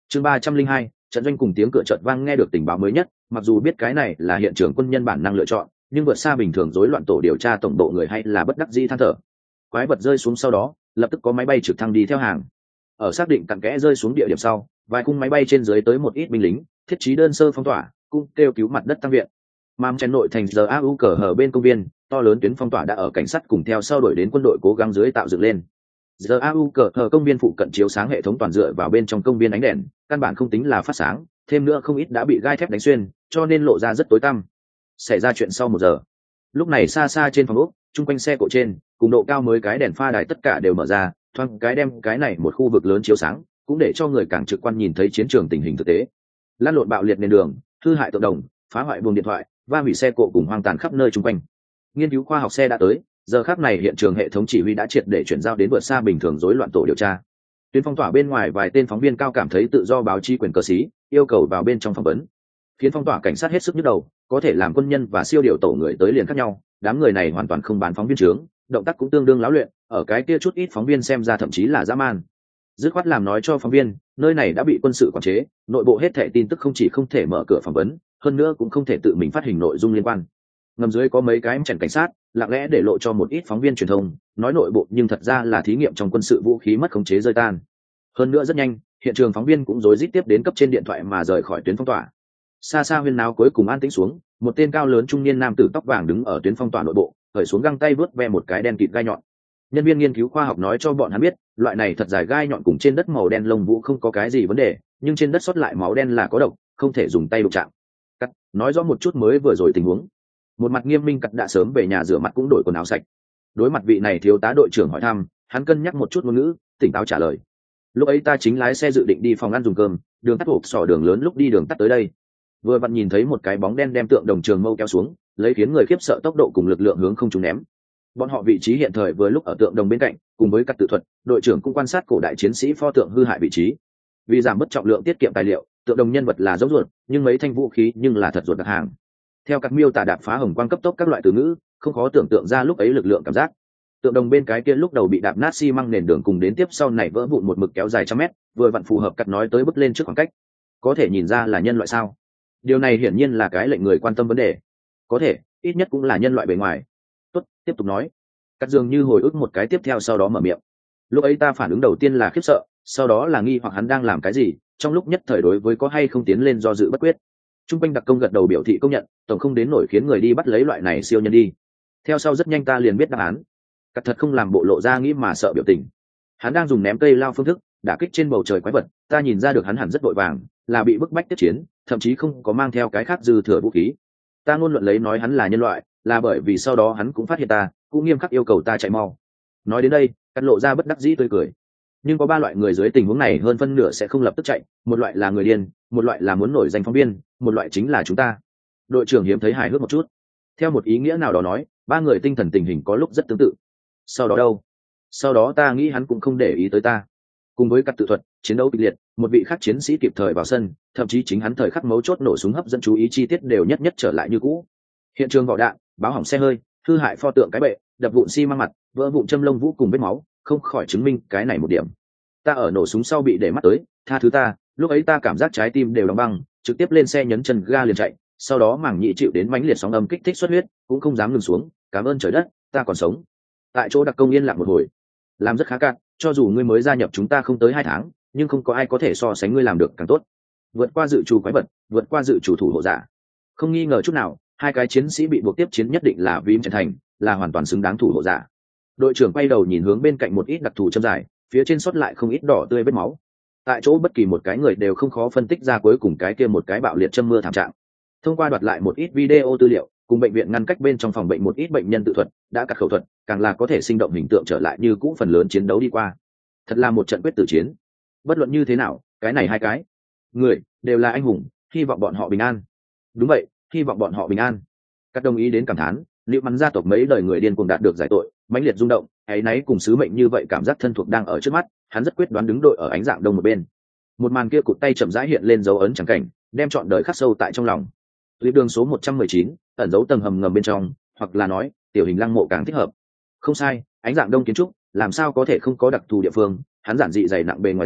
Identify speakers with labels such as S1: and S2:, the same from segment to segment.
S1: Chương 302, trận doanh cùng tiếng cửa chợt vang nghe được tình báo mới nhất, mặc dù biết cái này là hiện trường quân nhân bản năng lựa chọn, nhưng vượt xa bình thường rối loạn tổ điều tra tổng bộ người hay là bất đắc dĩ than thở. Quái vật rơi xuống sau đó, lập tức có máy bay trực thăng đi theo hàng. Ở xác định cặn kẽ rơi xuống địa điểm sau, vài khung máy bay trên dưới tới một ít binh lính, thiết trí đơn sơ phong tỏa, cung kêu cứu mặt đất tăng viện. Mam trên nội thành giờ AU cờ hở bên công viên, to lớn tuyến phong tỏa đã ở cảnh sát cùng theo sau đuổi đến quân đội cố gắng dưới tạo dựng lên. Giờ AU cờ hở công viên phụ cận chiếu sáng hệ thống toàn dựa vào bên trong công viên ánh đèn, căn bản không tính là phát sáng, thêm nữa không ít đã bị gai thép đánh xuyên, cho nên lộ ra rất tối tăm. Xảy ra chuyện sau 1 giờ. Lúc này xa xa trên phòng ốc, chung quanh xe cộ trên, cùng độ cao mới cái đèn pha đài tất cả đều mở ra, thoáng cái đem cái này một khu vực lớn chiếu sáng, cũng để cho người càng trực quan nhìn thấy chiến trường tình hình thực tế. Lan lộn bạo liệt nền đường, hư hại tượng đồng, phá hoại buồng điện thoại, va hủy xe cộ cùng hoang tàn khắp nơi chung quanh. Nghiên cứu khoa học xe đã tới, giờ khắc này hiện trường hệ thống chỉ huy đã triệt để chuyển giao đến vượt xa bình thường rối loạn tổ điều tra. Tuyến phong tỏa bên ngoài vài tên phóng viên cao cảm thấy tự do báo chí quyền cơ sĩ, yêu cầu vào bên trong phỏng vấn. Khiến phong tỏa cảnh sát hết sức nhức đầu, có thể làm quân nhân và siêu điều tổ người tới liền khác nhau, đám người này hoàn toàn không bán phóng viên trướng, động tác cũng tương đương láo luyện, ở cái kia chút ít phóng viên xem ra thậm chí là dã man. Dứt khoát làm nói cho phóng viên, nơi này đã bị quân sự quản chế, nội bộ hết thảy tin tức không chỉ không thể mở cửa phỏng vấn, hơn nữa cũng không thể tự mình phát hình nội dung liên quan. Ngầm dưới có mấy cái chèn cảnh sát, lặng lẽ để lộ cho một ít phóng viên truyền thông, nói nội bộ nhưng thật ra là thí nghiệm trong quân sự vũ khí mất khống chế rơi tan. Hơn nữa rất nhanh, hiện trường phóng viên cũng rối rít tiếp đến cấp trên điện thoại mà rời khỏi tuyến phong tỏa. Xa xa huyên náo cuối cùng an tĩnh xuống, một tên cao lớn trung niên nam tử tóc vàng đứng ở tuyến phong tỏa nội bộ, cởi xuống găng tay vớt ve một cái đen kịt gai nhọn. Nhân viên nghiên cứu khoa học nói cho bọn hắn biết, loại này thật dài gai nhọn cùng trên đất màu đen lông vũ không có cái gì vấn đề, nhưng trên đất sót lại máu đen là có độc, không thể dùng tay đụng chạm. Cắt, nói rõ một chút mới vừa rồi tình huống. Một mặt nghiêm minh Cắt đã sớm về nhà rửa mặt cũng đổi quần áo sạch. Đối mặt vị này thiếu tá đội trưởng hỏi thăm, hắn cân nhắc một chút ngôn ngữ, tỉnh táo trả lời. Lúc ấy ta chính lái xe dự định đi phòng ăn dùng cơm, đường tắt hộp sỏ đường lớn lúc đi đường tắt tới đây, vừa vặn nhìn thấy một cái bóng đen đem tượng đồng trường mâu kéo xuống, lấy khiến người khiếp sợ tốc độ cùng lực lượng hướng không trúng ném. Bọn họ vị trí hiện thời vừa lúc ở tượng đồng bên cạnh, cùng với các tự thuật, đội trưởng cũng quan sát cổ đại chiến sĩ pho tượng hư hại vị trí. Vì giảm bớt trọng lượng tiết kiệm tài liệu, tượng đồng nhân vật là dốc ruột, nhưng mấy thanh vũ khí nhưng là thật ruột đặt hàng. Theo các miêu tả đạp phá hồng quang cấp tốc các loại từ ngữ, không khó tưởng tượng ra lúc ấy lực lượng cảm giác. Tượng đồng bên cái kia lúc đầu bị đạp nát xi măng nền đường cùng đến tiếp sau này vỡ vụn một mực kéo dài trăm mét, vừa vặn phù hợp cắt nói tới bước lên trước khoảng cách. Có thể nhìn ra là nhân loại sao? Điều này hiển nhiên là cái lệnh người quan tâm vấn đề. Có thể, ít nhất cũng là nhân loại bề ngoài. Tốt, tiếp tục nói. Cắt dường như hồi ức một cái tiếp theo sau đó mở miệng. Lúc ấy ta phản ứng đầu tiên là khiếp sợ, sau đó là nghi hoặc hắn đang làm cái gì, trong lúc nhất thời đối với có hay không tiến lên do dự bất quyết. Trung quanh đặc công gật đầu biểu thị công nhận, tổng không đến nổi khiến người đi bắt lấy loại này siêu nhân đi. Theo sau rất nhanh ta liền biết đáp án. Cắt thật không làm bộ lộ ra nghĩ mà sợ biểu tình. Hắn đang dùng ném cây lao phương thức đả kích trên bầu trời quái vật, ta nhìn ra được hắn hẳn rất vội vàng, là bị bức bách tiếp chiến, thậm chí không có mang theo cái khác dư thừa vũ khí. Ta ngôn luận lấy nói hắn là nhân loại, là bởi vì sau đó hắn cũng phát hiện ta, cũng nghiêm khắc yêu cầu ta chạy mau. Nói đến đây, Cắt lộ ra bất đắc dĩ tươi cười. Nhưng có 3 loại người dưới tình huống này hơn phân nửa sẽ không lập tức chạy, một loại là người điên, một loại là muốn nổi danh phóng viên, một loại chính là chúng ta. Đội trưởng hiếm thấy hài hước một chút. Theo một ý nghĩa nào đó nói, 3 người tinh thần tình hình có lúc rất tương tự. Sau đó đâu? Sau đó ta nghĩ hắn cũng không để ý tới ta. Cùng với Cắt tự thuật, chiến đấu kịch liệt, một vị khác chiến sĩ kịp thời vào sân, thậm chí chính hắn thời khắc mấu chốt nổ súng hấp dẫn chú ý chi tiết đều nhất nhất trở lại như cũ. Hiện trường vỏ đạn, báo hỏng xe hơi, hư hại pho tượng cái bệ, đập vụn xi măng mặt, vỡ vụn châm lông vũ cùng vết máu, không khỏi chứng minh cái này một điểm. Ta ở nổ súng sau bị để mắt tới, tha thứ ta, lúc ấy ta cảm giác trái tim đều đóng băng, trực tiếp lên xe nhấn chân ga liền chạy, sau đó mảng nhị chịu đến mãnh liệt sóng âm kích thích xuất huyết, cũng không dám ngừng xuống, cảm ơn trời đất, ta còn sống. Tại chỗ đặc công yên lặng một hồi. Làm rất khá cạn, cho dù ngươi mới gia nhập chúng ta không tới 2 tháng, nhưng không có ai có thể so sánh ngươi làm được càng tốt. Vượt qua dự trù quái vật, vượt qua dự trù thủ hộ giả. Không nghi ngờ chút nào, 2 cái chiến sĩ bị buộc tiếp chiến nhất định là vì chân thành, là hoàn toàn xứng đáng thủ hộ giả. Đội trưởng quay đầu nhìn hướng bên cạnh một ít đặc thù châm dài, phía trên sót lại không ít đỏ tươi vết máu. Tại chỗ bất kỳ một cái người đều không khó phân tích ra cuối cùng cái kia một cái bạo liệt châm mưa thảm trạng. Thông qua đoạt lại một ít video tư liệu, cùng bệnh viện ngăn cách bên trong phòng bệnh một ít bệnh nhân tự thuật, đã cắt khẩu thuật, càng là có thể sinh động hình tượng trở lại như cũ phần lớn chiến đấu đi qua. Thật là một trận quyết tử chiến. Bất luận như thế nào, cái này 2 cái người đều là anh hùng, hy vọng bọn họ bình an. Đúng vậy, hy vọng bọn họ bình an. Các đồng ý đến cảm thán, liệu mắn gia tộc mấy đời người điên cuồng đạt được giải tội, mãnh liệt rung động, ấy nấy cùng sứ mệnh như vậy cảm giác thân thuộc đang ở trước mắt, hắn rất quyết đoán đứng đội ở ánh dạng đông một bên. Một màn kia cụt tay chậm rãi hiện lên dấu ấn chẳng cảnh, đem trọn đời khắc sâu tại trong lòng. Clip đường số 119, ẩn dấu tầng hầm ngầm bên trong, hoặc là nói, tiểu hình lăng mộ càng thích hợp. Không sai, ánh dạng đông kiến trúc, làm sao có thể không có đặc thù địa phương, hắn giản dị dày nặng bề ngoài dưới,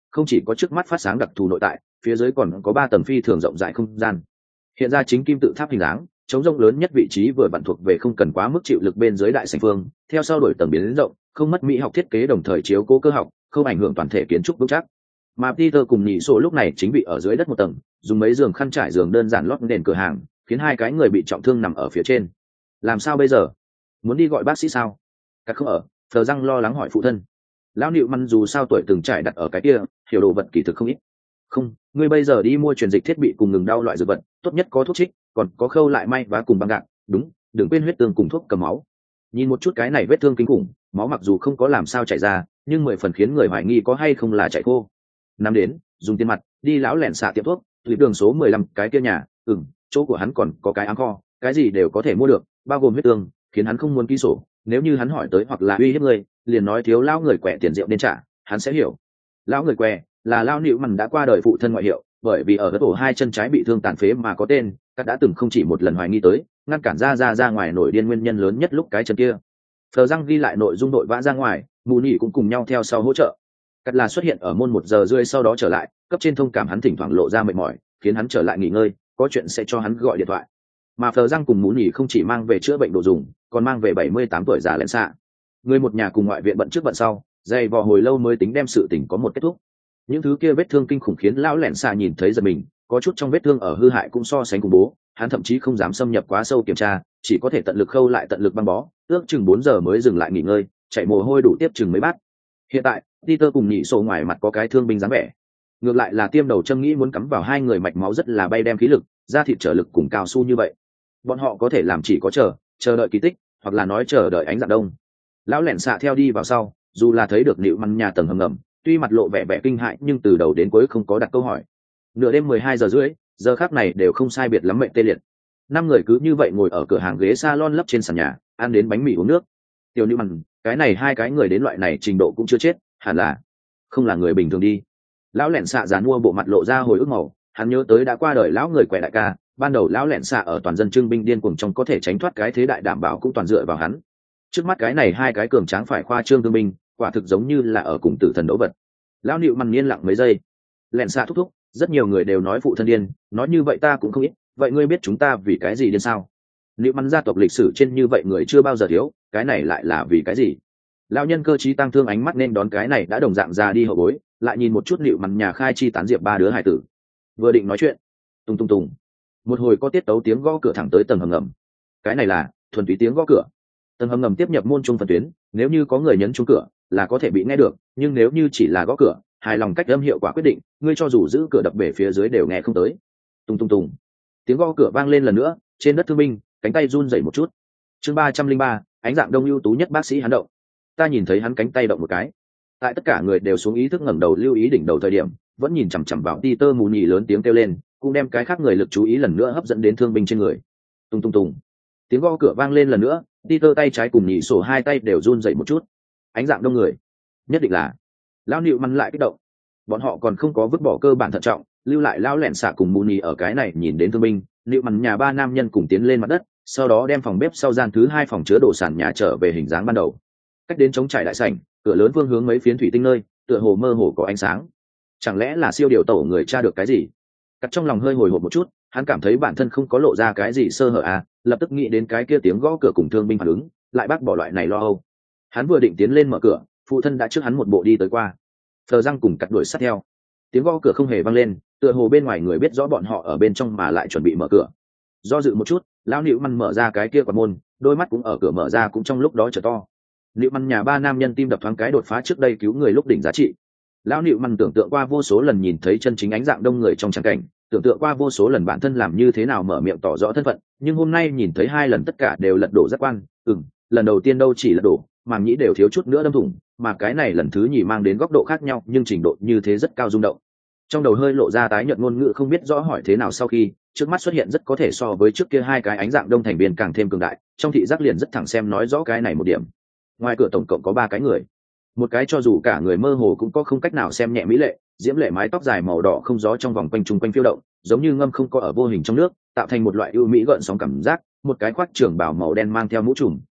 S1: không chỉ có trước mắt phát sáng đặc thù nội tại, phía dưới còn có 3 tầng phi thường rộng rãi không gian. Hiện ra chính kim tự tháp hình dáng, trống rông lớn nhất vị trí vừa vặn thuộc về không cần quá mức chịu lực bên dưới đại sảnh phương, theo sau đổi tầng biến rộng, không mất mỹ học thiết kế đồng thời chiếu cố cơ học, không ảnh hưởng toàn thể kiến trúc vững chắc. Mà Peter cùng nhị sổ lúc này chính bị ở dưới đất một tầng, dùng mấy giường khăn trải giường đơn giản lót nền cửa hàng, khiến 2 cái người bị trọng thương nằm ở phía trên. Làm sao bây giờ? Muốn đi gọi bác sĩ sao? Cắt không ở, Phờ răng lo lắng hỏi phụ thân. Lão Nịu Măn dù sao tuổi từng trải đặt ở cái kia, hiểu đồ vật kỳ thực không ít. Không, ngươi bây giờ đi mua truyền dịch thiết bị cùng ngừng đau loại dược vật, tốt nhất có thuốc trích, còn có khâu lại may và cùng băng gạc, đúng, đừng quên huyết tương cùng thuốc cầm máu. Nhìn một chút cái này vết thương kinh khủng, máu mặc dù không có làm sao chảy ra, nhưng 10 phần khiến người hoài nghi có hay không là chảy khô. Năm đến, dùng tiền mặt, đi lão lẻn xạ tiệm thuốc, tuyến đường số 15 cái kia nhà, chỗ của hắn còn có cái ám kho, cái gì đều có thể mua được, bao gồm huyết tương, khiến hắn không muốn ký sổ, nếu như hắn hỏi tới hoặc là uy hiếp người, liền nói thiếu lão người quẻ tiền rượu nên trả, hắn sẽ hiểu. Lão người quẻ là lão Nịu Măn đã qua đời phụ thân ngoại hiệu, bởi vì ở đất ổ 2 chân trái bị thương tàn phế mà có tên, các đã từng không chỉ một lần hoài nghi tới, ngăn cản ra ngoài nổi điên nguyên nhân lớn nhất lúc cái chân kia. Phờ răng ghi lại nội dung đội vã ra ngoài, mù nhị cũng cùng nhau theo sau hỗ trợ. Cắt là xuất hiện ở môn 1 giờ rưỡi sau đó trở lại, cấp trên thông cảm hắn thỉnh thoảng lộ ra mệt mỏi, khiến hắn trở lại nghỉ ngơi, có chuyện sẽ cho hắn gọi điện thoại. Mà Phờ răng cùng mù nhị không chỉ mang về chữa bệnh đồ dùng, còn mang về 78 tuổi già lén xạ. Người một nhà cùng ngoại viện bận trước bận sau, dày vò hồi lâu mới tính đem sự tình có một kết thúc. Những thứ kia vết thương kinh khủng khiến lão lẻn xạ nhìn thấy giật mình, có chút trong vết thương ở hư hại cũng so sánh khủng bố, hắn thậm chí không dám xâm nhập quá sâu kiểm tra, chỉ có thể tận lực khâu lại tận lực băng bó, ước chừng 4 giờ mới dừng lại nghỉ ngơi, chạy mồ hôi đủ tiếp chừng mấy bát. Hiện tại, Peter cùng nhị sổ ngoài mặt có cái thương binh dáng vẻ, ngược lại là tiêm đầu châm nghĩ muốn cắm vào 2 người mạch máu rất là bay đem khí lực, da thịt trở lực cùng cao su như vậy. Bọn họ có thể làm chỉ có chờ đợi kỳ tích, hoặc là nói chờ đợi ánh dạng đông. Lão lẻn xạ theo đi vào sau, dù là thấy được Nịu Măn nhà tầng hầm ngầm, tuy mặt lộ vẻ vẻ kinh hãi nhưng từ đầu đến cuối không có đặt câu hỏi. Nửa đêm 12 giờ rưỡi, giờ khác này đều không sai biệt lắm mệnh tê liệt. 5 người cứ như vậy ngồi ở cửa hàng ghế salon lấp trên sàn nhà, ăn đến bánh mì uống nước. Tiểu Nịu Măn, cái này 2 cái người đến loại này trình độ cũng chưa chết, hẳn là không là người bình thường đi. Lão lẻn xạ dàn mua bộ mặt lộ ra hồi ức màu, hắn nhớ tới đã qua đời lão người quẻ đại ca, ban đầu lão lẻn xạ ở toàn dân trưng binh điên cuồng trong có thể tránh thoát cái thế đại đảm bảo cũng toàn dựa vào hắn. Trước mắt cái này 2 cái cường tráng phải khoa trương thương binh, quả thực giống như là ở cùng tử thần đấu vật. Lão Nịu Măn yên lặng mấy giây, lẻn xạ thúc thúc, rất nhiều người đều nói phụ thân điên, nói như vậy ta cũng không biết, vậy ngươi biết chúng ta vì cái gì điên sao? Nịu Măn gia tộc lịch sử trên như vậy người chưa bao giờ thiếu, cái này lại là vì cái gì? Lão nhân cơ trí tăng thương ánh mắt nên đón cái này đã đồng dạng ra đi hậu bối, lại nhìn một chút Nịu Măn nhà khai chi tán diệp 3 đứa hải tử. Vừa định nói chuyện, tung tung tung, một hồi có tiết tấu tiếng gõ cửa thẳng tới tầng hầm ngầm. Cái này là thuần túy tiếng gõ cửa. Tầng hầm ngầm tiếp nhập môn trung phần tuyến, nếu như có người nhấn chuông cửa là có thể bị nghe được, nhưng nếu như chỉ là gõ cửa, hài lòng cách âm hiệu quả quyết định, ngươi cho dù giữ cửa đập bể phía dưới đều nghe không tới. Tung tung tung, tiếng gõ cửa vang lên lần nữa, trên đất thương binh, cánh tay run rẩy một chút. Chương 303, ánh dạng đông ưu tú nhất bác sĩ hắn động. Ta nhìn thấy hắn cánh tay động một cái. Tại tất cả người đều xuống ý thức ngẩng đầu lưu ý đỉnh đầu thời điểm, vẫn nhìn chằm chằm vào Peter mù nhì lớn tiếng kêu lên, cũng đem cái khác người lực chú ý lần nữa hấp dẫn đến thương binh trên người. Tung tung tung, tiếng gõ cửa vang lên lần nữa, Peter tay trái cùng nhị sổ 2 tay đều run rẩy một chút. Ánh dạng đông người, nhất định là lão Nịu Măn lại kích động. Bọn họ còn không có vứt bỏ cơ bản thận trọng, lưu lại lão lẻn xạ cùng mù nhì ở cái này nhìn đến thương binh. Nịu Măn nhà 3 nam nhân cùng tiến lên mặt đất, sau đó đem phòng bếp sau gian thứ 2 phòng chứa đồ sàn nhà trở về hình dáng ban đầu. Cách đến chống trải đại sảnh, cửa lớn phương hướng mấy phiến thủy tinh nơi, tựa hồ mơ hồ có ánh sáng. Chẳng lẽ là siêu điều tổ người tra được cái gì? Cắt trong lòng hơi hồi hộp một chút, hắn cảm thấy bản thân không có lộ ra cái gì sơ hở à, lập tức nghĩ đến cái kia tiếng gõ cửa cùng thương binh phản ứng, lại bác bỏ loại này lo âu. Hắn vừa định tiến lên mở cửa, phụ thân đã trước hắn một bộ đi tới qua. Phờ răng cùng Cắt đuổi sát theo. Tiếng gõ cửa không hề vang lên, tựa hồ bên ngoài người biết rõ bọn họ ở bên trong mà lại chuẩn bị mở cửa. Do dự một chút, lão Nịu Măn mở ra cái kia quạt môn, đôi mắt cũng ở cửa mở ra cũng trong lúc đó trở to. Nịu Măn nhà 3 nam nhân tim đập thoáng cái đột phá trước đây cứu người lúc đỉnh giá trị. Lão Nịu Măn tưởng tượng qua vô số lần nhìn thấy chân chính ánh dạng đông người trong tràng cảnh, tưởng tượng qua vô số lần bản thân làm như thế nào mở miệng tỏ rõ thân phận, nhưng hôm nay nhìn thấy 2 lần tất cả đều lật đổ giác quan. Lần đầu tiên đâu chỉ lật đổ, màng nhĩ đều thiếu chút nữa đâm thủng, mà cái này lần thứ nhì mang đến góc độ khác nhau nhưng trình độ như thế rất cao rung động. Trong đầu hơi lộ ra tái nhợt ngôn ngữ không biết rõ hỏi thế nào sau khi, trước mắt xuất hiện rất có thể so với trước kia 2 cái ánh dạng đông thành viên càng thêm cường đại, trong thị giác liền rất thẳng xem nói rõ cái này một điểm. Ngoài cửa tổng cộng có 3 cái người. Một cái cho dù cả người mơ hồ cũng có không cách nào xem nhẹ mỹ lệ, diễm lệ mái tóc dài màu đỏ không gió trong vòng quanh trung quanh phiêu động, giống như ngâm không có ở vô hình trong nước, tạo thành một loại ưu mỹ gợn sóng cảm giác. Một cái khoác trường bào màu đen mang theo mũ trùm,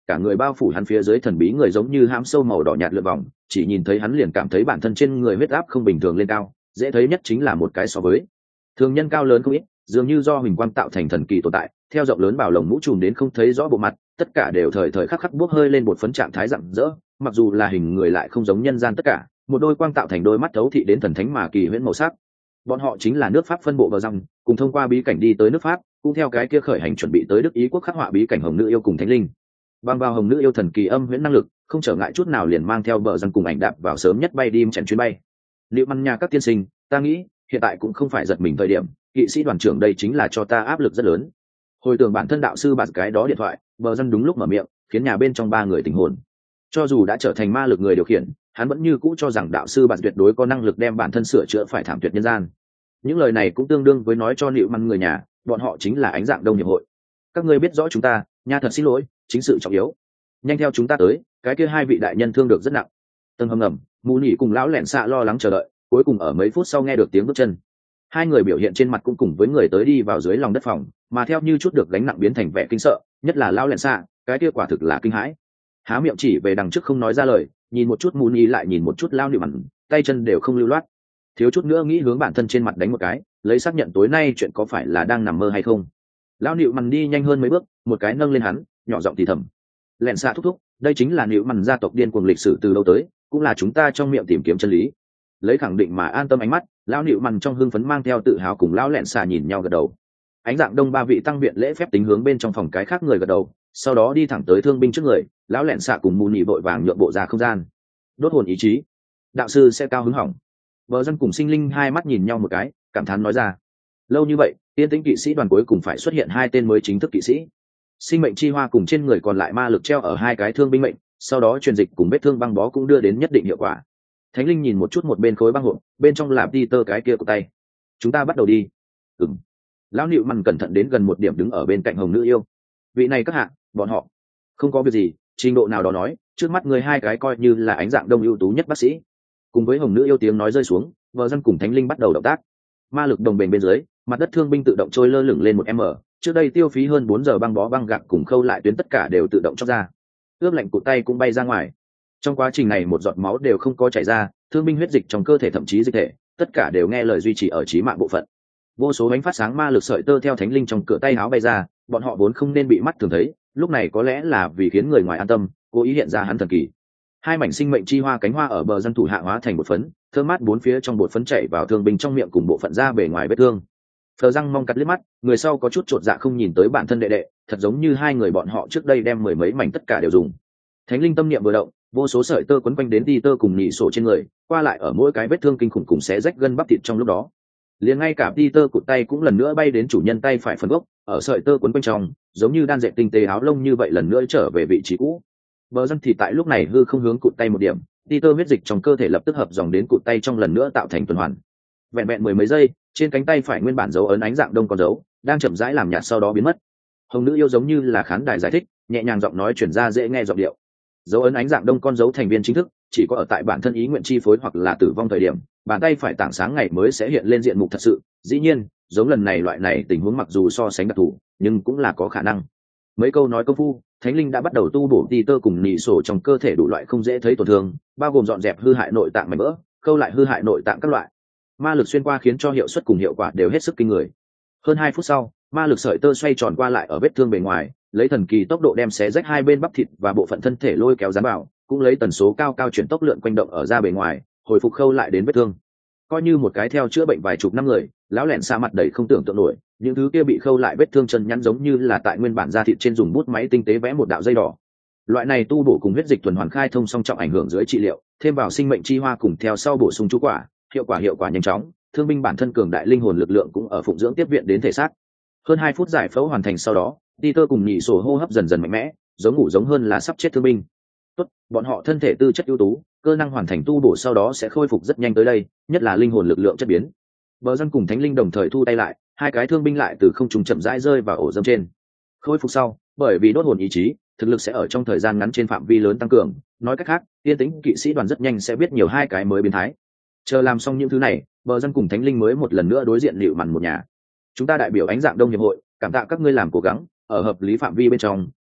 S1: cả người bao phủ hắn phía dưới thần bí người giống như hãm sâu màu đỏ nhạt lượn vòng, chỉ nhìn thấy hắn liền cảm thấy bản thân trên người huyết áp không bình thường lên cao, dễ thấy nhất chính là một cái so với thường nhân cao lớn không ít, dường như do huỳnh quang tạo thành thần kỳ tồn tại, theo rộng lớn bảo lồng mũ trùm đến không thấy rõ bộ mặt, tất cả đều thời thời khắc khắc bốc hơi lên một phấn trạng thái rạng rỡ, mặc dù là hình người lại không giống nhân gian tất cả, một đôi quang tạo thành đôi mắt thấu thị đến thần thánh mà kỳ huyễn màu sắc. Bọn họ chính là nước Pháp phân bộ vào răng, cùng thông qua bí cảnh đi tới nước Pháp, cũng theo cái kia khởi hành chuẩn bị tới Đức Ý quốc khắc họa bí cảnh Hồng Nữ yêu cùng Thánh Linh. Bằng vào Hồng Nữ yêu thần kỳ âm huyễn năng lực, không trở ngại chút nào liền mang theo bờ răng cùng ảnh đạp vào sớm nhất bay đi chèn chuyến bay. Liệu Măn Nha các tiên sinh, ta nghĩ hiện tại cũng không phải giật mình thời điểm, kỵ sĩ đoàn trưởng đây chính là cho ta áp lực rất lớn. Hồi tưởng bản thân đạo sư bạt cái đó điện thoại, bờ răng đúng lúc mở miệng, khiến nhà bên trong ba người tỉnh hồn. Cho dù đã trở thành ma lực người điều khiển, hắn vẫn như cũ cho rằng đạo sư bạt tuyệt đối có năng lực đem bản thân sửa chữa phải thảm tuyệt nhân gian. Những lời này cũng tương đương với nói cho Liệu Măn người nhà, bọn họ chính là ánh dạng đông hiệp hội. Các ngươi biết rõ chúng ta, nha thật xin lỗi, chính sự trọng yếu. Nhanh theo chúng ta tới, cái kia hai vị đại nhân thương được rất nặng. Tầng hầm ngầm, mù nhị cùng lão lẹn xạ lo lắng chờ đợi, cuối cùng ở mấy phút sau nghe được tiếng bước chân. Hai người biểu hiện trên mặt cũng cùng với người tới đi vào dưới lòng đất phòng, mà theo như chút được gánh nặng biến thành vẻ kinh sợ, nhất là lão lẹn xạ, cái kia quả thực là kinh hãi. Há miệng chỉ về đằng trước không nói ra lời, nhìn một chút mù nhị lại nhìn một chút lao nịu mặn, tay chân đều không lưu loát, thiếu chút nữa nghĩ hướng bản thân trên mặt đánh một cái, lấy xác nhận tối nay chuyện có phải là đang nằm mơ hay không. Lão nịu mặn đi nhanh hơn mấy bước, một cái nâng lên hắn, nhỏ giọng thì thầm: lẹn xạ thúc thúc, đây chính là nịu mặn gia tộc điên cuồng lịch sử từ lâu tới, cũng là chúng ta trong miệng tìm kiếm chân lý. Lấy khẳng định mà an tâm ánh mắt, lão nịu mặn trong hưng phấn mang theo tự hào cùng lão lẹn xạ nhìn nhau gật đầu. Ánh dạng đông ba vị tăng viện lễ phép tính hướng bên trong phòng cái khác người gật đầu, sau đó đi thẳng tới thương binh trước người, lão lẹn xạ cùng mù nhị vội vàng nhượng bộ ra không gian. Đốt hồn ý chí, đạo sư sẽ cao hứng hỏng. Vợ dân cùng sinh linh hai mắt nhìn nhau một cái, cảm thán nói ra: lâu như vậy, tiên tĩnh kỵ sĩ đoàn cuối cùng phải xuất hiện hai tên mới chính thức kỵ sĩ. Sinh mệnh chi hoa cùng trên người còn lại ma lực treo ở hai cái thương binh mệnh, sau đó truyền dịch cùng vết thương băng bó cũng đưa đến nhất định hiệu quả. Thánh linh nhìn một chút một bên khối băng hộp, bên trong là Peter cái kia của tay. Chúng ta bắt đầu đi. Ừm. Lão nịu mằn cẩn thận đến gần một điểm đứng ở bên cạnh Hồng Nữ yêu. Vị này các hạ, bọn họ không có việc gì, trình độ nào đó nói, trước mắt người hai cái coi như là ánh dạng đông ưu tú nhất bác sĩ. Cùng với Hồng Nữ yêu tiếng nói rơi xuống, vợ dân cùng Thánh linh bắt đầu động tác. Ma lực đồng bền bên dưới, mặt đất thương binh tự động trôi lơ lửng lên 1m, trước đây tiêu phí hơn 4 giờ băng bó băng gạc cùng khâu lại tuyến tất cả đều tự động chóc ra. Ướp lạnh cụt tay cũng bay ra ngoài. Trong quá trình này một giọt máu đều không có chảy ra, thương binh huyết dịch trong cơ thể thậm chí dịch thể, tất cả đều nghe lời duy trì ở chí mạng bộ phận. Vô số bánh phát sáng ma lực sợi tơ theo Thánh linh trong cửa tay áo bay ra, bọn họ vốn không nên bị mắt thường thấy, lúc này có lẽ là vì khiến người ngoài an tâm, cố ý hiện ra hắn thần kỳ. Hai mảnh sinh mệnh chi hoa cánh hoa ở bờ dân thủ hạ hóa thành một phấn, thơm mát bốn phía trong bột phấn chảy vào thương binh trong miệng cùng bộ phận ra bề ngoài vết thương. Phờ răng mong cắt liếc mắt, người sau có chút chột dạ không nhìn tới bản thân đệ đệ, thật giống như hai người bọn họ trước đây đem mười mấy mảnh tất cả đều dùng. Thánh linh tâm niệm vừa động, vô số sợi tơ quấn quanh đến đi tơ cùng nhị sổ trên người, qua lại ở mỗi cái vết thương kinh khủng cùng xé rách gân bắp thịt trong lúc đó. Liền ngay cả đi tơ cụt tay cũng lần nữa bay đến chủ nhân tay phải phần gốc, ở sợi tơ quấn quanh trong, giống như đan dệt tinh tế áo lông như vậy lần nữa trở về vị trí cũ. Bờ dân thì tại lúc này hư không hướng cụt tay một điểm, đi tơ huyết dịch trong cơ thể lập tức hợp dòng đến cụt tay trong lần nữa tạo thành tuần hoàn. Vẹn vẹn mười mấy giây, trên cánh tay phải nguyên bản dấu ấn ánh dạng đông con dấu đang chậm rãi làm nhạt sau đó biến mất. Hồng Nữ yêu giống như là khán đài giải thích, nhẹ nhàng giọng nói chuyển ra dễ nghe giọng điệu. Dấu ấn ánh dạng đông con dấu thành viên chính thức, chỉ có ở tại bản thân ý nguyện chi phối hoặc là tử vong thời điểm, bàn tay phải tảng sáng ngày mới sẽ hiện lên diện mục thật sự. Dĩ nhiên, giống lần này loại này tình huống mặc dù so sánh đặc thù, nhưng cũng là có khả năng. Mấy câu nói công phu, Thánh linh đã bắt đầu tu bổ đi tơ cùng nỉ sổ trong cơ thể đủ loại không dễ thấy tổn thương, bao gồm dọn dẹp hư hại nội tạng mảnh vỡ, khâu lại hư hại nội tạng các loại. Ma lực xuyên qua khiến cho hiệu suất cùng hiệu quả đều hết sức kinh người. Hơn 2 phút sau, ma lực sợi tơ xoay tròn qua lại ở vết thương bề ngoài, lấy thần kỳ tốc độ đem xé rách hai bên bắp thịt và bộ phận thân thể lôi kéo dán vào, cũng lấy tần số cao cao chuyển tốc lượn quanh động ở ra bề ngoài, hồi phục khâu lại đến vết thương. Coi như một cái theo chữa bệnh vài chục năm người, lão lẹn xa mặt đầy không tưởng tượng nổi, những thứ kia bị khâu lại vết thương chân nhắn giống như là tại nguyên bản da thịt trên dùng bút máy tinh tế vẽ một đạo dây đỏ. Loại này tu bổ cùng huyết dịch tuần hoàn khai thông song trọng ảnh hưởng dưới trị liệu, thêm vào sinh mệnh chi hoa cùng theo sau bổ sung chú quả, hiệu quả nhanh chóng, thương binh bản thân cường đại linh hồn lực lượng cũng ở phụng dưỡng tiếp viện đến thể xác. Hơn 2 phút giải phẫu hoàn thành sau đó, Peter cùng nhị sổ hô hấp dần dần mạnh mẽ, giống ngủ giống hơn là sắp chết thương binh. Tốt, bọn họ thân thể tư chất ưu tú, cơ năng hoàn thành tu bổ sau đó sẽ khôi phục rất nhanh tới đây, nhất là linh hồn lực lượng chất biến. Bờ dân cùng Thánh linh đồng thời thu tay lại, hai cái thương binh lại từ không trung chậm rãi rơi vào ổ dâm trên. Khôi phục sau, bởi vì đốt hồn ý chí, thực lực sẽ ở trong thời gian ngắn trên phạm vi lớn tăng cường, nói cách khác, tiên tính kỵ sĩ đoàn rất nhanh sẽ biết nhiều hai cái mới biến thái. Chờ làm xong những thứ này, bờ dân cùng Thánh linh mới một lần nữa đối diện liệu mặn một nhà. Chúng ta đại biểu ánh dạng đông hiệp hội, cảm tạ các ngươi làm cố gắng, ở hợp lý phạm vi bên trong,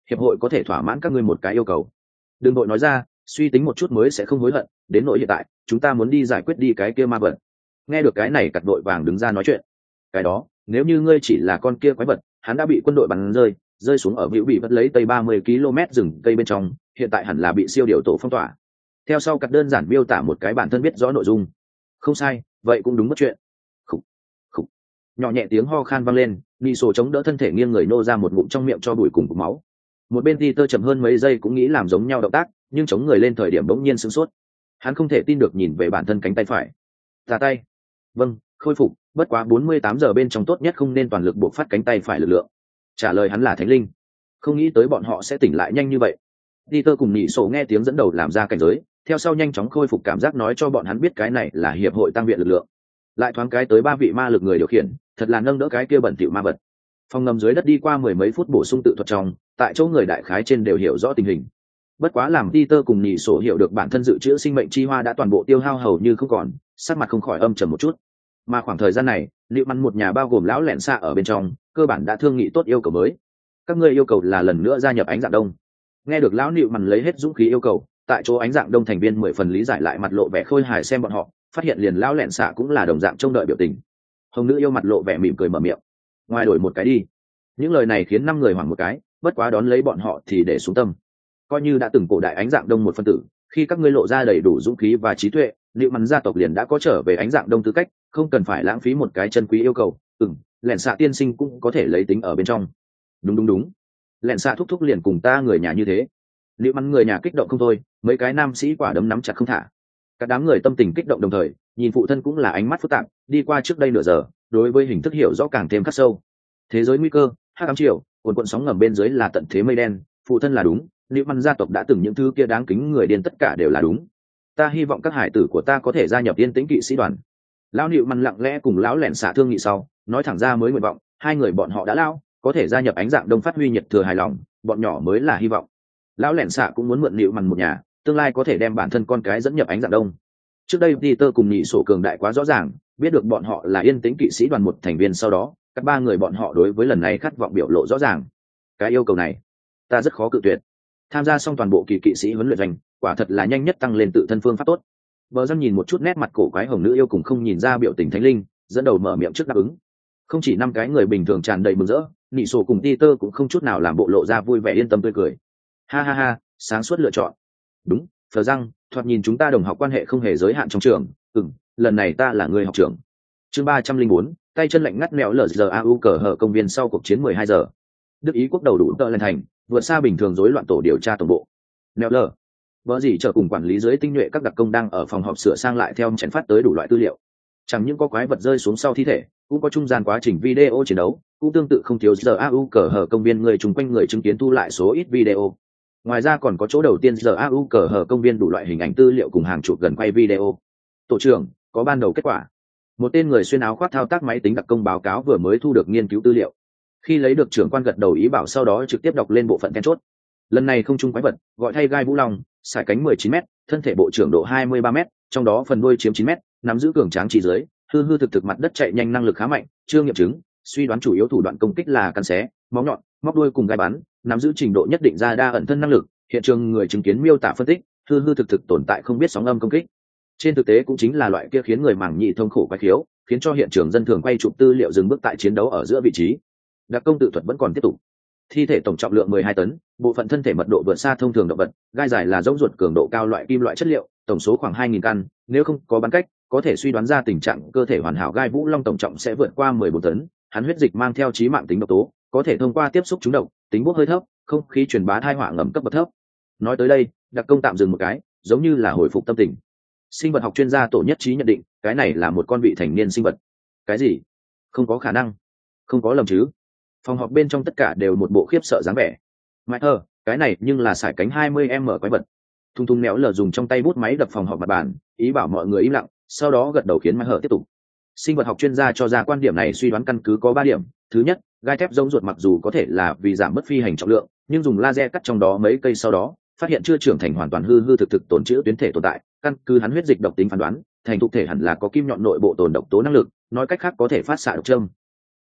S1: hiệp hội có thể thỏa mãn các ngươi một cái yêu cầu. Đừng vội nói ra, suy tính một chút mới sẽ không hối hận. Đến nỗi hiện tại chúng ta muốn đi giải quyết đi cái kia ma vật. Nghe được cái này cặt đội vàng đứng ra nói chuyện. Cái đó, nếu như ngươi chỉ là con kia quái vật, hắn đã bị quân đội bắn rơi xuống ở hữu bị vất lấy tây 30 km rừng cây bên trong, hiện tại hẳn là bị siêu điều tổ phong tỏa. Theo sau cặt đơn giản miêu tả một cái bản thân biết rõ nội dung. Không sai, vậy cũng đúng mất chuyện. Khủ, khủ. Nhỏ nhẹ tiếng ho khan vang lên, Nị Sổ chống đỡ thân thể nghiêng người nô ra một ngụm trong miệng cho bụi cùng cục máu. Một bên Peter chậm hơn mấy giây cũng nghĩ làm giống nhau động tác, nhưng chống người lên thời điểm bỗng nhiên sửng sốt. Hắn không thể tin được nhìn về bản thân cánh tay phải. Ra tay. Vâng, khôi phục, bất quá 48 giờ bên trong tốt nhất không nên toàn lực buộc phát cánh tay phải lực lượng. Trả lời hắn là Thánh Linh. Không nghĩ tới bọn họ sẽ tỉnh lại nhanh như vậy. Peter cùng Nị Sổ nghe tiếng dẫn đầu làm ra cảnh giới, theo sau nhanh chóng khôi phục cảm giác nói cho bọn hắn biết cái này là hiệp hội tăng viện lực lượng. Lại thoáng cái tới 3 vị ma lực người điều khiển, thật là nâng đỡ cái kia bẩn thỉu ma vật. Phòng ngầm dưới đất đi qua 10 mấy phút bổ sung tự thuật trong, tại chỗ người đại khái trên đều hiểu rõ tình hình. Bất quá làm Peter cùng Nị Sổ hiểu được bản thân dự trữ sinh mệnh chi hoa đã toàn bộ tiêu hao hầu như không còn, sắc mặt không khỏi âm trầm một chút. Mà khoảng thời gian này, liệu mắn một nhà bao gồm lão lẹn xạ ở bên trong, cơ bản đã thương nghị tốt yêu cầu mới. Các ngươi yêu cầu là lần nữa gia nhập ánh dạng đông. Nghe được lão liệu mắn lấy hết dũng khí yêu cầu, tại chỗ ánh dạng đông thành viên 10 phần lý giải lại mặt lộ vẻ khôi hài xem bọn họ, phát hiện liền lão lẹn xạ cũng là đồng dạng trông đợi biểu tình. Hồng nữ yêu mặt lộ vẻ mỉm cười mở miệng. Ngoài đổi một cái đi. Những lời này khiến 5 người hoảng một cái, bất quá đón lấy bọn họ thì để xuống tâm. Coi như đã từng cổ đại ánh dạng đông một phân tử, khi các ngươi lộ ra đầy đủ dũng khí và trí tuệ, liệu mắn gia tộc liền đã có trở về ánh dạng đông tư cách, không cần phải lãng phí một cái chân quý yêu cầu. Lẹn xạ tiên sinh cũng có thể lấy tính ở bên trong. Đúng. Lẹn xạ thúc thúc liền cùng ta người nhà như thế. Liệu mắn người nhà kích động không thôi, mấy cái nam sĩ quả đấm nắm chặt không thả. Các đám người tâm tình kích động đồng thời, nhìn phụ thân cũng là ánh mắt phức tạp, đi qua trước đây nửa giờ, đối với hình thức hiểu rõ càng thêm khắc sâu. Thế giới nguy cơ, hắc ám triều, cuộn sóng ngầm bên dưới là tận thế mây đen, phụ thân là đúng, liệu mắn gia tộc đã từng những thứ kia đáng kính người điên tất cả đều là đúng. Ta hy vọng các hải tử của ta có thể gia nhập yên tĩnh kỵ sĩ đoàn. Lão Nịu mắn lặng lẽ cùng lão lẹn xả thương nghị sau, nói thẳng ra mới nguyện vọng, hai người bọn họ đã lao, có thể gia nhập ánh dạng đông phát huy nhiệt thừa hài lòng, bọn nhỏ mới là hy vọng. Lão lẹn xả cũng muốn mượn Nịu mắn một nhà, tương lai có thể đem bản thân con cái dẫn nhập ánh dạng đông. Trước đây Peter cùng Nhị Sổ cường đại quá rõ ràng, biết được bọn họ là yên tĩnh kỵ sĩ đoàn một thành viên sau đó, các 3 người bọn họ đối với lần này khát vọng biểu lộ rõ ràng. Cái yêu cầu này, ta rất khó cự tuyệt. Tham gia xong toàn bộ kỳ kỵ sĩ huấn luyện doanh, quả thật là nhanh nhất tăng lên tự thân phương pháp tốt. Bờ Dâm nhìn một chút nét mặt cổ quái hồng nữ yêu cùng không nhìn ra biểu tình thánh linh, dẫn đầu mở miệng trước đáp ứng. Không chỉ 5 cái người bình thường tràn đầy mừng rỡ, Nhị Sổ cùng Peter cũng không chút nào làm bộ lộ ra vui vẻ yên tâm tươi cười. Ha, sáng suốt lựa chọn. Đúng, Phờ Răng, thoạt nhìn chúng ta đồng học quan hệ không hề giới hạn trong trường. Lần này ta là người học trưởng. Chương 304, tay chân lạnh ngắt mẹo LZAU cờ hở công viên sau cuộc chiến 12 giờ. Đức Ý quốc đầu đủ tợ lên thành, vượt xa bình thường rối loạn tổ điều tra tổng bộ. Mẹo lờ. Vợ gì chờ cùng quản lý dưới tinh nhuệ các đặc công đang ở phòng họp sửa sang lại theo chèn phát tới đủ loại tư liệu. Chẳng những có quái vật rơi xuống sau thi thể, cũng có trung gian quá trình video chiến đấu, cũng tương tự không thiếu ZAU cờ hở công viên người chung quanh người chứng kiến thu lại số ít video. Ngoài ra còn có chỗ đầu tiên ZAU cờ hở công viên đủ loại hình ảnh tư liệu cùng hàng chục gần quay video. Tổ trưởng, có ban đầu kết quả. Một tên người xuyên áo khoác thao tác máy tính đặc công báo cáo vừa mới thu được nghiên cứu tư liệu. Khi lấy được trưởng quan gật đầu ý bảo sau đó trực tiếp đọc lên bộ phận then chốt. Lần này không trung quái vật, gọi thay gai vũ long, sải cánh 19m, thân thể bộ trưởng độ 23m, trong đó phần đuôi chiếm 9m, nắm giữ cường tráng chỉ dưới, hư thực mặt đất chạy nhanh năng lực khá mạnh, chưa nghiệm chứng, suy đoán chủ yếu thủ đoạn công kích là cắn xé, móng nhọn, móc đuôi cùng gai bắn, nắm giữ trình độ nhất định ra đa ẩn thân năng lực, hiện trường người chứng kiến miêu tả phân tích, hư thực tồn tại không biết sóng âm công kích. Trên thực tế cũng chính là loại kia khiến người màng nhị thông khổ quái khiếu, khiến cho hiện trường dân thường quay chụp tư liệu dừng bước tại chiến đấu ở giữa vị trí. Đặc công tự thuật vẫn còn tiếp tục. Thi thể tổng trọng lượng 12 tấn, bộ phận thân thể mật độ vượt xa thông thường động vật, gai dài là rỗng ruột cường độ cao loại kim loại chất liệu, tổng số khoảng 2000 căn, nếu không có bắn cách, có thể suy đoán ra tình trạng cơ thể hoàn hảo gai vũ long tổng trọng sẽ vượt qua 14 tấn, hắn huyết dịch mang theo chí mạng tính độc tố, có thể thông qua tiếp xúc trúng độc, tính bốc hơi thấp, không khí truyền bá thai họa ngầm cấp bậc thấp. Nói tới đây, đặc công tạm dừng một cái, giống như là hồi phục tâm tình. Sinh vật học chuyên gia tổ nhất trí nhận định, cái này là một con vị thành niên sinh vật. Cái gì? Không có khả năng. Không có lầm chứ? Phòng họp bên trong tất cả đều một bộ khiếp sợ dáng vẻ. Mẹ cái này nhưng là sải cánh 20m quái vật. Thung thung méo lờ dùng trong tay bút máy đập phòng họp mặt bàn, ý bảo mọi người im lặng, sau đó gật đầu khiến Mẹ tiếp tục. Sinh vật học chuyên gia cho ra quan điểm này suy đoán căn cứ có 3 điểm. Thứ nhất, gai thép giống ruột mặc dù có thể là vì giảm mất phi hành trọng lượng, nhưng dùng laser cắt trong đó mấy cây sau đó, phát hiện chưa trưởng thành hoàn toàn hư thực tồn trữ tuyến thể tồn tại, căn cứ hắn huyết dịch độc tính phán đoán, thành thục thể hẳn là có kim nhọn nội bộ tồn độc tố năng lực, nói cách khác có thể phát xạ độc châm.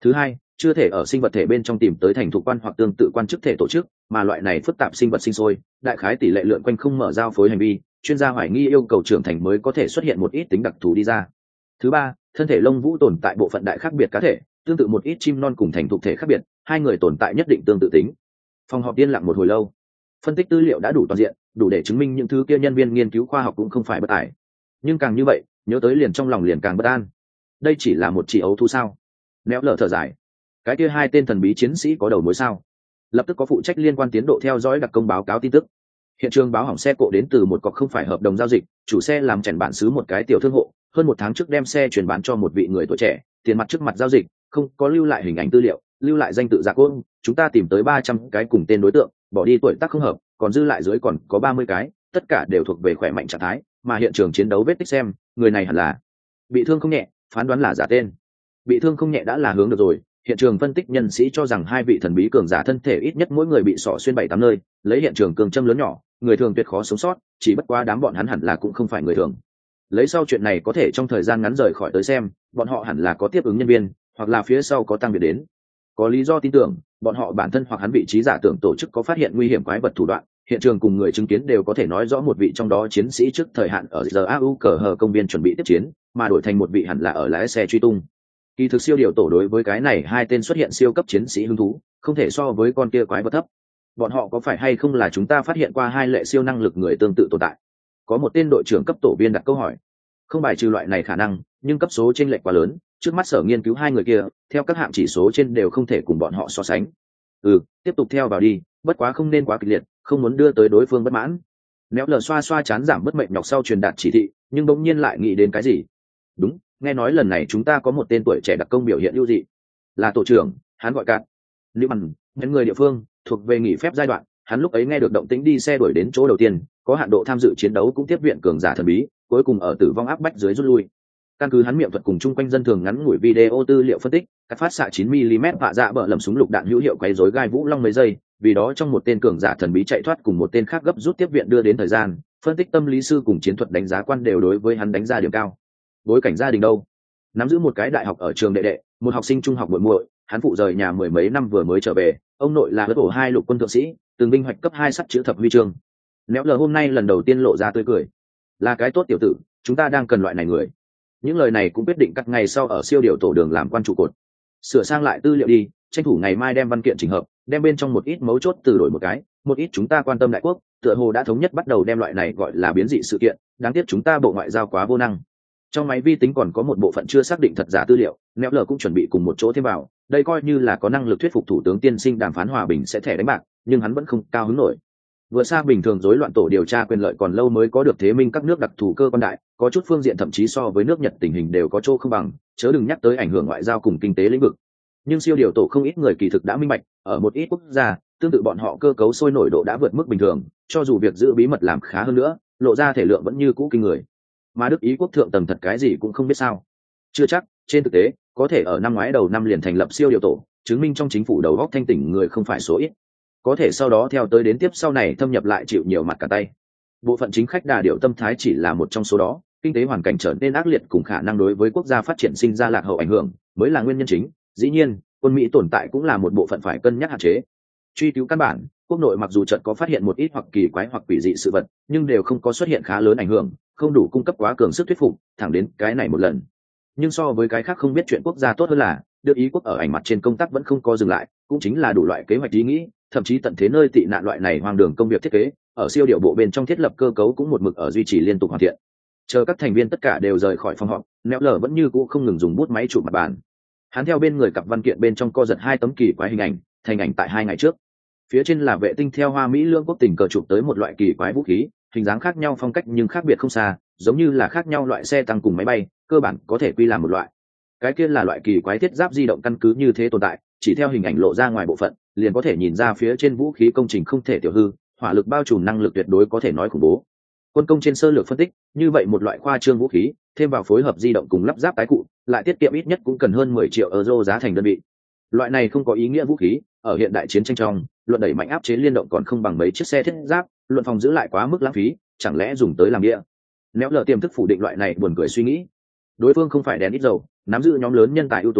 S1: Thứ hai, chưa thể ở sinh vật thể bên trong tìm tới thành thục quan hoặc tương tự quan chức thể tổ chức, mà loại này phức tạp sinh vật sinh sôi, đại khái tỷ lệ lượn quanh không mở giao phối hành vi, chuyên gia hoài nghi yêu cầu trưởng thành mới có thể xuất hiện một ít tính đặc thù đi ra. Thứ ba, thân thể lông vũ tồn tại bộ phận đại khác biệt cá thể, tương tự một ít chim non cùng thành thục thể khác biệt, hai người tồn tại nhất định tương tự tính. Phòng họp yên lặng một hồi lâu, phân tích tư liệu đã đủ toàn diện, đủ để chứng minh những thứ kia nhân viên nghiên cứu khoa học cũng không phải bất tài. Nhưng càng như vậy, nhớ tới liền trong lòng liền càng bất an. Đây chỉ là một chỉ ấu thú sao? Néo lở thở dài. Cái kia hai tên thần bí chiến sĩ có đầu mối sao? Lập tức có phụ trách liên quan tiến độ theo dõi đặc công báo cáo tin tức. Hiện trường báo hỏng xe cộ đến từ một cọc không phải hợp đồng giao dịch, chủ xe làm chèn bản xứ một cái tiểu thương hộ, hơn một tháng trước đem xe chuyển bán cho một vị người tuổi trẻ, tiền mặt trước mặt giao dịch, không có lưu lại hình ảnh tư liệu, lưu lại danh tự giả cốt. Chúng ta tìm tới 300 cái cùng tên đối tượng, bỏ đi tuổi tác không hợp, còn dư lại dưới còn có 30 cái, tất cả đều thuộc về khỏe mạnh trạng thái, mà hiện trường chiến đấu vết tích xem, người này hẳn là bị thương không nhẹ, phán đoán là giả tên. Bị thương không nhẹ đã là hướng được rồi, hiện trường phân tích nhân sĩ cho rằng hai vị thần bí cường giả thân thể ít nhất mỗi người bị sọ xuyên 7-8 nơi, lấy hiện trường cường châm lớn nhỏ, người thường tuyệt khó sống sót, chỉ bất quá đám bọn hắn hẳn là cũng không phải người thường. Lấy sau chuyện này có thể trong thời gian ngắn rời khỏi tới xem, bọn họ hẳn là có tiếp ứng nhân viên, hoặc là phía sau có tăng viện đến. Có lý do tin tưởng, bọn họ bản thân hoặc hắn vị trí giả tưởng tổ chức có phát hiện nguy hiểm quái vật thủ đoạn, hiện trường cùng người chứng kiến đều có thể nói rõ một vị trong đó chiến sĩ trước thời hạn ở GAU cờ hờ công viên chuẩn bị tiếp chiến, mà đổi thành một vị hẳn là ở lái xe truy tung. Kỳ thực siêu điều tổ đối với cái này hai tên xuất hiện siêu cấp chiến sĩ hứng thú, không thể so với con kia quái vật thấp. Bọn họ có phải hay không là chúng ta phát hiện qua hai lệ siêu năng lực người tương tự tồn tại? Có một tên đội trưởng cấp tổ viên đặt câu hỏi. Không bài trừ loại này khả năng, nhưng cấp số chênh lệch quá lớn, trước mắt sở nghiên cứu hai người kia, theo các hạng chỉ số trên đều không thể cùng bọn họ so sánh. Tiếp tục theo vào đi, bất quá không nên quá kịch liệt, không muốn đưa tới đối phương bất mãn. Néo lờ xoa xoa chán giảm bất mệnh nhọc sau truyền đạt chỉ thị, nhưng bỗng nhiên lại nghĩ đến cái gì. Đúng, nghe nói lần này chúng ta có một tên tuổi trẻ đặc công biểu hiện ưu dị, là tổ trưởng, hắn gọi Cát. Lưu Mằn, những người địa phương thuộc về nghỉ phép giai đoạn, hắn lúc ấy nghe được động tĩnh đi xe đuổi đến chỗ đầu tiên, có hạn độ tham dự chiến đấu cũng tiếp viện cường giả thần bí, cuối cùng ở tử vong áp bách dưới rút lui. Căn cứ hắn miệng thuật cùng chung quanh dân thường ngắn ngủi video tư liệu phân tích, các phát xạ 9mm vạ dạ bờ lầm súng lục đạn hữu hiệu quấy rối gai vũ long mấy giây, vì đó trong một tên cường giả thần bí chạy thoát cùng một tên khác gấp rút tiếp viện đưa đến thời gian, phân tích tâm lý sư cùng chiến thuật đánh giá quan đều đối với hắn đánh giá điểm cao. Bối cảnh gia đình đâu? Nắm giữ một cái đại học ở trường đệ đệ, một học sinh trung học muội muội, hắn phụ rời nhà mười mấy năm vừa mới trở về, ông nội là hất ổ hai lục quân thượng sĩ, từng binh hoạch cấp 2 sắt chữ thập huy chương. Néo lờ hôm nay lần đầu tiên lộ ra tươi cười. Là cái tốt tiểu tử, chúng ta đang cần loại này người. Những lời này cũng quyết định các ngày sau ở siêu điều tổ đường làm quan trụ cột. Sửa sang lại tư liệu đi, tranh thủ ngày mai đem văn kiện chỉnh hợp, đem bên trong một ít mấu chốt từ đổi một cái, một ít chúng ta quan tâm đại quốc, tựa hồ đã thống nhất bắt đầu đem loại này gọi là biến dị sự kiện, đáng tiếc chúng ta bộ ngoại giao quá vô năng. Trong máy vi tính còn có một bộ phận chưa xác định thật giả tư liệu, Néo lờ cũng chuẩn bị cùng một chỗ thêm vào, đây coi như là có năng lực thuyết phục thủ tướng tiên sinh đàm phán hòa bình sẽ thẻ đánh bạc, nhưng hắn vẫn không cao hứng nổi. Vừa xa bình thường rối loạn tổ điều tra quyền lợi còn lâu mới có được thế minh các nước đặc thù cơ quan đại, có chút phương diện thậm chí so với nước Nhật tình hình đều có chỗ không bằng, chớ đừng nhắc tới ảnh hưởng ngoại giao cùng kinh tế lĩnh vực. Nhưng siêu điều tổ không ít người kỳ thực đã minh bạch, ở một ít quốc gia, tương tự bọn họ cơ cấu sôi nổi độ đã vượt mức bình thường, cho dù việc giữ bí mật làm khá hơn nữa, lộ ra thể lượng vẫn như cũ kinh người. Mà Đức Ý quốc thượng tầng thật cái gì cũng không biết sao. Chưa chắc, trên thực tế, có thể ở năm ngoái đầu năm liền thành lập siêu điều tổ, chứng minh trong chính phủ đầu góc thanh tỉnh người không phải số ít. Có thể sau đó theo tới đến tiếp sau này thâm nhập lại chịu nhiều mặt cả tay. Bộ phận chính khách đà điệu tâm thái chỉ là một trong số đó, kinh tế hoàn cảnh trở nên ác liệt cùng khả năng đối với quốc gia phát triển sinh ra lạc hậu ảnh hưởng mới là nguyên nhân chính. Dĩ nhiên, quân Mỹ tồn tại cũng là một bộ phận phải cân nhắc hạn chế. Truy cứu căn bản, quốc nội mặc dù chợt có phát hiện một ít hoặc kỳ quái hoặc quỷ dị sự vật, nhưng đều không có xuất hiện khá lớn ảnh hưởng, không đủ cung cấp quá cường sức thuyết phục, thẳng đến cái này một lần. Nhưng so với cái khác không biết chuyện quốc gia tốt hơn là, Đức Ý quốc ở ảnh mặt trên công tác vẫn không có dừng lại, cũng chính là đủ loại kế hoạch ý nghĩ, thậm chí tận thế nơi tị nạn loại này hoang đường công việc thiết kế, ở siêu điều bộ bên trong thiết lập cơ cấu cũng một mực ở duy trì liên tục hoàn thiện. Chờ các thành viên tất cả đều rời khỏi phòng họp, Néo lờ vẫn như cũ không ngừng dùng bút máy chụp mặt bàn. Hắn theo bên người cặp văn kiện bên trong co giật 2 tấm kỳ quái hình ảnh, thành ảnh tại 2 ngày trước. Phía trên là vệ tinh theo Hoa Mỹ lưỡng quốc tình cờ chụp tới một loại kỳ quái vũ khí, hình dáng khác nhau phong cách nhưng khác biệt không xa, giống như là khác nhau loại xe tăng cùng máy bay, cơ bản có thể quy làm một loại. Cái kia là loại kỳ quái thiết giáp di động căn cứ như thế tồn tại, chỉ theo hình ảnh lộ ra ngoài bộ phận, liền có thể nhìn ra phía trên vũ khí công trình không thể tiểu hư, hỏa lực bao trùm năng lực tuyệt đối có thể nói khủng bố. Quân công trên sơ lược phân tích, như vậy một loại khoa trương vũ khí, thêm vào phối hợp di động cùng lắp ráp tái cụ, lại tiết kiệm ít nhất cũng cần hơn 10 triệu euro giá thành đơn vị. Loại này không có ý nghĩa vũ khí, ở hiện đại chiến tranh trong, luận đẩy mạnh áp chế liên động còn không bằng mấy chiếc xe thiết giáp, luận phòng giữ lại quá mức lãng phí, chẳng lẽ dùng tới làm địa? Néo lờ tiềm thức phủ định loại này buồn cười suy nghĩ. Đối phương không phải đèn ít dầu, nắm giữ nhóm lớn nhân tài ưu tú,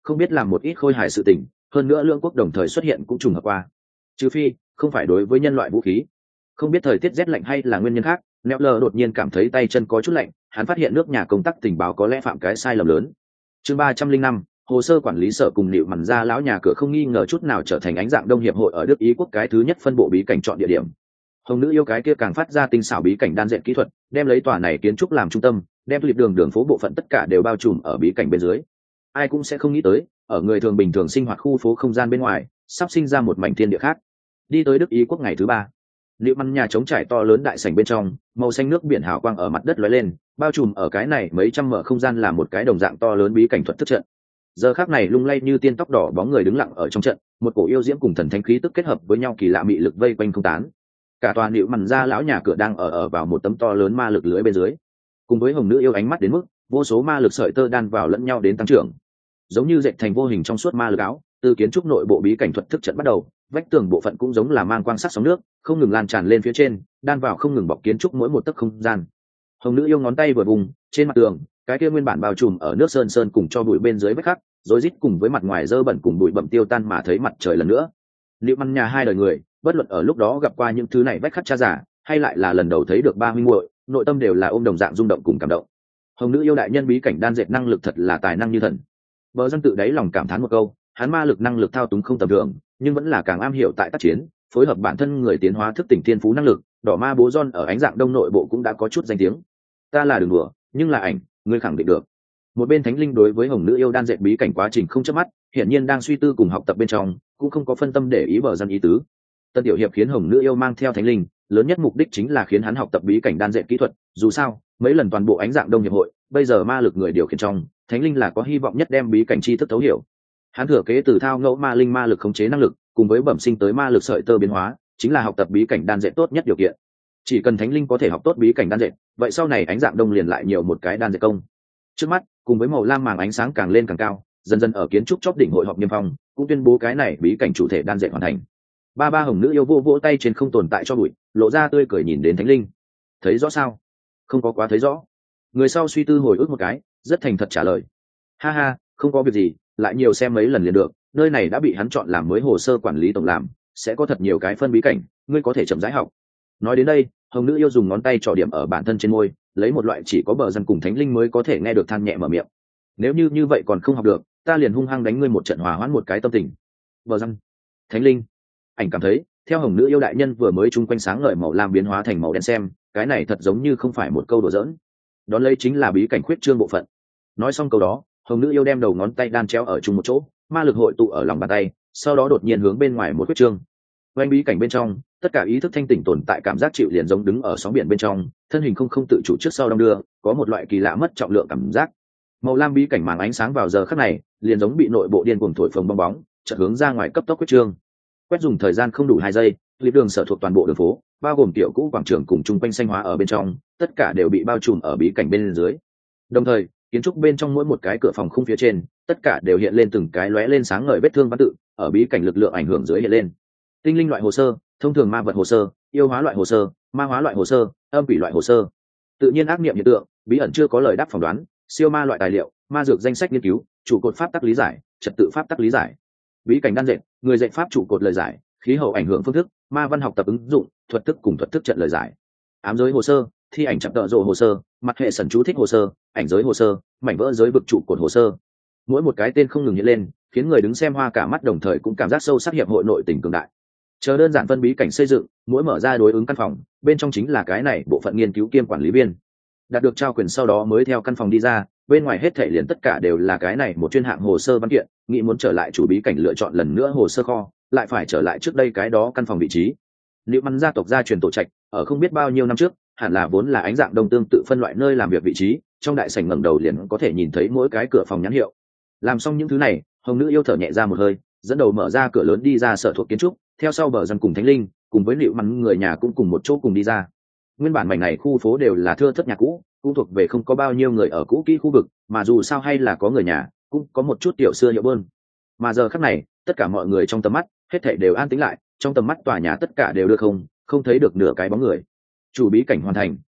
S1: không biết làm một ít khôi hài sự tình, hơn nữa lưỡng quốc đồng thời xuất hiện cũng trùng hợp qua. Trừ phi không phải đối với nhân loại vũ khí. Không biết thời tiết rét lạnh hay là nguyên nhân khác, Neo Lơ đột nhiên cảm thấy tay chân có chút lạnh, hắn phát hiện nước nhà công tác tình báo có lẽ phạm cái sai lầm lớn. Chương 305, hồ sơ quản lý sở cùng Nịu Mằn ra lão nhà cửa không nghi ngờ chút nào trở thành ánh dạng đông hiệp hội ở Đức Ý quốc cái thứ nhất phân bộ bí cảnh chọn địa điểm. Hồng nữ yêu cái kia càng phát ra tinh xảo bí cảnh đan dệt kỹ thuật, đem lấy tòa này kiến trúc làm trung tâm, đem liệt đường phố bộ phận tất cả đều bao trùm ở bí cảnh bên dưới. Ai cũng sẽ không nghĩ tới, ở người thường bình thường sinh hoạt khu phố không gian bên ngoài, sắp sinh ra một mảnh thiên địa khác. Đi tới Đức Ý quốc ngày thứ ba, Liệu Măn nhà trống trải to lớn đại sảnh bên trong, màu xanh nước biển hào quang ở mặt đất lóe lên, bao trùm ở cái này mấy trăm mở không gian là một cái đồng dạng to lớn bí cảnh thuật thức trận. Giờ khắc này lung lay như tiên tóc đỏ bóng người đứng lặng ở trong trận, một cổ yêu diễm cùng thần thánh khí tức kết hợp với nhau kỳ lạ mị lực vây quanh không tán. Cả tòa Liệu Măn ra lão nhà cửa đang ở vào một tấm to lớn ma lực lưới bên dưới. Cùng với hồng nữ yêu ánh mắt đến mức, vô số ma lực sợi tơ đan vào lẫn nhau đến tăng trưởng. Giống như dệt thành vô hình trong suốt ma lực áo, từ kiến trúc nội bộ bí cảnh thuật thức trận bắt đầu, vách tường bộ phận cũng giống là mang quang sắc sóng nước, không ngừng lan tràn lên phía trên, đan vào không ngừng bọc kiến trúc mỗi một tấc không gian. Hồng nữ yêu ngón tay vừa vùng, trên mặt tường, cái kia nguyên bản bao trùm ở nước sơn sơn cùng cho bụi bên dưới vách khắc, rồi rít cùng với mặt ngoài dơ bẩn cùng bụi bặm tiêu tan mà thấy mặt trời lần nữa. Liệu Măn nhà hai đời người, bất luận ở lúc đó gặp qua những thứ này vách khắc cha giả, hay lại là lần đầu thấy được ba huynh muội, nội tâm đều là ôm đồng dạng rung động cùng cảm động. Hồng nữ yêu đại nhân bí cảnh đan dệt năng lực thật là tài năng như thần. Bờ dân tự đáy lòng cảm thán một câu, hắn ma lực năng lực thao túng không tầm thường, nhưng vẫn là càng am hiểu tại tác chiến, phối hợp bản thân người tiến hóa thức tỉnh thiên phú năng lực, đỏ ma bố John ở ánh dạng đông nội bộ cũng đã có chút danh tiếng. Ta là đừng đùa, nhưng là ảnh, ngươi khẳng định được. Một bên thánh linh đối với hồng nữ yêu đan dệt bí cảnh quá trình không chớp mắt, hiển nhiên đang suy tư cùng học tập bên trong, cũng không có phân tâm để ý bờ dân ý tứ. Tân tiểu hiệp khiến hồng nữ yêu mang theo thánh linh, lớn nhất mục đích chính là khiến hắn học tập bí cảnh đan dệt kỹ thuật, dù sao, mấy lần toàn bộ ánh dạng đông hiệp hội, bây giờ ma lực người điều khiển trong, thánh linh là có hy vọng nhất đem bí cảnh tri thức thấu hiểu. Hắn thừa kế từ thao ngẫu ma linh ma lực khống chế năng lực, cùng với bẩm sinh tới ma lực sợi tơ biến hóa, chính là học tập bí cảnh đan dệt tốt nhất điều kiện. Chỉ cần thánh linh có thể học tốt bí cảnh đan dệt, vậy sau này ánh dạng đông liền lại nhiều một cái đan dệt công. Trước mắt, cùng với màu lam màng ánh sáng càng lên càng cao, dần dần ở kiến trúc chóp đỉnh hội họp niêm phong, cũng tuyên bố cái này bí cảnh chủ thể đan dệt hoàn thành. Ba hồng nữ yêu vô vỗ tay trên không tồn tại cho bụi, lộ ra tươi cười nhìn đến thánh linh. Thấy rõ sao? Không có quá thấy rõ. Người sau suy tư hồi ức một cái, rất thành thật trả lời. Ha ha, không có việc gì, lại nhiều xem mấy lần liền được, nơi này đã bị hắn chọn làm mới hồ sơ quản lý tổng làm, sẽ có thật nhiều cái phân bí cảnh, ngươi có thể chậm rãi học. Nói đến đây, hồng nữ yêu dùng ngón tay trỏ điểm ở bản thân trên môi, lấy một loại chỉ có bờ dân cùng thánh linh mới có thể nghe được than nhẹ mở miệng. Nếu như vậy còn không học được, ta liền hung hăng đánh ngươi một trận hòa hoãn một cái tâm tình. Bờ dân, thánh linh, ảnh cảm thấy, theo hồng nữ yêu đại nhân vừa mới chung quanh sáng ngời màu lam biến hóa thành màu đen xem, cái này thật giống như không phải một câu đùa giỡn. Đón lấy chính là bí cảnh khuyết trương bộ phận. Nói xong câu đó, hồng nữ yêu đem đầu ngón tay đan chéo ở chung một chỗ, ma lực hội tụ ở lòng bàn tay, sau đó đột nhiên hướng bên ngoài một khuyết trương. Quanh bí cảnh bên trong, tất cả ý thức thanh tỉnh tồn tại cảm giác chịu liền giống đứng ở sóng biển bên trong, thân hình không tự chủ trước sau đong đưa, có một loại kỳ lạ mất trọng lượng cảm giác. Màu lam bí cảnh màng ánh sáng vào giờ khắc này, liền giống bị nội bộ điên cuồng thổi phồng bong bóng, chợt hướng ra ngoài cấp tốc khuyết trương. Quét dùng thời gian không đủ 2 giây, liệt đường sở thuộc toàn bộ đường phố, bao gồm tiểu cũ quảng trường cùng chung quanh xanh hóa ở bên trong, tất cả đều bị bao trùm ở bí cảnh bên dưới. Đồng thời, kiến trúc bên trong mỗi một cái cửa phòng khung phía trên, tất cả đều hiện lên từng cái lóe lên sáng ngời vết thương văn tự, ở bí cảnh lực lượng ảnh hưởng dưới hiện lên. Tinh linh loại hồ sơ, thông thường ma vật hồ sơ, yêu hóa loại hồ sơ, ma hóa loại hồ sơ, âm quỷ loại hồ sơ, tự nhiên ác niệm hiện tượng, bí ẩn chưa có lời đáp phỏng đoán, siêu ma loại tài liệu, ma dược danh sách nghiên cứu, trụ cột pháp tắc lý giải, trật tự pháp tắc lý giải, bí cảnh đan dệt, người dạy pháp trụ cột lời giải, khí hậu ảnh hưởng phương thức, ma văn học tập ứng dụng, thuật thức cùng thuật thức trận lời giải, ám giới hồ sơ, thi ảnh chạm tợ rộ hồ sơ, mặt hệ sẩn chú thích hồ sơ, ảnh giới hồ sơ, mảnh vỡ giới vực trụ cột hồ sơ. Mỗi một cái tên không ngừng hiện lên, khiến người đứng xem hoa cả mắt, đồng thời cũng cảm giác sâu sắc hiệp hội nội tình cường đại. Chờ đơn giản phân bí cảnh xây dựng, mỗi mở ra đối ứng căn phòng, bên trong chính là cái này bộ phận nghiên cứu kiêm quản lý viên. Đạt được trao quyền sau đó mới theo căn phòng đi ra, bên ngoài hết thảy liền tất cả đều là cái này một chuyên hạng hồ sơ văn kiện, nghĩ muốn trở lại chủ bí cảnh lựa chọn lần nữa hồ sơ kho, lại phải trở lại trước đây cái đó căn phòng vị trí. Liệu Măn gia tộc gia truyền tổ trạch, ở không biết bao nhiêu năm trước, hẳn là vốn là ánh dạng đông tương tự phân loại nơi làm việc vị trí, trong đại sảnh ngẩng đầu liền có thể nhìn thấy mỗi cái cửa phòng nhãn hiệu. Làm xong những thứ này, hồng nữ yêu thở nhẹ ra một hơi, dẫn đầu mở ra cửa lớn đi ra sở thuộc kiến trúc, theo sau bờ dân cùng thánh linh, cùng với Liệu Măn người nhà cũng cùng một chỗ cùng đi ra. Nguyên bản mảnh này khu phố đều là thưa thớt nhà cũ, cũng thuộc về không có bao nhiêu người ở cũ kỹ khu vực, mà dù sao hay là có người nhà, cũng có một chút tiểu xưa hiệu bơn. Mà giờ khắc này, tất cả mọi người trong tầm mắt, hết thảy đều an tĩnh lại, trong tầm mắt tòa nhà tất cả đều đưa không thấy được nửa cái bóng người. Chủ bí cảnh hoàn thành,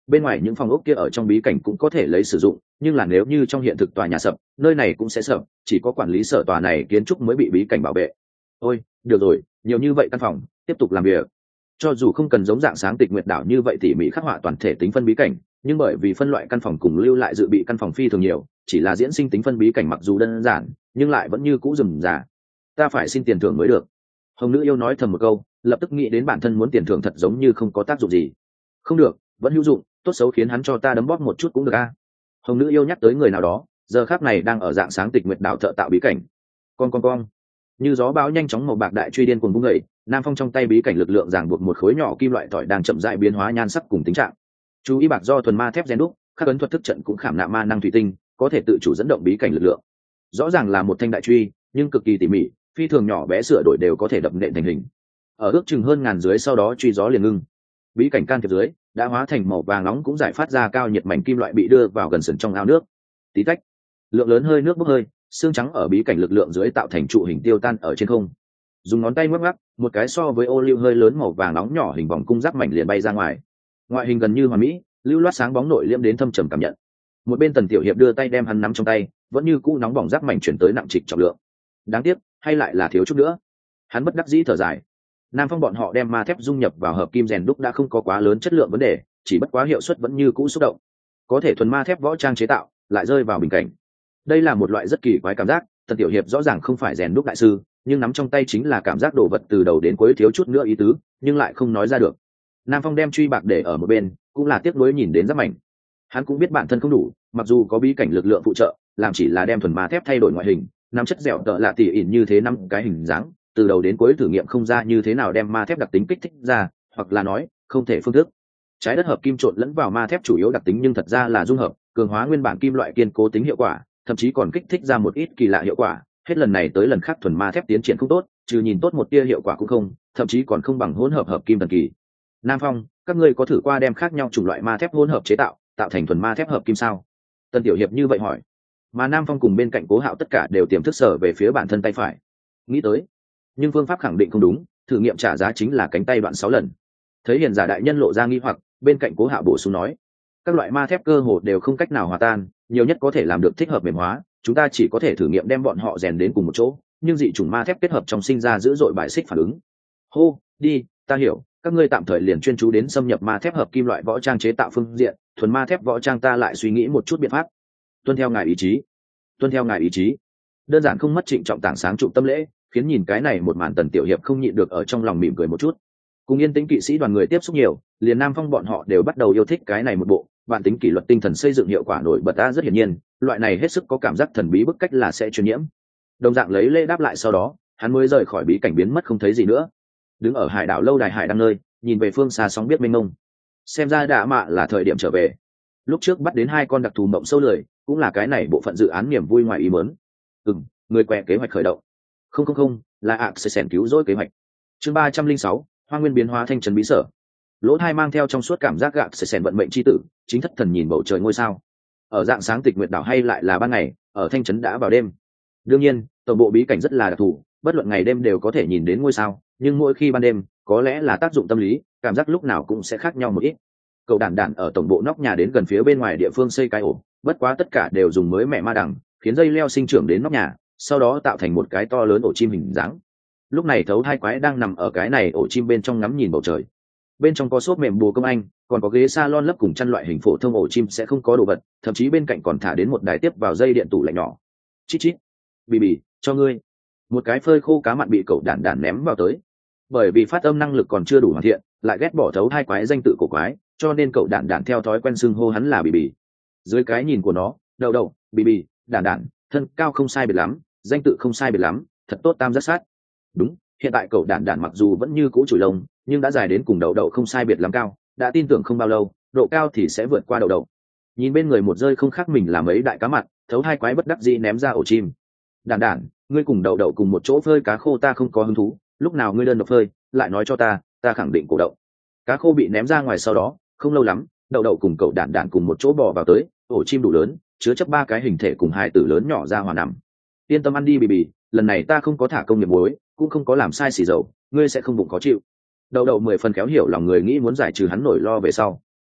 S1: bên ngoài những phòng ốc kia ở trong bí cảnh cũng có thể lấy sử dụng, nhưng là nếu như trong hiện thực tòa nhà sập, nơi này cũng sẽ sập, chỉ có quản lý sở tòa này kiến trúc mới bị bí cảnh bảo vệ. Ôi, được rồi, nhiều như vậy căn phòng, tiếp tục làm việc. Cho dù không cần giống dạng sáng Tịch Nguyệt đảo như vậy tỉ mỉ khắc họa toàn thể tính phân bí cảnh, nhưng bởi vì phân loại căn phòng cùng lưu lại dự bị căn phòng phi thường nhiều, chỉ là diễn sinh tính phân bí cảnh mặc dù đơn giản, nhưng lại vẫn như cũ rườm rà. Ta phải xin tiền thưởng mới được. Hồng nữ yêu nói thầm một câu, lập tức nghĩ đến bản thân muốn tiền thưởng thật giống như không có tác dụng gì. Không được, vẫn hữu dụng, tốt xấu khiến hắn cho ta đấm bóp một chút cũng được a. Hồng nữ yêu nhắc tới người nào đó, giờ khắc này đang ở dạng sáng Tịch Nguyệt đảo thợ tạo bí cảnh. Con như gió bão nhanh chóng màu bạc đại truy điên cuồng vung dậy, Nam Phong trong tay bí cảnh lực lượng ràng buộc một khối nhỏ kim loại tỏi đang chậm rãi biến hóa nhan sắc cùng tính trạng. Chú ý bạc do thuần ma thép rèn đúc, các ấn thuật thức trận cũng khảm nạm ma năng thủy tinh, có thể tự chủ dẫn động bí cảnh lực lượng. Rõ ràng là một thanh đại truy, nhưng cực kỳ tỉ mỉ, phi thường nhỏ bé sửa đổi đều có thể đập nện thành hình. Ở ước chừng hơn ngàn dưới sau đó truy gió liền ngưng. Bí cảnh can thiệp dưới đã hóa thành màu vàng nóng cũng giải phát ra cao nhiệt mảnh kim loại bị đưa vào gần sườn trong ao nước. Tí tách, lượng lớn hơi nước bốc hơi, xương trắng ở bí cảnh lực lượng dưới tạo thành trụ hình tiêu tan ở trên không. Dùng ngón tay ngoắc ngoắc, một cái so với ô liu hơi lớn màu vàng nóng nhỏ hình vòng cung giáp mảnh liền bay ra ngoài. Ngoại hình gần như hoàn mỹ, lưu loát sáng bóng nội liễm đến thâm trầm cảm nhận. Một bên Tần Tiểu Hiệp đưa tay đem hắn nắm trong tay, vẫn như cũ nóng bỏng giáp mảnh chuyển tới nặng trịch trọng lượng. Đáng tiếc, hay lại là thiếu chút nữa. Hắn bất đắc dĩ thở dài. Nam Phong bọn họ đem ma thép dung nhập vào hợp kim rèn đúc đã không có quá lớn chất lượng vấn đề, chỉ bất quá hiệu suất vẫn như cũ xúc động. Có thể thuần ma thép võ trang chế tạo, lại rơi vào bình cảnh. Đây là một loại rất kỳ quái cảm giác, Tần Tiểu Hiệp rõ ràng không phải rèn đúc đại sư, nhưng nắm trong tay chính là cảm giác đồ vật từ đầu đến cuối thiếu chút nữa ý tứ, nhưng lại không nói ra được. Nam Phong đem truy bạc để ở một bên, cũng là tiếc nuối nhìn đến giáp mảnh. Hắn cũng biết bản thân không đủ, mặc dù có bí cảnh lực lượng phụ trợ, làm chỉ là đem thuần ma thép thay đổi ngoại hình, nắm chất dẻo tợ lạ tỉ ỉn như thế năm cái hình dáng, từ đầu đến cuối thử nghiệm không ra như thế nào đem ma thép đặc tính kích thích ra, hoặc là nói không thể phương thức. Trái đất hợp kim trộn lẫn vào ma thép chủ yếu đặc tính nhưng thật ra là dung hợp, cường hóa nguyên bản kim loại kiên cố tính hiệu quả, thậm chí còn kích thích ra một ít kỳ lạ hiệu quả. Hết lần này tới lần khác thuần ma thép tiến triển không tốt, trừ nhìn tốt một tia hiệu quả cũng không, thậm chí còn không bằng hỗn hợp hợp kim thần kỳ. Nam Phong, các ngươi có thử qua đem khác nhau chủng loại ma thép hỗn hợp chế tạo, tạo thành thuần ma thép hợp kim sao? Tân Tiểu Hiệp như vậy hỏi. Mà Nam Phong cùng bên cạnh Cố Hạo tất cả đều tiềm thức sở về phía bản thân tay phải. Nghĩ tới, nhưng phương pháp khẳng định không đúng, thử nghiệm trả giá chính là cánh tay đoạn 6 lần. Thấy Hiền giả đại nhân lộ ra nghi hoặc, bên cạnh Cố Hạo bổ sung nói, các loại ma thép cơ hồ đều không cách nào hòa tan, nhiều nhất có thể làm được thích hợp mềm hóa, chúng ta chỉ có thể thử nghiệm đem bọn họ rèn đến cùng một chỗ, nhưng dị chủng ma thép kết hợp trong sinh ra dữ dội bài xích phản ứng. Hô, đi, ta hiểu, các ngươi tạm thời liền chuyên chú đến xâm nhập ma thép hợp kim loại võ trang chế tạo phương diện, thuần ma thép võ trang ta lại suy nghĩ một chút biện pháp. Tuân theo ngài ý chí. Tuân theo ngài ý chí. Đơn giản không mất trịnh trọng tảng sáng trụ tâm lễ, khiến nhìn cái này một màn Tần Tiểu Hiệp không nhịn được ở trong lòng mỉm cười một chút. Cùng Yên Tĩnh kỵ sĩ đoàn người tiếp xúc nhiều, liền Nam Phong bọn họ đều bắt đầu yêu thích cái này một bộ bản tính kỷ luật tinh thần xây dựng hiệu quả nổi bật ta rất hiển nhiên, loại này hết sức có cảm giác thần bí bức cách là sẽ truyền nhiễm. Đồng dạng lấy lễ đáp lại sau đó, hắn mới rời khỏi bí cảnh biến mất không thấy gì nữa. Đứng ở hải đảo lâu đài hải đăng nơi, nhìn về phương xa sóng biết mênh mông. Xem ra đã mạ là thời điểm trở về. Lúc trước bắt đến 2 con đặc thù mộng sâu lười, cũng là cái này bộ phận dự án niềm vui ngoài ý muốn. Người què kế hoạch khởi động. Không, là ạ sẽ sèn cứu rỗi kế hoạch. Chương 306, Hoa Nguyên biến hóa thanh trấn bí sở. Lỗ Thai mang theo trong suốt cảm giác gạc sẽ sèn vận mệnh chi tử, chính thất thần nhìn bầu trời ngôi sao. Ở dạng sáng Tịch Nguyệt đảo hay lại là ban ngày, ở thanh trấn đã vào đêm. Đương nhiên, tổng bộ bí cảnh rất là đặc thù, bất luận ngày đêm đều có thể nhìn đến ngôi sao, nhưng mỗi khi ban đêm, có lẽ là tác dụng tâm lý, cảm giác lúc nào cũng sẽ khác nhau một ít. Cậu đản đản ở tổng bộ nóc nhà đến gần phía bên ngoài địa phương xây cái ổ, bất quá tất cả đều dùng mới mẹ ma đằng, khiến dây leo sinh trưởng đến nóc nhà, sau đó tạo thành một cái to lớn ổ chim hình dáng. Lúc này Thấu Thai Quái đang nằm ở cái này ổ chim bên trong ngắm nhìn bầu trời. Bên trong có xốp mềm bồ công anh, còn có ghế salon lấp cùng chăn loại hình phổ thông ổ chim sẽ không có đồ vật, thậm chí bên cạnh còn thả đến một đài tiếp vào dây điện tủ lạnh nhỏ. Chít chít, bì bì, cho ngươi. Một cái phơi khô cá mặn bị cậu đản đản ném vào tới. Bởi vì phát âm năng lực còn chưa đủ hoàn thiện, lại ghét bỏ Thấu Thai Quái danh tự cổ quái, cho nên cậu đản đản theo thói quen xưng hô hắn là bì bì. Dưới cái nhìn của nó, đậu bì bì, đản đản, thân cao không sai biệt lắm, danh tự không sai biệt lắm, thật tốt tam giác sát. Đúng, hiện tại cậu đản đản mặc dù vẫn như cũ chùi lông, nhưng đã dài đến cùng đậu không sai biệt lắm cao, đã tin tưởng không bao lâu, độ cao thì sẽ vượt qua đậu. Nhìn bên người một rơi không khác mình là mấy đại cá mặt, Thấu Hai Quái bất đắc dĩ ném ra ổ chim. Đản đản, ngươi cùng đậu cùng một chỗ phơi cá khô ta không có hứng thú, lúc nào ngươi đơn độc phơi, lại nói cho ta khẳng định cổ đậu. Cá khô bị ném ra ngoài sau đó, không lâu lắm, đậu cùng cậu đản đản cùng một chỗ bò vào tới, ổ chim đủ lớn, chứa chấp 3 cái hình thể cùng 2 tử lớn nhỏ ra hòa nằm. Yên tâm ăn đi bì bì, lần này ta không có thả công nghiệp muối, cũng không có làm sai xì dầu, ngươi sẽ không bụng khó chịu. Đậu 10 phần khéo hiểu lòng người nghĩ muốn giải trừ hắn nỗi lo về sau.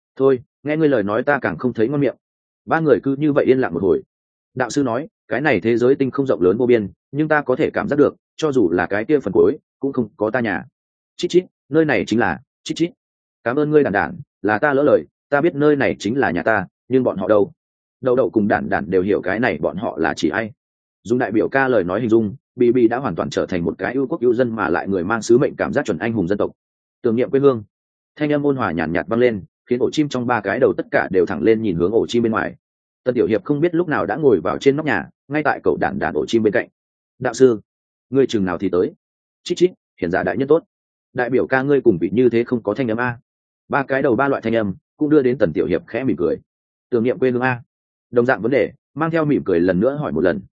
S1: thôi nghe ngươi lời nói ta càng không thấy ngon miệng. Ba người cứ như vậy yên lặng một hồi. Đạo sư nói, cái này thế giới tinh không rộng lớn vô biên, nhưng ta có thể cảm giác được, cho dù là cái kia phần cuối cũng không có ta nhà. Chít chít, nơi này chính là chít chít. Cảm ơn ngươi đản đản, là ta lỡ lời, ta biết nơi này chính là nhà ta, nhưng bọn họ đâu? Đậu đậu cùng đản đản đều hiểu cái này bọn họ là chỉ ai. Dùng đại biểu ca lời nói hình dung, Bì Bì đã hoàn toàn trở thành một cái ưu quốc ưu dân mà lại người mang sứ mệnh cảm giác chuẩn anh hùng dân tộc. Tưởng niệm quê hương. Thanh âm ôn hòa nhàn nhạt vang lên, khiến ổ chim trong ba cái đầu tất cả đều thẳng lên nhìn hướng ổ chim bên ngoài. Tân Tiểu Hiệp không biết lúc nào đã ngồi vào trên nóc nhà, ngay tại cậu đản đản ổ chim bên cạnh. Đạo sư, ngươi chừng nào thì tới? Chít chít, hiển giả đại nhân tốt. Đại biểu ca ngươi cùng vị như thế không có thanh âm a. Ba cái đầu ba loại thanh âm cũng đưa đến Tần Tiểu Hiệp khẽ mỉm cười. Tưởng niệm quê hương a. Đồng dạng vấn đề, mang theo mỉm cười lần nữa hỏi một lần.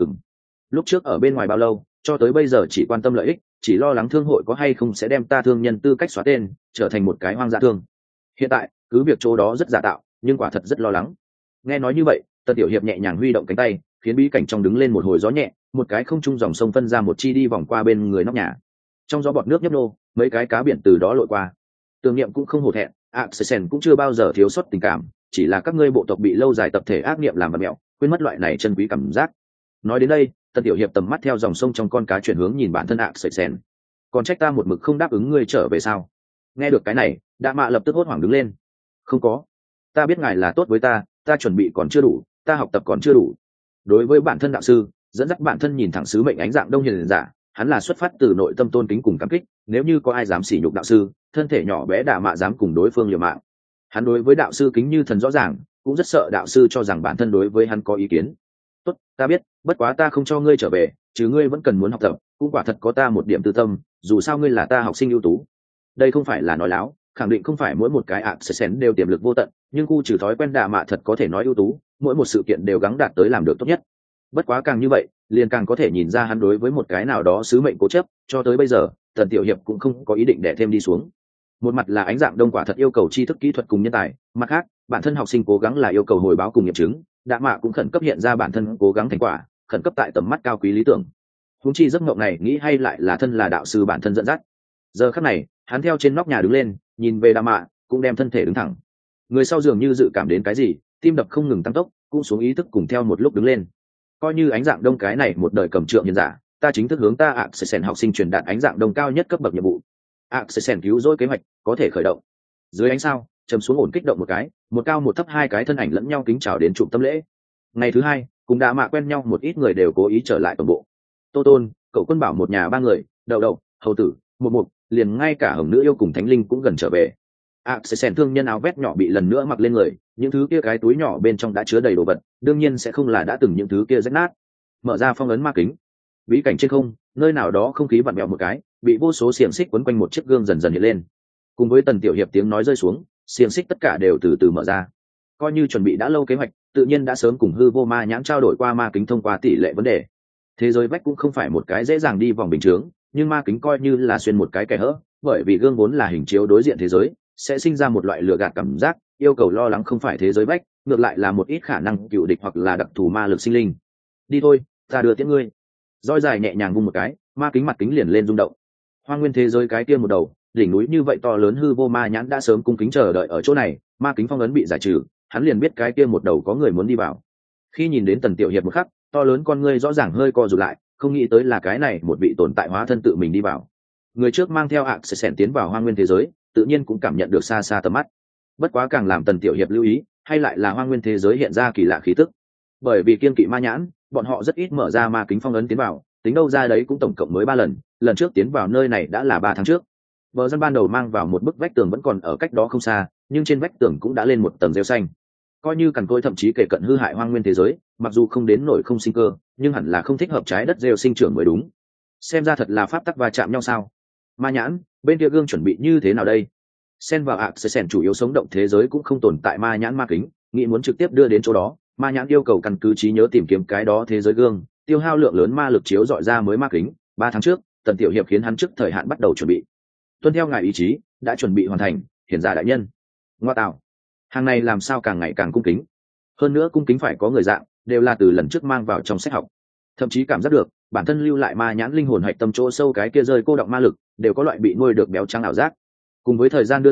S1: Lúc trước ở bên ngoài bao lâu, cho tới bây giờ chỉ quan tâm lợi ích, chỉ lo lắng thương hội có hay không sẽ đem ta thương nhân tư cách xóa tên, trở thành một cái hoang dã thương. Hiện tại cứ việc chỗ đó rất giả tạo, nhưng quả thật rất lo lắng. Nghe nói như vậy, Tần Tiểu Hiệp nhẹ nhàng huy động cánh tay, khiến bí cảnh trong đứng lên một hồi gió nhẹ, một cái không trung dòng sông phân ra một chi đi vòng qua bên người nóc nhà. Trong gió bọt nước nhấp nô, mấy cái cá biển từ đó lội qua. Tưởng niệm cũng không hổ thẹn, Axelsen cũng chưa bao giờ thiếu sót tình cảm, chỉ là các ngươi bộ tộc bị lâu dài tập thể ác niệm làm bẩn mẹo, quên mất loại này chân quý cảm giác. Nói đến đây, Tần Tiểu Hiệp tầm mắt theo dòng sông trong con cá chuyển hướng nhìn bản thân Axelsen. Còn trách ta một mực không đáp ứng ngươi trở về sao? Nghe được cái này, Đạ Mạ lập tức hốt hoảng đứng lên. Không có, ta biết ngài là tốt với ta chuẩn bị còn chưa đủ, ta học tập còn chưa đủ. Đối với bản thân đạo sư, dẫn dắt bản thân nhìn thẳng sứ mệnh ánh dạng đông hiền giả, hắn là xuất phát từ nội tâm tôn kính cùng cảm kích. Nếu như có ai dám sỉ nhục đạo sư, thân thể nhỏ bé Đạ Mạ dám cùng đối phương liều mạng. Hắn đối với đạo sư kính như thần rõ ràng, cũng rất sợ đạo sư cho rằng bản thân đối với hắn có ý kiến. Tốt, ta biết, bất quá ta không cho ngươi trở về, chứ ngươi vẫn cần muốn học tập, cũng quả thật có ta một điểm tư tâm, dù sao ngươi là ta học sinh ưu tú. Đây không phải là nói láo, khẳng định không phải mỗi một cái Axelsen đều tiềm lực vô tận, nhưng khu trừ thói quen Đạ Mạ thật có thể nói ưu tú, mỗi một sự kiện đều gắng đạt tới làm được tốt nhất. Bất quá càng như vậy, liền càng có thể nhìn ra hắn đối với một cái nào đó sứ mệnh cố chấp, cho tới bây giờ, Tần Tiểu Hiệp cũng không có ý định để thêm đi xuống. Một mặt là ánh dạng đông quả thật yêu cầu tri thức kỹ thuật cùng nhân tài, mặt khác, bản thân học sinh cố gắng là yêu cầu hồi báo cùng nghiệm chứng. Đạ Mạ cũng khẩn cấp hiện ra bản thân cố gắng thành quả, khẩn cấp tại tầm mắt cao quý lý tưởng. Huống chi giấc mộng này nghĩ hay lại là thân là đạo sư bản thân dẫn dắt. Giờ khắc này, hắn theo trên nóc nhà đứng lên, nhìn về Đạ Mạ, cũng đem thân thể đứng thẳng. Người sau dường như dự cảm đến cái gì, tim đập không ngừng tăng tốc, cũng xuống ý thức cùng theo một lúc đứng lên. Coi như ánh dạng đông cái này một đời cầm trượng nhân giả, ta chính thức hướng ta Axelsen học sinh truyền đạt ánh dạng đông cao nhất cấp bậc nhiệm vụ. Axelsen cứu rỗi kế hoạch có thể khởi động. Dưới ánh sao, trầm xuống ổn kích động một cái, một cao một thấp hai cái thân ảnh lẫn nhau kính chào đến trụ tâm lễ. Ngày thứ hai, cùng Đạ Mạ quen nhau một ít người đều cố ý trở lại tổng bộ. Tô Tôn, cậu quân bảo một nhà ba người, đậu đậu, hầu tử, một liền ngay cả hồng nữ yêu cùng thánh linh cũng gần trở về. Axelsen thương nhân áo vét nhỏ bị lần nữa mặc lên người, những thứ kia cái túi nhỏ bên trong đã chứa đầy đồ vật, đương nhiên sẽ không là đã từng những thứ kia rách nát. Mở ra phong ấn ma kính, bí cảnh trên không, nơi nào đó không khí vặn vẹo một cái, bị vô số xiềng xích quấn quanh một chiếc gương dần dần hiện lên. Cùng với Tần Tiểu Hiệp tiếng nói rơi xuống, xiềng xích tất cả đều từ từ mở ra. Coi như chuẩn bị đã lâu kế hoạch, tự nhiên đã sớm cùng hư vô ma nhãn trao đổi qua ma kính thông qua tỷ lệ vấn đề. Thế giới vách cũng không phải một cái dễ dàng đi vòng bình chướng, nhưng ma kính coi như là xuyên một cái kẽ hở, bởi vì gương vốn là hình chiếu đối diện thế giới, sẽ sinh ra một loại lừa gạt cảm giác, yêu cầu lo lắng không phải thế giới vách, ngược lại là một ít khả năng cựu địch hoặc là đặc thù ma lực sinh linh. Đi thôi, ta đưa tiễn ngươi. Roi dài nhẹ nhàng vung một cái, ma kính mặt kính liền lên rung động. Hoang nguyên thế giới cái kia một đầu, đỉnh núi như vậy to lớn hư vô ma nhãn đã sớm cung kính chờ đợi ở chỗ này, ma kính phong ấn bị giải trừ, hắn liền biết cái kia một đầu có người muốn đi vào. Khi nhìn đến Tần Tiểu Hiệp một khắc, to lớn con ngươi rõ ràng hơi co rụt lại, không nghĩ tới là cái này một vị tồn tại hóa thân tự mình đi vào. Người trước mang theo Axelsen tiến vào hoang nguyên thế giới, tự nhiên cũng cảm nhận được xa xa tầm mắt. Bất quá càng làm Tần Tiểu Hiệp lưu ý, hay lại là hoang nguyên thế giới hiện ra kỳ lạ khí tức. Bởi vì kiên kỵ ma nhãn, bọn họ rất ít mở ra ma kính phong ấn tiến vào, tính đâu ra đấy cũng tổng cộng mới 3 lần, lần trước tiến vào nơi này đã là 3 tháng trước. Bờ dân ban đầu mang vào một bức vách tường vẫn còn ở cách đó không xa, nhưng trên vách tường cũng đã lên một tầng rêu xanh. Coi như cằn cỗi thậm chí kể cận hư hại hoang nguyên thế giới, mặc dù không đến nổi không sinh cơ, nhưng hẳn là không thích hợp trái đất rêu sinh trưởng mới đúng. Xem ra thật là pháp tắc va chạm nhau sao? Ma nhãn, bên kia gương chuẩn bị như thế nào đây? Xen vào Axelsen chủ yếu sống động thế giới cũng không tồn tại ma nhãn ma kính, nghĩ muốn trực tiếp đưa đến chỗ đó, ma nhãn yêu cầu căn cứ trí nhớ tìm kiếm cái đó thế giới gương, tiêu hao lượng lớn ma lực chiếu dọi ra mới ma kính. 3 tháng trước, Tần Tiểu Hiệp khiến hắn trước thời hạn bắt đầu chuẩn bị. Tuân theo ngài ý chí, đã chuẩn bị hoàn thành, hiển giả đại nhân. Ngoa tạo, hàng này làm sao càng ngày càng cung kính. Hơn nữa cung kính phải có người dạng, đều là từ lần trước mang vào trong sách học. Thậm chí cảm giác được, bản thân lưu lại ma nhãn linh hồn hạch tâm chỗ sâu cái kia rơi cô đọng ma lực, đều có loại bị nuôi được béo trắng ảo giác. Cùng với thời gian đưa đẩy,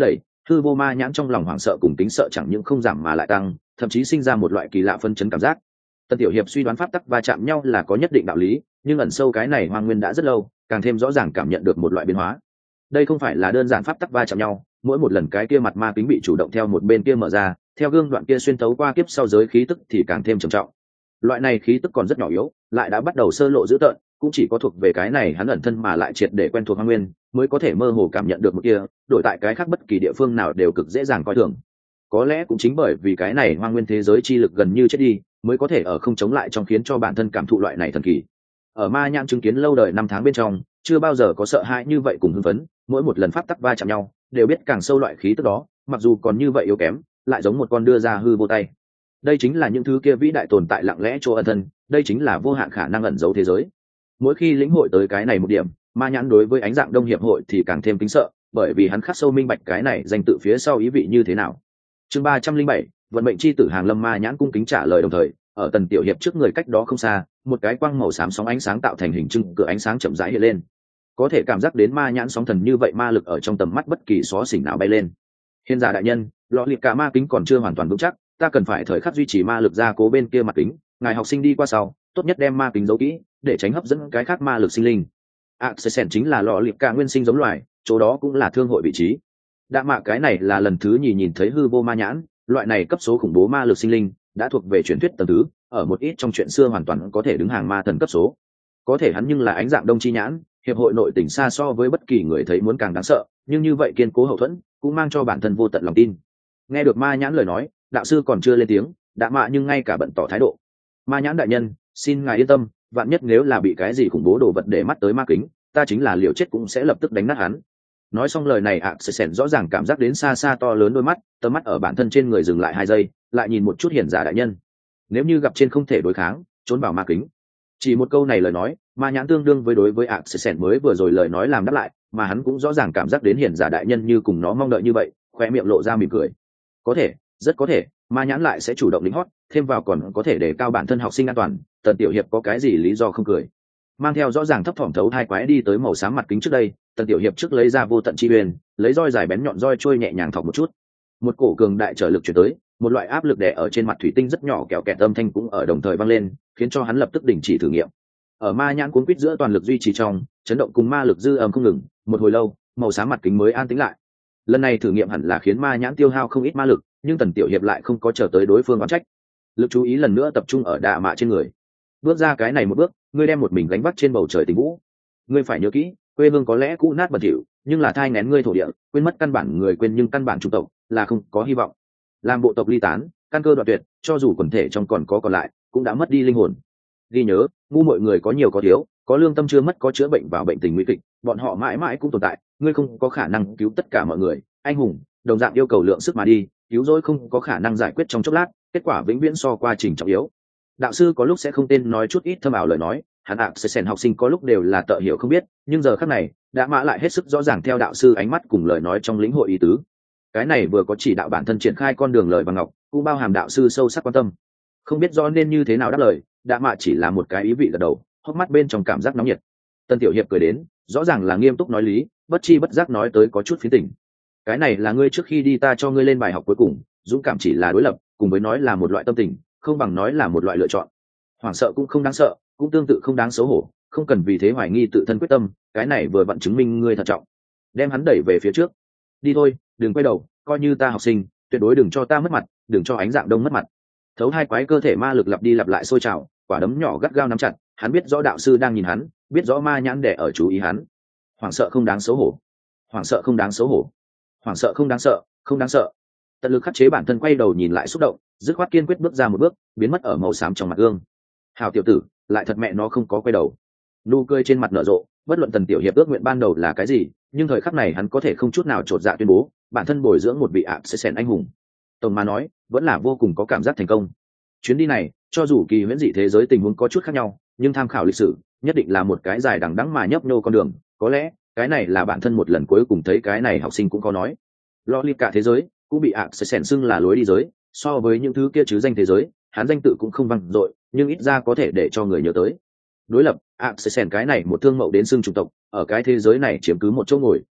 S1: Hư vô ma nhãn trong lòng hoảng sợ cùng tính sợ chẳng những không giảm mà lại tăng, thậm chí sinh ra một loại kỳ lạ phân chấn cảm giác. Tần Tiểu Hiệp suy đoán pháp tắc va chạm nhau là có nhất định đạo lý, nhưng ẩn sâu cái này hoang nguyên đã rất lâu, càng thêm rõ ràng cảm nhận được một loại biến hóa. Đây không phải là đơn giản pháp tắc va chạm nhau, mỗi một lần cái kia mặt ma kính bị chủ động theo một bên kia mở ra, theo gương đoạn kia xuyên tấu qua kiếp sau giới khí tức thì càng thêm trầm trọng. Loại này khí tức còn rất nhỏ yếu, lại đã bắt đầu sơ lộ dữ tợn, cũng chỉ có thuộc về cái này hắn ẩn thân mà lại triệt để quen thuộc hoang nguyên, mới có thể mơ hồ cảm nhận được một kia, đổi tại cái khác bất kỳ địa phương nào đều cực dễ dàng coi thường. Có lẽ cũng chính bởi vì cái này hoang nguyên thế giới chi lực gần như chết đi, mới có thể ở không chống lại trong khiến cho bản thân cảm thụ loại này thần kỳ. Ở ma nhãn chứng kiến lâu đời năm tháng bên trong, chưa bao giờ có sợ hãi như vậy cùng hưng phấn, mỗi một lần pháp tắc va chạm nhau, đều biết càng sâu loại khí tức đó, mặc dù còn như vậy yếu kém, lại giống một con đưa ra hư vô tay. Đây chính là những thứ kia vĩ đại tồn tại lặng lẽ chỗ ẩn thân, đây chính là vô hạn khả năng ẩn giấu thế giới. Mỗi khi lĩnh hội tới cái này một điểm, ma nhãn đối với ánh dạng đông hiệp hội thì càng thêm kính sợ, bởi vì hắn khắc sâu minh bạch cái này danh tự phía sau ý vị như thế nào. Chương 307, vận mệnh chi tử Hàng Lâm. Ma nhãn cung kính trả lời, đồng thời ở Tần Tiểu Hiệp trước người cách đó không xa, một cái quang màu xám sóng ánh sáng tạo thành hình trưng cửa ánh sáng chậm rãi hiện lên. Có thể cảm giác đến ma nhãn sóng thần như vậy ma lực ở trong tầm mắt bất kỳ xó xỉnh nào bay lên. Hiền giả đại nhân, lọ liệt cả ma kính còn chưa hoàn toàn vững chắc, ta cần phải thời khắc duy trì ma lực ra cố bên kia mặt kính, ngài học sinh đi qua sau, tốt nhất đem ma kính giấu kỹ, để tránh hấp dẫn cái khác ma lực sinh linh. Accession chính là lọ liệt cả nguyên sinh giống loài, chỗ đó cũng là thương hội vị trí. Đạ mạ cái này là lần thứ nhì nhìn thấy hư vô ma nhãn, loại này cấp số khủng bố ma lực sinh linh đã thuộc về truyền thuyết tầng thứ, ở một ít trong chuyện xưa hoàn toàn có thể đứng hàng ma thần cấp số. Có thể hắn nhưng là ánh dạng đông chi nhãn, hiệp hội nội tỉnh xa so với bất kỳ người thấy muốn càng đáng sợ, nhưng như vậy kiên cố hậu thuẫn cũng mang cho bản thân vô tận lòng tin. Nghe được ma nhãn lời nói, đạo sư còn chưa lên tiếng, Đạ mạ nhưng ngay cả bận tỏ thái độ. Ma nhãn đại nhân, xin ngài yên tâm, vạn nhất nếu là bị cái gì khủng bố đồ vật để mắt tới ma kính, ta chính là liều chết cũng sẽ lập tức đánh nát hắn. Nói xong lời này sẽ sẻn rõ ràng cảm giác đến xa xa to lớn đôi mắt, tầm mắt ở bản thân trên người dừng lại 2 giây, lại nhìn một chút hiển giả đại nhân. Nếu như gặp trên không thể đối kháng, trốn vào ma kính. Chỉ một câu này lời nói, ma nhãn tương đương với đối với sẽ sẻn mới vừa rồi lời nói làm đáp lại, mà hắn cũng rõ ràng cảm giác đến hiển giả đại nhân như cùng nó mong đợi như vậy, khoe miệng lộ ra mỉm cười. Có thể, rất có thể, ma nhãn lại sẽ chủ động lính hót, thêm vào còn có thể để cao bản thân học sinh an toàn. Tần Tiểu Hiệp có cái gì lý do không cười? Mang theo rõ ràng thấp thỏm thấu hai quái đi tới màu xám mặt kính trước đây, Tần Tiểu Hiệp trước lấy ra vô tận chi uyên, lấy roi dài bén nhọn roi trôi nhẹ nhàng thọc một chút. Một cổ cường đại trở lực chuyển tới, một loại áp lực đè ở trên mặt thủy tinh rất nhỏ kẹo kẹt âm thanh cũng ở đồng thời vang lên, khiến cho hắn lập tức đình chỉ thử nghiệm. Ở ma nhãn cuốn quýt giữa toàn lực duy trì trong, chấn động cùng ma lực dư âm không ngừng, một hồi lâu, màu xám mặt kính mới an tĩnh lại. Lần này thử nghiệm hẳn là khiến ma nhãn tiêu hao không ít ma lực, nhưng Tần Tiểu Hiệp lại không có chờ tới đối phương oán trách. Lực chú ý lần nữa tập trung ở Đạ mạ trên người. Bước ra cái này một bước, ngươi đem một mình gánh vác trên bầu trời tình vũ. Ngươi phải nhớ kỹ, quê hương có lẽ cũ nát bẩn thỉu, nhưng là thai nghén ngươi thổ địa, quên mất căn bản người quên nhưng căn bản chủng tộc là không có hy vọng. Làm bộ tộc ly tán, căn cơ đoạn tuyệt, cho dù quần thể trong còn lại, cũng đã mất đi linh hồn. Ghi nhớ, ngu mọi người có nhiều có thiếu, có lương tâm chưa mất có chữa bệnh vào bệnh tình nguy kịch, bọn họ mãi mãi cũng tồn tại, ngươi không có khả năng cứu tất cả mọi người, anh hùng, đồng dạng yêu cầu lượng sức mà đi, cứu rỗi không có khả năng giải quyết trong chốc lát, kết quả vĩnh viễn so qua trình trọng yếu. Đạo sư có lúc sẽ không tên nói chút ít thâm ảo lời nói, hắn sẽ sèn học sinh có lúc đều là tợ hiểu không biết, nhưng giờ khắc này đã mã lại hết sức rõ ràng theo đạo sư ánh mắt cùng lời nói trong lĩnh hội ý tứ. Cái này vừa có chỉ đạo bản thân triển khai con đường lời và ngọc, cũng bao hàm đạo sư sâu sắc quan tâm. Không biết do nên như thế nào đáp lời, đã mạ chỉ là một cái ý vị gật đầu, hốc mắt bên trong cảm giác nóng nhiệt. Tân Tiểu Hiệp cười đến, rõ ràng là nghiêm túc nói lý, bất chi bất giác nói tới có chút phiến tình. Cái này là ngươi trước khi đi ta cho ngươi lên bài học cuối cùng, dũng cảm chỉ là đối lập, cùng với nói là một loại tâm tình, không bằng nói là một loại lựa chọn. Hoảng sợ cũng không đáng sợ, cũng tương tự không đáng xấu hổ, không cần vì thế hoài nghi tự thân quyết tâm, cái này vừa vặn chứng minh ngươi thận trọng. Đem hắn đẩy về phía trước. Đi thôi, đừng quay đầu, coi như ta học sinh, tuyệt đối đừng cho ta mất mặt, đừng cho ánh dạng đông mất mặt. Thấu hai quái cơ thể ma lực lặp đi lặp lại sôi trào, quả đấm nhỏ gắt gao nắm chặt, hắn biết rõ đạo sư đang nhìn hắn, biết rõ ma nhãn để ở chú ý hắn. Hoảng sợ không đáng xấu hổ, hoảng sợ không đáng xấu hổ, hoảng sợ không đáng sợ, không đáng sợ. Tận lực khắc chế bản thân quay đầu nhìn lại xúc động, dứt khoát kiên quyết bước ra một bước, biến mất ở màu xám trong mặt gương. Hào tiểu tử, lại thật mẹ nó không có quay đầu. Nụ cười trên mặt nở rộ, bất luận Tần Tiểu Hiệp ước nguyện ban đầu là cái gì, nhưng thời khắc này hắn có thể không chút nào chột dạ tuyên bố, bản thân bồi dưỡng một vị sẽ sèn anh hùng. Tổng mà nói, vẫn là vô cùng có cảm giác thành công. Chuyến đi này, cho dù kỳ huyễn dị thế giới tình huống có chút khác nhau, nhưng tham khảo lịch sử, nhất định là một cái dài đằng đẵng mà nhấp nhô con đường. Có lẽ, cái này là bản thân một lần cuối cùng thấy cái này học sinh cũng có nói. Lo li cả thế giới, cũng bị sẽ sèn xưng là lối đi giới, so với những thứ kia chứ danh thế giới, hắn danh tự cũng không vang dội, nhưng ít ra có thể để cho người nhớ tới. Đối lập, sẽ sèn cái này một thương mậu đến xưng chủng tộc, ở cái thế giới này chiếm cứ một chỗ ngồi.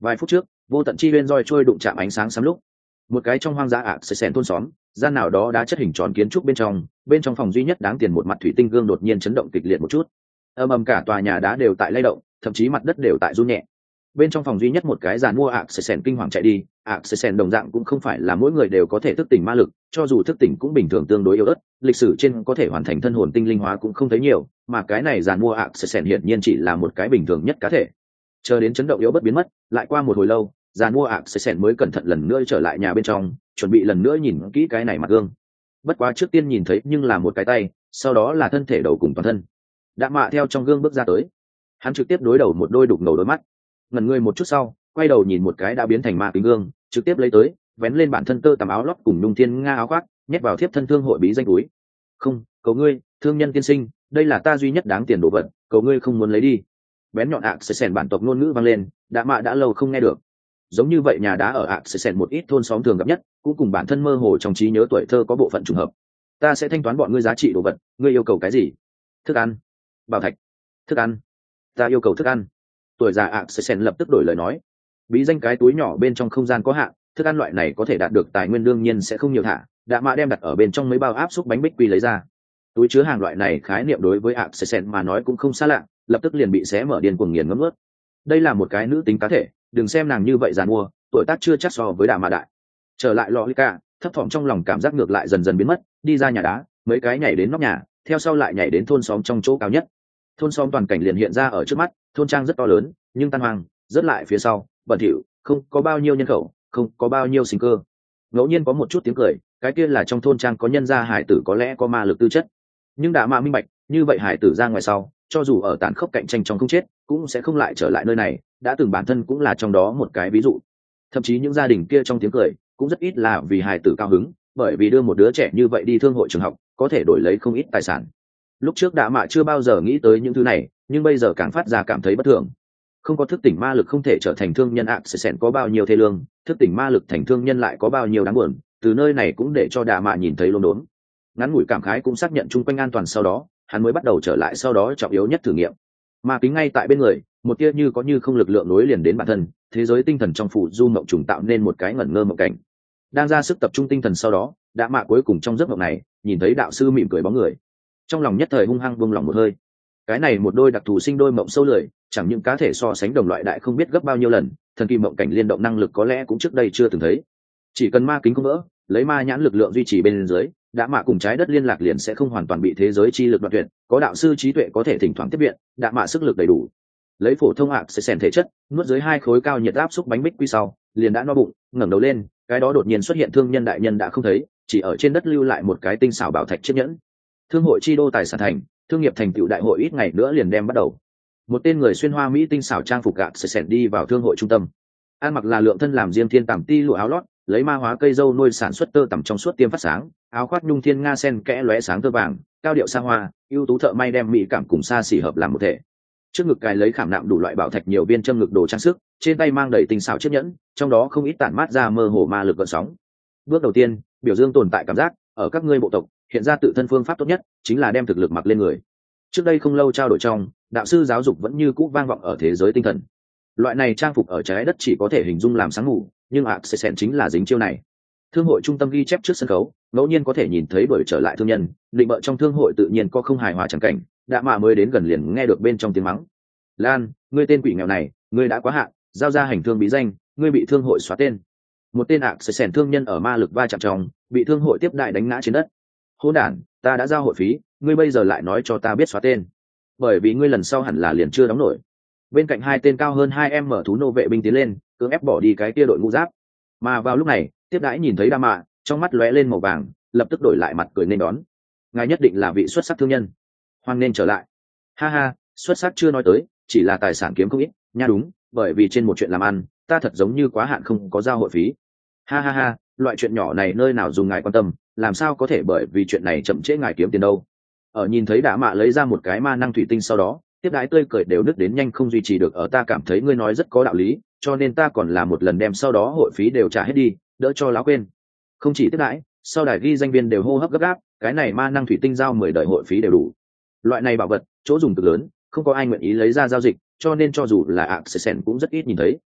S1: Vài phút trước vô tận chi bên roi trôi đụng chạm ánh sáng sắm lúc, một cái trong hoang dã ạ sẽ xẻn thôn xóm gian nào đó đã chất hình tròn kiến trúc bên trong phòng duy nhất đáng tiền một mặt thủy tinh gương đột nhiên chấn động kịch liệt một chút, ầm ầm cả tòa nhà đá đều tại lay động, thậm chí mặt đất đều tại run nhẹ. Bên trong phòng duy nhất một cái giàn mua ạ sẽ xẻn kinh hoàng chạy đi. ạ sẽ xẻn đồng dạng cũng không phải là mỗi người đều có thể thức tỉnh ma lực, cho dù thức tỉnh cũng bình thường tương đối yếu ớt, lịch sử trên có thể hoàn thành thân hồn tinh linh hóa cũng không thấy nhiều, mà cái này giàn mua ạ sẽ xẻn hiển nhiên chỉ là một cái bình thường nhất cá thể. Chờ đến chấn động yếu bất biến mất, lại qua một hồi lâu, giàn mua ạ sẽ xẻn mới cẩn thận lần nữa trở lại nhà bên trong, chuẩn bị lần nữa nhìn kỹ cái này mặt gương. Bất quá trước tiên nhìn thấy nhưng là một cái tay, sau đó là thân thể đầu cùng toàn thân. Đạ mạ theo trong gương bước ra tới, hắn trực tiếp đối đầu một đôi đục ngầu đôi mắt, ngẩn người một chút sau quay đầu nhìn một cái đã biến thành ma kính gương, trực tiếp lấy tới vén lên bản thân tơ tằm áo lót cùng nhung thiên nga áo khoác, nhét vào thiếp thân thương hội bí danh túi. Không, cầu ngươi thương nhân tiên sinh, đây là ta duy nhất đáng tiền đồ vật, cầu ngươi không muốn lấy đi. Bén nhọn ạ sẽ sèn bản tộc ngôn ngữ vang lên, Đạ mạ đã lâu không nghe được. Giống như vậy nhà đá ở ạ sẽ sèn một ít thôn xóm thường gặp nhất, cũng cùng bản thân mơ hồ trong trí nhớ tuổi thơ có bộ phận trùng hợp. Ta sẽ thanh toán bọn ngươi giá trị đồ vật, ngươi yêu cầu cái gì? Thức ăn, bảo thạch, thức ăn. Ta yêu cầu thức ăn. Tuổi già ạ sẽ sèn lập tức đổi lời nói. Bí danh cái túi nhỏ bên trong không gian có hạn, thức ăn loại này có thể đạt được tài nguyên đương nhiên sẽ không nhiều thả. Đạ mạ đem đặt ở bên trong mấy bao áp xúc bánh bích quy lấy ra. Túi chứa hàng loại này khái niệm đối với ạ sẽ sèn mà nói cũng không xa lạ, lập tức liền bị xé mở điên cuồng nghiền ngấm ướt. Đây là một cái nữ tính cá thể, đừng xem nàng như vậy giàn mua, tuổi tác chưa chắc so với Đạ mạ đại. Trở lại lò Lika, thấp thỏm trong lòng cảm giác ngược lại dần dần biến mất, đi ra nhà đá, mấy cái nhảy đến nóc nhà, theo sau lại nhảy đến thôn xóm trong chỗ cao nhất. Thôn xóm toàn cảnh liền hiện ra ở trước mắt, thôn trang rất to lớn nhưng tan hoang, rất lại phía sau bẩn thỉu, không có bao nhiêu nhân khẩu, không có bao nhiêu sinh cơ. Ngẫu nhiên có một chút tiếng cười, cái kia là trong thôn trang có nhân gia hải tử có lẽ có ma lực tư chất, nhưng Đạ mạ minh bạch như vậy hải tử ra ngoài sau cho dù ở tàn khốc cạnh tranh trong không chết cũng sẽ không lại trở lại nơi này, đã từng bản thân cũng là trong đó một cái ví dụ. Thậm chí những gia đình kia trong tiếng cười cũng rất ít là vì hải tử cao hứng, bởi vì đưa một đứa trẻ như vậy đi thương hội trường học có thể đổi lấy không ít tài sản. Lúc trước Đạ mạ chưa bao giờ nghĩ tới những thứ này, nhưng bây giờ càng phát ra cảm thấy bất thường. Không có thức tỉnh ma lực không thể trở thành thương nhân ạ sẽ sẹn có bao nhiêu thê lương, thức tỉnh ma lực thành thương nhân lại có bao nhiêu đáng buồn. Từ nơi này cũng để cho Đạ mạ nhìn thấy lốm đốm. Ngắn ngủi cảm khái cũng xác nhận chung quanh an toàn, sau đó hắn mới bắt đầu trở lại sau đó trọng yếu nhất thử nghiệm. Ma kính ngay tại bên người, một tia như có như không lực lượng nối liền đến bản thân, thế giới tinh thần trong phủ du mộng trùng tạo nên một cái ngẩn ngơ mộng cảnh. Đang ra sức tập trung tinh thần sau đó, Đạ mạ cuối cùng trong giấc mộng này nhìn thấy đạo sư mỉm cười bóng người, trong lòng nhất thời hung hăng buông lòng một hơi. Cái này một đôi đặc thù sinh đôi mộng sâu lười, chẳng những cá thể so sánh đồng loại đại không biết gấp bao nhiêu lần, thần kỳ mộng cảnh liên động năng lực có lẽ cũng trước đây chưa từng thấy. Chỉ cần ma kính không vỡ, lấy ma nhãn lực lượng duy trì bên dưới, Đạ mạ cùng trái đất liên lạc liền sẽ không hoàn toàn bị thế giới chi lực đoạn tuyệt, có đạo sư trí tuệ có thể thỉnh thoảng tiếp viện, Đạ mạ sức lực đầy đủ. Lấy phổ thông ạ sẽ xèn thể chất, nuốt dưới 2 khối cao nhiệt áp xúc bánh bích quy sau, liền đã no bụng, ngẩng đầu lên, cái đó đột nhiên xuất hiện thương nhân đại nhân đã không thấy, chỉ ở trên đất lưu lại một cái tinh xảo bảo thạch chiếc nhẫn. Thương hội chi đô tài sản thành, thương nghiệp thành tựu đại hội ít ngày nữa liền đem bắt đầu. Một tên người xuyên hoa mỹ tinh xảo trang phục gạt sẽ xẻn đi vào thương hội trung tâm. Ăn mặc là lượng thân làm riêng thiên tằm ti lụa áo lót, lấy ma hóa cây dâu nuôi sản xuất tơ tằm trong suốt tiêm phát sáng, áo khoác nhung thiên nga sen kẽ lóe sáng tơ vàng, cao điệu xa hoa, ưu tú thợ may đem mỹ cảm cùng xa xỉ hợp làm một thể. Trước ngực cài lấy khảm nạm đủ loại bảo thạch nhiều viên châm ngực đồ trang sức, trên tay mang đầy tinh xảo chiếc nhẫn, trong đó không ít tản mát ra mơ hồ ma lực gợn sóng. Bước đầu tiên, biểu dương tồn tại cảm giác, ở các ngươi bộ tộc hiện ra tự thân phương pháp tốt nhất chính là đem thực lực mặc lên người. Trước đây không lâu trao đổi trong, đạo sư giáo dục vẫn như cũ vang vọng ở thế giới tinh thần. Loại này trang phục ở trái đất chỉ có thể hình dung làm sáng ngủ, nhưng Accent chính là dính chiêu này. Thương hội trung tâm ghi chép trước sân khấu, ngẫu nhiên có thể nhìn thấy bởi trở lại thương nhân, định bợ trong thương hội tự nhiên có không hài hòa chẳng cảnh, Đạ mạ mới đến gần liền nghe được bên trong tiếng mắng. Lan, ngươi tên quỷ nghèo này, ngươi đã quá hạn, giao ra hành thương bí danh, ngươi bị thương hội xóa tên. Một tên Accent thương nhân ở ma lực va chạm trong, bị thương hội tiếp đại đánh ngã trên đất. Hỗn đản, ta đã giao hội phí, ngươi bây giờ lại nói cho ta biết xóa tên, bởi vì ngươi lần sau hẳn là liền chưa đóng nổi. Bên cạnh 2 tên cao hơn 2 mở thú nô vệ binh tiến lên, cưỡng ép bỏ đi cái kia đội ngũ giáp. Mà vào lúc này, tiếp đãi nhìn thấy Đạ mạ, trong mắt lóe lên màu vàng, lập tức đổi lại mặt cười nên đón. Ngài nhất định là vị xuất sắc thương nhân, hoan nên trở lại. Ha ha, xuất sắc chưa nói tới, chỉ là tài sản kiếm không ít nha. Đúng, bởi vì trên một chuyện làm ăn, ta thật giống như quá hạn không có giao hội phí. Ha ha ha, loại chuyện nhỏ này nơi nào dùng ngài quan tâm, làm sao có thể bởi vì chuyện này chậm trễ ngài kiếm tiền đâu. Ở nhìn thấy Đạ mạ lấy ra một cái ma năng thủy tinh sau đó, tiếp đái tươi cười đều nứt đến nhanh không duy trì được. Ở ta cảm thấy ngươi nói rất có đạo lý, cho nên ta còn làm một lần đem sau đó hội phí đều trả hết đi, đỡ cho láo quên. Không chỉ tiếp đái, sau đài ghi danh viên đều hô hấp gấp gáp, cái này ma năng thủy tinh giao 10 đời hội phí đều đủ. Loại này bảo vật chỗ dùng cực lớn, không có ai nguyện ý lấy ra giao dịch, cho nên cho dù là Accent cũng rất ít nhìn thấy.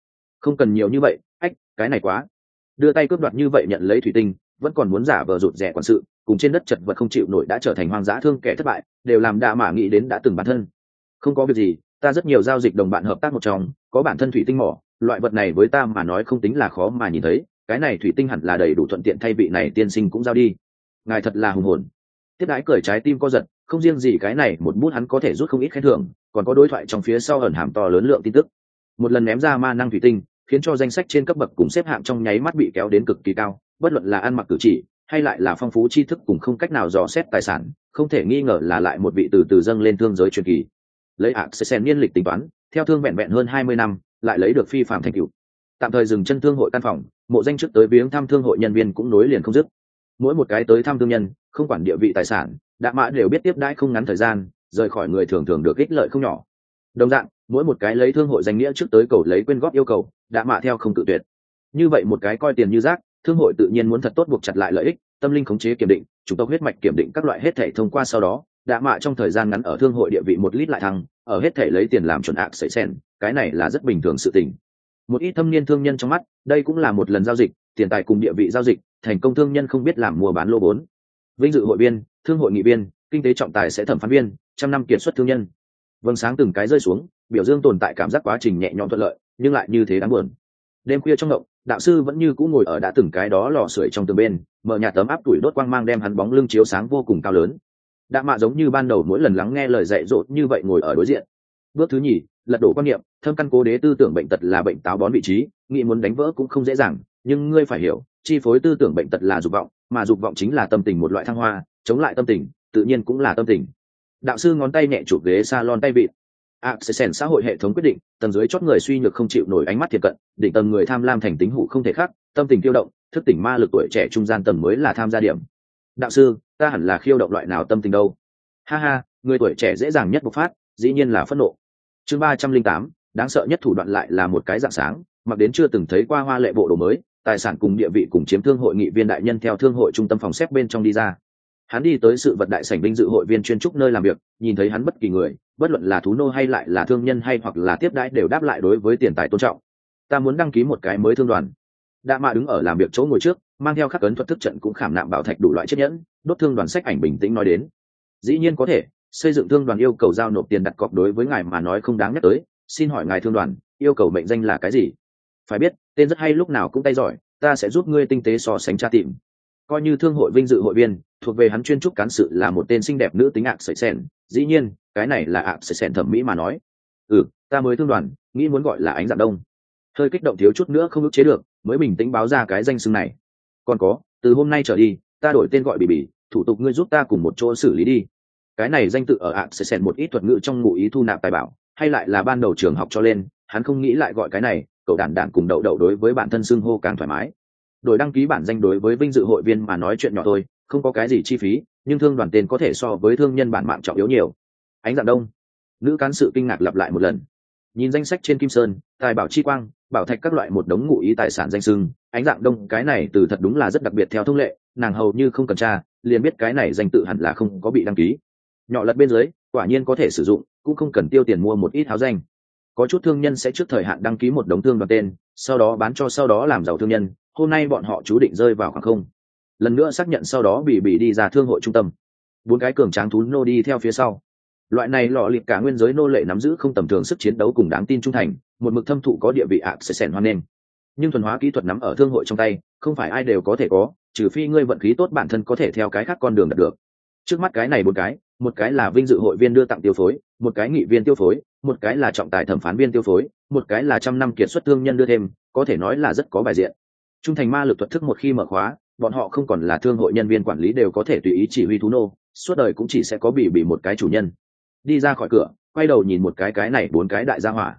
S1: Không cần nhiều như vậy, ách, cái này quá. Đưa tay cướp đoạt như vậy nhận lấy thủy tinh, vẫn còn muốn giả vờ rụt rè quản sự, cùng trên đất chật vật không chịu nổi đã trở thành hoang dã thương kẻ thất bại, đều làm Đạ Mạ nghĩ đến đã từng bản thân. Không có việc gì, ta rất nhiều giao dịch đồng bạn hợp tác một trong, có bản thân thủy tinh mỏ, loại vật này với ta mà nói không tính là khó mà nhìn thấy, cái này thủy tinh hẳn là đầy đủ thuận tiện thay vị này tiên sinh cũng giao đi. Ngài thật là hùng hồn. Tiếp đái cởi trái tim co giật, không riêng gì cái này một bút hắn có thể rút không ít khen thưởng, còn có đối thoại trong phía sau ẩn hàm to lớn lượng tin tức. Một lần ném ra ma năng thủy tinh, khiến cho danh sách trên cấp bậc cùng xếp hạng trong nháy mắt bị kéo đến cực kỳ cao, bất luận là ăn mặc cử chỉ hay lại là phong phú tri thức cùng không cách nào dò xét tài sản, không thể nghi ngờ là lại một vị từ từ dâng lên thương giới truyền kỳ. Lấy Axelsen niên lịch tính toán, theo thương vẹn vẹn hơn 20 năm, lại lấy được phi phạm thành tựu. Tạm thời dừng chân thương hội căn phòng, mộ danh trước tới viếng thăm thương hội nhân viên cũng nối liền không dứt. Mỗi một cái tới thăm thương nhân, không quản địa vị tài sản, Đạ Mạ đều biết tiếp đãi không ngắn thời gian, rời khỏi người thường thường được ích lợi không nhỏ. Đồng dạng, mỗi một cái lấy thương hội danh nghĩa trước tới cầu lấy quyên góp yêu cầu, Đạ Mạ theo không tự tuyệt. Như vậy một cái coi tiền như rác, thương hội tự nhiên muốn thật tốt buộc chặt lại lợi ích, tâm linh khống chế kiểm định, chủng tộc huyết mạch kiểm định các loại hết thể thông qua sau đó, Đạ Mạ trong thời gian ngắn ở thương hội địa vị một lít lại thăng, ở hết thể lấy tiền làm chuẩn ạc sẩy sen, cái này là rất bình thường sự tình. Một ít thâm niên thương nhân trong mắt, đây cũng là một lần giao dịch, tiền tài cùng địa vị giao dịch, thành công thương nhân không biết làm mua bán lô vốn. Vinh dự hội viên, thương hội nghị viên, kinh tế trọng tài sẽ thẩm phán viên, trăm năm kiệt xuất thương nhân. Vầng sáng từng cái rơi xuống, biểu dương tồn tại cảm giác quá trình nhẹ nhõm thuận lợi, nhưng lại như thế đáng buồn. Đêm khuya trong động, đạo sư vẫn như cũ ngồi ở đã từng cái đó lò sưởi trong tường bên, mở nhà tấm áp tuổi đốt quang mang đem hắn bóng lưng chiếu sáng vô cùng cao lớn. Đạ Mạ giống như ban đầu mỗi lần lắng nghe lời dạy dỗ như vậy ngồi ở đối diện. Bước thứ nhì, lật đổ quan niệm, thâm căn cố đế tư tưởng bệnh tật là bệnh táo bón vị trí, nghĩ muốn đánh vỡ cũng không dễ dàng, nhưng ngươi phải hiểu, chi phối tư tưởng bệnh tật là dục vọng, mà dục vọng chính là tâm tình một loại thăng hoa, chống lại tâm tình, tự nhiên cũng là tâm tình. Đạo sư ngón tay nhẹ chụp ghế salon tay vịn. Axelsen xã hội hệ thống quyết định, tầng dưới chót người suy nhược không chịu nổi ánh mắt thiệt cận, đỉnh tầng người tham lam thành tính hụ không thể khắc, tâm tình tiêu động, thức tỉnh ma lực tuổi trẻ trung gian tầng mới là tham gia điểm. Đạo sư, ta hẳn là khiêu động loại nào tâm tình đâu? Ha ha, người tuổi trẻ dễ dàng nhất bộc phát, dĩ nhiên là phẫn nộ. Chương 308, đáng sợ nhất thủ đoạn lại là một cái dạng sáng, mặc đến chưa từng thấy qua hoa lệ bộ đồ mới, tài sản cùng địa vị cùng chiếm thương hội nghị viên đại nhân theo thương hội trung tâm phòng xếp bên trong đi ra. Hắn đi tới sự vật đại sảnh vinh dự hội viên chuyên trúc nơi làm việc, nhìn thấy hắn bất kỳ người, bất luận là thú nô hay lại là thương nhân hay hoặc là tiếp đãi đều đáp lại đối với tiền tài tôn trọng. Ta muốn đăng ký một cái mới thương đoàn. Đạ Mạ đứng ở làm việc chỗ ngồi trước, mang theo khắc ấn thuật thức trận cũng khảm nạm bảo thạch đủ loại chiếc nhẫn, đốt thương đoàn sách ảnh bình tĩnh nói đến. Dĩ nhiên có thể, xây dựng thương đoàn yêu cầu giao nộp tiền đặt cọc đối với ngài mà nói không đáng nhắc tới, xin hỏi ngài thương đoàn yêu cầu mệnh danh là cái gì? Phải biết, tên rất hay lúc nào cũng tay giỏi, ta sẽ giúp ngươi tinh tế so sánh tra tìm. Coi như thương hội vinh dự hội viên, thuộc về hắn chuyên trúc cán sự là một tên xinh đẹp nữ tính ạc sợi sen, dĩ nhiên cái này là ạc sợi sen thẩm mỹ mà nói. Ta mới thương đoàn, nghĩ muốn gọi là Ánh Dạng Đông. Hơi kích động thiếu chút nữa không ức chế được, mới bình tĩnh báo ra cái danh xưng này. Còn có, từ hôm nay trở đi, ta đổi tên gọi Bỉ Bỉ, thủ tục ngươi giúp ta cùng một chỗ xử lý đi. Cái này danh tự ở ạc sợi sen một ít thuật ngữ trong ngụ ý thu nạp tài bảo, hay lại là ban đầu trường học cho lên, hắn không nghĩ lại gọi cái này, cậu đản đản cùng đậu đậu đối với bản thân xưng hô càng thoải mái. Đổi đăng ký bản danh đối với vinh dự hội viên mà nói chuyện nhỏ thôi, không có cái gì chi phí, nhưng thương đoàn tên có thể so với thương nhân bản mạng trọng yếu nhiều. Ánh Dạng Đông. Nữ cán sự kinh ngạc lặp lại một lần. Nhìn danh sách trên kim sơn, tài bảo chi quang, bảo thạch các loại một đống ngụ ý tài sản danh sưng, Ánh Dạng Đông cái này từ thật đúng là rất đặc biệt theo thông lệ, nàng hầu như không cần tra, liền biết cái này danh tự hẳn là không có bị đăng ký. Nhỏ lật bên dưới, quả nhiên có thể sử dụng, cũng không cần tiêu tiền mua một ít áo danh. Có chút thương nhân sẽ trước thời hạn đăng ký một đống thương đoàn tên, sau đó bán cho sau đó làm giàu thương nhân, hôm nay bọn họ chú định rơi vào khoảng không. Lần nữa xác nhận sau đó Bỉ đi ra thương hội trung tâm. 4 cái cường tráng thú nô đi theo phía sau. Loại này lọ liệt cả nguyên giới nô lệ nắm giữ không tầm thường sức chiến đấu cùng đáng tin trung thành, một mực thâm thụ có địa vị ạc sẽ sèn hoan nghênh. Nhưng thuần hóa kỹ thuật nắm ở thương hội trong tay, không phải ai đều có thể có, trừ phi ngươi vận khí tốt bản thân có thể theo cái khác con đường đạt được. Trước mắt cái này 4 cái, một cái là vinh dự hội viên đưa tặng tiêu phối, một cái nghị viên tiêu phối, một cái là trọng tài thẩm phán viên tiêu phối, một cái là trăm năm kiệt xuất thương nhân đưa thêm, có thể nói là rất có bài diện. Trung thành ma lực thuật thức một khi mở khóa, bọn họ không còn là thương hội nhân viên quản lý đều có thể tùy ý chỉ huy thú nô, suốt đời cũng chỉ sẽ có Bỉ một cái chủ nhân. Đi ra khỏi cửa, quay đầu nhìn một cái này 4 cái đại gia hỏa.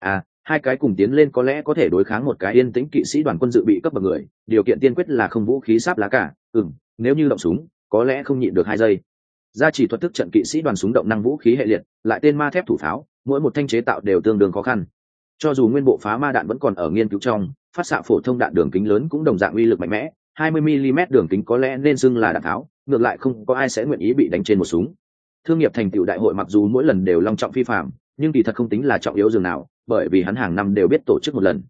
S1: 2 cái cùng tiến lên có lẽ có thể đối kháng một cái yên tĩnh kỵ sĩ đoàn quân dự bị cấp bậc người, điều kiện tiên quyết là không vũ khí sáp lá cả, nếu như động súng, có lẽ không nhịn được 2 giây. Gia chỉ thuật thức trận kỵ sĩ đoàn súng động năng vũ khí hệ liệt, lại tên ma thép thủ pháo, mỗi một thanh chế tạo đều tương đương khó khăn. Cho dù nguyên bộ phá ma đạn vẫn còn ở nghiên cứu trong, phát xạ phổ thông đạn đường kính lớn cũng đồng dạng uy lực mạnh mẽ, 20 mm đường kính có lẽ nên xưng là đạn tháo, ngược lại không có ai sẽ nguyện ý bị đánh trên một súng. Thương nghiệp thành tựu đại hội mặc dù mỗi lần đều long trọng phi phàm, nhưng kỳ thật không tính là trọng yếu dường nào, bởi vì hắn hàng năm đều biết tổ chức một lần.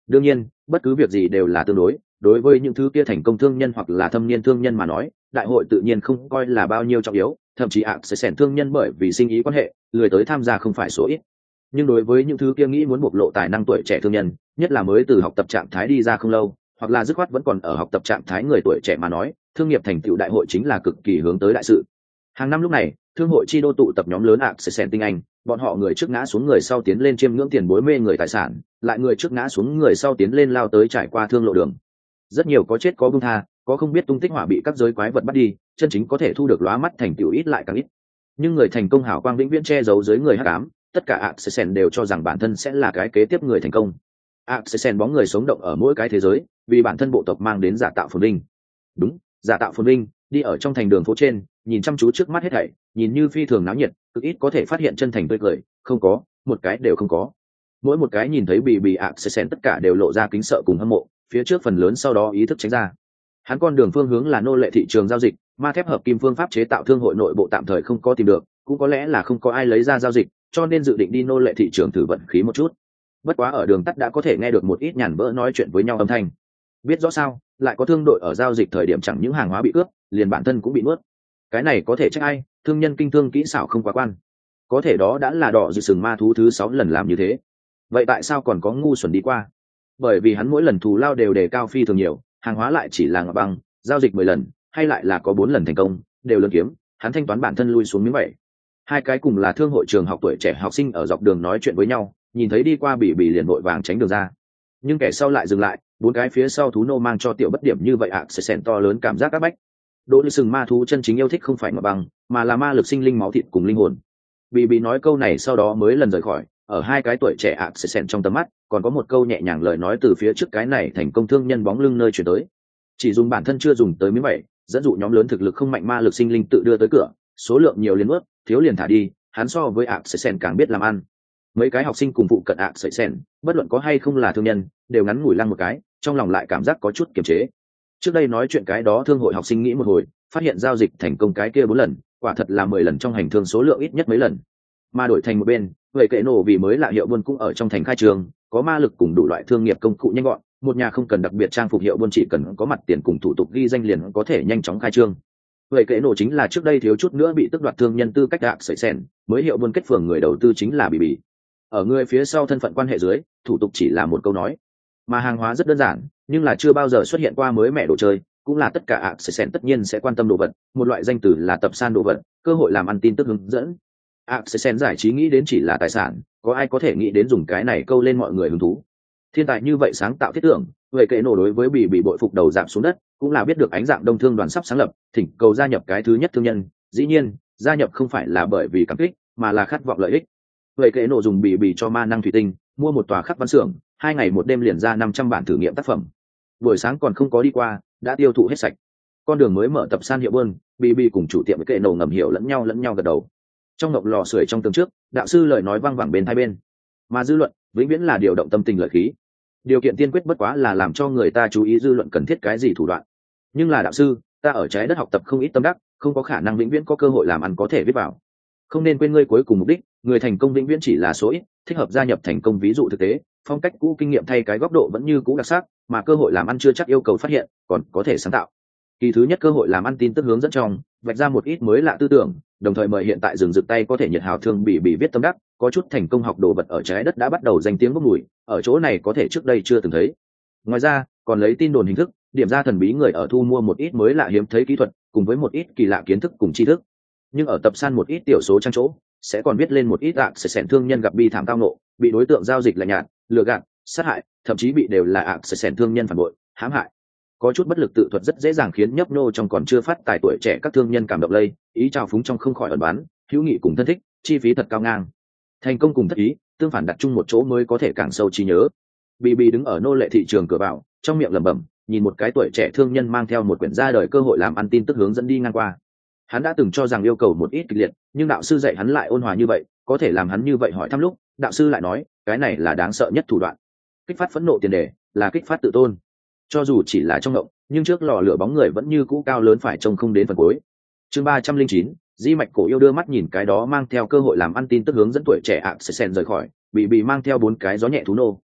S1: Đương nhiên bất cứ việc gì đều là tương đối với những thứ kia thành công thương nhân hoặc là thâm niên thương nhân mà nói, đại hội tự nhiên không coi là bao nhiêu trọng yếu, thậm chí sẽ sẻn thương nhân bởi vì sinh ý quan hệ lười tới tham gia không phải số ít. Nhưng đối với những thứ kia nghĩ muốn bộc lộ tài năng tuổi trẻ thương nhân, nhất là mới từ học tập trạng thái đi ra không lâu, hoặc là dứt khoát vẫn còn ở học tập trạng thái người tuổi trẻ mà nói, thương nghiệp thành tựu đại hội chính là cực kỳ hướng tới đại sự. Hàng năm lúc này, thương hội chi đô tụ tập nhóm lớn sẽ sẻn tinh anh, bọn họ người trước ngã xuống người sau tiến lên chiêm ngưỡng tiền bối mê người tài sản, lại người trước ngã xuống người sau tiến lên lao tới trải qua thương lộ đường. Rất nhiều có chết có buông tha, có không biết tung tích hỏa bị các giới quái vật bắt đi, chân chính có thể thu được lóa mắt thành tựu ít lại càng ít. Nhưng người thành công hảo quang vĩnh viễn che giấu dưới người hắc ám, tất cả Axelsen đều cho rằng bản thân sẽ là cái kế tiếp người thành công. Axelsen bóng người sống động ở mỗi cái thế giới, vì bản thân bộ tộc mang đến giả tạo phồn vinh. Đúng, giả tạo phồn vinh, đi ở trong thành đường phố trên, nhìn chăm chú trước mắt hết thảy, nhìn như phi thường náo nhiệt, cực ít có thể phát hiện chân thành tươi cười, không có, một cái đều không có. Mỗi một cái nhìn thấy bị Axelsen tất cả đều lộ ra kính sợ cùng hâm mộ, phía trước phần lớn sau đó ý thức tránh ra. Hắn con đường phương hướng là nô lệ thị trường giao dịch, ma thép hợp kim phương pháp chế tạo thương hội nội bộ tạm thời không có tìm được, cũng có lẽ là không có ai lấy ra giao dịch, cho nên dự định đi nô lệ thị trường thử vận khí một chút. Bất quá ở đường tắt đã có thể nghe được một ít nhàn bỡ nói chuyện với nhau âm thanh. Biết rõ sao, lại có thương đội ở giao dịch thời điểm chẳng những hàng hóa bị cướp, liền bản thân cũng bị nuốt. Cái này có thể trách ai, thương nhân kinh thương kỹ xảo không quá quan. Có thể đó đã là đỏ dự sừng ma thú thứ 6 lần làm như thế. Vậy tại sao còn có ngu xuẩn đi qua? Bởi vì hắn mỗi lần thù lao đều đề cao phi thường nhiều, hàng hóa lại chỉ là ngọc băng, giao dịch 10 lần, hay lại là có 4 lần thành công, đều lớn kiếm, hắn thanh toán bản thân lui xuống miếng vậy. Hai cái cùng là thương hội trường học tuổi trẻ học sinh ở dọc đường nói chuyện với nhau, nhìn thấy đi qua bị liền vội vàng tránh đường ra. Nhưng kẻ sau lại dừng lại, 4 cái phía sau thú nô mang cho tiểu bất điểm như vậy sẽ sèn to lớn cảm giác áp bách. Đỗ Như Sừng ma thú chân chính yêu thích không phải ngọc băng, mà là ma lực sinh linh máu thịt cùng linh hồn. Bị nói câu này sau đó mới lần rời khỏi, ở hai cái tuổi trẻ sẽ sèn trong tầm mắt, còn có một câu nhẹ nhàng lời nói từ phía trước cái này thành công thương nhân bóng lưng nơi chuyển tới. Chỉ dùng bản thân chưa dùng tới miếng vậy, dẫn dụ nhóm lớn thực lực không mạnh ma lực sinh linh tự đưa tới cửa, số lượng nhiều liền ướt, thiếu liền thả đi, hắn so với Axelsen càng biết làm ăn. Mấy cái học sinh cùng phụ cận Axelsen, bất luận có hay không là thương nhân, đều ngắn ngủi lăng một cái, trong lòng lại cảm giác có chút kiềm chế. Trước đây nói chuyện cái đó thương hội học sinh nghĩ một hồi, phát hiện giao dịch thành công cái kia 4 lần, quả thật là 10 lần trong hành thương số lượng ít nhất mấy lần. Mà đổi thành một bên, vậy kệ nổ vì mới lạ hiệu buôn cũng ở trong thành khai trường, có ma lực cùng đủ loại thương nghiệp công cụ nhanh gọn, một nhà không cần đặc biệt trang phục hiệu buôn, chỉ cần có mặt tiền cùng thủ tục ghi danh liền có thể nhanh chóng khai trương. Vậy kệ nổ chính là trước đây thiếu chút nữa bị tước đoạt thương nhân tư cách đạc sợi sen, mới hiệu buôn kết phường người đầu tư chính là bị. Ở người phía sau thân phận quan hệ dưới, thủ tục chỉ là một câu nói, mà hàng hóa rất đơn giản, nhưng là chưa bao giờ xuất hiện qua mới mẻ đồ chơi, cũng là tất cả sợi sen tất nhiên sẽ quan tâm đồ vật, một loại danh từ là tập san đồ vật, cơ hội làm ăn tin tức hướng dẫn. Axelsen giải trí nghĩ đến chỉ là tài sản, có ai có thể nghĩ đến dùng cái này câu lên mọi người hứng thú. Thiên tài như vậy sáng tạo thiết tưởng, vậy kệ nổ đối với bị bội phục đầu giảm xuống đất, cũng là biết được ánh dạng đông thương đoàn sắp sáng lập, thỉnh cầu gia nhập cái thứ nhất thương nhân, dĩ nhiên, gia nhập không phải là bởi vì cảm kích, mà là khát vọng lợi ích. Vậy kệ nổ dùng bị cho ma năng thủy tinh, mua một tòa khắc văn xưởng, 2 ngày một đêm liền ra 500 bản thử nghiệm tác phẩm. Buổi sáng còn không có đi qua, đã tiêu thụ hết sạch. Con đường mới mở tập san hiệu buôn, bị cùng chủ tiệm kệ nổ ngầm hiểu lẫn nhau gật đầu. Trong ngọc lò sưởi trong tường trước, đạo sư lời nói vang vẳng bên hai bên, mà dư luận vĩnh viễn là điều động tâm tình lợi khí. Điều kiện tiên quyết bất quá là làm cho người ta chú ý dư luận cần thiết cái gì thủ đoạn. Nhưng là đạo sư, ta ở trái đất học tập không ít tâm đắc, không có khả năng vĩnh viễn có cơ hội làm ăn có thể viết vào. Không nên quên ngươi cuối cùng mục đích, người thành công vĩnh viễn chỉ là số ít, thích hợp gia nhập thành công ví dụ thực tế, phong cách cũ kinh nghiệm thay cái góc độ vẫn như cũ đặc sắc, mà cơ hội làm ăn chưa chắc yêu cầu phát hiện, còn có thể sáng tạo. Kỳ thứ nhất cơ hội làm ăn tin tức hướng dẫn trong, vạch ra một ít mới lạ tư tưởng, đồng thời mời hiện tại dừng rực tay có thể nhiệt hào thương bị viết tâm đắc, có chút thành công học đồ vật ở trái đất đã bắt đầu danh tiếng bốc mùi, ở chỗ này có thể trước đây chưa từng thấy. Ngoài ra, còn lấy tin đồn hình thức, điểm ra thần bí người ở thu mua một ít mới lạ hiếm thấy kỹ thuật, cùng với một ít kỳ lạ kiến thức cùng tri thức. Nhưng ở tập san một ít tiểu số trang chỗ, sẽ còn viết lên một ít sẽ sẻn thương nhân gặp bi thảm tao nộ, bị đối tượng giao dịch lạnh nhạt, lừa gạt, sát hại, thậm chí bị đều là sẽ sẻn thương nhân phản bội, hãm hại. Có chút bất lực tự thuật rất dễ dàng khiến nhấp nô trong còn chưa phát tài tuổi trẻ các thương nhân cảm động lây, ý trào phúng trong không khỏi ẩn bán, hữu nghị cùng thân thích, chi phí thật cao ngang. Thành công cùng thất ý, tương phản đặt chung một chỗ mới có thể càng sâu trí nhớ. Bị đứng ở nô lệ thị trường cửa vào, trong miệng lẩm bẩm, nhìn một cái tuổi trẻ thương nhân mang theo một quyển ra đời cơ hội làm ăn tin tức hướng dẫn đi ngang qua. Hắn đã từng cho rằng yêu cầu một ít kịch liệt, nhưng đạo sư dạy hắn lại ôn hòa như vậy, có thể làm hắn như vậy hỏi thăm lúc, đạo sư lại nói, cái này là đáng sợ nhất thủ đoạn. Kích phát phẫn nộ tiền đề, là kích phát tự tôn. Cho dù chỉ là trong ngộng, nhưng trước lò lửa bóng người vẫn như cũ cao lớn phải trông không đến phần cuối. Chương 309, Di mạch cổ yêu đưa mắt nhìn cái đó mang theo cơ hội làm ăn tin tức hướng dẫn tuổi trẻ Axelsen rời khỏi, bị mang theo 4 cái gió nhẹ thú nô,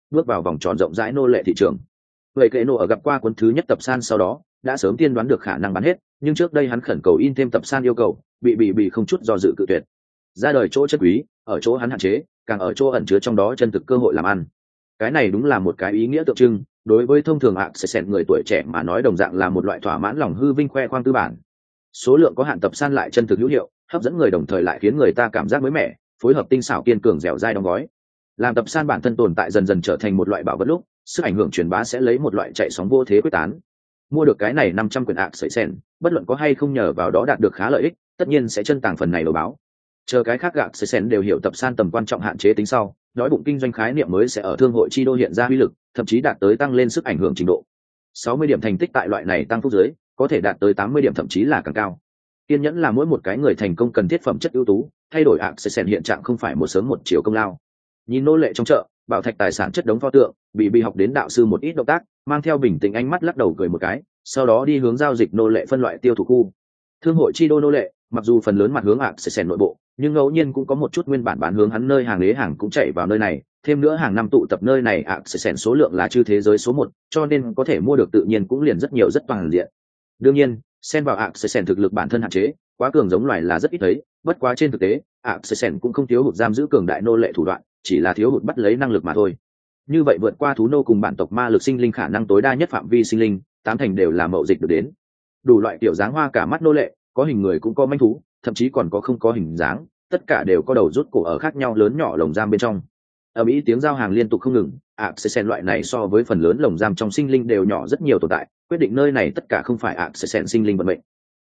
S1: bước vào vòng tròn rộng rãi nô lệ thị trường. Vậy kệ nô ở gặp qua cuốn thứ nhất tập san sau đó đã sớm tiên đoán được khả năng bán hết, nhưng trước đây hắn khẩn cầu in thêm tập san yêu cầu bị không chút do dự cự tuyệt. Ra đời chỗ chất quý ở chỗ hắn hạn chế, càng ở chỗ ẩn chứa trong đó chân thực cơ hội làm ăn. Cái này đúng là một cái ý nghĩa tượng trưng, đối với thông thường ạ sẽ xẹn người tuổi trẻ mà nói đồng dạng là một loại thỏa mãn lòng hư vinh khoe khoang tư bản. Số lượng có hạn tập san lại chân thực hữu hiệu, hấp dẫn người đồng thời lại khiến người ta cảm giác mới mẻ, phối hợp tinh xảo kiên cường dẻo dai đóng gói. Làm tập san bản thân tồn tại dần dần trở thành một loại bảo vật lúc, sức ảnh hưởng truyền bá sẽ lấy một loại chạy sóng vô thế quyết tán. Mua được cái này 500 quyển ạ sợi sen, bất luận có hay không nhờ vào đó đạt được khá lợi ích, tất nhiên sẽ chân tàng phần này đồ báo. Chờ cái khác gạc sợi sen đều hiểu tập san tầm quan trọng hạn chế tính sau, đói bụng kinh doanh khái niệm mới sẽ ở thương hội chi đô hiện ra uy lực, thậm chí đạt tới tăng lên sức ảnh hưởng trình độ. 60 điểm thành tích tại loại này tăng phúc dưới, có thể đạt tới 80 điểm thậm chí là càng cao. Kiên nhẫn là mỗi một cái người thành công cần thiết phẩm chất ưu tú, thay đổi ạ sợi sen hiện trạng không phải một sớm một chiều công lao. Nhìn nô lệ trong chợ, bảo thạch tài sản chất đống pho tượng, bị học đến đạo sư một ít động tác, mang theo bình tĩnh ánh mắt lắc đầu cười một cái, sau đó đi hướng giao dịch nô lệ phân loại tiêu thụ khu. Thương hội chi đô nô lệ, mặc dù phần lớn mặt hướng ạ sẽ nội bộ, nhưng ngẫu nhiên cũng có một chút nguyên bản bán hướng hắn nơi hàng lế hàng cũng chạy vào nơi này, thêm nữa hàng năm tụ tập nơi này ạ sẽ số lượng là chư thế giới số 1, cho nên có thể mua được tự nhiên cũng liền rất nhiều rất toàn diện. Đương nhiên, xen vào ạ sẽ thực lực bản thân hạn chế, quá cường giống loài là rất ít thấy, bất quá trên thực tế, ạ sẽ cũng không thiếu hụt giam giữ cường đại nô lệ thủ đoạn, chỉ là thiếu hụt bắt lấy năng lực mà thôi. Như vậy vượt qua thú nô cùng bản tộc ma lực sinh linh khả năng tối đa nhất phạm vi sinh linh, 8 thành đều là mậu dịch được đến. Đủ loại kiểu dáng hoa cả mắt nô lệ, có hình người cũng có manh thú, thậm chí còn có không có hình dáng, tất cả đều có đầu rút cổ ở khác nhau lớn nhỏ lồng giam bên trong. Ở Mỹ tiếng giao hàng liên tục không ngừng, ạ sẽ loại này so với phần lớn lồng giam trong sinh linh đều nhỏ rất nhiều tồn tại, quyết định nơi này tất cả không phải ạ sẽ sinh linh vận mệnh.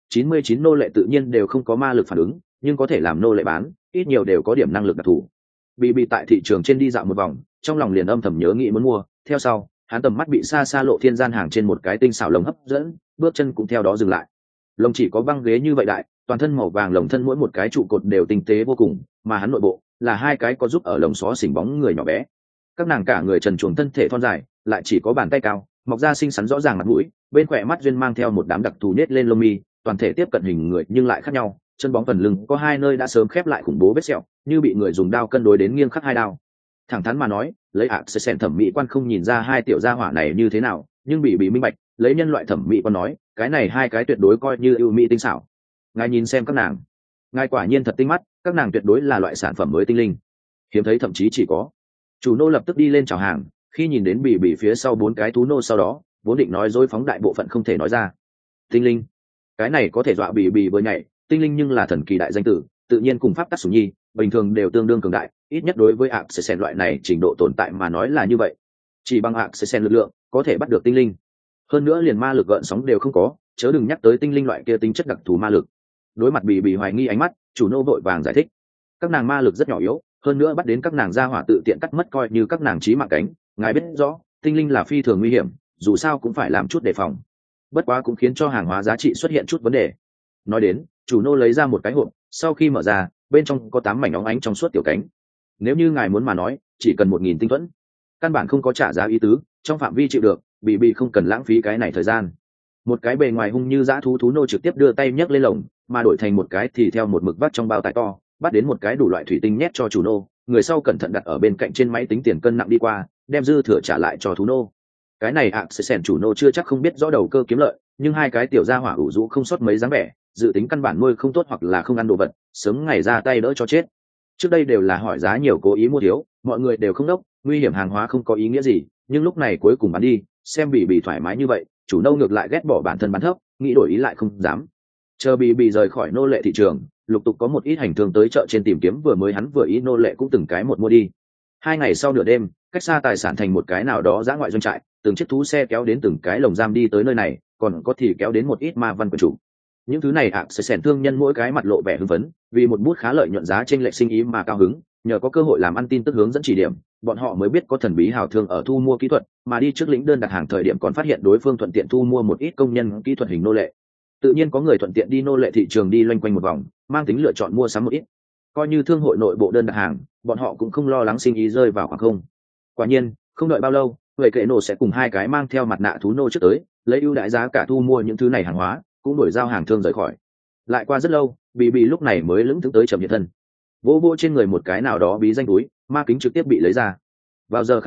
S1: 99 nô lệ tự nhiên đều không có ma lực phản ứng, nhưng có thể làm nô lệ bán, ít nhiều đều có điểm năng lực đặc thù. Bị tại thị trường trên đi dạo một vòng, trong lòng liền âm thầm nhớ nghĩ muốn mua, theo sau, hắn tầm mắt bị xa xa lộ thiên gian hàng trên một cái tinh xảo lồng hấp dẫn, bước chân cũng theo đó dừng lại. Lồng chỉ có băng ghế như vậy đại, toàn thân màu vàng lồng thân mỗi một cái trụ cột đều tinh tế vô cùng, mà hắn nội bộ là hai cái có giúp ở lồng xó xỉnh bóng người nhỏ bé. Các nàng cả người trần truồng thân thể thon dài, lại chỉ có bàn tay cao, mọc ra xinh xắn rõ ràng mặt mũi, bên khỏe mắt duyên mang theo một đám đặc thù nết lên lông mi, toàn thể tiếp cận hình người nhưng lại khác nhau, chân bóng phần lưng có hai nơi đã sớm khép lại khủng bố vết sẹo, như bị người dùng đao cân đối đến nghiêng khắc hai đao. Thẳng thắn mà nói, lấy ạ sẽ thẩm mỹ quan không nhìn ra hai tiểu gia hỏa này như thế nào, nhưng bị minh bạch, lấy nhân loại thẩm mỹ quan nói, cái này hai cái tuyệt đối coi như ưu mỹ tinh xảo. Ngài nhìn xem các nàng, ngài quả nhiên thật tinh mắt, các nàng tuyệt đối là loại sản phẩm mới tinh linh, hiếm thấy thậm chí chỉ có. Chủ nô lập tức đi lên chào hàng, khi nhìn đến bị phía sau 4 cái thú nô sau đó, vốn định nói dối phóng đại bộ phận không thể nói ra. Tinh linh, cái này có thể dọa bị vừa nhảy, tinh linh nhưng là thần kỳ đại danh tử, tự nhiên cùng pháp tắc sủng nhi bình thường đều tương đương cường đại, ít nhất đối với ạ sẽ loại này trình độ tồn tại mà nói là như vậy. Chỉ bằng ạ sẽ lực lượng có thể bắt được tinh linh, hơn nữa liền ma lực gợn sóng đều không có, chớ đừng nhắc tới tinh linh loại kia tính chất đặc thù ma lực. Đối mặt bị hoài nghi ánh mắt, chủ nô vội vàng giải thích, các nàng ma lực rất nhỏ yếu, hơn nữa bắt đến các nàng ra hỏa tự tiện cắt mất coi như các nàng chí mạng cánh, ngài biết rõ tinh linh là phi thường nguy hiểm, dù sao cũng phải làm chút đề phòng, bất quá cũng khiến cho hàng hóa giá trị xuất hiện chút vấn đề. Nói đến, chủ nô lấy ra một cái hộp, sau khi mở ra, bên trong có 8 mảnh óng ánh trong suốt tiểu cánh. Nếu như ngài muốn mà nói, chỉ cần 1000 tinh thuẫn, căn bản không có trả giá ý tứ, trong phạm vi chịu được, bị không cần lãng phí cái này thời gian. Một cái bề ngoài hung như dã thú thú nô trực tiếp đưa tay nhấc lên lồng, mà đổi thành một cái thì theo một mực vắt trong bao tải to, bắt đến một cái đủ loại thủy tinh nhét cho chủ nô, người sau cẩn thận đặt ở bên cạnh trên máy tính tiền cân nặng đi qua, đem dư thừa trả lại cho thú nô. Cái này ạ sẽ sèn chủ nô chưa chắc không biết rõ đầu cơ kiếm lợi, nhưng hai cái tiểu gia hỏa ủ rũ không sót mấy dáng vẻ, dự tính căn bản nuôi không tốt hoặc là không ăn đồ vật, sớm ngày ra tay đỡ cho chết. Trước đây đều là hỏi giá nhiều cố ý mua thiếu, mọi người đều không đốc, nguy hiểm hàng hóa không có ý nghĩa gì, nhưng lúc này cuối cùng bán đi, xem bị thoải mái như vậy, chủ nô ngược lại ghét bỏ bản thân bán thấp, nghĩ đổi ý lại không dám. Chờ bị rời khỏi nô lệ thị trường, lục tục có một ít hành thương tới chợ trên tìm kiếm vừa mới hắn vừa ý nô lệ cũng từng cái một mua đi. 2 ngày sau nửa đêm, cách xa tài sản thành một cái nào đó dã ngoại doanh trại, từng chiếc thú xe kéo đến từng cái lồng giam đi tới nơi này, còn có thì kéo đến một ít ma văn quần chủ. Những thứ này ạ sẽ sèn thương nhân mỗi cái mặt lộ vẻ hưng phấn, vì một bút khá lợi nhuận giá trên lệch sinh ý mà cao hứng, nhờ có cơ hội làm ăn tin tức hướng dẫn chỉ điểm, bọn họ mới biết có thần bí hào thương ở thu mua kỹ thuật, mà đi trước lĩnh đơn đặt hàng thời điểm còn phát hiện đối phương thuận tiện thu mua một ít công nhân kỹ thuật hình nô lệ. Tự nhiên có người thuận tiện đi nô lệ thị trường đi loanh quanh một vòng, mang tính lựa chọn mua sắm một ít. Coi như thương hội nội bộ đơn đặt hàng, bọn họ cũng không lo lắng sinh ý rơi vào khoảng không. Quả nhiên, không đợi bao lâu, người kệ nổ sẽ cùng 2 cái mang theo mặt nạ thú nô trước tới, lấy ưu đãi giá cả thu mua những thứ này hàng hóa, cũng đổi giao hàng thương rời khỏi. Lại qua rất lâu, bị lúc này mới lững thững tới chậm nhiệt thân, vô trên người một cái nào đó bí danh túi, ma kính trực tiếp bị lấy ra. Vào giờ khắc này,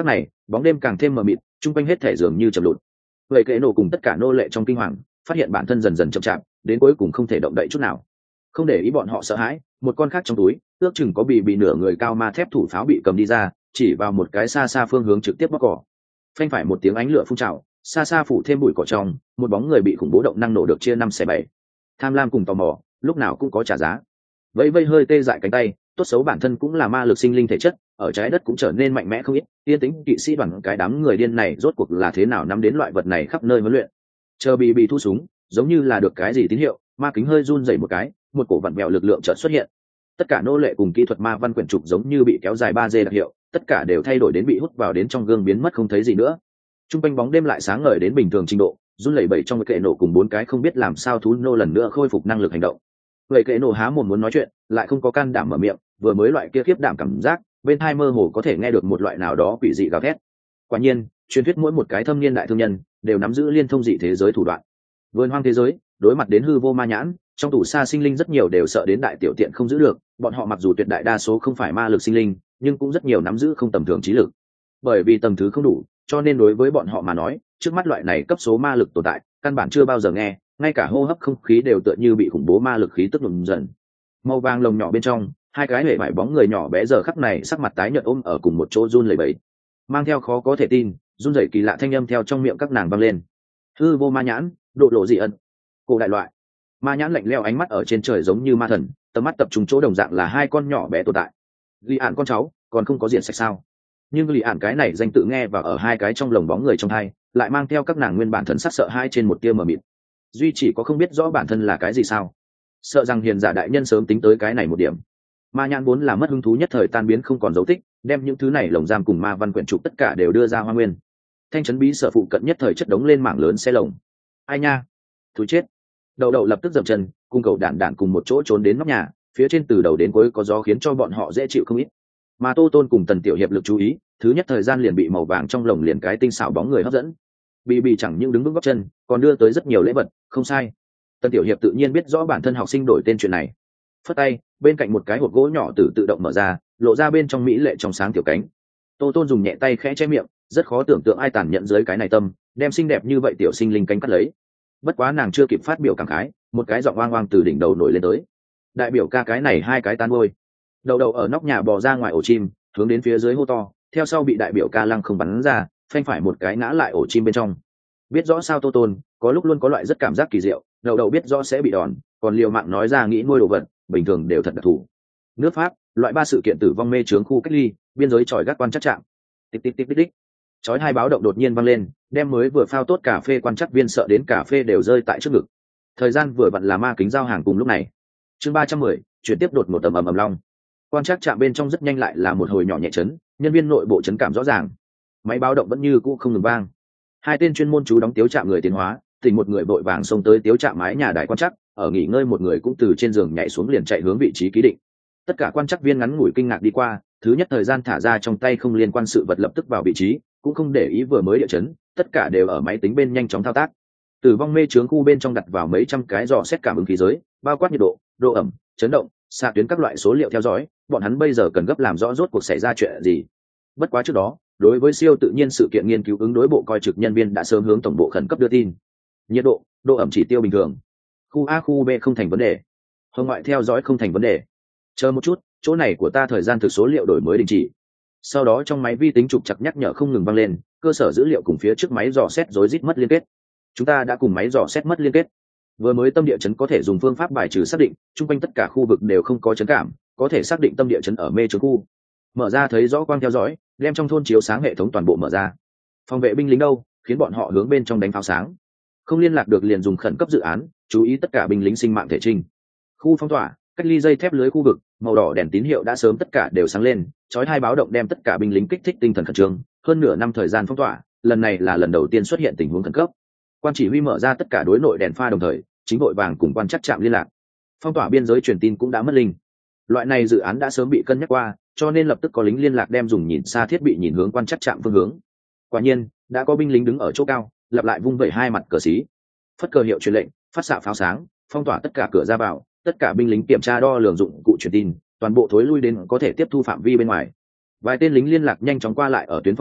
S1: bóng đêm càng thêm mờ mịt, chung quanh hết thể dường như chậm lụt. Vậy kệ nổ cùng tất cả nô lệ trong kinh hoàng phát hiện bản thân dần dần chậm chạp, đến cuối cùng không thể động đậy chút nào. Không để ý bọn họ sợ hãi, một con khác trong túi ước chừng có bị nửa người cao ma thép thủ pháo bị cầm đi ra, chỉ vào một cái xa xa phương hướng trực tiếp bóc cỏ. Phanh phải một tiếng ánh lửa phun trào, xa xa phủ thêm bụi cỏ trong, một bóng người bị khủng bố động năng nổ được chia 5/7. Tham lam cùng tò mò lúc nào cũng có trả giá. Vẫy vây hơi tê dại cánh tay, tốt xấu bản thân cũng là ma lực sinh linh thể chất, ở trái đất cũng trở nên mạnh mẽ không ít. Yên tĩnh kỵ sĩ đoàn cái đám người điên này rốt cuộc là thế nào nắm đến loại vật này khắp nơi huấn luyện. Chờ bị thu súng, giống như là được cái gì tín hiệu, ma kính hơi run rẩy một cái, một cổ vặn vẹo lực lượng chợt xuất hiện. Tất cả nô lệ cùng kỹ thuật ma văn quyển trục giống như bị kéo dài 3G đặc hiệu, tất cả đều thay đổi đến bị hút vào đến trong gương biến mất không thấy gì nữa. Trung quanh bóng đêm lại sáng ngời đến bình thường trình độ, run lẩy bẩy trong kệ nổ cùng 4 cái không biết làm sao thú nô lần nữa khôi phục năng lực hành động. Vậy kệ nổ há mồm muốn nói chuyện, lại không có can đảm mở miệng, vừa mới loại kia khiếp đảm cảm giác, bên tai mơ hồ có thể nghe được một loại nào đó quỷ dị gào thét. Quả nhiên, truyền thuyết mỗi một cái thâm niên đại thương nhân đều nắm giữ liên thông dị thế giới thủ đoạn. Vườn hoang thế giới, đối mặt đến hư vô ma nhãn, trong tủ xa sinh linh rất nhiều đều sợ đến đại tiểu tiện không giữ được, bọn họ mặc dù tuyệt đại đa số không phải ma lực sinh linh, nhưng cũng rất nhiều nắm giữ không tầm thường trí lực. Bởi vì tầng thứ không đủ, cho nên đối với bọn họ mà nói, trước mắt loại này cấp số ma lực tồn tại, căn bản chưa bao giờ nghe, ngay cả hô hấp không khí đều tựa như bị khủng bố ma lực khí tức nhuộm dần. Màu vàng lồng nhỏ bên trong, hai cái hề vải bóng người nhỏ bé giờ khắc này sắc mặt tái nhợt ôm ở cùng một chỗ run lẩy bẩy, mang theo khó có thể tin, run rẩy kỳ lạ thanh âm theo trong miệng các nàng vang lên. Hư vô ma nhãn, độ lộ dị ẩn, cổ đại loại. Ma nhãn lạnh lẽo ánh mắt ở trên trời giống như ma thần, tầm mắt tập trung chỗ đồng dạng là hai con nhỏ bé tồn tại. Lý Ản con cháu, còn không có diện sạch sao? Nhưng Lý Ản cái này danh tự nghe và ở hai cái trong lồng bóng người trong hai, lại mang theo các nàng nguyên bản thần sắc sợ hai trên một tia mờ mịt. Duy chỉ có không biết rõ bản thân là cái gì sao? Sợ rằng hiền giả đại nhân sớm tính tới cái này một điểm. Ma nhãn vốn là mất hứng thú nhất thời tan biến không còn dấu tích, đem những thứ này lồng giam cùng ma văn quyển trục tất cả đều đưa ra hoa nguyên. Thanh trấn bí sở phụ cận nhất thời chất đống lên mảng lớn xe lồng. Ai nha, thú chết! Đậu đậu lập tức dậm chân, cùng cậu đản đản cùng một chỗ trốn đến nóc nhà, phía trên từ đầu đến cuối có gió khiến cho bọn họ dễ chịu không ít. Mà Tô Tôn cùng Tần Tiểu Hiệp lực chú ý, thứ nhất thời gian liền bị màu vàng trong lồng liền cái tinh xảo bóng người hấp dẫn. Bị chẳng những đứng vững gót chân, còn đưa tới rất nhiều lễ vật, không sai. Tần Tiểu Hiệp tự nhiên biết rõ bản thân học sinh đổi tên chuyện này. Phất tay, bên cạnh một cái hộp gỗ nhỏ tự động mở ra, lộ ra bên trong mỹ lệ trong sáng tiểu cánh. Tô Tôn dùng nhẹ tay khẽ che miệng, rất khó tưởng tượng ai tàn nhẫn dưới cái này tâm, đem xinh đẹp như vậy tiểu sinh linh cánh cắt lấy. Bất quá nàng chưa kịp phát biểu cảm khái, một cái giọng oang oang từ đỉnh đầu nổi lên tới. Đại biểu ca cái này hai cái tan ngôi. Đầu đầu ở nóc nhà bò ra ngoài ổ chim, hướng đến phía dưới hô to, theo sau bị đại biểu ca lăng không bắn ra, phanh phải một cái ngã lại ổ chim bên trong. Biết rõ sao Tô Tôn, có lúc luôn có loại rất cảm giác kỳ diệu, đầu đầu biết rõ sẽ bị đòn, còn liều mạng nói ra nghĩ nuôi đồ vật, bình thường đều thật đặc thù. Nước Pháp, loại 3 sự kiện tử vong mê chướng khu cách ly, biên giới tròi gác quan chắc chạm. Tích tích tích tích tích. Chói hai báo động đột nhiên vang lên, đem mới vừa phao tốt cà phê quan chắc viên sợ đến cà phê đều rơi tại trước ngực. Thời gian vừa vặn là ma kính giao hàng cùng lúc này. Chương 310, chuyển tiếp đột một ầm ầm long. Quan chắc chạm bên trong rất nhanh lại là một hồi nhỏ nhẹ chấn, nhân viên nội bộ chấn cảm rõ ràng. Máy báo động vẫn như cũ không ngừng vang. Hai tên chuyên môn chú đóng tiếu trạm người tiến hóa, tỉnh một người vội vàng xông tới tiếu trạm mái nhà đài quan chắc, ở nghỉ ngơi một người cũng từ trên giường nhảy xuống liền chạy hướng vị trí ký định. Tất cả quan chắc viên ngắn ngủi kinh ngạc đi qua, thứ nhất thời gian thả ra trong tay không liên quan sự vật lập tức vào vị trí, cũng không để ý vừa mới địa chấn, tất cả đều ở máy tính bên nhanh chóng thao tác. Tử vong mê chướng khu bên trong đặt vào mấy trăm cái dò xét cảm ứng khí giới, bao quát nhiệt độ, độ ẩm, chấn động, xạ tuyến các loại số liệu theo dõi, bọn hắn bây giờ cần gấp làm rõ rốt cuộc xảy ra chuyện gì. Bất quá trước đó, đối với siêu tự nhiên sự kiện nghiên cứu ứng đối bộ coi trực nhân viên đã sớm hướng tổng bộ khẩn cấp đưa tin. Nhiệt độ, độ ẩm chỉ tiêu bình thường. Khu A khu B không thành vấn đề. Hồng ngoại theo dõi không thành vấn đề. Chờ một chút, chỗ này của ta thời gian thực số liệu đổi mới đình chỉ. Sau đó trong máy vi tính trục chặt nhắc nhở không ngừng vang lên, cơ sở dữ liệu cùng phía trước máy dò xét rối rít mất liên kết. Chúng ta đã cùng máy dò xét mất liên kết. Vừa mới tâm địa chấn có thể dùng phương pháp bài trừ xác định, chung quanh tất cả khu vực đều không có chấn cảm, có thể xác định tâm địa chấn ở mê chướng khu. Mở ra thấy rõ quang theo dõi, đem trong thôn chiếu sáng hệ thống toàn bộ mở ra. Phòng vệ binh lính đâu, khiến bọn họ hướng bên trong đánh pháo sáng. Không liên lạc được liền dùng khẩn cấp dự án, chú ý tất cả binh lính sinh mạng thể trinh. Khu phong tỏa, cách ly dây thép lưới khu vực, màu đỏ đèn tín hiệu đã sớm tất cả đều sáng lên, chói hai báo động đem tất cả binh lính kích thích tinh thần khẩn trương. Hơn nửa năm thời gian phong tỏa, lần này là lần đầu tiên xuất hiện tình huống khẩn cấp. Quan chỉ huy mở ra tất cả đối nội đèn pha đồng thời, chính vội vàng cùng quan chắc trạm liên lạc. Phong tỏa biên giới truyền tin cũng đã mất linh. Loại này dự án đã sớm bị cân nhắc qua, cho nên lập tức có lính liên lạc đem dùng nhìn xa thiết bị nhìn hướng quan chắc trạm phương hướng. Quả nhiên, đã có binh lính đứng ở chỗ cao, lặp lại vung vẩy hai mặt cờ xí, phất cờ hiệu truyền lệnh, phát xạ pháo sáng, phong tỏa tất cả cửa ra vào, tất cả binh lính kiểm tra đo lường dụng cụ truyền tin, toàn bộ thối lui đến có thể tiếp thu phạm vi bên ngoài. Vài tên lính liên lạc nhanh chóng qua lại ở tuyến phong tỏa,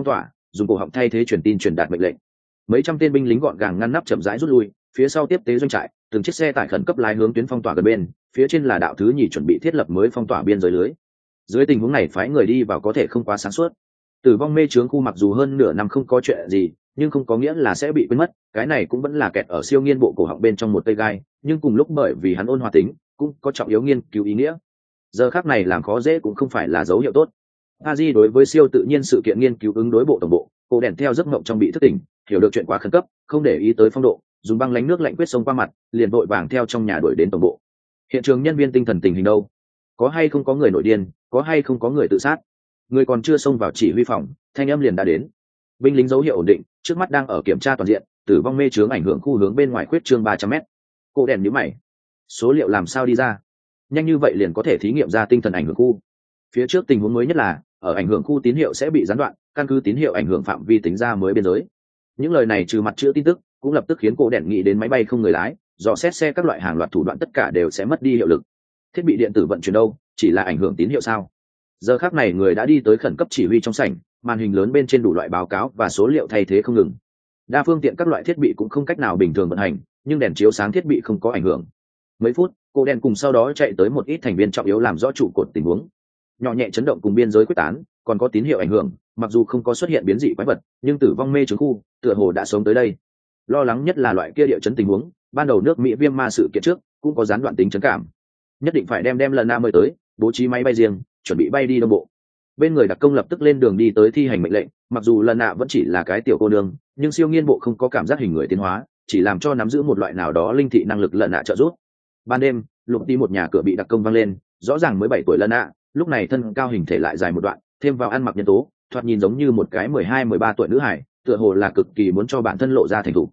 S1: dùng cổ họng thay thế truyền tin truyền đạt mệnh lệnh. Mấy trăm tên binh lính gọn gàng ngăn nắp chậm rãi rút lui, phía sau tiếp tế doanh trại, từng chiếc xe tải khẩn cấp lái hướng tuyến phong tỏa gần bên, phía trên là đạo thứ nhì chuẩn bị thiết lập mới phong tỏa biên giới lưới. Dưới tình huống này phái người đi vào có thể không quá sáng suốt. Tử vong mê chướng khu mặc dù hơn nửa năm không có chuyện gì, nhưng không có nghĩa là sẽ bị quên mất, cái này cũng vẫn là kẹt ở siêu nghiên bộ cổ họng bên trong một cây gai, nhưng cùng lúc bởi vì hắn ôn hòa tính, cũng có trọng yếu nghiên cứu ý nghĩa. Giờ khắc này làm khó dễ cũng không phải là dấu hiệu tốt. Aji đối với siêu tự nhiên sự kiện nghiên cứu ứng đối bộ tổng bộ, cô đèn theo giấc mộng trong bị thức tỉnh, hiểu được chuyện quá khẩn cấp, không để ý tới phong độ, dùng băng lánh nước lạnh quyết sông qua mặt, liền vội vàng theo trong nhà đuổi đến tổng bộ. Hiện trường nhân viên tinh thần tình hình đâu? Có hay không có người nổi điên, có hay không có người tự sát? Người còn chưa xông vào chỉ huy phòng, thanh âm liền đã đến. Binh lính dấu hiệu ổn định, trước mắt đang ở kiểm tra toàn diện, tử vong mê chướng ảnh hưởng khu hướng bên ngoài khuyết trương 300m. Cô đèn nhíu mày. Số liệu làm sao đi ra? Nhanh như vậy liền có thể thí nghiệm ra tinh thần ảnh hưởng khu. Phía trước tình huống mới nhất là, ở ảnh hưởng khu tín hiệu sẽ bị gián đoạn, căn cứ tín hiệu ảnh hưởng phạm vi tính ra mới biên giới. Những lời này trừ mặt chữa tin tức, cũng lập tức khiến cô đèn nghĩ đến máy bay không người lái, dò xét xe các loại hàng loạt thủ đoạn tất cả đều sẽ mất đi hiệu lực. Thiết bị điện tử vận chuyển đâu, chỉ là ảnh hưởng tín hiệu sao? Giờ khắc này người đã đi tới khẩn cấp chỉ huy trong sảnh, màn hình lớn bên trên đủ loại báo cáo và số liệu thay thế không ngừng. Đa phương tiện các loại thiết bị cũng không cách nào bình thường vận hành, nhưng đèn chiếu sáng thiết bị không có ảnh hưởng. Mấy phút, cô đèn cùng sau đó chạy tới một ít thành viên trọng yếu làm rõ trụ cột tình huống. Nhỏ nhẹ chấn động cùng biên giới quyết tán, còn có tín hiệu ảnh hưởng, mặc dù không có xuất hiện biến dị quái vật, nhưng tử vong mê chướng khu tựa hồ đã sống tới đây. Lo lắng nhất là loại kia địa chấn tình huống, ban đầu nước Mỹ viêm ma sự kiện trước cũng có gián đoạn tính chấn cảm. Nhất định phải đem lần nam mới tới, bố trí máy bay riêng, chuẩn bị bay đi đông bộ. Bên người đặc công lập tức lên đường đi tới thi hành mệnh lệnh, mặc dù lần nạ vẫn chỉ là cái tiểu cô nương, nhưng siêu nghiên bộ không có cảm giác hình người tiến hóa, chỉ làm cho nắm giữ một loại nào đó linh thị năng lực lần nạ trợ giúp. Ban đêm, lục đi một nhà cửa bị đặc công văng lên, rõ ràng mới 7 tuổi lần nạ, lúc này thân cao hình thể lại dài một đoạn, thêm vào ăn mặc nhân tố, thoạt nhìn giống như một cái 12-13 tuổi nữ hải, tựa hồ là cực kỳ muốn cho bản thân lộ ra thành thủ.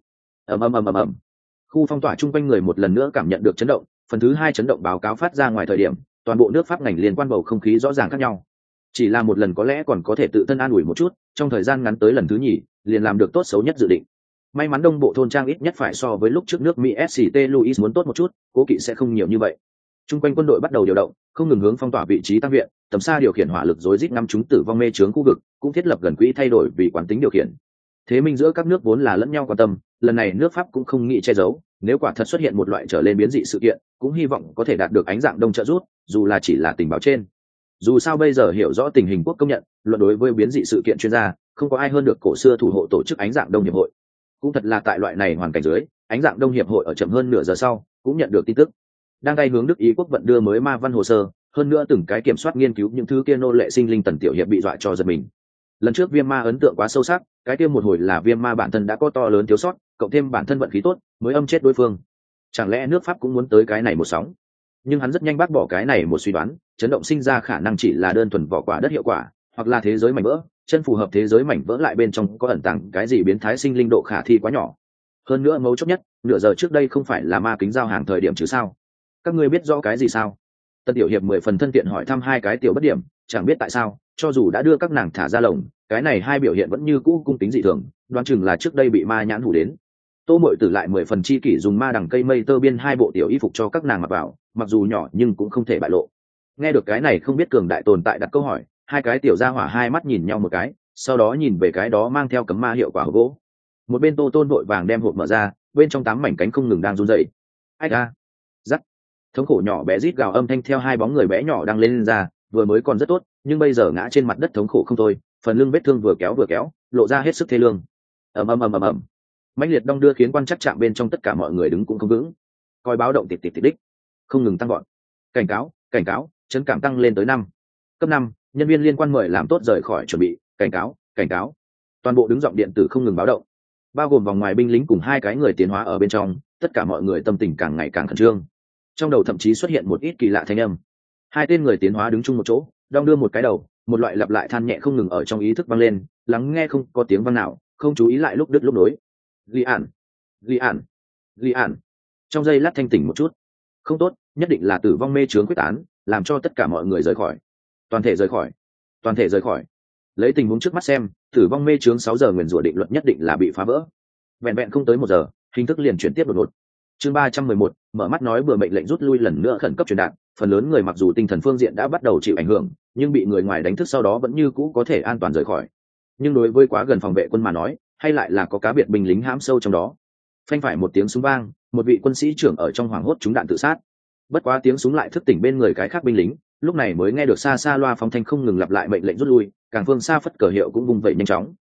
S1: Ầm. Khu phong tỏa chung quanh người một lần nữa cảm nhận được chấn động, phần thứ 2 chấn động báo cáo phát ra ngoài thời điểm, toàn bộ nước Pháp ngành liên quan bầu không khí rõ ràng khác nhau. Chỉ là một lần có lẽ còn có thể tự thân an ủi một chút, trong thời gian ngắn tới lần thứ nhì, liền làm được tốt xấu nhất dự định. May mắn đông bộ thôn trang ít nhất phải so với lúc trước nước Mỹ SCT Louis muốn tốt một chút, cố kỵ sẽ không nhiều như vậy. Trung quanh quân đội bắt đầu điều động, không ngừng hướng phong tỏa vị trí tăng viện, tầm xa điều khiển hỏa lực rối rít ngắm chúng tử vong mê chướng khu vực, cũng thiết lập gần quỹ thay đổi vì quán tính điều khiển. Thế minh giữa các nước vốn là lẫn nhau quan tâm, lần này nước Pháp cũng không nghĩ che giấu, nếu quả thật xuất hiện một loại trở lên biến dị sự kiện, cũng hy vọng có thể đạt được ánh dạng đông trợ giúp, dù là chỉ là tình báo trên. Dù sao bây giờ hiểu rõ tình hình quốc công nhận, luận đối với biến dị sự kiện chuyên gia, không có ai hơn được cổ xưa thủ hộ tổ chức ánh dạng đông hiệp hội. Cũng thật là tại loại này hoàn cảnh dưới, ánh dạng đông hiệp hội ở chậm hơn nửa giờ sau cũng nhận được tin tức, đang tay hướng Đức Ý quốc vận đưa mới ma văn hồ sơ, hơn nữa từng cái kiểm soát nghiên cứu những thứ kia nô lệ sinh linh tần tiểu hiệp bị dọa cho giật mình. Lần trước viêm ma ấn tượng quá sâu sắc, cái kia một hồi là viêm ma bản thân đã có to lớn thiếu sót, cộng thêm bản thân vận khí tốt mới âm chết đối phương. Chẳng lẽ nước Pháp cũng muốn tới cái này một sóng? Nhưng hắn rất nhanh bác bỏ cái này một suy đoán, chấn động sinh ra khả năng chỉ là đơn thuần vỏ quả đất hiệu quả, hoặc là thế giới mảnh vỡ, chân phù hợp thế giới mảnh vỡ lại bên trong có ẩn tàng cái gì biến thái sinh linh độ khả thi quá nhỏ. Hơn nữa mấu chốt nhất, nửa giờ trước đây không phải là ma kính giao hàng thời điểm chứ sao? Các ngươi biết rõ cái gì sao? Tân tiểu hiệp 10 phần thân thiện hỏi thăm hai cái tiểu bất điểm, chẳng biết tại sao, cho dù đã đưa các nàng thả ra lồng, cái này hai biểu hiện vẫn như cũ cung kính dị thường, đoán chừng là trước đây bị ma nhãn hủ đến. Tô Mội Tử lại 10 phần chi kỷ dùng ma đằng cây mây tơ biên hai bộ tiểu y phục cho các nàng mặc vào, mặc dù nhỏ nhưng cũng không thể bại lộ. Nghe được cái này không biết cường đại tồn tại đặt câu hỏi, hai cái tiểu gia hỏa hai mắt nhìn nhau một cái, sau đó nhìn về cái đó mang theo cấm ma hiệu quả hộp gỗ. Một bên Tô Tôn vội vàng đem hộp mở ra, bên trong 8 mảnh cánh không ngừng đang run rẩy. Ai da, rắc, thống khổ nhỏ bé rít gào âm thanh theo hai bóng người bé nhỏ đang lên ra, vừa mới còn rất tốt, nhưng bây giờ ngã trên mặt đất thống khổ không thôi, phần lưng vết thương vừa kéo, lộ ra hết sức thê lương. ầm ầm, mãnh liệt đong đưa khiến quan chắc chạm bên trong tất cả mọi người đứng cũng không vững, coi báo động tịt đích, không ngừng tăng gọn. Cảnh cáo, chấn cảm tăng lên tới 5. Cấp 5, nhân viên liên quan mời làm tốt rời khỏi chuẩn bị, cảnh cáo. Toàn bộ đứng giọng điện tử không ngừng báo động, bao gồm vòng ngoài binh lính cùng hai cái người tiến hóa ở bên trong, tất cả mọi người tâm tình càng ngày càng khẩn trương. Trong đầu thậm chí xuất hiện một ít kỳ lạ thanh âm. Hai tên người tiến hóa đứng chung một chỗ, đong đưa một cái đầu, một loại lặp lại than nhẹ không ngừng ở trong ý thức vang lên, lắng nghe không có tiếng vang nào, không chú ý lại lúc đứt lúc nối. Li An. Trong giây lát thanh tỉnh một chút. Không tốt, nhất định là tử vong mê chướng quyết tán, làm cho tất cả mọi người rời khỏi. Toàn thể rời khỏi. Lấy tình huống trước mắt xem, tử vong mê chướng 6 giờ nguyền rủa định luật nhất định là bị phá vỡ. Vẹn không tới 1 giờ, hình thức liền chuyển tiếp đột ngột. Chương 311, mở mắt nói bừa mệnh lệnh rút lui lần nữa khẩn cấp truyền đạt, phần lớn người mặc dù tinh thần phương diện đã bắt đầu chịu ảnh hưởng, nhưng bị người ngoài đánh thức sau đó vẫn như cũ có thể an toàn rời khỏi. nhưng đối với quá gần phòng vệ quân mà nói hay lại là có cá biệt binh lính hãm sâu trong đó. Phanh phải một tiếng súng vang, một vị quân sĩ trưởng ở trong hoảng hốt trúng đạn tự sát. Bất quá tiếng súng lại thức tỉnh bên người cái khác binh lính, lúc này mới nghe được xa xa loa phóng thanh không ngừng lặp lại mệnh lệnh rút lui, càng phương xa phất cờ hiệu cũng vung vẩy nhanh chóng.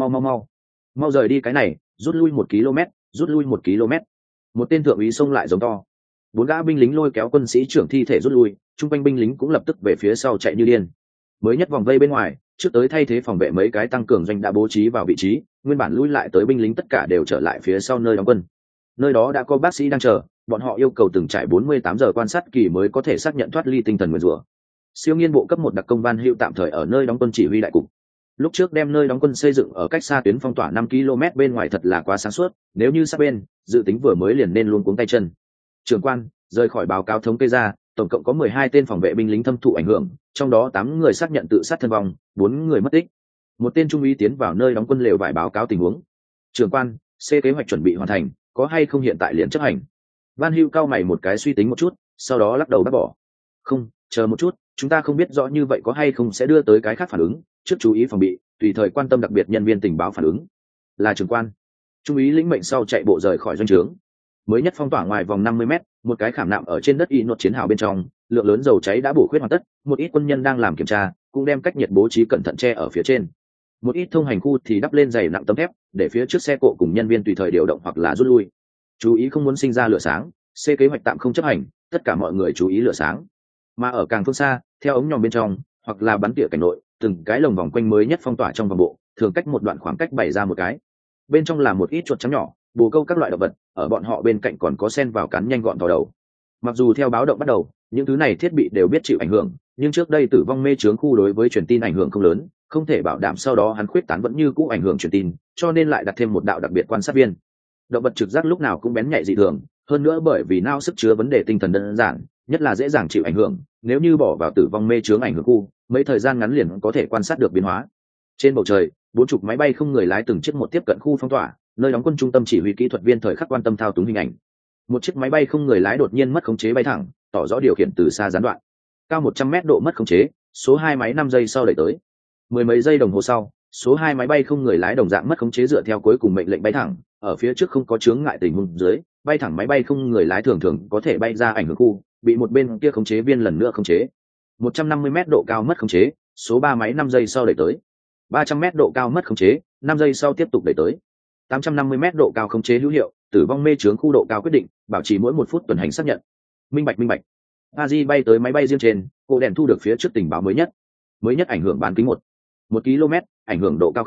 S1: Mau rời đi cái này, rút lui 1 km, rút lui 1 km. Một tên thượng úy xông lại giống to. 4 gã binh lính lôi kéo quân sĩ trưởng thi thể rút lui, trung quanh binh lính cũng lập tức về phía sau chạy như điên. Mới nhất vòng vây bên ngoài, trước tới thay thế phòng vệ mấy cái tăng cường doanh đã bố trí vào vị trí, nguyên bản lui lại tới binh lính tất cả đều trở lại phía sau nơi đóng quân. Nơi đó đã có bác sĩ đang chờ, bọn họ yêu cầu từng trải 48 giờ quan sát kỳ mới có thể xác nhận thoát ly tinh thần nguyền rủa. Siêu nghiên bộ cấp 1 đặc công Van Hữu tạm thời ở nơi đóng quân chỉ huy đại cục. Lúc trước đem nơi đóng quân xây dựng ở cách xa tuyến phong tỏa 5 km bên ngoài thật là quá sáng suốt, nếu như sát bên, dự tính vừa mới liền nên luôn cuống tay chân. Trưởng quan, rời khỏi báo cáo thống kê ra, tổng cộng có 12 tên phòng vệ binh lính thâm thụ ảnh hưởng, trong đó 8 người xác nhận tự sát thân vong, 4 người mất tích. Một tên trung úy tiến vào nơi đóng quân lều vải báo cáo tình huống. Trưởng quan, C kế hoạch chuẩn bị hoàn thành, có hay không hiện tại liền chấp hành? Van Hữu cao mày một cái suy tính một chút, sau đó lắc đầu bác bỏ. Không, chờ một chút, chúng ta không biết rõ như vậy có hay không sẽ đưa tới cái khác phản ứng, trước chú ý phòng bị, tùy thời quan tâm đặc biệt nhân viên tình báo phản ứng. Là trưởng quan. Trung úy lĩnh mệnh sau chạy bộ rời khỏi doanh trướng. Mới nhất phong tỏa ngoài vòng 50 m, một cái khảm nạm ở trên đất y nốt chiến hào bên trong, lượng lớn dầu cháy đã bổ khuyết hoàn tất, một ít quân nhân đang làm kiểm tra, cũng đem cách nhiệt bố trí cẩn thận che ở phía trên. Một ít thông hành khu thì đắp lên dày nặng tấm thép, để phía trước xe cộ cùng nhân viên tùy thời điều động hoặc là rút lui. Chú ý không muốn sinh ra lửa sáng, C kế hoạch tạm không chấp hành, tất cả mọi người chú ý lửa sáng. Mà ở càng phương xa, theo ống nhòm bên trong, hoặc là bắn tỉa cảnh nội, từng cái lồng vòng quanh mới nhất phong tỏa trong vòng bộ, thường cách một đoạn khoảng cách bày ra một cái. Bên trong là một ít chuột trắng nhỏ, bồ câu các loại động vật, ở bọn họ bên cạnh còn có sen vào cắn nhanh gọn vào đầu. Mặc dù theo báo động bắt đầu, những thứ này thiết bị đều biết chịu ảnh hưởng, nhưng trước đây tử vong mê chướng khu đối với truyền tin ảnh hưởng không lớn, không thể bảo đảm sau đó hắn khuyết tán vẫn như cũ ảnh hưởng truyền tin, cho nên lại đặt thêm một đạo đặc biệt quan sát viên. Động vật trực giác lúc nào cũng bén nhạy dị thường, hơn nữa bởi vì não sức chứa vấn đề tinh thần đơn giản, nhất là dễ dàng chịu ảnh hưởng, nếu như bỏ vào tử vong mê chướng ảnh hưởng khu, mấy thời gian ngắn liền có thể quan sát được biến hóa. Trên bầu trời, 40 máy bay không người lái từng chiếc một tiếp cận khu phong tỏa, nơi đóng quân trung tâm chỉ huy kỹ thuật viên thời khắc quan tâm thao túng hình ảnh. Một chiếc máy bay không người lái đột nhiên mất khống chế bay thẳng, tỏ rõ điều khiển từ xa gián đoạn. Cao 100 mét độ mất khống chế, số 2 máy 5 giây sau đẩy tới. Mười mấy giây đồng hồ sau, số 2 máy bay không người lái đồng dạng mất khống chế dựa theo cuối cùng mệnh lệnh bay thẳng, ở phía trước không có chướng ngại tình huống dưới, bay thẳng máy bay không người lái thường thường có thể bay ra ảnh hưởng khu, bị một bên kia khống chế viên lần nữa khống chế. 150 mét độ cao mất khống chế, số 3 máy 5 giây sau đẩy tới. 300 mét độ cao mất khống chế, 5 giây sau tiếp tục đẩy tới. 850 mét độ cao khống chế hữu hiệu, tử vong mê chướng khu độ cao quyết định, bảo trì mỗi 1 phút tuần hành xác nhận. Minh bạch. Aji bay tới máy bay riêng trên, cô đèn thu được phía trước tình báo mới nhất ảnh hưởng bán kính 1 km, ảnh hưởng độ cao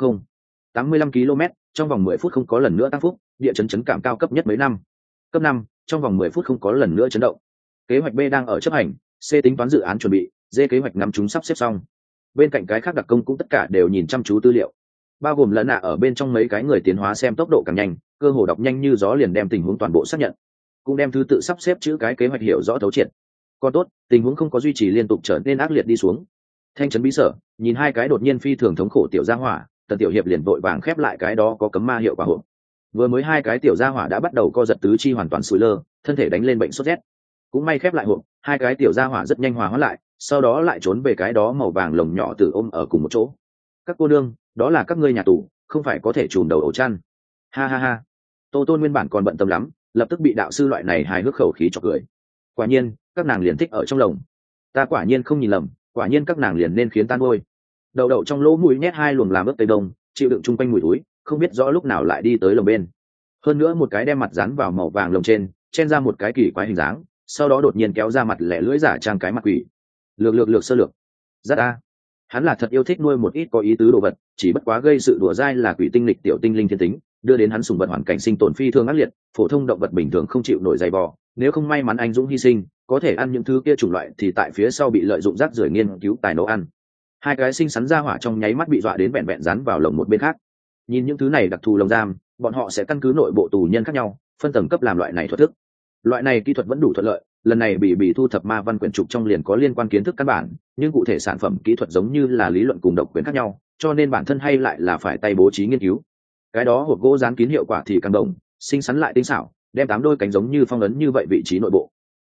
S1: 85 km, trong vòng 10 phút không có lần nữa tăng phúc, địa chấn cảm cao cấp nhất mấy năm. Cấp 5, trong vòng 10 phút không có lần nữa chấn động. Kế hoạch B đang ở chấp hành, C tính toán dự án chuẩn bị, D kế hoạch ngắm chúng sắp xếp xong. Bên cạnh cái khác đặc công cũng tất cả đều nhìn chăm chú tư liệu, bao gồm lẫn ở bên trong mấy cái người tiến hóa xem tốc độ càng nhanh, cơ hồ đọc nhanh như gió liền đem tình huống toàn bộ xác nhận, cũng đem thứ tự sắp xếp chữ cái kế hoạch hiểu rõ thấu triệt. Còn tốt, tình huống không có duy trì liên tục trở nên ác liệt đi xuống. Thanh trấn bí sở, nhìn hai cái đột nhiên phi thường thống khổ tiểu gia hỏa, Tần Tiểu Hiệp liền vội vàng khép lại cái đó có cấm ma hiệu quả hộp. Vừa mới hai cái tiểu gia hỏa đã bắt đầu co giật tứ chi hoàn toàn sùi lơ, thân thể đánh lên bệnh sốt rét. Cũng may khép lại hộp, hai cái tiểu gia hỏa rất nhanh hòa hóa lại, sau đó lại trốn về cái đó màu vàng lồng nhỏ từ ôm ở cùng một chỗ. Các cô nương, đó là các ngươi nhà tù, không phải có thể trùm đầu ổ chăn. Ha ha ha. Tô Tôn nguyên bản còn bận tâm lắm, lập tức bị đạo sư loại này hài hước khẩu khí chọc cười. Quả nhiên, các nàng liền thích ở trong lồng. Ta quả nhiên không nhìn lầm, quả nhiên các nàng liền nên khiến tan ngôi. Đậu đậu trong lỗ mũi nhét hai luồng làm ướp tây đông, chịu đựng chung quanh mùi túi, không biết rõ lúc nào lại đi tới lồng bên. Hơn nữa một cái đem mặt dán vào màu vàng lồng trên, chen ra một cái kỳ quái hình dáng, sau đó đột nhiên kéo ra mặt lẻ lưỡi giả trang cái mặt quỷ. Lược sơ lược. Rất a. Hắn là thật yêu thích nuôi một ít có ý tứ đồ vật, chỉ bất quá gây sự đùa dai là quỷ tinh lịch tiểu tinh linh thiên tính, đưa đến hắn sùng vật hoàn cảnh sinh tồn phi thường ác liệt, phổ thông động vật bình thường không chịu nổi dày vò, nếu không may mắn anh dũng hy sinh, có thể ăn những thứ kia chủng loại thì tại phía sau bị lợi dụng rác rưởi nghiên cứu tài nấu ăn. Hai cái xinh xắn ra hỏa trong nháy mắt bị dọa đến vẹn vẹn rắn vào lồng một bên khác. Nhìn những thứ này đặc thù lồng giam, bọn họ sẽ căn cứ nội bộ tù nhân khác nhau, phân tầng cấp làm loại này thuật thức. Loại này kỹ thuật vẫn đủ thuận lợi, lần này bị thu thập ma văn quyển trục trong liền có liên quan kiến thức căn bản, nhưng cụ thể sản phẩm kỹ thuật giống như là lý luận cùng độc quyền khác nhau, cho nên bản thân hay lại là phải tay bố trí nghiên cứu. Cái đó hộp gỗ dán kín hiệu quả thì càng đồng, xinh xắn lại tinh xảo, đem 8 đôi cánh giống như phong ấn như vậy vị trí nội bộ.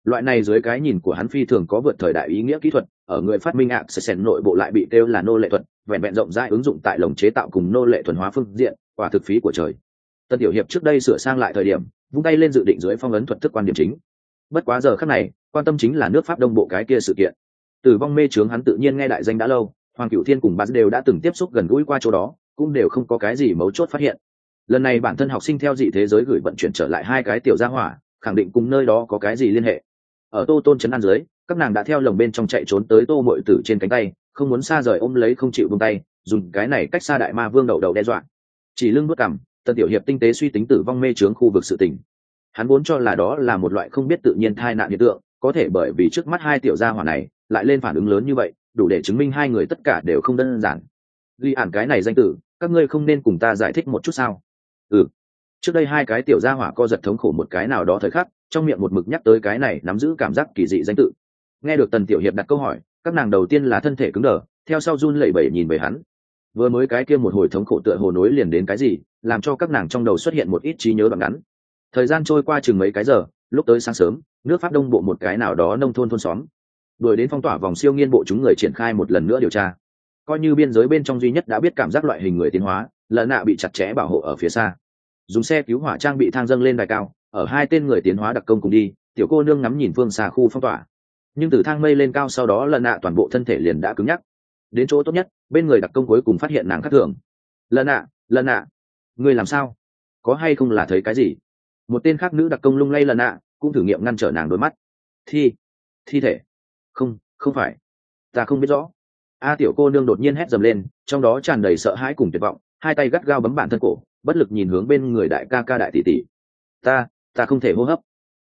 S1: Loại này dưới cái nhìn của hắn phi thường có vượt thời đại ý nghĩa kỹ thuật, ở người phát minh Access nội bộ lại bị kêu là nô lệ thuật, vẹn vẹn rộng rãi ứng dụng tại lồng chế tạo cùng nô lệ thuần hóa phương diện, quả thực phí của trời. Tân Tiểu Hiệp trước đây sửa sang lại thời điểm, vung tay lên dự định dưới phong ấn thuật thức quan điểm chính. Bất quá giờ khắc này, quan tâm chính là nước Pháp Đông bộ cái kia sự kiện. Tử vong mê chướng hắn tự nhiên nghe đại danh đã lâu, Hoàng Cửu Thiên cùng Baz đều đã từng tiếp xúc gần gũi qua chỗ đó, cũng đều không có cái gì mấu chốt phát hiện. Lần này bản thân học sinh theo dị thế giới gửi vận chuyển trở lại hai cái tiểu gia hỏa, khẳng định cùng nơi đó có cái gì liên hệ. Ở Tô Tôn trấn an dưới, các nàng đã theo lồng bên trong chạy trốn tới Tô Muội Tử trên cánh tay, không muốn xa rời ôm lấy không chịu buông tay, dùng cái này cách xa đại ma vương đầu đe dọa. Chỉ lưng bước cằm, Tân Tiểu Hiệp tinh tế suy tính tử vong mê chướng khu vực sự tình. Hắn vốn cho là đó là một loại không biết tự nhiên tai nạn hiện tượng, có thể bởi vì trước mắt hai tiểu gia hỏa này lại lên phản ứng lớn như vậy, đủ để chứng minh hai người tất cả đều không đơn giản. Ghi ản cái này danh tử, các ngươi không nên cùng ta giải thích một chút sao? Trước đây hai cái tiểu gia hỏa co giật thống khổ một cái nào đó thời khắc, trong miệng một mực nhắc tới cái này nắm giữ cảm giác kỳ dị danh tự. Nghe được Tần Tiểu Hiệp đặt câu hỏi, các nàng đầu tiên là thân thể cứng đờ, theo sau run lẩy bẩy nhìn về hắn. Vừa mới cái kia một hồi thống khổ tựa hồ nối liền đến cái gì, làm cho các nàng trong đầu xuất hiện một ít trí nhớ đoạn ngắn. Thời gian trôi qua chừng mấy cái giờ, lúc tới sáng sớm, nước Pháp Đông bộ một cái nào đó nông thôn thôn xóm, đuổi đến phong tỏa vòng siêu nghiên bộ chúng người triển khai một lần nữa điều tra. Coi như biên giới bên trong duy nhất đã biết cảm giác loại hình người tiến hóa, lợn nạ bị chặt chẽ bảo hộ ở phía xa. Dùng xe cứu hỏa trang bị thang dâng lên đài cao, ở hai tên người tiến hóa đặc công cùng đi, tiểu cô nương ngắm nhìn phương xa khu phong tỏa. Nhưng từ thang mây lên cao sau đó lợn nạ toàn bộ thân thể liền đã cứng nhắc. Đến chỗ tốt nhất, bên người đặc công cuối cùng phát hiện nàng khác thường. Lợn nạ, ngươi làm sao? Có hay không là thấy cái gì? Một tên khác nữ đặc công lung lay lợn nạ, cũng thử nghiệm ngăn trở nàng đôi mắt. Thi thể? Không phải, ta không biết rõ. Tiểu cô nương đột nhiên hét dầm lên, trong đó tràn đầy sợ hãi cùng tuyệt vọng, hai tay gắt gao bấm bản thân cổ, bất lực nhìn hướng bên người đại ca ca đại tỷ tỷ. Ta không thể hô hấp.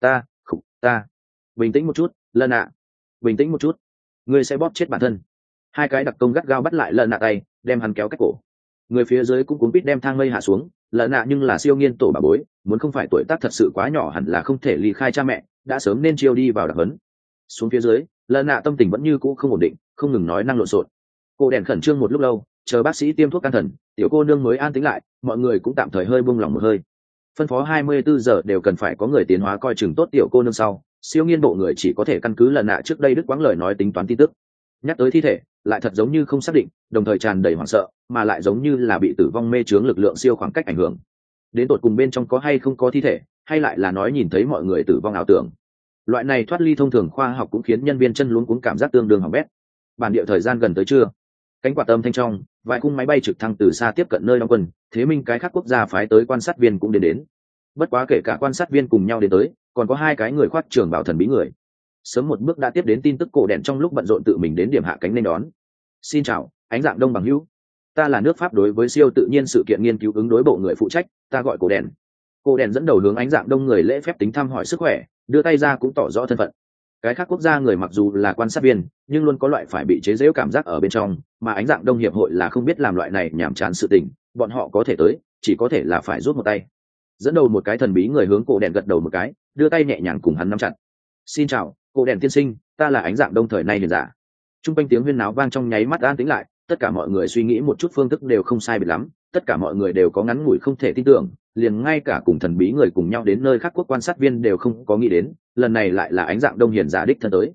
S1: Ta bình tĩnh một chút, lợn nạ, bình tĩnh một chút, ngươi sẽ bóp chết bản thân. Hai cái đặc công gắt gao bắt lại lợn nạ tay, đem hắn kéo cách cổ. Người phía dưới cũng cuống quýt đem thang mây hạ xuống, lợn nạ nhưng là siêu nghiên tổ bà bối, muốn không phải tuổi tác thật sự quá nhỏ hẳn là không thể ly khai cha mẹ, đã sớm nên chiêu đi vào đặc huấn. Xuống phía dưới, lợn nạ tâm tình vẫn như cũ không ổn định, không ngừng nói năng lộn xộn. Cô đèn khẩn trương một lúc lâu, chờ bác sĩ tiêm thuốc can thần, tiểu cô nương mới an tĩnh lại, mọi người cũng tạm thời hơi buông lỏng một hơi. Phân phó 24 giờ đều cần phải có người tiến hóa coi chừng tốt tiểu cô nương sau, siêu nghiên bộ người chỉ có thể căn cứ lần nạ trước đây đứt quãng lời nói tính toán tin tức. Nhắc tới thi thể, lại thật giống như không xác định, đồng thời tràn đầy hoảng sợ, mà lại giống như là bị tử vong mê chướng lực lượng siêu khoảng cách ảnh hưởng. Đến tột cùng bên trong có hay không có thi thể, hay lại là nói nhìn thấy mọi người tử vong ảo tưởng. Loại này thoát ly thông thường khoa học cũng khiến nhân viên chân luống cuống cảm giác tương đương hỏng bét. Bản địa thời gian gần tới trưa, cánh quạt âm thanh trong, vài khung máy bay trực thăng từ xa tiếp cận nơi đóng quân, thế minh cái khác quốc gia phái tới quan sát viên cũng đến. Bất quá kể cả quan sát viên cùng nhau đến tới, còn có hai cái người khoác trường bảo thần bí người. Sớm một bước đã tiếp đến tin tức cổ đèn trong lúc bận rộn tự mình đến điểm hạ cánh nên đón. Xin chào, ánh dạng đông bằng hữu. Ta là nước Pháp đối với siêu tự nhiên sự kiện nghiên cứu ứng đối bộ người phụ trách, ta gọi cổ đèn. Cổ đèn dẫn đầu hướng ánh dạng đông người lễ phép tính thăm hỏi sức khỏe, đưa tay ra cũng tỏ rõ thân phận. Cái khác quốc gia người mặc dù là quan sát viên, nhưng luôn có loại phải bị chế giễu cảm giác ở bên trong, mà ánh dạng đông hiệp hội là không biết làm loại này nhảm chán sự tình, bọn họ có thể tới, chỉ có thể là phải rút một tay. Dẫn đầu một cái thần bí người hướng cổ đèn gật đầu một cái, đưa tay nhẹ nhàng cùng hắn nắm chặt. Xin chào, cổ đèn tiên sinh, ta là ánh dạng đông thời nay hiền giả. Trung quanh tiếng huyên náo vang trong nháy mắt an tĩnh lại, tất cả mọi người suy nghĩ một chút phương thức đều không sai biệt lắm, tất cả mọi người đều có ngắn ngủi không thể tin tưởng, liền ngay cả cùng thần bí người cùng nhau đến nơi khác quốc quan sát viên đều không có nghĩ đến, lần này lại là ánh dạng đông hiền giả đích thân tới.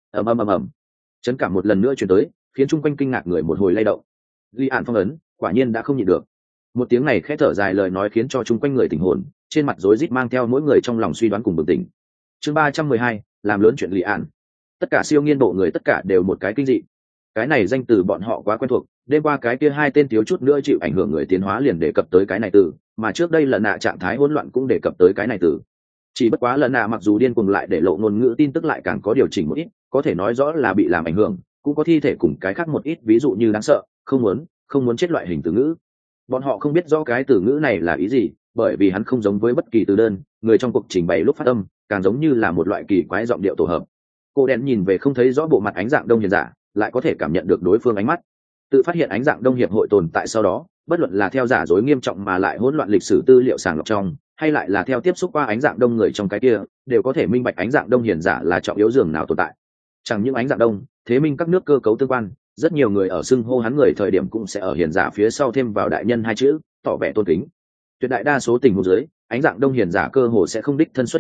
S1: ầm, chấn cảm một lần nữa truyền tới, khiến chung quanh kinh ngạc người một hồi lay động. Li An phong ấn, quả nhiên đã không nhịn được. Một tiếng này khẽ thở dài lời nói khiến cho chung quanh người tỉnh hồn, trên mặt rối rít mang theo mỗi người trong lòng suy đoán cùng bừng tỉnh. Chương 312, làm lớn chuyện Li An. Tất cả siêu nghiên bộ người tất cả đều một cái kinh dị. Cái này danh từ bọn họ quá quen thuộc, đêm qua cái kia hai tên thiếu chút nữa chịu ảnh hưởng người tiến hóa liền đề cập tới cái này từ, mà trước đây lần nạ trạng thái hỗn loạn cũng đề cập tới cái này từ. Chỉ bất quá lần nạ mặc dù điên cuồng lại để lộ ngôn ngữ tin tức lại càng có điều chỉnh một ít, có thể nói rõ là bị làm ảnh hưởng, cũng có thi thể cùng cái khác một ít ví dụ như đáng sợ, không muốn chết loại hình từ ngữ. Bọn họ không biết rõ cái từ ngữ này là ý gì, bởi vì hắn không giống với bất kỳ từ đơn, người trong cuộc trình bày lúc phát âm, càng giống như là một loại kỳ quái giọng điệu tổ hợp. Cô đen nhìn về không thấy rõ bộ mặt ánh dạng đông hiền giả, lại có thể cảm nhận được đối phương ánh mắt. Tự phát hiện ánh dạng đông hiệp hội tồn tại sau đó, bất luận là theo giả dối nghiêm trọng mà lại hỗn loạn lịch sử tư liệu sàng lọc trong, hay lại là theo tiếp xúc qua ánh dạng đông người trong cái kia, đều có thể minh bạch ánh dạng đông hiền giả là trọng yếu dường nào tồn tại. Chẳng những ánh dạng đông, thế minh các nước cơ cấu tương quan, rất nhiều người ở xưng hô hắn người thời điểm cũng sẽ ở hiền giả phía sau thêm vào đại nhân hai chữ, tỏ vẻ tôn kính. Tuyệt đại đa số tình huống dưới, ánh dạng đông hiền giả cơ hồ sẽ không đích thân xuất hiện,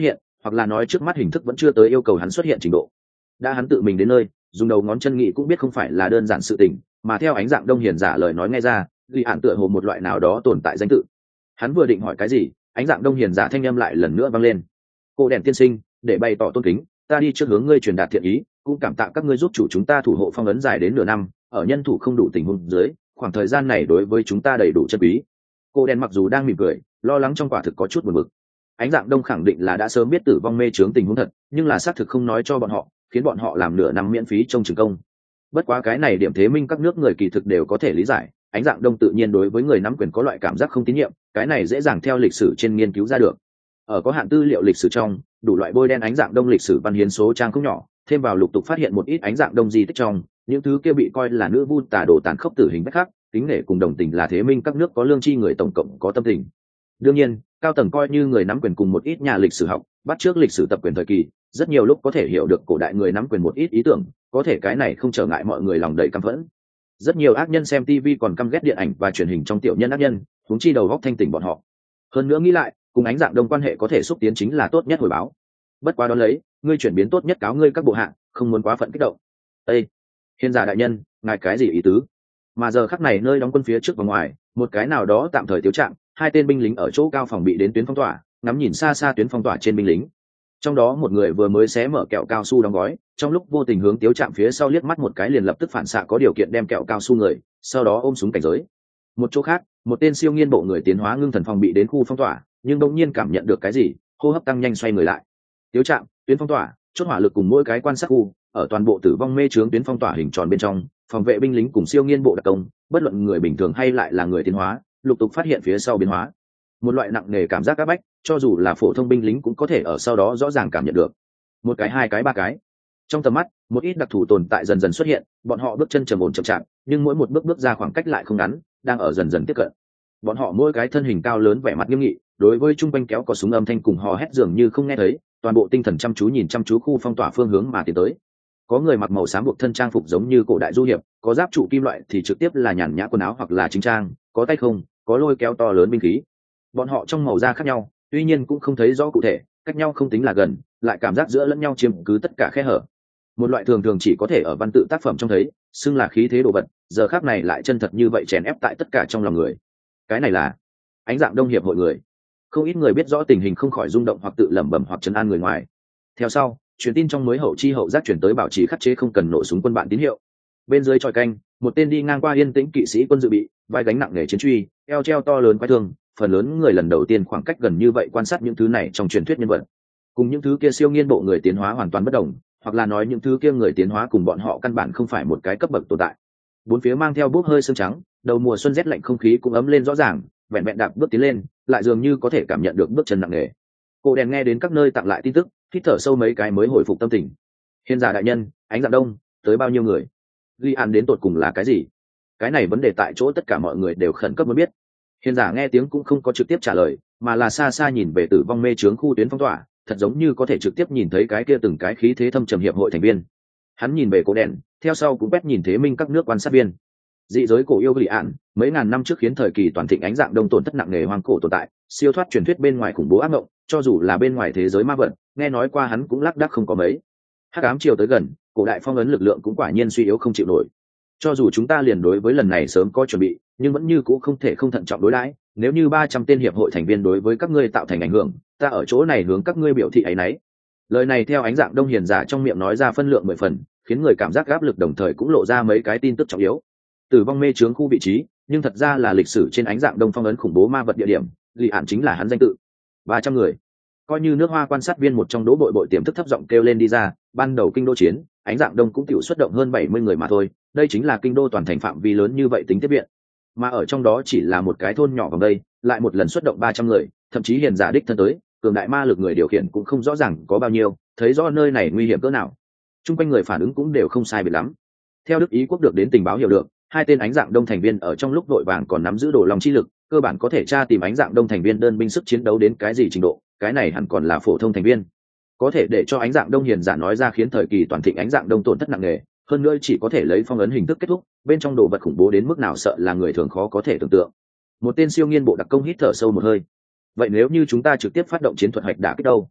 S1: hoặc là nói trước mắt hình thức vẫn chưa tới yêu cầu hắn xuất hiện trình độ. Đã hắn tự mình đến nơi, dùng đầu ngón chân nghĩ cũng biết không phải là đơn giản sự tình, mà theo ánh dạng đông hiền giả lời nói nghe ra, ghi hạn tựa hồ một loại nào đó tồn tại danh tự. Hắn vừa định hỏi cái gì, ánh dạng đông hiền giả thanh âm lại lần nữa vang lên. Cô đèn tiên sinh, để bày tỏ tôn kính, ta đi trước hướng ngươi truyền đạt thiện ý, cũng cảm tạ các ngươi giúp chủ chúng ta thủ hộ phong ấn dài đến nửa năm, ở nhân thủ không đủ tình huống dưới, khoảng thời gian này đối với chúng ta đầy đủ chân quý. Cô đèn mặc dù đang mỉm cười, lo lắng trong quả thực có chút buồn bực. Ánh dạng đông khẳng định là đã sớm biết tử vong mê chướng tình huống thật, nhưng là xác thực không nói cho bọn họ, khiến bọn họ làm nửa năm miễn phí trong trường công. Bất quá cái này điểm thế minh các nước người kỳ thực đều có thể lý giải, ánh dạng đông tự nhiên đối với người nắm quyền có loại cảm giác không tín nhiệm, cái này dễ dàng theo lịch sử trên nghiên cứu ra được. Ở có hạn tư liệu lịch sử trong, đủ loại bôi đen ánh dạng đông lịch sử văn hiến số trang không nhỏ, thêm vào lục tục phát hiện một ít ánh dạng đông di tích trong, những thứ kia bị coi là nữ vu tà đồ tàn khốc tử hình bách khắc, kính nể cùng đồng tình là thế minh các nước có lương tri người tổng cộng có tâm tình. Đương nhiên, cao tầng coi như người nắm quyền cùng một ít nhà lịch sử học, bắt trước lịch sử tập quyền thời kỳ, rất nhiều lúc có thể hiểu được cổ đại người nắm quyền một ít ý tưởng, có thể cái này không trở ngại mọi người lòng đầy căm phẫn. Rất nhiều ác nhân xem TV còn căm ghét điện ảnh và truyền hình trong tiểu nhân ác nhân, huống chi đầu góc thanh tỉnh bọn họ. Hơn nữa nghĩ lại, cùng ánh dạng đông quan hệ có thể xúc tiến chính là tốt nhất hồi báo. Bất quá đó lấy, ngươi chuyển biến tốt nhất cáo ngươi các bộ hạ, không muốn quá phận kích động. Ê, hiền giả đại nhân, ngài cái gì ý tứ? Mà giờ khắc này nơi đóng quân phía trước và ngoài, một cái nào đó tạm thời thiếu trạng, hai tên binh lính ở chỗ cao phòng bị đến tuyến phong tỏa, ngắm nhìn xa xa tuyến phong tỏa trên binh lính. Trong đó một người vừa mới xé mở kẹo cao su đóng gói, trong lúc vô tình hướng tiếu trạm phía sau liếc mắt một cái liền lập tức phản xạ có điều kiện đem kẹo cao su người, sau đó ôm súng cảnh giới. Một chỗ khác, một tên siêu nghiên bộ người tiến hóa ngưng thần phòng bị đến khu phong tỏa, nhưng bỗng nhiên cảm nhận được cái gì, hô hấp tăng nhanh xoay người lại. Tiếu trạm, tuyến phong tỏa, chốt hỏa lực cùng mỗi cái quan sát khu, ở toàn bộ tử vong mê trướng tuyến phong tỏa hình tròn bên trong, phòng vệ binh lính cùng siêu nghiên bộ đặc công, bất luận người bình thường hay lại là người tiến hóa, lục tục phát hiện phía sau biến hóa. Một loại nặng nề cảm giác áp bách, cho dù là phổ thông binh lính cũng có thể ở sau đó rõ ràng cảm nhận được. Một cái, hai cái, ba cái. Trong tầm mắt, một ít đặc thù tồn tại dần dần xuất hiện, bọn họ bước chân trầm ổn chậm chạp, nhưng mỗi một bước bước ra khoảng cách lại không ngắn, đang ở dần dần tiếp cận. Bọn họ mỗi cái thân hình cao lớn vẻ mặt nghiêm nghị, đối với trung quanh kéo có súng âm thanh cùng hò hét dường như không nghe thấy, toàn bộ tinh thần chăm chú nhìn chăm chú khu phong tỏa phương hướng mà tiến tới. Có người mặc màu xám buộc thân trang phục giống như cổ đại du hiệp, có giáp trụ kim loại thì trực tiếp là nhàn nhã quần áo hoặc là chính trang, có tay không, có lôi kéo to lớn binh khí. Bọn họ trong màu da khác nhau, tuy nhiên cũng không thấy rõ cụ thể, cách nhau không tính là gần, lại cảm giác giữa lẫn nhau chiếm cứ tất cả khe hở. Một loại thường thường chỉ có thể ở văn tự tác phẩm trong thấy, xưng là khí thế đồ vật, giờ khác này lại chân thật như vậy chèn ép tại tất cả trong lòng người. Cái này là ánh dạng đông hiệp hội người. Không ít người biết rõ tình hình không khỏi rung động hoặc tự lẩm bẩm hoặc trấn an người ngoài. Theo sau, truyền tin trong mới hậu chi hậu giác chuyển tới bảo trì khắc chế không cần nổ súng quân bạn tín hiệu. Bên dưới tròi canh, một tên đi ngang qua yên tĩnh kỵ sĩ quân dự bị, vai gánh nặng nghề chiến truy, eo treo to lớn quái thương, phần lớn người lần đầu tiên khoảng cách gần như vậy quan sát những thứ này trong truyền thuyết nhân vật. Cùng những thứ kia siêu nghiên bộ người tiến hóa hoàn toàn bất đồng, hoặc là nói những thứ kia người tiến hóa cùng bọn họ căn bản không phải một cái cấp bậc tồn tại. Bốn phía mang theo bốc hơi sương trắng, đầu mùa xuân rét lạnh không khí cũng ấm lên rõ ràng, vẹn vẹn đạp bước tiến lên, lại dường như có thể cảm nhận được bước chân nặng nề. Cô đèn nghe đến các nơi tặng lại tin tức, hít thở sâu mấy cái mới hồi phục tâm tình. Hiền giả đại nhân, ánh dạng đông, tới bao nhiêu người? Ghi án đến tột cùng là cái gì? Cái này vấn đề tại chỗ tất cả mọi người đều khẩn cấp muốn biết. Hiền giả nghe tiếng cũng không có trực tiếp trả lời, mà là xa xa nhìn về tử vong mê trướng khu tuyến phong tỏa, thật giống như có thể trực tiếp nhìn thấy cái kia từng cái khí thế thâm trầm hiệp hội thành viên. Hắn nhìn về Cố đèn, theo sau cũng quét nhìn thế minh các nước quan sát viên. Dị giới cổ yêu Gỉ ạn, mấy ngàn năm trước khiến thời kỳ toàn thịnh ánh dạng đông tổn thất nặng nề hoang cổ tồn tại, siêu thoát truyền thuyết bên ngoài khủng bố ác mộng, cho dù là bên ngoài thế giới ma vật, nghe nói qua hắn cũng lác đác không có mấy. Hắc ám chiều tới gần, cổ đại phong ấn lực lượng cũng quả nhiên suy yếu không chịu nổi. Cho dù chúng ta liền đối với lần này sớm có chuẩn bị, nhưng vẫn như cũ không thể không thận trọng đối đãi. Nếu như 300 tên hiệp hội thành viên đối với các ngươi tạo thành ảnh hưởng, ta ở chỗ này hướng các ngươi biểu thị ấy nấy. Lời này theo ánh dạng đông hiền giả trong miệng nói ra phân lượng 10 phần, khiến người cảm giác áp lực, đồng thời cũng lộ ra mấy cái tin tức trọng yếu. Tử vong mê trướng khu vị trí, nhưng thật ra là lịch sử trên ánh dạng đông phong ấn khủng bố ma vật địa điểm, Gỉ ạn chính là hắn danh tự. 300 người, coi như nước Hoa quan sát viên một trong đỗ bội tiềm thức thấp giọng kêu lên đi ra. Ban đầu kinh đô chiến, ánh dạng đông cũng tiểu xuất động hơn 70 người mà thôi, đây chính là kinh đô toàn thành phạm vi lớn như vậy tính tiếp viện, mà ở trong đó chỉ là một cái thôn nhỏ vòng đây, lại một lần xuất động 300 người, thậm chí hiền giả đích thân tới, cường đại ma lực người điều khiển cũng không rõ ràng có bao nhiêu, thấy rõ nơi này nguy hiểm cỡ nào. Trung quanh người phản ứng cũng đều không sai biệt lắm. Theo Đức Ý quốc được đến tình báo hiểu được, hai tên ánh dạng đông thành viên ở trong lúc vội vàng còn nắm giữ đồ lòng chi lực, cơ bản có thể tra tìm ánh dạng đông thành viên đơn binh sức chiến đấu đến cái gì trình độ, cái này hẳn còn là phổ thông thành viên. Có thể để cho ánh dạng đông hiền giả nói ra khiến thời kỳ toàn thịnh ánh dạng đông tổn thất nặng nề, hơn nữa chỉ có thể lấy phong ấn hình thức kết thúc, bên trong đồ vật khủng bố đến mức nào sợ là người thường khó có thể tưởng tượng. Một tên siêu nghiên bộ đặc công hít thở sâu một hơi. Vậy nếu như chúng ta trực tiếp phát động chiến thuật hoạch đả kích đâu?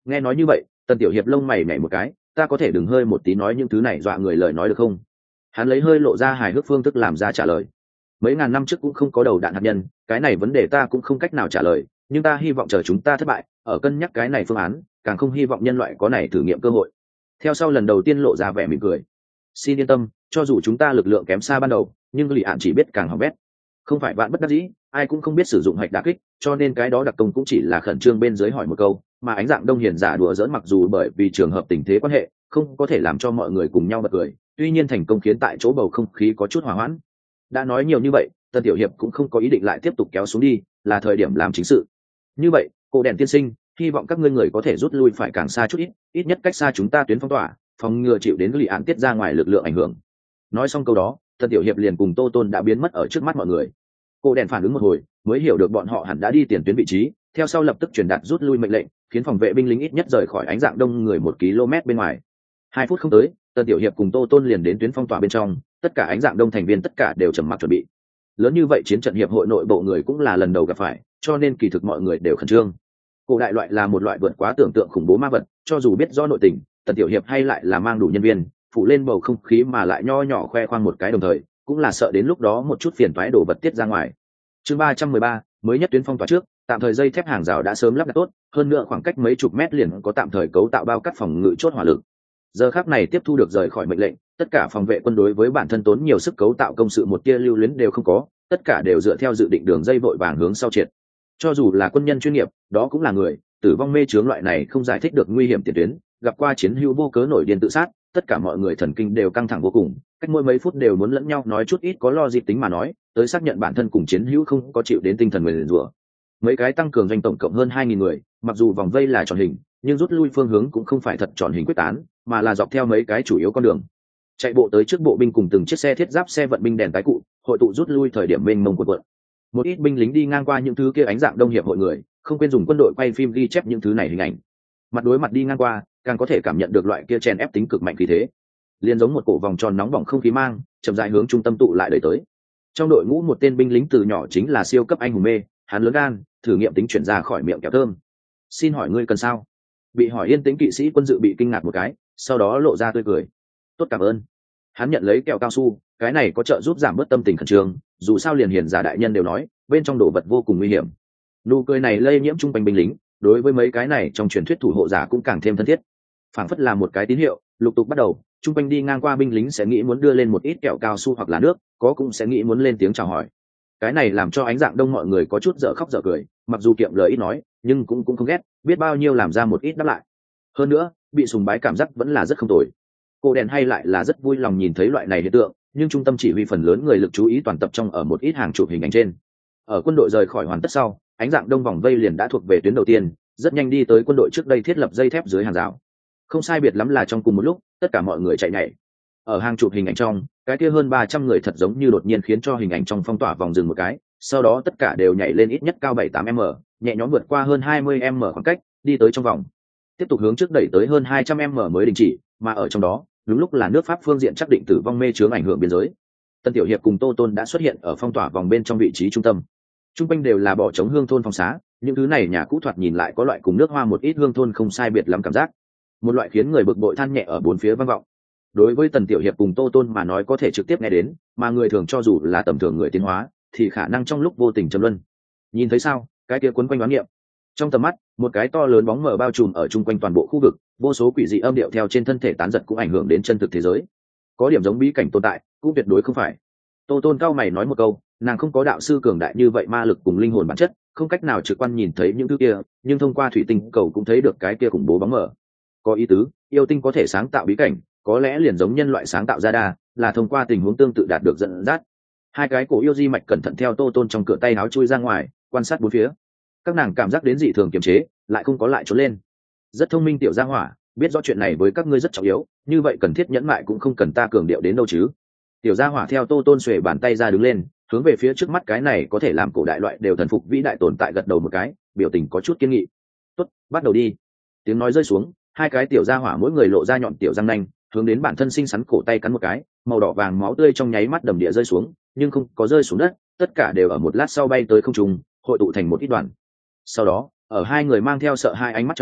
S1: Nghe nói như vậy, Tần Tiểu Hiệp lông mày nhảy một cái, ta có thể đừng hơi một tí nói những thứ này dọa người lời nói được không? Hắn lấy hơi lộ ra hài hước phương thức làm ra trả lời. Mấy ngàn năm trước cũng không có đầu đạn hạt nhân, cái này vấn đề ta cũng không cách nào trả lời, nhưng ta hy vọng chờ chúng ta thất bại, ở cân nhắc cái này phương án, càng không hy vọng nhân loại có này thử nghiệm cơ hội. Theo sau lần đầu tiên lộ ra vẻ mỉm cười. Xin yên tâm, cho dù chúng ta lực lượng kém xa ban đầu, nhưng Lý Án chỉ biết càng hỏng bét. Không phải vạn bất đắc dĩ, ai cũng không biết sử dụng hạch đả kích, cho nên cái đó đặc công cũng chỉ là khẩn trương bên dưới hỏi một câu, mà ánh dạng đông hiền giả đùa giỡn mặc dù bởi vì trường hợp tình thế quan hệ, không có thể làm cho mọi người cùng nhau bật cười, tuy nhiên thành công khiến tại chỗ bầu không khí có chút hòa hoãn. Đã nói nhiều như vậy, Tần Tiểu Hiệp cũng không có ý định lại tiếp tục kéo xuống đi, là thời điểm làm chính sự. Như vậy, cô đèn tiên sinh, hy vọng các ngươi người có thể rút lui phải càng xa chút ít nhất cách xa chúng ta tuyến phong tỏa, phòng ngừa chịu đến Lý Án tiết ra ngoài lực lượng ảnh hưởng. Nói xong câu đó, Tần Tiểu Hiệp liền cùng Tô Tôn đã biến mất ở trước mắt mọi người. Cô đèn phản ứng một hồi, mới hiểu được bọn họ hẳn đã đi tiền tuyến vị trí, theo sau lập tức truyền đạt rút lui mệnh lệnh, khiến phòng vệ binh lính ít nhất rời khỏi ánh dạng đông người 1 km bên ngoài. 2 phút không tới, Tần Tiểu Hiệp cùng Tô Tôn liền đến tuyến phong tỏa bên trong, tất cả ánh dạng đông thành viên tất cả đều trầm mặc chuẩn bị. Lớn như vậy chiến trận hiệp hội nội bộ người cũng là lần đầu gặp phải, cho nên kỳ thực mọi người đều khẩn trương. Cổ đại loại là một loại vượt quá tưởng tượng khủng bố ma vật, cho dù biết do nội tình, Tần Tiểu Hiệp hay lại là mang đủ nhân viên, phủ lên bầu không khí mà lại nho nhỏ khoe khoang một cái đồng thời, cũng là sợ đến lúc đó một chút phiền toái đổ vật tiết ra ngoài. Chương 313, mới nhất tuyến phong tỏa trước, tạm thời dây thép hàng rào đã sớm lắp đặt tốt, hơn nữa khoảng cách mấy chục mét liền có tạm thời cấu tạo bao cắt phòng ngự chốt hỏa lực. Giờ khắc này tiếp thu được rời khỏi mệnh lệnh, tất cả phòng vệ quân đối với bản thân tốn nhiều sức cấu tạo công sự một tia lưu luyến đều không có, tất cả đều dựa theo dự định đường dây vội vàng hướng sau triệt. Cho dù là quân nhân chuyên nghiệp, đó cũng là người, tử vong mê chướng loại này không giải thích được nguy hiểm tiền tuyến, gặp qua chiến hữu vô cớ nổi điên tự sát, tất cả mọi người thần kinh đều căng thẳng vô cùng, cách mỗi mấy phút đều muốn lẫn nhau nói chút ít có lo dịp tính mà nói, tới xác nhận bản thân cùng chiến hữu không có chịu đến tinh thần nguyền rủa. Mấy cái tăng cường doanh tổng cộng hơn 2000 người, mặc dù vòng vây là tròn hình, nhưng rút lui phương hướng cũng không phải thật tròn hình quyết tán, mà là dọc theo mấy cái chủ yếu con đường. Chạy bộ tới trước bộ binh cùng từng chiếc xe thiết giáp xe vận binh đèn tái cụ, hội tụ rút lui thời điểm mênh mông cuộn cuộn. Một ít binh lính đi ngang qua những thứ kia ánh dạng đông hiệp hội người, không quên dùng quân đội quay phim ghi chép những thứ này hình ảnh. Mặt đối mặt đi ngang qua, càng có thể cảm nhận được loại kia chèn ép tính cực mạnh khí thế. Liên giống một cổ vòng tròn nóng bỏng không khí mang, chậm rãi hướng trung tâm tụ lại đẩy tới. Trong đội ngũ một tên binh lính từ nhỏ chính là siêu cấp anh hùng mê, hắn lớn gan, thử nghiệm tính chuyển ra khỏi miệng kẹo thơm. Xin hỏi ngươi cần sao? Bị hỏi yên tĩnh kỵ sĩ quân dự bị kinh ngạc một cái, sau đó lộ ra tươi cười. Tốt, cảm ơn. Hắn nhận lấy kẹo cao su, cái này có trợ giúp giảm bớt tâm tình khẩn trương, dù sao liền hiền giả đại nhân đều nói, bên trong đồ vật vô cùng nguy hiểm. Nụ cười này lây nhiễm trung quanh binh lính, đối với mấy cái này trong truyền thuyết thủ hộ giả cũng càng thêm thân thiết. Phảng phất là một cái tín hiệu, lục tục bắt đầu, trung quanh đi ngang qua binh lính sẽ nghĩ muốn đưa lên một ít kẹo cao su hoặc là nước, có cũng sẽ nghĩ muốn lên tiếng chào hỏi. Cái này làm cho ánh dạng đông mọi người có chút dở khóc dở cười, mặc dù kiệm lời ít nói, nhưng cũng không ghét, biết bao nhiêu làm ra một ít đáp lại. Hơn nữa, bị sùng bái cảm giác vẫn là rất không tồi. Cô đèn hay lại là rất vui lòng nhìn thấy loại này hiện tượng, nhưng trung tâm chỉ huy phần lớn người lực chú ý toàn tập trong ở một ít hàng chụp hình ảnh trên. Ở quân đội rời khỏi hoàn tất sau, ánh dạng đông vòng vây liền đã thuộc về tuyến đầu tiên, rất nhanh đi tới quân đội trước đây thiết lập dây thép dưới hàng rào. Không sai biệt lắm là trong cùng một lúc, tất cả mọi người chạy nhảy. Ở hàng chụp hình ảnh trong, cái kia hơn 300 người thật giống như đột nhiên khiến cho hình ảnh trong phong tỏa vòng dừng một cái, sau đó tất cả đều nhảy lên ít nhất cao 7-8m, nhẹ nhõm vượt qua hơn 20m khoảng cách, đi tới trong vòng. Tiếp tục hướng trước đẩy tới hơn 200m mới đình chỉ, mà ở trong đó, đúng lúc là nước Pháp phương diện chắc định tử vong mê chướng ảnh hưởng biên giới. Tân Tiểu Hiệp cùng Tô Tôn đã xuất hiện ở phong tỏa vòng bên trong vị trí trung tâm. Trung quanh đều là bỏ trống hương thôn phong xá, những thứ này nhà cũ thoạt nhìn lại có loại cùng nước Hoa một ít hương thôn không sai biệt lắm cảm giác. Một loại khiến người bực bội than nhẹ ở bốn phía vang vọng. Đối với Tần Tiểu Hiệp cùng Tô Tôn mà nói có thể trực tiếp nghe đến, mà người thường cho dù là tầm thường người tiến hóa, thì khả năng trong lúc vô tình trầm luân. Nhìn thấy sao, cái kia quấn quanh đoán nghiệm. Trong tầm mắt, một cái to lớn bóng mờ bao trùm ở chung quanh toàn bộ khu vực, vô số quỷ dị âm điệu theo trên thân thể tán giật cũng ảnh hưởng đến chân thực thế giới. Có điểm giống bí cảnh tồn tại, cũng tuyệt đối không phải. Tô Tôn cao mày nói một câu, nàng không có đạo sư cường đại như vậy ma lực cùng linh hồn bản chất, không cách nào trực quan nhìn thấy những thứ kia, nhưng thông qua thủy tinh cầu cũng thấy được cái kia khủng bố bóng mờ. Có ý tứ, yêu tinh có thể sáng tạo bí cảnh, có lẽ liền giống nhân loại sáng tạo ra đa, là thông qua tình huống tương tự đạt được dẫn dắt. Hai cái cổ yêu di mạch cẩn thận theo Tô Tôn trong cửa tay áo chui ra ngoài, quan sát bốn phía. Các nàng cảm giác đến dị thường kiềm chế, lại không có lại trốn lên. Rất thông minh tiểu gia hỏa, biết rõ chuyện này với các ngươi rất trọng yếu, như vậy cần thiết nhẫn mại cũng không cần ta cường điệu đến đâu chứ. Tiểu gia hỏa theo Tô Tôn xuề bàn tay ra đứng lên, hướng về phía trước mắt cái này có thể làm cổ đại loại đều thần phục vĩ đại tồn tại gật đầu một cái, biểu tình có chút kiên nghị. Tốt, bắt đầu đi. Tiếng nói rơi xuống, hai cái tiểu gia hỏa mỗi người lộ ra nhọn tiểu răng nanh, hướng đến bản thân xinh xắn cổ tay cắn một cái, màu đỏ vàng máu tươi trong nháy mắt đầm địa rơi xuống, nhưng không có rơi xuống đất, tất cả đều ở một lát sau bay tới không trung, hội tụ thành một ít đoàn. Sau đó, ở hai người mang theo sợ hai ánh mắt trong,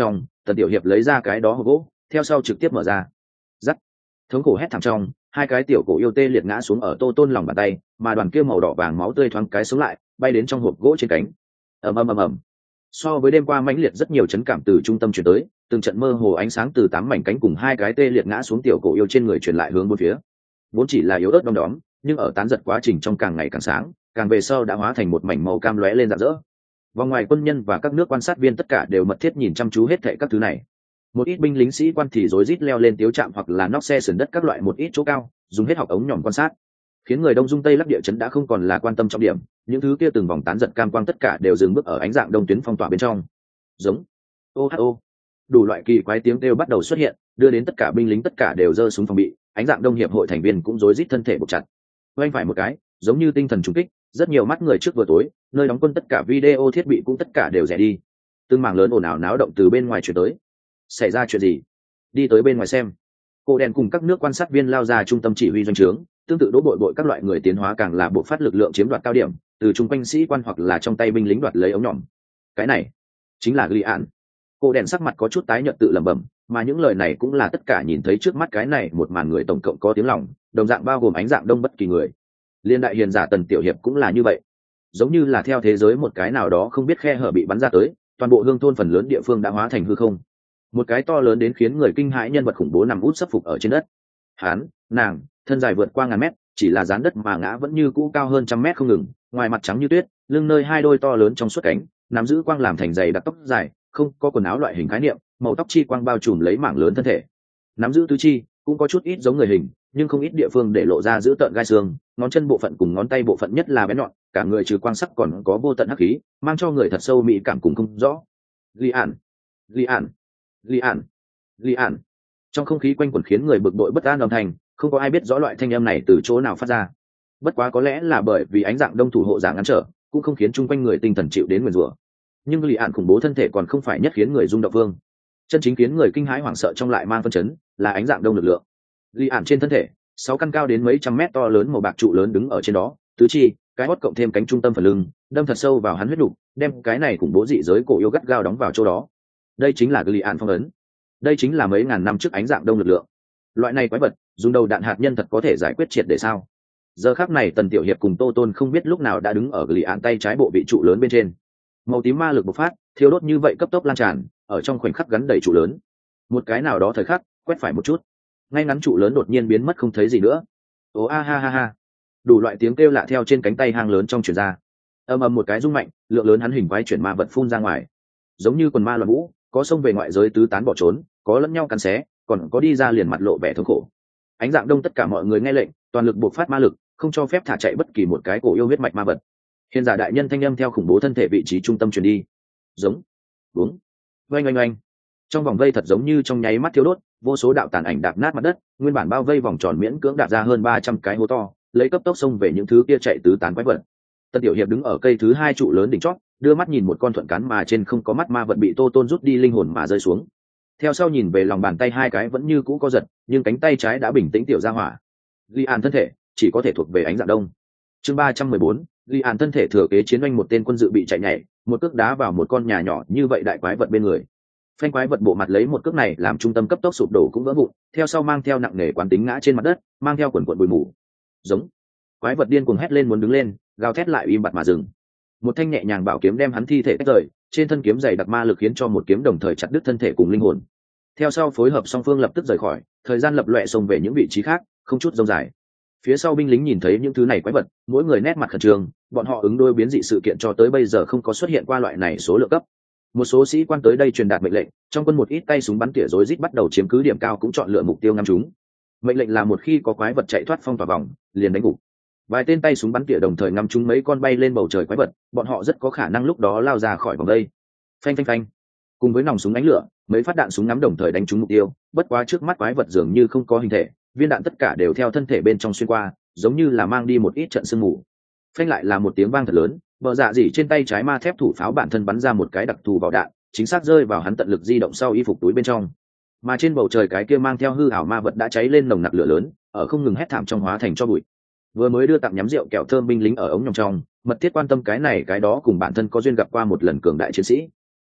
S1: Tần Tiểu Hiệp lấy ra cái đó hộp gỗ, theo sau trực tiếp mở ra. Rắc. Thống khổ hét thảm trong, hai cái tiểu cổ yêu tê liệt ngã xuống ở Tô Tôn lòng bàn tay, mà đoàn kia màu đỏ vàng máu tươi thoáng cái sống lại, bay đến trong hộp gỗ trên cánh. Ầm. So với đêm qua mãnh liệt rất nhiều chấn cảm từ trung tâm truyền tới, từng trận mơ hồ ánh sáng từ 8 mảnh cánh cùng hai cái tê liệt ngã xuống tiểu cổ yêu trên người truyền lại hướng bốn phía. Vốn chỉ là yếu ớt đom đóm, nhưng ở tán giật quá trình trong càng ngày càng sáng, càng về sau đã hóa thành một mảnh màu cam lóe lên rạng rỡ. Vòng ngoài quân nhân và các nước quan sát viên tất cả đều mật thiết nhìn chăm chú hết thảy các thứ này. Một ít binh lính sĩ quan thì rối rít leo lên tiếu trạm hoặc là nóc xe sườn đất các loại một ít chỗ cao, dùng hết học ống nhòm quan sát, khiến người đông dung tây lắc địa chấn đã không còn là quan tâm trọng điểm. Những thứ kia từng vòng tán giật cam quang tất cả đều dừng bước ở ánh dạng đông tuyến phong tỏa bên trong. Giống ô đủ loại kỳ quái tiếng kêu bắt đầu xuất hiện, đưa đến tất cả binh lính tất cả đều giơ súng phòng bị. Ánh dạng đông hiệp hội thành viên cũng rối rít thân thể buộc chặt. Oanh phải một cái, giống như tinh thần trùng kích, rất nhiều mắt người trước vừa tối, nơi đóng quân tất cả video thiết bị cũng tất cả đều rẽ đi. Từng mảng lớn ồn ào náo động từ bên ngoài truyền tới. Xảy ra chuyện gì? Đi tới bên ngoài xem. Cô đèn cùng các nước quan sát viên lao ra trung tâm chỉ huy doanh trướng, tương tự đỗ bội các loại người tiến hóa càng là bộ phát lực lượng chiếm đoạt cao điểm, từ trung quanh sĩ quan hoặc là trong tay binh lính đoạt lấy ống nhỏm. Cái này chính là ghi án. Cô đèn sắc mặt có chút tái nhợt tự lẩm bẩm, mà những lời này cũng là tất cả nhìn thấy trước mắt cái này một màn người tổng cộng có tiếng lòng, đồng dạng bao gồm ánh dạng đông bất kỳ người. Liên đại hiền giả Tần Tiểu Hiệp cũng là như vậy, giống như là theo thế giới một cái nào đó không biết khe hở bị bắn ra tới, toàn bộ hương thôn phần lớn địa phương đã hóa thành hư không. Một cái to lớn đến khiến người kinh hãi nhân vật khủng bố nằm út sấp phục ở trên đất. Hán, nàng, thân dài vượt qua ngàn mét, chỉ là dán đất mà ngã vẫn như cũ cao hơn 100 mét không ngừng, ngoài mặt trắng như tuyết, lưng nơi hai đôi to lớn trong suốt cánh, nắm giữ quang làm thành dày đặc tóc dài, không có quần áo loại hình khái niệm, màu tóc chi quang bao trùm lấy mảng lớn thân thể. Nắm giữ tứ chi, cũng có chút ít giống người hình, nhưng không ít địa phương để lộ ra giữ tợn gai xương, ngón chân bộ phận cùng ngón tay bộ phận nhất là bén nhọn, cả người trừ quang sắc còn có vô tận hắc khí, mang cho người thật sâu mỹ cảm cùng không rõ. Li An. Trong không khí quanh quẩn khiến người bực bội bất an âm thanh, không có ai biết rõ loại thanh âm này từ chỗ nào phát ra. Bất quá có lẽ là bởi vì ánh dạng đông thủ hộ giả ngăn trở, cũng không khiến chung quanh người tinh thần chịu đến nguyền rủa. Nhưng Li An khủng bố thân thể còn không phải nhất khiến người rung động vương. Chân chính khiến người kinh hãi hoảng sợ trong lại mang phân chấn, là ánh dạng đông lực lượng. Li An trên thân thể, 6 căn cao đến mấy trăm mét to lớn màu bạc trụ lớn đứng ở trên đó, tứ chi, cái hót cộng thêm cánh trung tâm phần lưng, đâm thật sâu vào hắn huyết đủ, đem cái này khủng bố dị giới cổ yêu gắt gao đóng vào chỗ đó. Đây chính là Li An phong ấn. Đây chính là mấy ngàn năm trước ánh dạng đông lực lượng. Loại này quái vật, dùng đầu đạn hạt nhân thật có thể giải quyết triệt để sao? Giờ khắc này Tần Tiểu Hiệp cùng Tô Tôn không biết lúc nào đã đứng ở Li An tay trái bộ vị trụ lớn bên trên. Màu tím ma lực bộc phát, thiêu đốt như vậy cấp tốc lan tràn, ở trong khoảnh khắc gắn đầy trụ lớn. Một cái nào đó thời khắc, quét phải một chút, ngay ngắn trụ lớn đột nhiên biến mất không thấy gì nữa. Ồ a ha ha ha. Đủ loại tiếng kêu lạ theo trên cánh tay hang lớn trong truyền ra. Ầm ầm một cái rung mạnh, lượng lớn hắn hình quái chuyển ma vật phun ra ngoài. Giống như quần ma loạn vũ, có xông về ngoại giới tứ tán bỏ trốn, có lẫn nhau cắn xé, còn có đi ra liền mặt lộ vẻ thống khổ. Ánh dạng đông tất cả mọi người nghe lệnh, toàn lực bộc phát ma lực, không cho phép thả chạy bất kỳ một cái cổ yêu huyết mạch ma vật. Hiền giả đại nhân thanh âm theo khủng bố thân thể vị trí trung tâm truyền đi. Giống, đúng, oanh. Trong vòng vây thật giống như trong nháy mắt thiếu đốt, vô số đạo tàn ảnh đạp nát mặt đất, nguyên bản bao vây vòng tròn miễn cưỡng đạp ra hơn 300 cái hố to, lấy cấp tốc xông về những thứ kia chạy tứ tán quái vật. Tân Tiểu Hiệp đứng ở cây thứ 2 trụ lớn đỉnh chót, đưa mắt nhìn một con thuận cắn mà trên không có mắt ma vật bị Tô Tôn rút đi linh hồn mà rơi xuống. Theo sau nhìn về lòng bàn tay hai cái vẫn như cũ có giật, nhưng cánh tay trái đã bình tĩnh tiểu ra hỏa. Li An thân thể chỉ có thể thuộc về ánh dạng đông. Chương 314, Li An thân thể thừa kế chiến doanh một tên quân dự bị chạy nhảy, một cước đá vào một con nhà nhỏ như vậy đại quái vật bên người. Phanh quái vật bộ mặt lấy một cước này làm trung tâm cấp tốc sụp đổ cũng vỡ vụn, theo sau mang theo nặng nề quán tính ngã trên mặt đất, mang theo quần quần bụi mù. Giống. Quái vật điên cuồng hét lên muốn đứng lên, gào thét lại im bặt mà dừng. Một thanh nhẹ nhàng bảo kiếm đem hắn thi thể tách rời, trên thân kiếm dày đặc ma lực khiến cho một kiếm đồng thời chặt đứt thân thể cùng linh hồn. Theo sau phối hợp song phương lập tức rời khỏi, thời gian lập loè xông về những vị trí khác, không chút dông dài. Phía sau binh lính nhìn thấy những thứ này quái vật, mỗi người nét mặt khẩn trương, bọn họ ứng đối biến dị sự kiện cho tới bây giờ không có xuất hiện qua loại này số lượng cấp. Một số sĩ quan tới đây truyền đạt mệnh lệnh, trong quân một ít tay súng bắn tỉa rối rít bắt đầu chiếm cứ điểm cao cũng chọn lựa mục tiêu ngắm chúng. Mệnh lệnh là một khi có quái vật chạy thoát phong tỏa vòng, liền đánh gục. Vài tên tay súng bắn tỉa đồng thời ngắm chúng mấy con bay lên bầu trời quái vật, bọn họ rất có khả năng lúc đó lao ra khỏi vòng đây. Phanh. Cùng với nòng súng đánh lửa, mấy phát đạn súng ngắm đồng thời đánh trúng mục tiêu, bất quá trước mắt quái vật dường như không có hình thể, viên đạn tất cả đều theo thân thể bên trong xuyên qua, giống như là mang đi một ít trận sương mù. Phanh lại là một tiếng vang thật lớn, bờ dạ dỉ trên tay trái ma thép thủ pháo bản thân bắn ra một cái đặc thù vào đạn, chính xác rơi vào hắn tận lực di động sau y phục túi bên trong. Mà trên bầu trời cái kia mang theo hư ảo ma vật đã cháy lên nồng nặc lửa lớn, ở không ngừng hét thảm trong hóa thành cho bụi. Vừa mới đưa tặng nhắm rượu kẹo thơm binh lính ở ống nhòm trong, mật thiết quan tâm cái này cái đó cùng bản thân có duyên gặp qua một lần cường đại chiến sĩ.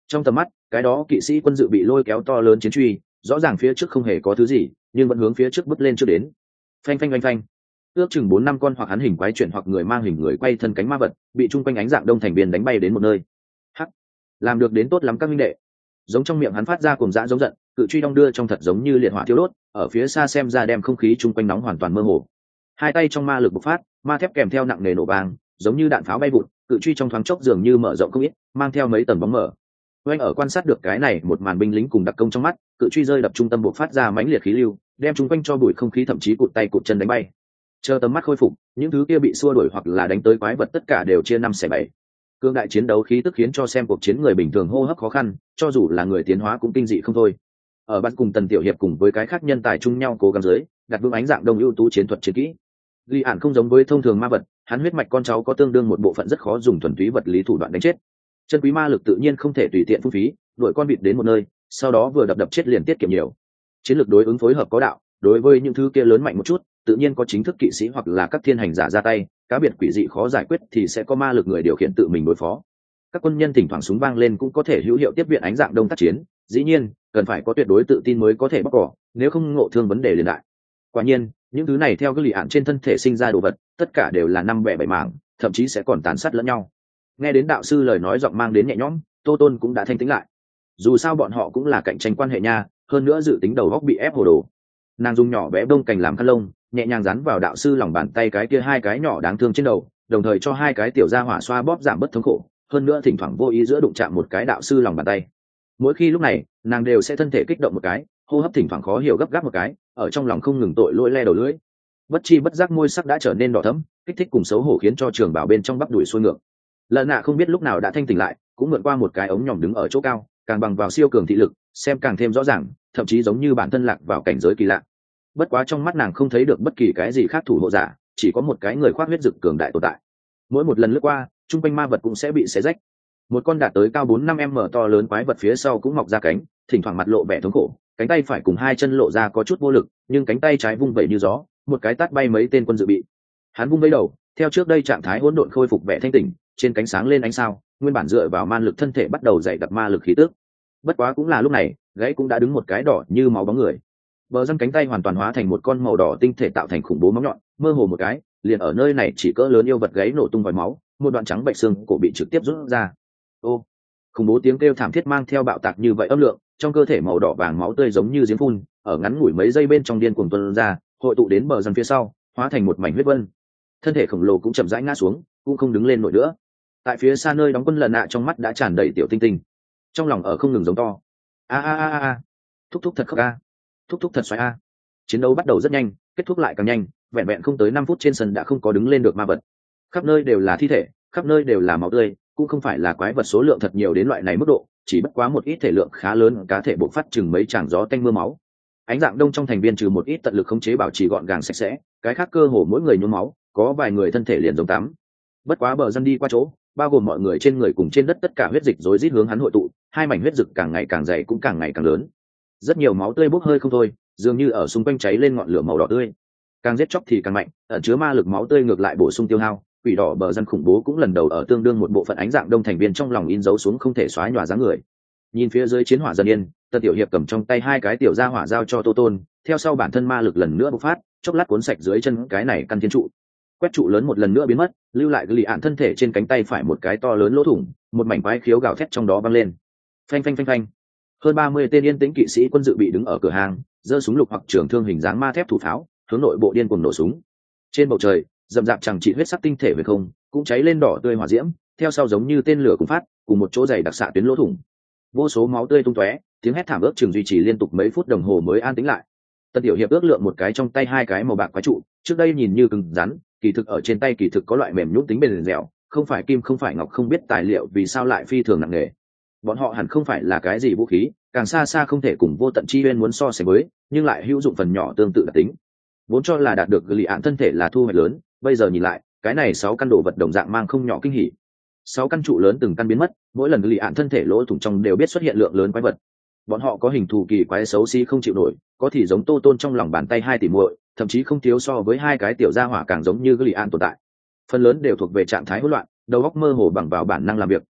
S1: Trong tầm mắt, cái đó kỵ sĩ quân dự bị lôi kéo to lớn chiến truy, rõ ràng phía trước không hề có thứ gì, nhưng vẫn hướng phía trước bước lên chưa đến. Phanh phanh phanh phanh. Ước chừng 4-5 con hoặc hắn hình quái chuyển hoặc người mang hình người quay thân cánh ma vật, bị chung quanh ánh dạng đông thành viên đánh bay đến một nơi. Hắc, làm được đến tốt lắm các minh đệ. Giống trong miệng hắn phát ra cuồng dã giống giận, cự truy đong đưa trong thật giống như liệt hỏa thiêu đốt, ở phía xa xem ra đem không khí chung quanh nóng hoàn toàn mơ hồ. Hai tay trong ma lực bộc phát, ma thép kèm theo nặng nề nổ vang, giống như đạn pháo bay vụt, cự truy trong thoáng chốc dường như mở rộng không ít, mang theo mấy tầng bóng mở. Oanh ở quan sát được cái này một màn binh lính cùng đặc công trong mắt, cự truy rơi đập trung tâm bộc phát ra mãnh liệt khí lưu, đem chúng quanh cho bụi không khí thậm chí cụt tay cụt chân đánh bay. Chờ tầm mắt khôi phục, những thứ kia bị xua đuổi hoặc là đánh tới quái vật tất cả đều chia 5/7. Cương đại chiến đấu khí tức khiến cho xem cuộc chiến người bình thường hô hấp khó khăn, cho dù là người tiến hóa cũng kinh dị không thôi. Ở ban cùng Tần Tiểu Hiệp cùng với cái khác nhân tài chung nhau cố gắng dưới, đặt vững ánh dạng đông ưu tú chiến thuật chiến kỹ. Ghi ản không giống với thông thường ma vật, hắn huyết mạch con cháu có tương đương một bộ phận rất khó dùng thuần túy vật lý thủ đoạn đánh chết. Chân quý ma lực tự nhiên không thể tùy tiện phung phí, đuổi con vịt đến một nơi, sau đó vừa đập chết liền tiết kiệm nhiều. Chiến lược đối ứng phối hợp có đạo, đối với những thứ kia lớn mạnh một chút, tự nhiên có chính thức kỵ sĩ hoặc là các thiên hành giả ra tay, cá biệt quỷ dị khó giải quyết thì sẽ có ma lực người điều khiển tự mình đối phó. Các quân nhân thỉnh thoảng súng vang lên cũng có thể hữu hiệu tiếp viện ánh dạng đông tác chiến, dĩ nhiên cần phải có tuyệt đối tự tin mới có thể bóc cỏ, nếu không ngộ thương vấn đề liền đại. Quả nhiên những thứ này theo cái lì ạn trên thân thể sinh ra đồ vật tất cả đều là 5/7 mảng, thậm chí sẽ còn tàn sát lẫn nhau. Nghe đến đạo sư lời nói giọng mang đến nhẹ nhõm, Tô Tôn cũng đã thanh tĩnh lại. Dù sao bọn họ cũng là cạnh tranh quan hệ nha, hơn nữa dự tính đầu góc bị ép hồ đồ. Nàng dùng nhỏ bé bông cành làm khăn lông, nhẹ nhàng dán vào đạo sư lòng bàn tay cái kia hai cái nhỏ đáng thương trên đầu, đồng thời cho hai cái tiểu gia hỏa xoa bóp giảm bớt thống khổ, hơn nữa thỉnh thoảng vô ý giữa đụng chạm một cái đạo sư lòng bàn tay. Mỗi khi lúc này nàng đều sẽ thân thể kích động một cái, hô hấp thỉnh thoảng khó hiểu gấp gáp một cái, ở trong lòng không ngừng tội lỗi le đầu lưỡi. Bất chi bất giác môi sắc đã trở nên đỏ thẫm, kích thích cùng xấu hổ khiến cho trường bảo bên trong bắp đùi xuôi ngược. Lợn nạ không biết lúc nào đã thanh tỉnh lại, cũng mượn qua một cái ống nhòm đứng ở chỗ cao, càng bằng vào siêu cường thị lực, xem càng thêm rõ ràng, thậm chí giống như bản thân lạc vào cảnh giới kỳ lạ. Bất quá trong mắt nàng không thấy được bất kỳ cái gì khác thủ hộ giả, chỉ có một cái người khoác huyết dực cường đại tồn tại. Mỗi một lần lướt qua, trung quanh ma vật cũng sẽ bị xé rách. Một con đạt tới cao 4-5 m to lớn quái vật phía sau cũng mọc ra cánh, thỉnh thoảng mặt lộ vẻ thống khổ, cánh tay phải cùng hai chân lộ ra có chút vô lực, nhưng cánh tay trái vung vẩy như gió, một cái tát bay mấy tên quân dự bị. Hắn vung vẩy đầu, theo trước đây trạng thái hỗn độn khôi phục vẻ thanh tỉnh, trên cánh sáng lên ánh sao, nguyên bản dựa vào man lực thân thể bắt đầu dày đặc ma lực khí tức. Bất quá cũng là lúc này, gãy cũng đã đứng một cái đỏ như máu bóng người. Bờ răng cánh tay hoàn toàn hóa thành một con màu đỏ tinh thể tạo thành khủng bố móng nhọn, mơ hồ một cái, liền ở nơi này chỉ cỡ lớn yêu vật gáy nổ tung vòi máu, một đoạn trắng bệnh xương cổ bị trực tiếp rút ra. Ô, khủng bố tiếng kêu thảm thiết mang theo bạo tạc như vậy âm lượng, trong cơ thể màu đỏ vàng máu tươi giống như giếng phun, ở ngắn ngủi mấy giây bên trong điên cuồng tuôn ra, hội tụ đến bờ răng phía sau, hóa thành một mảnh huyết vân. Thân thể khổng lồ cũng chậm rãi ngã xuống, cũng không đứng lên nổi nữa. Tại phía xa nơi đóng quân Lợn Nạ trong mắt đã tràn đầy tiểu tinh tinh, trong lòng ở không ngừng giống to: a a a a, thúc thúc thật khóc a, thúc thúc thật xoáy a. Chiến đấu bắt đầu rất nhanh, kết thúc lại càng nhanh, vẹn vẹn không tới 5 phút trên sân đã không có đứng lên được ma vật. Khắp nơi đều là thi thể, khắp nơi đều là máu tươi, cũng không phải là quái vật số lượng thật nhiều đến loại này mức độ, chỉ bất quá một ít thể lượng khá lớn cá thể bộc phát chừng mấy tràng gió tanh mưa máu. Ánh dạng đông trong thành viên trừ một ít tận lực khống chế bảo trì gọn gàng sạch sẽ, cái khác cơ hồ mỗi người nhuốm máu, có vài người thân thể liền giống tắm. Bất quá bờ dân đi qua chỗ, bao gồm mọi người trên người cùng trên đất tất cả huyết dịch rối rít hướng hắn hội tụ, hai mảnh huyết dịch càng ngày càng dày cũng càng ngày càng lớn. Rất nhiều máu tươi bốc hơi không thôi, dường như ở xung quanh cháy lên ngọn lửa màu đỏ tươi. Càng giết chóc thì càng mạnh, ẩn chứa ma lực máu tươi ngược lại bổ sung tiêu hao. Quỷ đỏ bờ dân khủng bố cũng lần đầu ở tương đương một bộ phận ánh dạng đông thành viên trong lòng in dấu xuống không thể xóa nhòa dáng người. Nhìn phía dưới chiến hỏa dần yên, Tần Tiểu Hiệp cầm trong tay hai cái tiểu gia hỏa giao cho Tô Tôn, theo sau bản thân ma lực lần nữa bộc phát, chốc lát cuốn sạch dưới chân cái này căn thiên trụ. Quét trụ lớn một lần nữa biến mất, lưu lại cái lì ạn thân thể trên cánh tay phải một cái to lớn lỗ thủng, một mảnh quái khiếu gào thét trong đó vang lên. Phanh phanh phanh phanh. Hơn 30 tên yên tĩnh kỵ sĩ quân dự bị đứng ở cửa hàng, giơ súng lục hoặc trường thương hình dáng ma thép thủ pháo, hướng nội bộ điên cuồng nổ súng. Trên bầu trời, rậm rạp chẳng trị huyết sắc tinh thể về không, cũng cháy lên đỏ tươi hỏa diễm, theo sau giống như tên lửa cùng phát, cùng một chỗ dày đặc xạ tuyến lỗ thủng. Vô số máu tươi tung tóe, tiếng hét thảm ước chừng duy trì liên tục mấy phút đồng hồ mới an tĩnh lại. Tần Tiểu Hiệp ước lượng một cái trong tay hai cái màu bạc quái trụ, trước đây nhìn như cứng rắn, kỳ thực ở trên tay kỳ thực có loại mềm nhũn tính bền dẻo, không phải kim không phải ngọc, không biết tài liệu vì sao lại phi thường nặng nề. Bọn họ hẳn không phải là cái gì vũ khí, càng xa xa không thể cùng vô tận chi uyên muốn so sánh với, nhưng lại hữu dụng phần nhỏ tương tự đặc tính. Vốn cho là đạt được lì ạn thân thể là thu hoạch lớn, bây giờ nhìn lại, cái này 6 căn đồ vật đồng dạng mang không nhỏ kinh hỉ. 6 căn trụ lớn từng căn biến mất, mỗi lần lì ạn thân thể lỗ thủng trong đều biết xuất hiện lượng lớn quái vật. Bọn họ có hình thù kỳ quái xấu xí không chịu nổi, có thì giống Tô Tôn trong lòng bàn tay 2 tỷ muội, thậm chí không thiếu so với hai cái tiểu gia hỏa càng giống như lì ạn tồn tại. Phần lớn đều thuộc về trạng thái hỗn loạn, đầu óc mơ hồ bằng vào bản năng làm việc,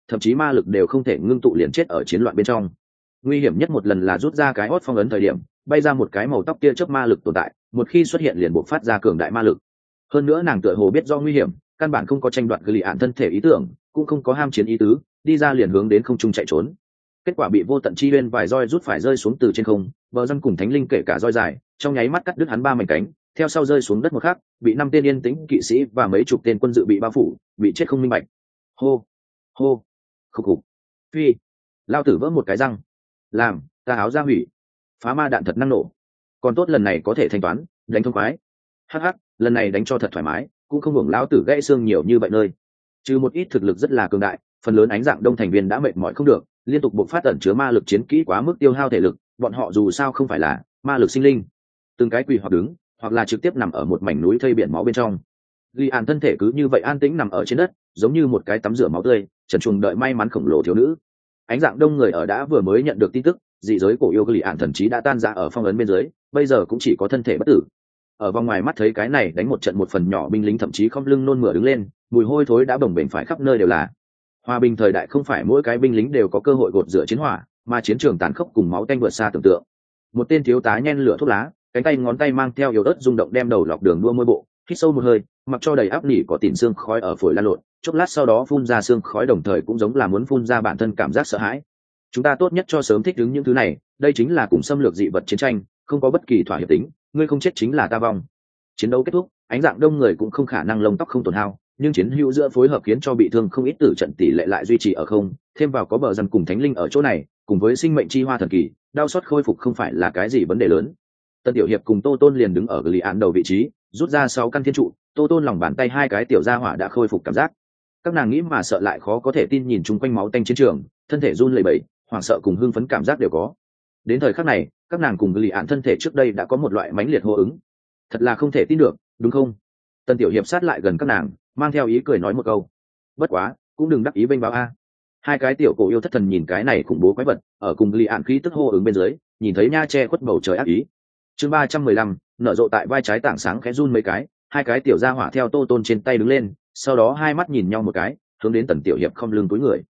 S1: thậm chí ma lực đều không thể ngưng tụ liền chết ở chiến loạn bên trong. Nguy hiểm nhất một lần là rút ra cái hót phong ấn thời điểm, bay ra một cái màu tóc tia chớp ma lực tồn tại, một khi xuất hiện liền bộc phát ra cường đại ma lực. Hơn nữa nàng tựa hồ biết do nguy hiểm, căn bản không có tranh đoạt lì ạn thân thể ý tưởng, cũng không có ham chiến ý tứ, đi ra liền hướng đến không trung chạy trốn. Kết quả bị vô tận chi uyên vài roi rút phải rơi xuống từ trên không, bờ răng cùng thánh linh kể cả roi dài, trong nháy mắt cắt đứt hắn 3 mảnh cánh, theo sau rơi xuống đất một khắc, bị 5 tên yên tĩnh kỵ sĩ và mấy chục tên quân dự bị bao phủ, bị chết không minh bạch. Hô, hô, khục khục, phi, lao tử vỡ một cái răng, làm ta áo ra hủy, phá ma đạn thật năng nổ, còn tốt lần này có thể thanh toán, đánh thông khoái. Hắc hắc, lần này đánh cho thật thoải mái, cũng không hưởng lão tử gãy xương nhiều như vậy nơi. Trừ một ít thực lực rất là cường đại, phần lớn ánh dạng đông thành viên đã mệt mỏi không được, liên tục bộc phát ẩn chứa ma lực chiến kỹ quá mức tiêu hao thể lực, bọn họ dù sao không phải là ma lực sinh linh, từng cái quỳ hoặc đứng, hoặc là trực tiếp nằm ở một mảnh núi thây biển máu bên trong. Li An thân thể cứ như vậy an tĩnh nằm ở trên đất, giống như một cái tắm rửa máu tươi, trần truồng đợi may mắn khổng lồ thiếu nữ. Ánh dạng đông người ở đã vừa mới nhận được tin tức, dị giới cổ yêu Li An thần trí đã tan ra ở phong ấn bên dưới, bây giờ cũng chỉ có thân thể bất tử. Ở vòng ngoài mắt thấy cái này đánh một trận một phần nhỏ binh lính thậm chí không lưng nôn mửa đứng lên, mùi hôi thối đã bồng bềnh phải khắp nơi đều là. Hòa bình thời đại không phải mỗi cái binh lính đều có cơ hội gột rửa chiến hỏa, mà chiến trường tàn khốc cùng máu tanh vượt xa tưởng tượng. Một tên thiếu tá nhen lửa thuốc lá, cánh tay ngón tay mang theo yếu ớt rung động đem đầu lọc đường đua môi bộ, hít sâu một hơi, mặc cho đầy áp nỉ có tỉn xương khói ở phổi lan lộn, chốc lát sau đó phun ra xương khói đồng thời cũng giống là muốn phun ra bản thân cảm giác sợ hãi. Chúng ta tốt nhất cho sớm thích ứng những thứ này, đây chính là cùng xâm lược dị vật chiến tranh, không có bất kỳ thỏa hiệp tính, ngươi không chết chính là ta vong. Chiến đấu kết thúc, ánh dạng đông người cũng không khả năng lông tóc không tổn hao, nhưng chiến hữu giữa phối hợp khiến cho bị thương không ít tử trận tỷ lệ lại duy trì ở không, thêm vào có bờ răng cùng thánh linh ở chỗ này, cùng với sinh mệnh chi hoa thần kỳ, đau xót khôi phục không phải là cái gì vấn đề lớn. Tân tiểu hiệp cùng Tô Tôn liền đứng ở Lý Án đầu vị trí, rút ra 6 căn thiên trụ, Tô Tôn lòng bàn tay 2 cái tiểu gia hỏa đã khôi phục cảm giác. Các nàng nghĩ mà sợ lại khó có thể tin nhìn chung quanh máu tanh chiến trường, thân thể run lẩy bẩy, hoảng sợ cùng hưng phấn cảm giác đều có. Đến thời khắc này, các nàng cùng Lý Án thân thể trước đây đã có một loại mãnh liệt hô ứng. Thật là không thể tin được, đúng không? Tân tiểu hiệp sát lại gần các nàng, mang theo ý cười nói một câu. Bất quá, cũng đừng đắc ý bênh báo a. 2 cái tiểu cổ yêu thất thần nhìn cái này khủng bố quái vật, ở cùng Lý Án khí tức hô ứng bên dưới, nhìn thấy nha che khuất bầu trời ác ý. Chương 315, nở rộ tại vai trái tảng sáng khẽ run mấy cái, 2 cái tiểu gia hỏa theo Tô Tôn trên tay đứng lên, sau đó 2 mắt nhìn nhau một cái, hướng đến Tần tiểu hiệp không lưng túi người.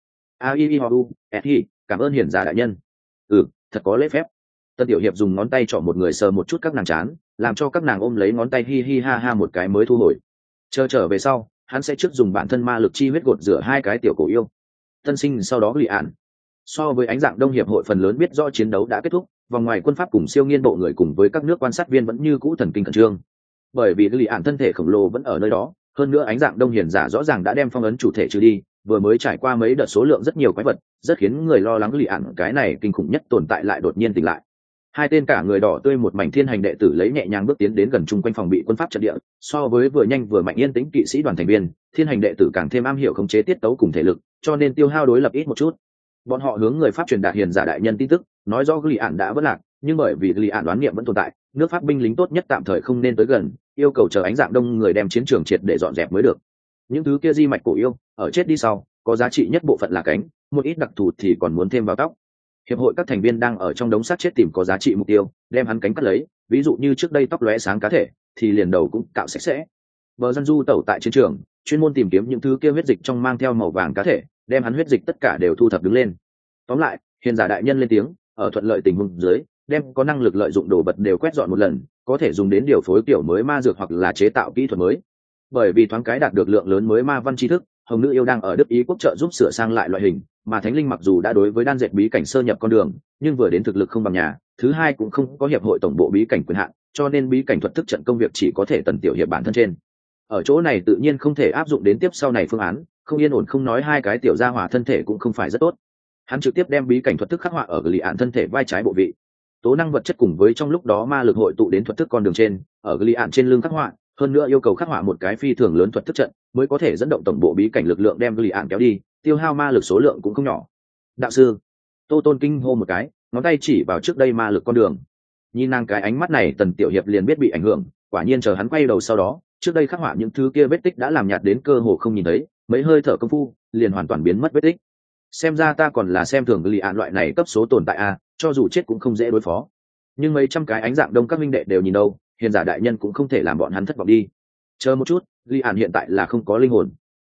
S1: Cảm ơn hiển giả đại nhân. Thật có lễ phép. Tần tiểu hiệp dùng ngón tay chọ một người sờ một chút các nàng chán, làm cho các nàng ôm lấy ngón tay hi hi ha ha một cái mới thu hồi. Trở về sau, hắn sẽ trước dùng bản thân ma lực chi huyết gột rửa 2 cái tiểu cổ yêu. Tân sinh sau đó Lý Án. So với ánh dạng đông hiệp hội phần lớn biết rõ chiến đấu đã kết thúc, vòng ngoài quân pháp cùng siêu nghiên bộ người cùng với các nước quan sát viên vẫn như cũ thần kinh khẩn trương, bởi vì Lý Án thân thể khổng lồ vẫn ở nơi đó, hơn nữa ánh dạng đông hiền giả rõ ràng đã đem phong ấn chủ thể trừ đi, vừa mới trải qua mấy đợt số lượng rất nhiều quái vật, rất khiến người lo lắng Lý Án cái này kinh khủng nhất tồn tại lại đột nhiên tỉnh lại. 2 tên cả người đỏ tươi một mảnh thiên hành đệ tử lấy nhẹ nhàng bước tiến đến gần chung quanh phòng bị quân pháp trận địa, so với vừa nhanh vừa mạnh yên tĩnh kỵ sĩ đoàn thành viên, thiên hành đệ tử càng thêm am hiểu khống chế tiết tấu cùng thể lực, cho nên tiêu hao đối lập ít một chút. Bọn họ hướng người pháp truyền đạt hiền giả đại nhân tin tức, nói rõ Lý Án đã vất lạc, nhưng bởi vì Lý Án đoán niệm vẫn tồn tại, nước pháp binh lính tốt nhất tạm thời không nên tới gần, yêu cầu chờ ánh dạng đông người đem chiến trường triệt để dọn dẹp mới được. Những thứ kia di mạch cổ yêu ở chết đi sau, có giá trị nhất bộ phận là cánh, một ít đặc thù thì còn muốn thêm vào tóc. Hiệp hội các thành viên đang ở trong đống xác chết tìm có giá trị mục tiêu, đem hắn cánh cắt lấy, ví dụ như trước đây tóc lóe sáng cá thể, thì liền đầu cũng cạo sạch sẽ. Bờ dân du tẩu tại chiến trường, chuyên môn tìm kiếm những thứ kia huyết dịch trong mang theo màu vàng cá thể, đem hắn huyết dịch tất cả đều thu thập đứng lên. Tóm lại, hiền giả đại nhân lên tiếng, ở thuận lợi tình huống dưới, đem có năng lực lợi dụng đồ vật đều quét dọn một lần, có thể dùng đến điều phối kiểu mới ma dược hoặc là chế tạo kỹ thuật mới. Bởi vì thoáng cái đạt được lượng lớn mới ma văn tri thức, hồng nữ yêu đang ở Đức Ý quốc trợ giúp sửa sang lại loại hình, mà thánh linh mặc dù đã đối với đan dệt bí cảnh sơ nhập con đường, nhưng vừa đến thực lực không bằng nhà, thứ hai cũng không có hiệp hội tổng bộ bí cảnh quyền hạn, cho nên bí cảnh thuật thức trận công việc chỉ có thể Tần tiểu hiệp bản thân trên. Ở chỗ này tự nhiên không thể áp dụng đến tiếp sau này phương án, không yên ổn không nói 2 cái tiểu gia hỏa thân thể cũng không phải rất tốt. Hắn trực tiếp đem bí cảnh thuật thức khắc họa ở Lý Án thân thể vai trái bộ vị, tố năng vật chất cùng với trong lúc đó ma lực hội tụ đến thuật thức con đường trên, ở Lý Án trên lưng khắc họa, hơn nữa yêu cầu khắc họa một cái phi thường lớn thuật thức trận mới có thể dẫn động tổng bộ bí cảnh lực lượng đem Lý Án kéo đi, tiêu hao ma lực số lượng cũng không nhỏ. Đạo sư, Tô Tôn kinh hô một cái, ngón tay chỉ vào trước đây ma lực con đường. Nhìn nàng cái ánh mắt này, Tần tiểu hiệp liền biết bị ảnh hưởng, quả nhiên chờ hắn quay đầu sau đó, trước đây khắc họa những thứ kia vết tích đã làm nhạt đến cơ hồ không nhìn thấy, mấy hơi thở công phu liền hoàn toàn biến mất vết tích. Xem ra ta còn là xem thường Lý Án loại này cấp số tồn tại a, cho dù chết cũng không dễ đối phó. Nhưng mấy trăm cái ánh dạng đông các minh đệ đều nhìn đâu, hiền giả đại nhân cũng không thể làm bọn hắn thất vọng đi. Chờ một chút, Lý Án hiện tại là không có linh hồn.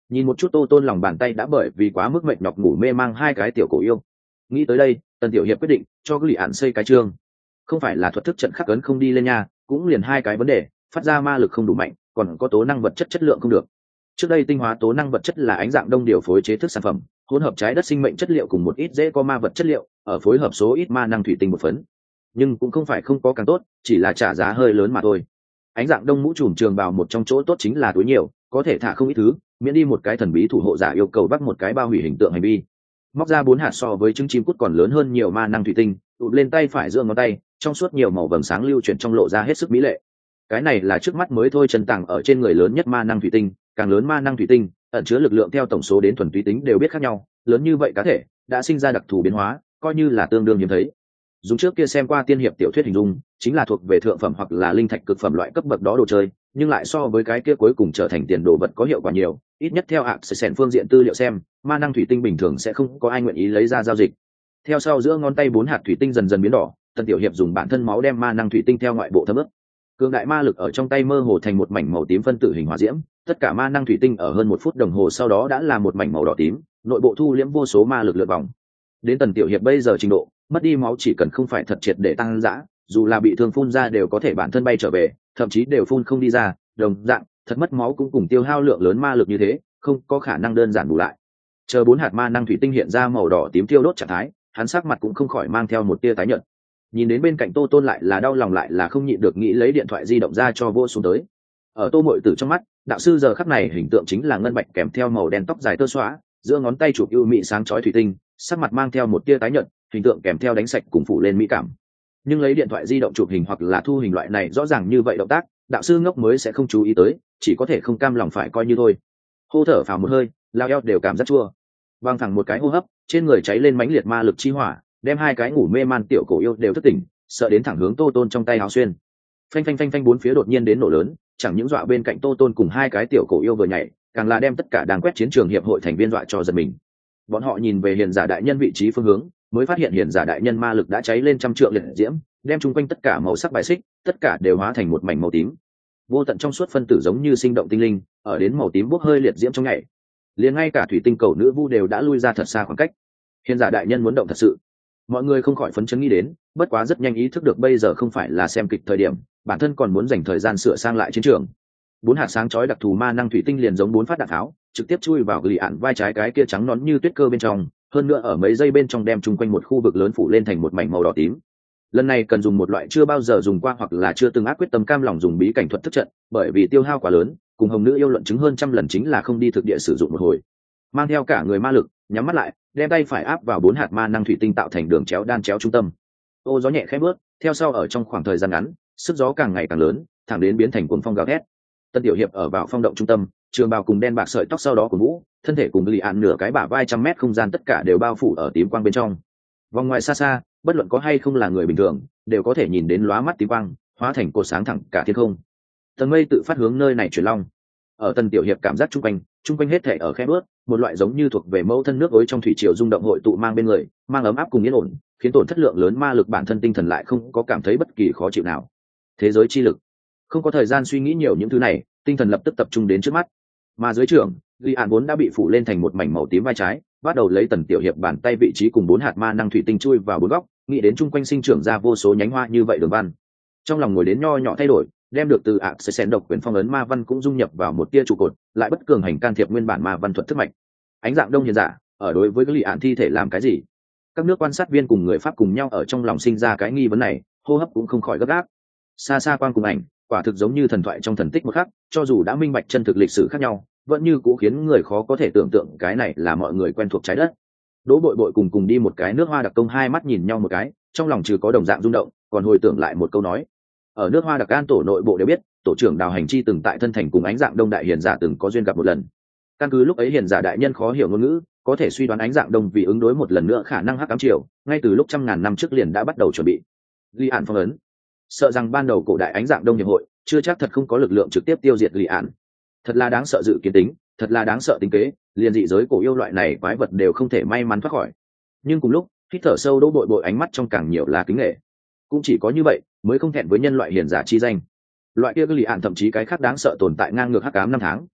S1: Nhìn một chút Tô Tôn lòng bàn tay đã bởi vì quá mức mệt nhọc ngủ mê mang hai cái tiểu cổ yêu. Nghĩ tới đây, Tần Tiểu Hiệp quyết định cho cái lì ạn xây cái chương. Không phải là thuật thức trận khắc ấn không đi lên nha, cũng liền hai cái vấn đề, phát ra ma lực không đủ mạnh, còn có tố năng vật chất chất lượng không được. Trước đây tinh hóa tố năng vật chất là ánh dạng đông điều phối chế thức sản phẩm, hỗn hợp trái đất sinh mệnh chất liệu cùng một ít dễ có ma vật chất liệu, ở phối hợp số ít ma năng thủy tinh một phấn. Nhưng cũng không phải không có càng tốt, chỉ là trả giá hơi lớn mà thôi. Ánh dạng đông mũ trùm trường bào một trong chỗ tốt chính là túi nhiều, có thể thả không ít thứ, miễn đi một cái thần bí thủ hộ giả yêu cầu vác một cái bao hủy hình tượng hành vi. Móc ra 4 hạt so với trứng chim cút còn lớn hơn nhiều ma năng thủy tinh, tụt lên tay phải giữa ngón tay, trong suốt nhiều màu vầng sáng lưu chuyển trong lộ ra hết sức mỹ lệ. Cái này là trước mắt mới thôi chân tàng ở trên người lớn nhất ma năng thủy tinh, càng lớn ma năng thủy tinh ẩn chứa lực lượng theo tổng số đến thuần túy tính đều biết khác nhau, lớn như vậy cá thể đã sinh ra đặc thù biến hóa, coi như là tương đương hiếm thấy. Dùng trước kia xem qua tiên hiệp tiểu thuyết hình dung, chính là thuộc về thượng phẩm hoặc là linh thạch cực phẩm loại cấp bậc đó đồ chơi, nhưng lại so với cái kia cuối cùng trở thành tiền đồ vật có hiệu quả nhiều, ít nhất theo ạ sẽ phương diện tư liệu xem, ma năng thủy tinh bình thường sẽ không có ai nguyện ý lấy ra giao dịch. Theo sau giữa ngón tay 4 hạt thủy tinh dần dần biến đỏ, Tần Tiểu Hiệp dùng bản thân máu đem ma năng thủy tinh theo ngoại bộ thấm ướt. Cường đại ma lực ở trong tay mơ hồ thành một mảnh màu tím phân tử hình hỏa diễm, tất cả ma năng thủy tinh ở hơn 1 phút đồng hồ sau đó đã là một mảnh màu đỏ tím, nội bộ thu liễm vô số ma lực lượn vòng. Đến Tần Tiểu Hiệp bây giờ trình độ, mất đi máu chỉ cần không phải thật triệt để tăng dã, dù là bị thương phun ra đều có thể bản thân bay trở về, thậm chí đều phun không đi ra, đồng dạng, thật mất máu cũng cùng tiêu hao lượng lớn ma lực như thế, không có khả năng đơn giản bù lại. Chờ 4 hạt ma năng thủy tinh hiện ra màu đỏ tím tiêu đốt trạng thái, hắn sắc mặt cũng không khỏi mang theo một tia tái nhợt. Nhìn đến bên cạnh Tô Tôn lại là đau lòng lại là không nhịn được nghĩ lấy điện thoại di động ra cho vô xuống tới. Ở Tô Mội Tử trong mắt, đạo sư giờ khắc này hình tượng chính là ngân bạch kèm theo màu đen tóc dài tơ xóa, giữa ngón tay chụp ưu mị sáng chói thủy tinh, sắc mặt mang theo một tia tái nhợt, hình tượng kèm theo đánh sạch cùng phủ lên mỹ cảm. Nhưng lấy điện thoại di động chụp hình hoặc là thu hình loại này rõ ràng như vậy động tác, đạo sư ngốc mới sẽ không chú ý tới, chỉ có thể không cam lòng phải coi như thôi. Hô thở phào một hơi, lao eo đều cảm giác chua. Vang thẳng một cái hô hấp, trên người cháy lên mãnh liệt ma lực chi hỏa, đem hai cái ngủ mê man tiểu cổ yêu đều thức tỉnh, sợ đến thẳng hướng Tô Tôn trong tay áo xuyên. Phanh phanh phanh phanh bốn phía đột nhiên đến nổ lớn, chẳng những dọa bên cạnh Tô Tôn cùng hai cái tiểu cổ yêu vừa nhảy, càng là đem tất cả đang quét chiến trường hiệp hội thành viên dọa cho giật mình. Bọn họ nhìn về hiền giả đại nhân vị trí phương hướng, mới phát hiện hiền giả đại nhân ma lực đã cháy lên trăm trượng liệt diễm, đem chung quanh tất cả màu sắc bài xích, tất cả đều hóa thành một mảnh màu tím. Vô tận trong suốt phân tử giống như sinh động tinh linh, ở đến màu tím bốc hơi liệt diễm trong nhảy. Liền ngay cả thủy tinh cầu nữ vu đều đã lui ra thật xa khoảng cách. Hiền giả đại nhân muốn động thật sự. Mọi người không khỏi phấn chấn nghĩ đến, bất quá rất nhanh ý thức được bây giờ không phải là xem kịch thời điểm, bản thân còn muốn dành thời gian sửa sang lại chiến trường. 4 hạt sáng chói đặc thù ma năng thủy tinh liền giống 4 phát đạn tháo, trực tiếp chui vào lì ạn vai trái cái kia trắng nón như tuyết cơ bên trong, hơn nữa ở mấy giây bên trong đem chung quanh một khu vực lớn phủ lên thành một mảnh màu đỏ tím. Lần này cần dùng một loại chưa bao giờ dùng qua hoặc là chưa từng ác quyết tâm cam lòng dùng bí cảnh thuật thức trận, bởi vì tiêu hao quá lớn, cùng hồng nữ yêu luận chứng hơn trăm lần chính là không đi thực địa sử dụng một hồi. Mang theo cả người ma lực, nhắm mắt lại, đem tay phải áp vào 4 hạt ma năng thủy tinh tạo thành đường chéo đan chéo trung tâm. Ô gió nhẹ khẽ bước, theo sau ở trong khoảng thời gian ngắn, sức gió càng ngày càng lớn, thẳng đến biến thành cuồng phong gào thét. Tân Tiểu Hiệp ở vào phong động trung tâm, trường bào cùng đen bạc sợi tóc sau đó của vũ, thân thể cùng lì ạn nửa cái bả vai trăm mét không gian tất cả đều bao phủ ở tím quang bên trong. Vòng ngoài xa xa, bất luận có hay không là người bình thường, đều có thể nhìn đến lóa mắt tím quang, hóa thành cột sáng thẳng cả thiên không. Tầng mây tự phát hướng nơi này chuyển long. Ở Tân Tiểu Hiệp cảm giác trung quanh hết thể ở khẽ bước, một loại giống như thuộc về mẫu thân nước ối trong thủy triều rung động hội tụ mang bên người, mang ấm áp cùng yên ổn, khiến tổn thất lượng lớn ma lực bản thân tinh thần lại không có cảm thấy bất kỳ khó chịu nào. Thế giới chi lực, không có thời gian suy nghĩ nhiều những thứ này, tinh thần lập tức tập trung đến trước mắt. Mà dưới trường, Lý An vốn đã bị phủ lên thành một mảnh màu tím vai trái, bắt đầu lấy Tần Tiểu Hiệp bàn tay vị trí cùng 4 hạt ma năng thủy tinh chui vào 4 góc, nghĩ đến chung quanh sinh trưởng ra vô số nhánh hoa như vậy đường văn. Trong lòng ngồi đến nho nhỏ thay đổi, đem được từ sẽ xén độc quyền phong ấn ma văn cũng dung nhập vào một tia trụ cột, lại bất cường hành can thiệp nguyên bản ma văn thuật thức mạch. Ánh dạng đông hiền giả, ở đối với cái Lý An thi thể làm cái gì? Các nước quan sát viên cùng người Pháp cùng nhau ở trong lòng sinh ra cái nghi vấn này, hô hấp cũng không khỏi gấp gáp. Xa xa quang cùng ảnh, quả thực giống như thần thoại trong thần tích một khắc, cho dù đã minh bạch chân thực lịch sử khác nhau, vẫn như cũ khiến người khó có thể tưởng tượng cái này là mọi người quen thuộc trái đất. Đỗ Bội Bội cùng đi một cái nước hoa đặc công hai mắt nhìn nhau một cái, trong lòng trừ có đồng dạng rung động, còn hồi tưởng lại một câu nói. Ở nước hoa đặc an tổ nội bộ đều biết, tổ trưởng Đào Hành Chi từng tại thân thành cùng ánh dạng đông đại hiền giả từng có duyên gặp một lần. Căn cứ lúc ấy hiền giả đại nhân khó hiểu ngôn ngữ, có thể suy đoán ánh dạng đông vì ứng đối một lần nữa khả năng hắc ám triều, ngay từ lúc trăm ngàn năm trước liền đã bắt đầu chuẩn bị. Lý Ản phong ấn. Sợ rằng ban đầu cổ đại ánh dạng đông hiệp hội chưa chắc thật không có lực lượng trực tiếp tiêu diệt Lý Ản. Thật là đáng sợ dự kiến tính, thật là đáng sợ tính kế, liền dị giới cổ yêu loại này quái vật đều không thể may mắn thoát khỏi. Nhưng cùng lúc, hít thở sâu Đỗ Bội Bội ánh mắt trong càng nhiều là kính nể. Cũng chỉ có như vậy mới không thẹn với nhân loại hiền giả chi danh. Loại kia Lý Ản thậm chí cái khác đáng sợ tồn tại ngang ngược hắc ám năm tháng,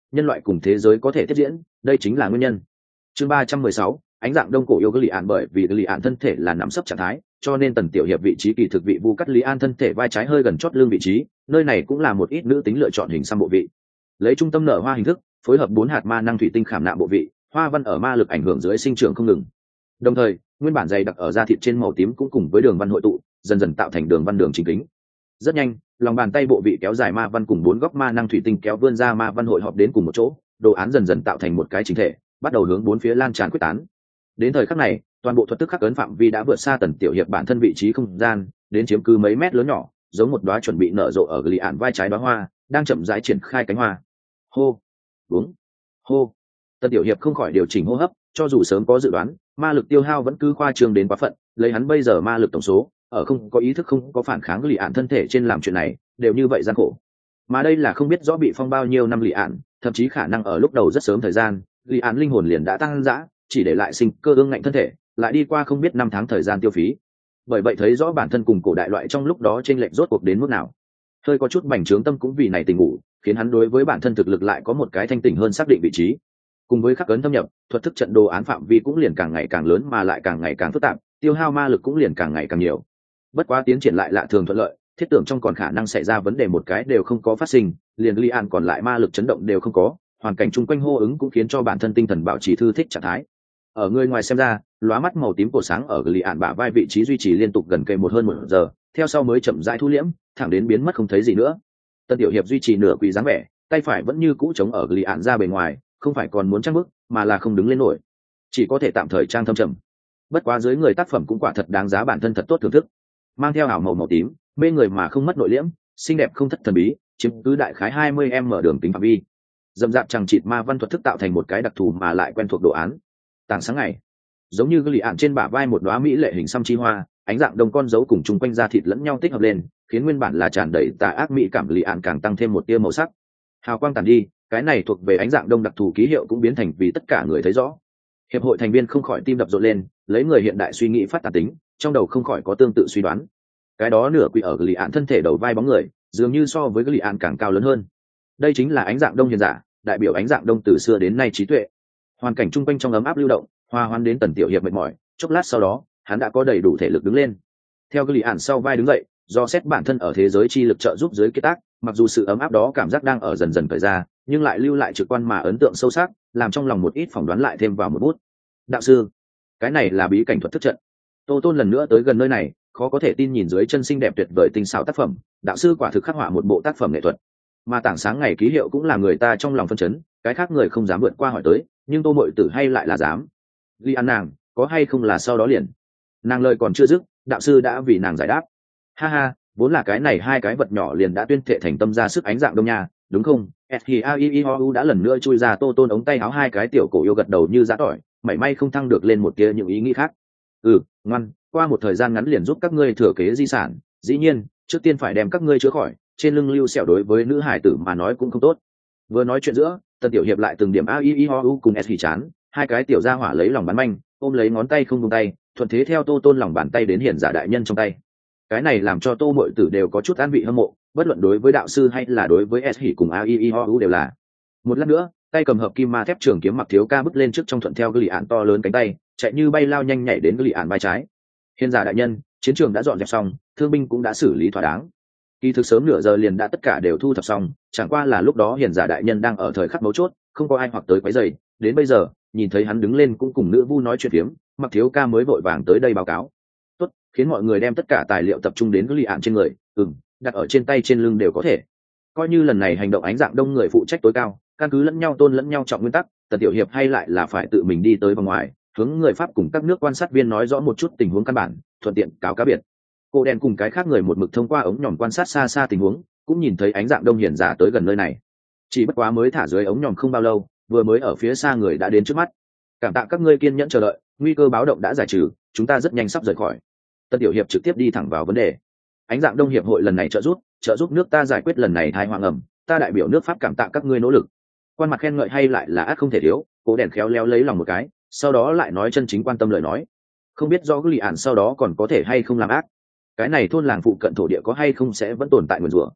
S1: nhân loại cùng thế giới có thể tiếp diễn, đây chính là nguyên nhân. Chương 316, ánh dạng đông cổ yêu Lý An. Bởi vì Lý An thân thể là nằm sấp trạng thái, cho nên Tần Tiểu Hiệp vị trí kỳ thực vị Vu Cắt Lý An thân thể vai trái hơi gần chót lưng vị trí, nơi này cũng là một ít nữ tính lựa chọn hình xăm bộ vị. Lấy trung tâm nở hoa hình thức, phối hợp 4 hạt ma năng thủy tinh khảm nạm bộ vị, hoa văn ở ma lực ảnh hưởng dưới sinh trưởng không ngừng. Đồng thời, nguyên bản dày đặc ở da thịt trên màu tím cũng cùng với đường văn hội tụ, dần dần tạo thành đường văn đường chính kính. Rất nhanh, lòng bàn tay bộ vị kéo dài ma văn cùng 4 góc ma năng thủy tinh kéo vươn ra ma văn hội họp đến cùng một chỗ, đồ án dần dần tạo thành một cái chỉnh thể, bắt đầu hướng 4 phía lan tràn quyết tán. Đến thời khắc này, toàn bộ thuật thức khắc ấn phạm vi đã vượt xa Tần Tiểu Hiệp bản thân vị trí không gian, đến chiếm cứ mấy mét lớn nhỏ, giống một đóa chuẩn bị nở rộ ở Lý An vai trái đóa hoa, đang chậm rãi triển khai cánh hoa. Hô, đúng, hô. Tần Tiểu Hiệp không khỏi điều chỉnh hô hấp, cho dù sớm có dự đoán, ma lực tiêu hao vẫn cứ khoa trương đến quá phận, lấy hắn bây giờ ma lực tổng số, ở không có ý thức không có phản kháng Lý An thân thể trên làm chuyện này, đều như vậy gian khổ. Mà đây là không biết rõ bị phong bao nhiêu năm Lý An, thậm chí khả năng ở lúc đầu rất sớm thời gian, Lý An linh hồn liền đã tăng dã, chỉ để lại sinh cơ ương ngạnh thân thể, lại đi qua không biết 5 tháng thời gian tiêu phí. Bởi vậy thấy rõ bản thân cùng cổ đại loại trong lúc đó chênh lệch rốt cuộc đến mức nào. Hơi có chút bành trướng tâm cũng vì này tỉnh ngủ, khiến hắn đối với bản thân thực lực lại có một cái thanh tỉnh hơn xác định vị trí. Cùng với khắc ấn thâm nhập, thuật thức trận đồ án phạm vi cũng liền càng ngày càng lớn mà lại càng ngày càng phức tạp, tiêu hao ma lực cũng liền càng ngày càng nhiều. Bất quá tiến triển lại lạ thường thuận lợi, thiết tưởng trong còn khả năng xảy ra vấn đề một cái đều không có phát sinh, liền Lý An còn lại ma lực chấn động đều không có, hoàn cảnh chung quanh hô ứng cũng khiến cho bản thân tinh thần bảo trì thư thích trạng thái. Ở người ngoài xem ra, lóa mắt màu tím cổ sáng ở Lý An bả vai vị trí duy trì liên tục gần kề hơn 1 giờ, theo sau mới chậm rãi thu liễm, thẳng đến biến mất không thấy gì nữa. Tần Tiểu Hiệp duy trì nửa quỳ dáng vẻ, tay phải vẫn như cũ chống ở Lý An ra bề ngoài, không phải còn muốn trang bức, mà là không đứng lên nổi, chỉ có thể tạm thời trang thâm trầm. Bất quá dưới người tác phẩm cũng quả thật đáng giá bản thân thật tốt thưởng thức. Mang theo ảo màu màu tím, mê người mà không mất nội liễm, xinh đẹp không thất thần bí, chiếm cứ đại khái 20m đường tính phạm vi. Dầm dạp chằng chịt ma văn thuật thức tạo thành một cái đặc thù mà lại quen thuộc đồ án. Tảng sáng ngày, giống như Lý An trên bả vai một đóa mỹ lệ hình xăm chi hoa, ánh dạng đông con dấu cùng chung quanh da thịt lẫn nhau tích hợp lên, khiến nguyên bản là tràn đầy tà ác mỹ cảm Lý An càng tăng thêm một tia màu sắc. Hào quang tàn đi, cái này thuộc về ánh dạng đông đặc thù ký hiệu cũng biến thành vì tất cả người thấy rõ. Hiệp hội thành viên không khỏi tim đập rộn lên, lấy người hiện đại suy nghĩ phát tán tính, trong đầu không khỏi có tương tự suy đoán. Cái đó nửa quỳ ở Lý An thân thể đầu vai bóng người, dường như so với Lý An càng cao lớn hơn. Đây chính là ánh dạng đông hiền giả, đại biểu ánh dạng đông từ xưa đến nay trí tuệ. Hoàn cảnh chung quanh trong ấm áp lưu động, hòa hoan đến Tần Tiểu Hiệp mệt mỏi, chốc lát sau đó, hắn đã có đầy đủ thể lực đứng lên. Theo Lý An sau vai đứng dậy, do xét bản thân ở thế giới chi lực trợ giúp dưới kết tác, mặc dù sự ấm áp đó cảm giác đang ở dần dần cởi ra, nhưng lại lưu lại trực quan mà ấn tượng sâu sắc, làm trong lòng một ít phỏng đoán lại thêm vào một bút. Đạo sư, cái này là bí cảnh thuật thức trận. Tô Tôn lần nữa tới gần nơi này, khó có thể tin nhìn dưới chân xinh đẹp tuyệt vời tinh xảo tác phẩm, đạo sư quả thực khắc họa một bộ tác phẩm nghệ thuật. Mà tảng sáng ngày ký hiệu cũng là người ta trong lòng phân chấn, cái khác người không dám vượt qua hỏi tới, nhưng Tô Mội Tử hay lại là dám. Lý An nàng, có hay không là sau đó liền. Nàng lời còn chưa dứt, đạo sư đã vì nàng giải đáp. Ha ha, vốn là cái này hai cái vật nhỏ liền đã tuyên thệ thành tâm ra sức ánh dạng đông nha, đúng không? Shiaiu đã lần nữa chui ra Tô Tôn ống tay áo, hai cái tiểu cổ yêu gật đầu như giã tỏi, mảy may không thăng được lên một tia những ý nghĩ khác. Ngoan, qua một thời gian ngắn liền giúp các ngươi thừa kế di sản, dĩ nhiên trước tiên phải đem các ngươi chữa khỏi, trên lưng lưu sẹo đối với nữ hải tử mà nói cũng không tốt. Vừa nói chuyện giữa, Tần Tiểu Hiệp lại từng điểm aiu cùng s chán, hai cái tiểu gia hỏa lấy lòng bắn manh, ôm lấy ngón tay không buông tay, thuận thế theo Tô Tôn lòng bàn tay đến hiển giả đại nhân trong tay. Cái này làm cho Tô Mội Tử đều có chút an vị hâm mộ, bất luận đối với đạo sư hay là đối với s cùng aiu đều là. Một lát nữa, tay cầm hợp kim ma thép trường kiếm Mặc Thiếu Ca bước lên trước trong thuận theo Lý An to lớn cánh tay, chạy như bay lao nhanh nhảy đến Lý An vai trái. Hiền giả đại nhân, chiến trường đã dọn dẹp xong, thương binh cũng đã xử lý thỏa đáng. Kỳ thực sớm nửa giờ liền đã tất cả đều thu thập xong, chẳng qua là lúc đó hiền giả đại nhân đang ở thời khắc mấu chốt, không có ai hoặc tới quấy rầy. Đến bây giờ, nhìn thấy hắn đứng lên cũng cùng nữ vu nói chuyện phiếm, Mặc Thiếu Ca mới vội vàng tới đây báo cáo. Tốt, khiến mọi người đem tất cả tài liệu tập trung đến Lý An trên người, đặt ở trên tay trên lưng đều có thể. Coi như lần này hành động ánh dạng đông người phụ trách tối cao, căn cứ lẫn nhau tôn lẫn nhau trọng nguyên tắc, Tần Tiểu Hiệp hay lại là phải tự mình đi tới vòng ngoài, hướng người Pháp cùng các nước quan sát viên nói rõ một chút tình huống căn bản, thuận tiện cáo cá biệt. Cô đen cùng cái khác người một mực thông qua ống nhòm quan sát xa xa tình huống, cũng nhìn thấy ánh dạng đông hiển giả tới gần nơi này. Chỉ bất quá mới thả dưới ống nhòm không bao lâu, vừa mới ở phía xa người đã đến trước mắt. Cảm tạ các ngươi kiên nhẫn chờ đợi, nguy cơ báo động đã giải trừ, chúng ta rất nhanh sắp rời khỏi. Tần Tiểu Hiệp trực tiếp đi thẳng vào vấn đề. Ánh dạng đông hiệp hội lần này trợ giúp nước ta giải quyết lần này tai họa ngầm, ta đại biểu nước Pháp cảm tạ các ngươi nỗ lực. Quan mặt khen ngợi hay lại là ắt không thể thiếu, Cố đèn khéo léo lấy lòng một cái, sau đó lại nói chân chính quan tâm lời nói. Không biết do Lý An sau đó còn có thể hay không làm ác. Cái này thôn làng phụ cận thổ địa có hay không sẽ vẫn tồn tại nguyền rủa.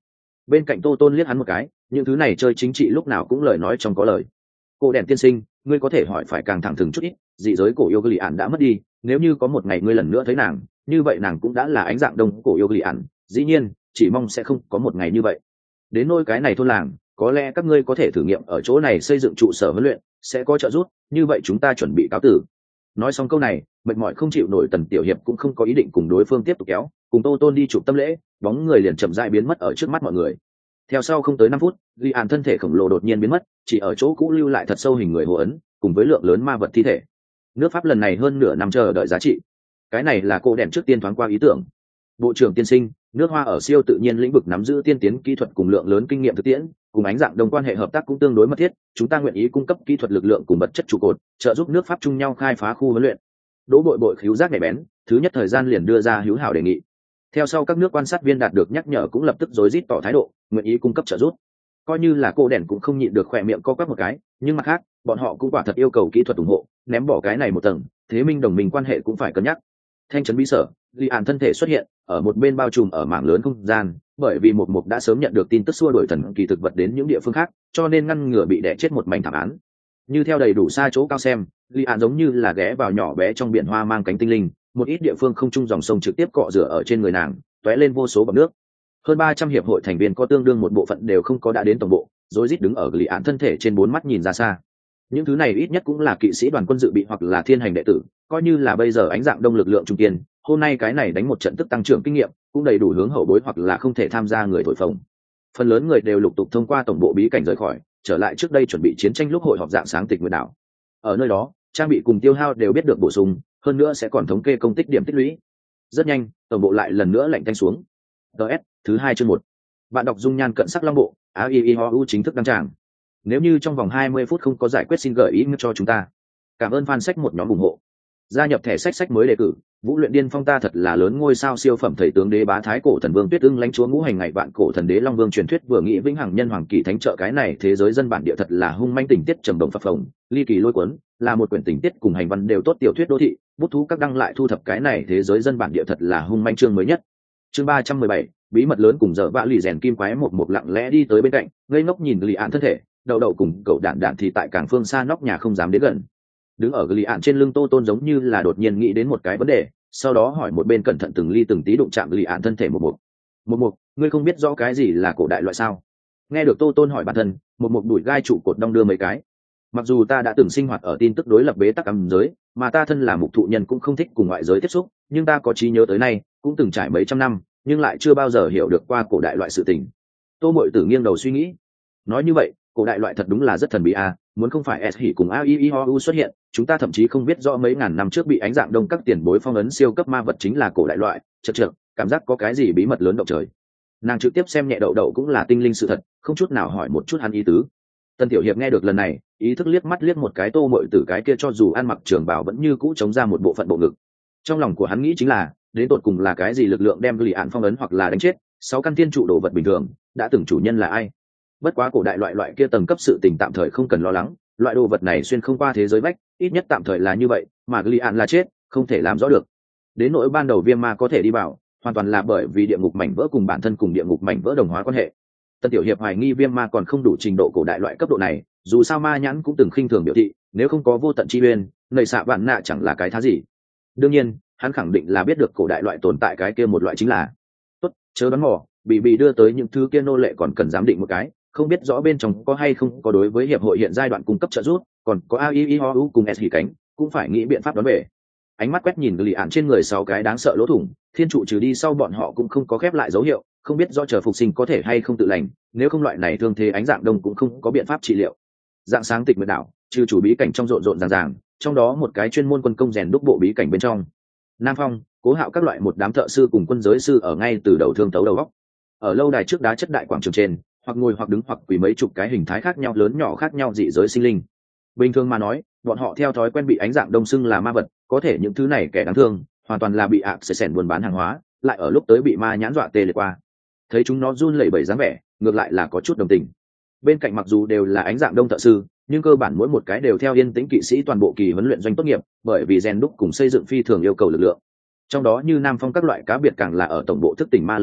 S1: Bên cạnh Tô Tôn liếc hắn một cái, những thứ này chơi chính trị lúc nào cũng lời nói trong có lời. Cô đèn tiên sinh, ngươi có thể hỏi phải càng thẳng thừng chút ít, dị giới cổ yêu Gli ản đã mất đi, nếu như có một ngày ngươi lần nữa thấy nàng, như vậy nàng cũng đã là ánh dạng đông cổ yêu Gli ản, dĩ nhiên chỉ mong sẽ không có một ngày như vậy. Đến nôi cái này thôn làng, có lẽ các ngươi có thể thử nghiệm ở chỗ này xây dựng trụ sở huấn luyện, sẽ có trợ giúp, như vậy chúng ta chuẩn bị cáo tử. Nói xong câu này, mệt mỏi không chịu nổi Tần Tiểu Hiệp cũng không có ý định cùng đối phương tiếp tục kéo, cùng Tô Tôn đi chụp tâm lễ, bóng người liền chậm rãi biến mất ở trước mắt mọi người. Theo sau không tới 5 phút, Li An thân thể khổng lồ đột nhiên biến mất, chỉ ở chỗ cũ lưu lại thật sâu hình người hồ ấn, cùng với lượng lớn ma vật thi thể. Nước Pháp lần này hơn nửa năm chờ đợi giá trị. Cái này là cô đèn trước tiên thoáng qua ý tưởng. Bộ trưởng tiên sinh, nước Hoa ở siêu tự nhiên lĩnh vực nắm giữ tiên tiến kỹ thuật cùng lượng lớn kinh nghiệm thực tiễn, cùng ánh dạng đồng quan hệ hợp tác cũng tương đối mật thiết, chúng ta nguyện ý cung cấp kỹ thuật lực lượng cùng vật chất trụ cột, trợ giúp nước Pháp chung nhau khai phá khu huấn luyện. Đỗ Bội Bội khíu giác nhạy bén, thứ nhất thời gian liền đưa ra hữu hảo đề nghị. Theo sau các nước quan sát viên đạt được nhắc nhở cũng lập tức rối rít tỏ thái độ, nguyện ý cung cấp trợ giúp. Coi như là cô đèn cũng không nhịn được khỏe miệng co quắp một cái, nhưng mặt khác, bọn họ cũng quả thật yêu cầu kỹ thuật ủng hộ, ném bỏ cái này một tầng, thế minh đồng minh quan hệ cũng phải cân nhắc. Thanh trấn bí sở, Li An thân thể xuất hiện ở một bên bao trùm ở mảng lớn không gian, bởi vì một mục đã sớm nhận được tin tức xua đuổi thần kỳ thực vật đến những địa phương khác, cho nên ngăn ngừa bị đè chết một mảnh thảm án. Như theo đầy đủ xa chỗ cao xem, Li An giống như là ghé vào nhỏ bé trong biển hoa mang cánh tinh linh, một ít địa phương không trung dòng sông trực tiếp cọ rửa ở trên người nàng, tóe lên vô số bọt nước. Hơn 300 hiệp hội thành viên có tương đương một bộ phận đều không có đã đến tổng bộ, rối rít đứng ở Li An thân thể trên 4 mắt nhìn ra xa. Những thứ này ít nhất cũng là kỵ sĩ đoàn quân dự bị hoặc là thiên hành đệ tử, coi như là bây giờ ánh dạng đông lực lượng trung kiên, hôm nay cái này đánh một trận tức tăng trưởng kinh nghiệm, cũng đầy đủ hướng hậu bối hoặc là không thể tham gia người thổi phồng. Phần lớn người đều lục tục thông qua tổng bộ bí cảnh rời khỏi, trở lại trước đây chuẩn bị chiến tranh lúc hội họp dạng sáng tịch nguyệt đảo. Ở nơi đó, trang bị cùng tiêu hao đều biết được bổ sung, hơn nữa sẽ còn thống kê công tích điểm tích lũy. Rất nhanh, tổng bộ lại lần nữa lạnh tanh xuống. DS, thứ 2 chương 1. Bạn đọc dung nhan cận sắc long bộ, AIIHU chính thức đăng tràng. Nếu như trong vòng 20 phút không có giải quyết xin gợi ý cho chúng ta. Cảm ơn fan sách một nhóm ủng hộ. Gia nhập thẻ sách mới đề cử, Vũ Luyện Điên Phong ta thật là lớn ngôi sao siêu phẩm thầy tướng đế bá thái cổ thần vương Tuyết Ưng lãnh chúa ngũ hành ngày vạn cổ thần đế Long Vương truyền thuyết vừa nghĩ vĩnh hằng nhân hoàng kỳ thánh trợ cái này thế giới dân bản địa thật là hung manh tình tiết trầm động phập phồng, ly kỳ lôi cuốn, là một quyển tình tiết cùng hành văn đều tốt tiểu thuyết đô thị, bút thú các đăng lại thu thập cái này thế giới dân bản địa thật là hung manh chương mới nhất. Chương 317, bí mật lớn cùng dở vạ lì rèn kim quái một lặng lẽ đi tới bên cạnh, ngây ngốc nhìn Lý Án thân thể, đầu đầu cùng cậu đạn đạn thì tại cảng phương xa nóc nhà không dám đến gần. Đứng ở Lý Án trên lưng Tô Tôn giống như là đột nhiên nghĩ đến một cái vấn đề, sau đó hỏi một bên cẩn thận từng ly từng tí đụng chạm Lý Án thân thể một mục, ngươi không biết rõ cái gì là cổ đại loại sao? Nghe được Tô Tôn hỏi bản thân, một mục đuổi gai trụ cột đong đưa mấy cái. Mặc dù ta đã từng sinh hoạt ở tin tức đối lập bế tắc âm giới, mà ta thân là mục thụ nhân cũng không thích cùng ngoại giới tiếp xúc, nhưng ta có trí nhớ tới nay, cũng từng trải mấy trăm năm, nhưng lại chưa bao giờ hiểu được qua cổ đại loại sự tình. Tô Mội Tử nghiêng đầu suy nghĩ. Nói như vậy, cổ đại loại thật đúng là rất thần bí à, muốn không phải S hỉ cùng AIIHU xuất hiện, chúng ta thậm chí không biết rõ mấy ngàn năm trước bị ánh dạng đông các tiền bối phong ấn siêu cấp ma vật chính là cổ đại loại, chật, cảm giác có cái gì bí mật lớn động trời. Nàng trực tiếp xem nhẹ đậu đậu cũng là tinh linh sự thật, không chút nào hỏi một chút hắn ý tứ. Tân Tiểu Hiệp nghe được lần này, ý thức liếc mắt liếc một cái Tô Mội Tử cái kia cho dù ăn mặc trường bào vẫn như cũ chống ra một bộ phận bộ ngực. Trong lòng của hắn nghĩ chính là, đến tột cùng là cái gì lực lượng đem Lý Án phong ấn hoặc là đánh chết, 6 căn thiên trụ đồ vật bình thường, đã từng chủ nhân là ai? Bất quá cổ đại loại kia tầng cấp sự tình tạm thời không cần lo lắng, loại đồ vật này xuyên không qua thế giới vách, ít nhất tạm thời là như vậy, mà Lý Án là chết, không thể làm rõ được. Đến nỗi ban đầu Viêm Ma có thể đi vào, hoàn toàn là bởi vì địa ngục mảnh vỡ cùng bản thân cùng địa ngục mảnh vỡ đồng hóa quan hệ. Tân Tiểu Hiệp hoài nghi Viêm Ma còn không đủ trình độ cổ đại loại cấp độ này, dù sao Ma Nhãn cũng từng khinh thường biểu thị, nếu không có vô tận chi uyên, nảy xạ vạn nạ chẳng là cái thá gì. Đương nhiên, hắn khẳng định là biết được cổ đại loại tồn tại cái kia một loại chính là. Tốt, chớ đoán mò, bị đưa tới những thứ kia nô lệ còn cần giám định một cái, không biết rõ bên trong có hay không có đối với hiệp hội hiện giai đoạn cung cấp trợ giúp, còn có AIIHU cùng S cánh, cũng phải nghĩ biện pháp đón về. Ánh mắt quét nhìn Lý Án trên người 6 cái đáng sợ lỗ thủng, thiên trụ trừ đi sau bọn họ cũng không có khép lại dấu hiệu, không biết do chờ phục sinh có thể hay không tự lành, nếu không loại này thương thế ánh dạng đông cũng không có biện pháp trị liệu. Dạng sáng tịch nguyệt đảo, trừ chủ bí cảnh trong rộn ràng, trong đó một cái chuyên môn quân công rèn đúc bộ bí cảnh bên trong. Nam Phong, Cố Hạo các loại một đám thợ sư cùng quân giới sư ở ngay từ đầu thương tấu đầu góc. Ở lâu đài trước đá chất đại quảng trường trên, hoặc ngồi hoặc đứng hoặc quỳ mấy chục cái hình thái khác nhau lớn nhỏ khác nhau dị giới sinh linh. Bình thường mà nói, bọn họ theo thói quen bị ánh dạng đông xưng là ma vật, có thể những thứ này kẻ đáng thương, hoàn toàn là bị ạ sẽ sèn buôn bán hàng hóa, lại ở lúc tới bị ma nhãn dọa tê liệt qua. Thấy chúng nó run lẩy bẩy dáng vẻ, ngược lại là có chút đồng tình. Bên cạnh mặc dù đều là ánh dạng đông thợ sư, nhưng cơ bản mỗi một cái đều theo yên tĩnh kỵ sĩ toàn bộ kỳ huấn luyện doanh tốt nghiệp, bởi vì rèn đúc cùng xây dựng phi thường yêu cầu lực lượng. Trong đó như Nam Phong các loại cá biệt càng là ở tổng bộ thức tỉnh ma lực người,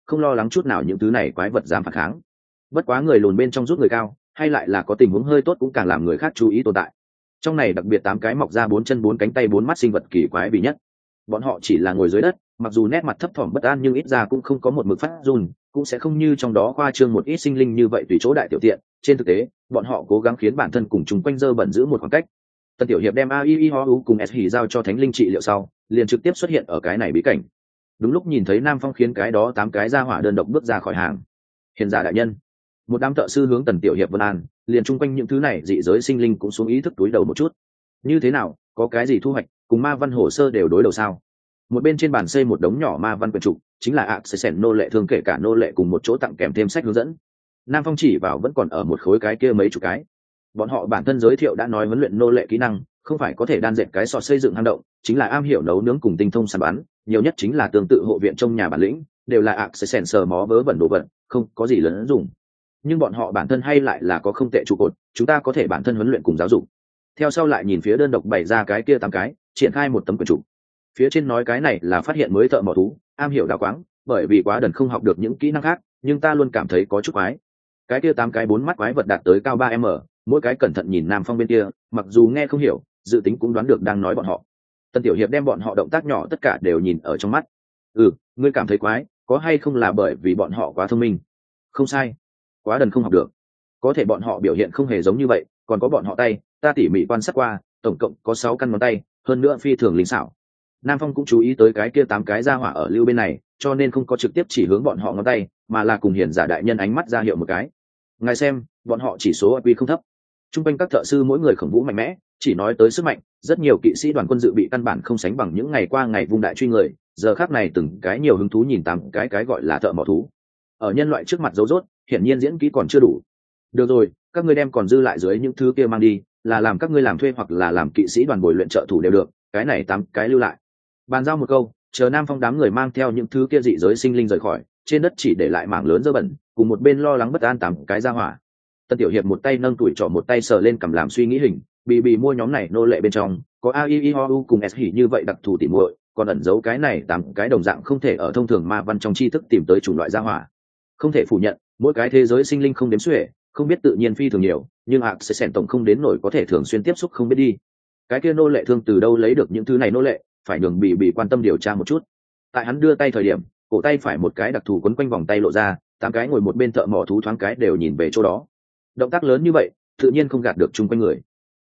S1: không lo lắng chút nào những thứ này quái vật dám phản kháng. Bất quá người lùn bên trong rút người cao, hay lại là có tình huống hơi tốt cũng càng làm người khác chú ý tồn tại. Trong này đặc biệt 8 cái mọc ra 4 chân 4 cánh tay 4 mắt sinh vật kỳ quái bị nhất. Bọn họ chỉ là ngồi dưới đất, mặc dù nét mặt thấp thỏm bất an nhưng ít ra cũng không có một mực phát run, cũng sẽ không như trong đó khoa trương một ít sinh linh như vậy tùy chỗ đại tiểu tiện. Trên thực tế, bọn họ cố gắng khiến bản thân cùng chúng quanh dơ bẩn giữ một khoảng cách. Tân Tiểu Hiệp đem AIIHU cùng S hỉ giao cho Thánh Linh trị liệu sau, liền trực tiếp xuất hiện ở cái này bí cảnh. Đúng lúc nhìn thấy Nam Phong khiến cái đó 8 cái ra hỏa đơn độc bước ra khỏi hàng. Hiền giả đại nhân, một đám thợ sư hướng Tần Tiểu Hiệp vân an, liền chung quanh những thứ này dị giới sinh linh cũng xuống ý thức túi đầu một chút. Như thế nào, có cái gì thu hoạch, cùng ma văn hồ sơ đều đối đầu sao? Một bên trên bàn xây một đống nhỏ ma văn quyển trục, chính là Accent nô lệ thường kể cả nô lệ cùng một chỗ tặng kèm thêm sách hướng dẫn. Nam Phong chỉ vào vẫn còn ở một khối cái kia mấy chục cái. Bọn họ bản thân giới thiệu đã nói huấn luyện nô lệ kỹ năng, không phải có thể đan dệt cái sọt xây dựng hang động, chính là am hiểu nấu nướng cùng tinh thông săn bắn, nhiều nhất chính là tương tự hộ viện trong nhà bản lĩnh, đều là Accent sờ mó vớ vẩn đồ vật, không có gì lớn dùng. Nhưng bọn họ bản thân hay lại là có không tệ trụ cột, chúng ta có thể bản thân huấn luyện cùng giáo dục. Theo sau lại nhìn phía đơn độc bày ra cái kia 8 cái, triển khai một tấm quyển trục. Phía trên nói cái này là phát hiện mới thợ mỏ thú, am hiểu đào quáng, bởi vì quá đần không học được những kỹ năng khác, nhưng ta luôn cảm thấy có chút quái. Cái kia 8 cái 4 mắt quái vật đạt tới cao 3m, mỗi cái cẩn thận nhìn Nam Phong bên kia, mặc dù nghe không hiểu, dự tính cũng đoán được đang nói bọn họ. Tân Tiểu Hiệp đem bọn họ động tác nhỏ tất cả đều nhìn ở trong mắt. Ngươi cảm thấy quái, có hay không là bởi vì bọn họ quá thông minh? Không sai, quá đần không học được. Có thể bọn họ biểu hiện không hề giống như vậy, còn có bọn họ tay, ta tỉ mỉ quan sát qua, tổng cộng có 6 căn ngón tay, hơn nữa phi thường linh xảo. Nam Phong cũng chú ý tới cái kia 8 cái ra hỏa ở lưu bên này, cho nên không có trực tiếp chỉ hướng bọn họ ngón tay, mà là cùng hiển giả đại nhân ánh mắt ra hiệu một cái. Ngài xem, bọn họ chỉ số IQ không thấp. Trung quanh các thợ sư mỗi người khổng vũ mạnh mẽ, chỉ nói tới sức mạnh, rất nhiều kỵ sĩ đoàn quân dự bị căn bản không sánh bằng những ngày qua ngày vung đại truy người, giờ khắc này từng cái nhiều hứng thú nhìn 8 cái gọi là thợ mỏ thú. Ở nhân loại trước mặt dấu rốt, hiển nhiên diễn kỹ còn chưa đủ. Được rồi, các ngươi đem còn dư lại dưới những thứ kia mang đi, là làm các ngươi làm thuê hoặc là làm kỵ sĩ đoàn bồi luyện trợ thủ đều được, cái này 8 cái lưu lại. Bàn giao một câu, chờ Nam Phong đám người mang theo những thứ kia dị giới sinh linh rời khỏi, trên đất chỉ để lại mảng lớn dơ bẩn, cùng một bên lo lắng bất an 8 cái ra hỏa. Tân Tiểu Hiệp một tay nâng tuổi trỏ một tay sờ lên cầm làm suy nghĩ hình, bị mua nhóm này nô lệ bên trong, có AIIHU cùng S hỉ như vậy đặc thù tỉ muội, còn ẩn giấu cái này 8 cái đồng dạng không thể ở thông thường ma văn trong tri thức tìm tới chủng loại gia hỏa. Không thể phủ nhận, mỗi cái thế giới sinh linh không đếm xuể, không biết tự nhiên phi thường nhiều, nhưng Accent tổng không đến nổi có thể thường xuyên tiếp xúc không biết đi. Cái kia nô lệ thương từ đâu lấy được những thứ này nô lệ, phải nhường bị quan tâm điều tra một chút. Tại hắn đưa tay thời điểm, cổ tay phải một cái đặc thù quấn quanh vòng tay lộ ra, 8 cái ngồi một bên thợ mỏ thú thoáng cái đều nhìn về chỗ đó. Động tác lớn như vậy, tự nhiên không gạt được chung quanh người.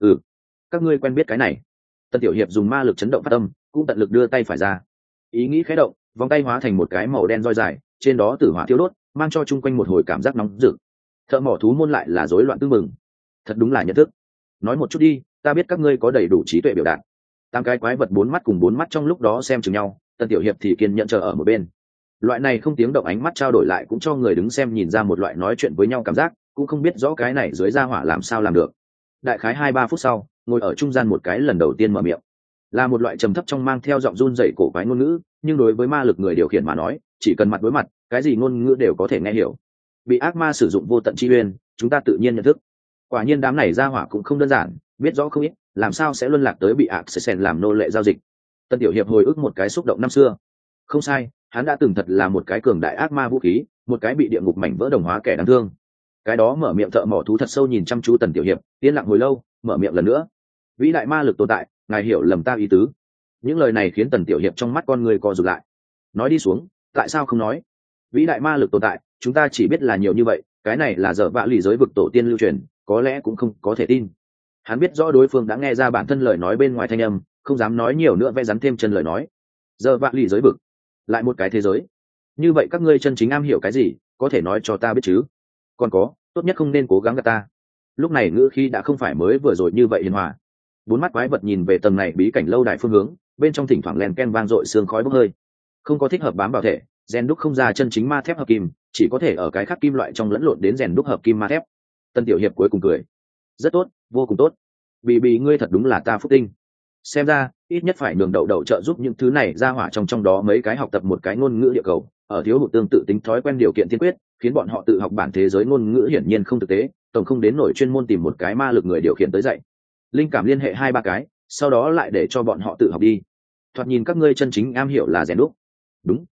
S1: Các ngươi quen biết cái này. Tân Tiểu Hiệp dùng ma lực chấn động phát âm, cũng tận lực đưa tay phải ra. Ý nghĩ khẽ động, vòng tay hóa thành một cái màu đen roi dài, trên đó tử hỏa thiêu đốt, mang cho chung quanh một hồi cảm giác nóng rực. Thợ mỏ thú môn lại là rối loạn tương mừng. Thật đúng là nhận thức. Nói một chút đi, ta biết các ngươi có đầy đủ trí tuệ biểu đạt. 8 cái quái vật 4 mắt cùng 4 mắt trong lúc đó xem chừng nhau, Tân Tiểu Hiệp thì kiên nhẫn chờ ở một bên. Loại này không tiếng động ánh mắt trao đổi lại cũng cho người đứng xem nhìn ra một loại nói chuyện với nhau cảm giác, cũng không biết rõ cái này dưới ra hỏa làm sao làm được. Đại khái 2-3 phút sau, ngồi ở trung gian một cái lần đầu tiên mở miệng, là một loại trầm thấp trong mang theo giọng run rẩy cổ quái ngôn ngữ, nhưng đối với ma lực người điều khiển mà nói, chỉ cần mặt đối mặt, cái gì ngôn ngữ đều có thể nghe hiểu. Bị ác ma sử dụng vô tận chi uyên, chúng ta tự nhiên nhận thức. Quả nhiên đám này ra hỏa cũng không đơn giản, biết rõ không ít, làm sao sẽ luân lạc tới bị Accent làm nô lệ giao dịch. Tân Tiểu Hiệp hồi ức một cái xúc động năm xưa. Không sai, hắn đã từng thật là một cái cường đại ác ma vũ khí, một cái bị địa ngục mảnh vỡ đồng hóa kẻ đáng thương. Cái đó mở miệng thợ mỏ thú thật sâu nhìn chăm chú Tần Tiểu Hiệp, yên lặng hồi lâu, mở miệng lần nữa. Vĩ đại ma lực tồn tại, ngài hiểu lầm ta ý tứ. Những lời này khiến Tần Tiểu Hiệp trong mắt con người co rụt lại. Nói đi xuống, tại sao không nói? Vĩ đại ma lực tồn tại, chúng ta chỉ biết là nhiều như vậy, cái này là dở vạ lì giới vực tổ tiên lưu truyền, có lẽ cũng không có thể tin. Hắn biết rõ đối phương đã nghe ra bản thân lời nói bên ngoài thanh âm, không dám nói nhiều nữa, vẽ rắn thêm chân lời nói. Dở vạ lì giới vực, lại một cái thế giới. Như vậy các ngươi chân chính am hiểu cái gì, có thể nói cho ta biết chứ? Còn có, tốt nhất không nên cố gắng gạt ta. Lúc này ngữ khí đã không phải mới vừa rồi như vậy hiền hòa. 4 mắt quái vật nhìn về tầng này bí cảnh lâu đài phương hướng, bên trong thỉnh thoảng len ken vang dội sương khói bốc hơi. Không có thích hợp bám vào thể, rèn đúc không ra chân chính ma thép hợp kim, chỉ có thể ở cái khác kim loại trong lẫn lộn đến rèn đúc hợp kim ma thép. Tân Tiểu Hiệp cuối cùng cười. Rất tốt, vô cùng tốt. Bị ngươi thật đúng là ta phúc tinh. Xem ra, ít nhất phải nhường đậu trợ giúp những thứ này ra hỏa trong đó mấy cái học tập một cái ngôn ngữ địa cầu, ở thiếu hụt tương tự tính thói quen điều kiện tiên quyết, khiến bọn họ tự học bản thế giới ngôn ngữ hiển nhiên không thực tế, tổng không đến nổi chuyên môn tìm một cái ma lực người điều khiển tới dạy. Linh cảm liên hệ 2-3 cái, sau đó lại để cho bọn họ tự học đi. Thoạt nhìn các ngươi chân chính am hiểu là rèn đúc. Đúng,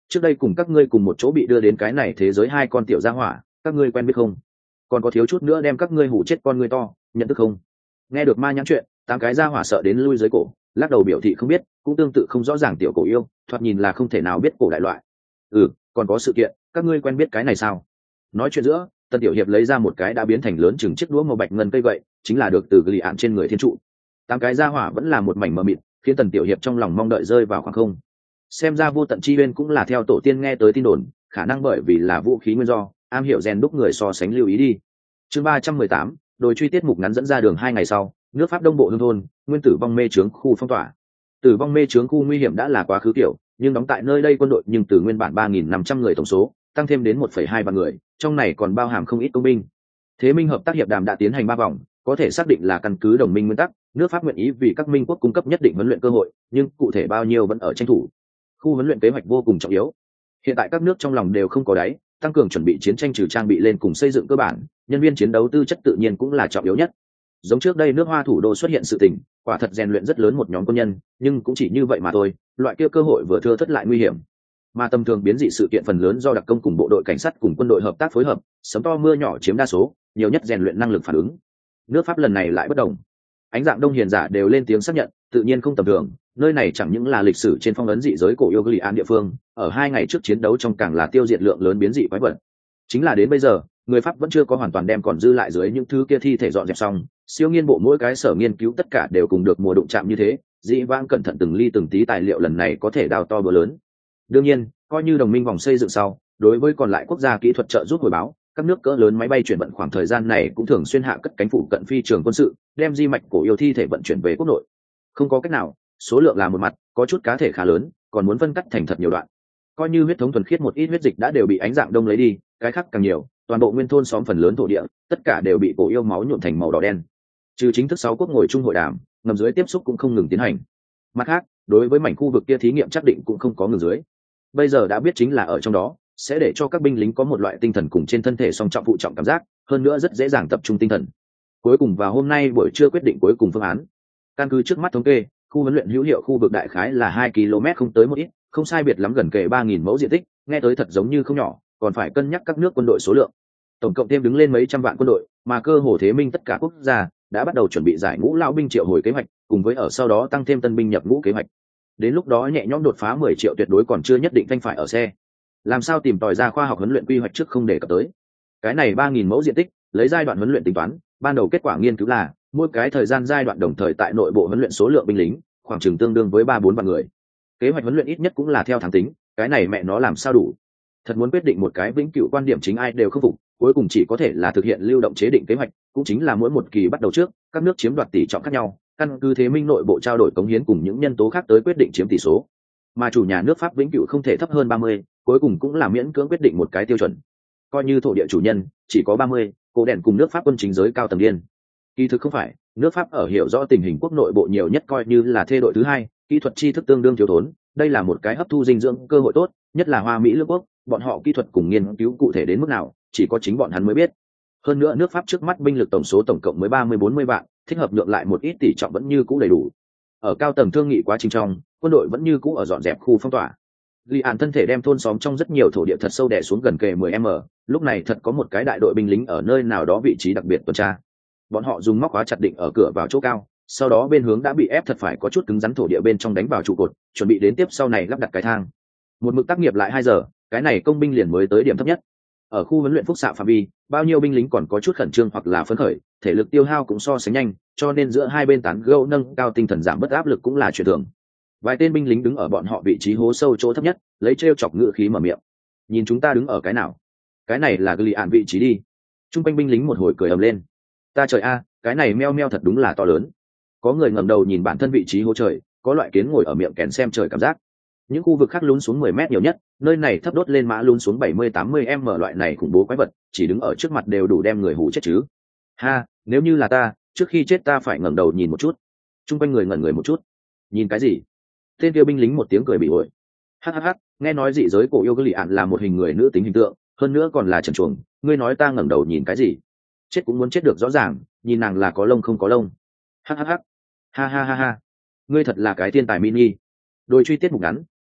S1: trước đây cùng các ngươi cùng một chỗ bị đưa đến cái này thế giới hai con tiểu gia hỏa, các ngươi quen biết không? Còn có thiếu chút nữa đem các ngươi hủ chết con ngươi to, nhận thức không? Nghe được ma nhãn chuyện, tám cái gia hỏa sợ đến lui dưới cổ, lắc đầu biểu thị không biết, cũng tương tự không rõ ràng tiểu cổ yêu, thoạt nhìn là không thể nào biết cổ đại loại. Còn có sự kiện, các ngươi quen biết cái này sao? Nói chuyện giữa, Tần Tiểu Hiệp lấy ra một cái đã biến thành lớn chừng chiếc đũa màu bạch ngân cây gậy, chính là được từ gỉ ạn trên người thiên trụ. Tám cái gia hỏa vẫn là một mảnh mờ mịt, khiến Tần Tiểu Hiệp trong lòng mong đợi rơi vào khoảng không. Xem ra vô tận chi bên cũng là theo tổ tiên nghe tới tin đồn, khả năng bởi vì là vũ khí nguyên do, am hiểu rèn đúc người so sánh lưu ý đi. Chương 318, đồi truy tiết mục ngắn dẫn ra đường 2 ngày sau, nước Pháp đông bộ hương thôn, nguyên tử vong mê trướng khu phong tỏa. Tử vong mê trướng khu nguy hiểm đã là quá khứ kiểu, nhưng đóng tại nơi đây quân đội nhưng từ nguyên bản 3.500 người tổng số, tăng thêm đến 1,2 vạn người, trong này còn bao hàm không ít công binh. Thế minh hợp tác hiệp đàm đã tiến hành 3 vòng, có thể xác định là căn cứ đồng minh nguyên tắc, nước Pháp nguyện ý vì các minh quốc cung cấp nhất định huấn luyện cơ hội, nhưng cụ thể bao nhiêu vẫn ở tranh thủ. Khu huấn luyện kế hoạch vô cùng trọng yếu. Hiện tại các nước trong lòng đều không có đáy, tăng cường chuẩn bị chiến tranh trừ trang bị lên cùng xây dựng cơ bản, nhân viên chiến đấu tư chất tự nhiên cũng là trọng yếu nhất. Giống trước đây nước Hoa thủ đô xuất hiện sự tình, quả thật rèn luyện rất lớn một nhóm quân nhân, nhưng cũng chỉ như vậy mà thôi, loại kia cơ hội vừa thưa thất lại nguy hiểm. Mà tầm thường biến dị sự kiện phần lớn do đặc công cùng bộ đội cảnh sát cùng quân đội hợp tác phối hợp, sấm to mưa nhỏ chiếm đa số, nhiều nhất rèn luyện năng lực phản ứng. Nước Pháp lần này lại bất đồng. Ánh dạng đông hiền giả đều lên tiếng xác nhận, tự nhiên không tầm thường, nơi này chẳng những là lịch sử trên phong ấn dị giới cổ yêu Gillian địa phương, ở 2 ngày trước chiến đấu trong càng là tiêu diệt lượng lớn biến dị quái vật. Chính là đến bây giờ, người Pháp vẫn chưa có hoàn toàn đem còn dư lại dưới những thứ kia thi thể dọn dẹp xong, siêu nghiên bộ mỗi cái sở nghiên cứu tất cả đều cùng được mùa đụng chạm như thế, dĩ vãng cẩn thận từng ly từng tí tài liệu lần này có thể đào to bữa lớn. Đương nhiên, coi như đồng minh vòng xây dựng sau, đối với còn lại quốc gia kỹ thuật trợ giúp hồi báo, các nước cỡ lớn máy bay chuyển vận khoảng thời gian này cũng thường xuyên hạ cất cánh phụ cận phi trường quân sự, đem di mạch cổ yêu thi thể vận chuyển về quốc nội. Không có cách nào, số lượng là một mặt, có chút cá thể khá lớn, còn muốn phân cắt thành thật nhiều đoạn. Coi như huyết thống thuần khiết một ít huyết dịch đã đều bị ánh dạng đông lấy đi, cái khác càng nhiều, toàn bộ nguyên thôn xóm phần lớn thổ địa, tất cả đều bị cổ yêu máu nhuộm thành màu đỏ đen. Trừ chính thức 6 quốc ngồi chung hội đàm, ngầm dưới tiếp xúc cũng không ngừng tiến hành. Mặt khác, đối với mảnh khu vực kia thí nghiệm chắc định cũng không có ngừng dưới. Bây giờ đã biết chính là ở trong đó, sẽ để cho các binh lính có một loại tinh thần cùng trên thân thể song trọng phụ trọng cảm giác, hơn nữa rất dễ dàng tập trung tinh thần. Cuối cùng vào hôm nay buổi trưa quyết định cuối cùng phương án. Căn cứ trước mắt thống kê, khu huấn luyện hữu hiệu khu vực đại khái là 2 km không tới một ít, không sai biệt lắm gần kề 3.000 mẫu diện tích, nghe tới thật giống như không nhỏ, còn phải cân nhắc các nước quân đội số lượng. Tổng cộng thêm đứng lên mấy trăm vạn quân đội, mà cơ hồ thế minh tất cả quốc gia đã bắt đầu chuẩn bị giải ngũ lão binh triệu hồi kế hoạch, cùng với ở sau đó tăng thêm tân binh nhập ngũ kế hoạch. Đến lúc đó nhẹ nhõm đột phá 10 triệu tuyệt đối còn chưa nhất định phanh phải ở xe. Làm sao tìm tòi ra khoa học huấn luyện quy hoạch trước không đề cập tới. Cái này 3.000 mẫu diện tích, lấy giai đoạn huấn luyện tính toán, ban đầu kết quả nghiên cứu là mỗi cái thời gian giai đoạn đồng thời tại nội bộ huấn luyện số lượng binh lính khoảng chừng tương đương với 3-4 vạn người. Kế hoạch huấn luyện ít nhất cũng là theo tháng tính, cái này mẹ nó làm sao đủ. Thật muốn quyết định một cái vĩnh cửu quan điểm chính ai đều không phục, cuối cùng chỉ có thể là thực hiện lưu động chế định kế hoạch, cũng chính là mỗi một kỳ bắt đầu trước, các nước chiếm đoạt tỷ trọng khác nhau, căn cứ thế minh nội bộ trao đổi cống hiến cùng những nhân tố khác tới quyết định chiếm tỷ số. Mà chủ nhà nước Pháp vĩnh cửu không thể thấp hơn 30, cuối cùng cũng là miễn cưỡng quyết định một cái tiêu chuẩn. Coi như thổ địa chủ nhân chỉ có 30, cổ đèn cùng nước Pháp quân chính giới cao tầng điên. Kỳ thực không phải, nước Pháp ở hiểu rõ tình hình quốc nội bộ nhiều nhất coi như là thê đội thứ hai, kỹ thuật tri thức tương đương thiếu thốn, đây là một cái hấp thu dinh dưỡng cơ hội tốt, nhất là Hoa Mỹ lưỡng quốc, bọn họ kỹ thuật cùng nghiên cứu cụ thể đến mức nào, chỉ có chính bọn hắn mới biết. Hơn nữa nước Pháp trước mắt binh lực tổng số tổng cộng mới 30-40 vạn, thích hợp lượng lại một ít tỷ trọng vẫn như cũ đầy đủ. Ở cao tầng thương nghị quá trình trong, quân đội vẫn như cũ ở dọn dẹp khu phong tỏa. Lý Án thân thể đem thôn xóm trong rất nhiều thổ địa thật sâu đè xuống gần kề 10m, lúc này thật có một cái đại đội binh lính ở nơi nào đó vị trí đặc biệt tuần tra. Bọn họ dùng móc khóa chặt định ở cửa vào chỗ cao, sau đó bên hướng đã bị ép thật phải có chút cứng rắn thổ địa bên trong đánh vào trụ cột, chuẩn bị đến tiếp sau này lắp đặt cái thang. Một mực tác nghiệp lại 2 giờ, cái này công binh liền mới tới điểm thấp nhất. Ở khu huấn luyện phúc xạ phạm vi, bao nhiêu binh lính còn có chút khẩn trương hoặc là phấn khởi, thể lực tiêu hao cũng so sánh nhanh, cho nên giữa hai bên tán gẫu nâng cao tinh thần giảm bớt áp lực cũng là chuyện thường. Vài tên binh lính đứng ở bọn họ vị trí hố sâu chỗ thấp nhất, lấy trêu chọc ngựa khí mở miệng. Nhìn chúng ta đứng ở cái nào? Cái này là Gillian vị trí đi. Trung quanh binh lính một hồi cười ầm lên. Ta trời a, cái này meo meo thật đúng là to lớn. Có người ngẩng đầu nhìn bản thân vị trí hố trời, có loại kiến ngồi ở miệng kén xem trời cảm giác. Những khu vực khác lún xuống 10 mét nhiều nhất, nơi này thấp đốt lên mã lún xuống 70-80 m loại này khủng bố quái vật, chỉ đứng ở trước mặt đều đủ đem người hù chết chứ. Ha, nếu như là ta, trước khi chết ta phải ngẩng đầu nhìn một chút. Trung quanh người ngẩn người một chút. Nhìn cái gì? Tên kia binh lính một tiếng cười bị ổi. Hắc, nghe nói dị giới cổ yêu Gillian là một hình người nữ tính hình tượng, hơn nữa còn là trần truồng, ngươi nói ta ngẩng đầu nhìn cái gì? Chết cũng muốn chết được rõ ràng, nhìn nàng là có lông không có lông. Hắc, ha, ngươi thật là cái thiên tài mini. Đôi truy tiết mục ngắn,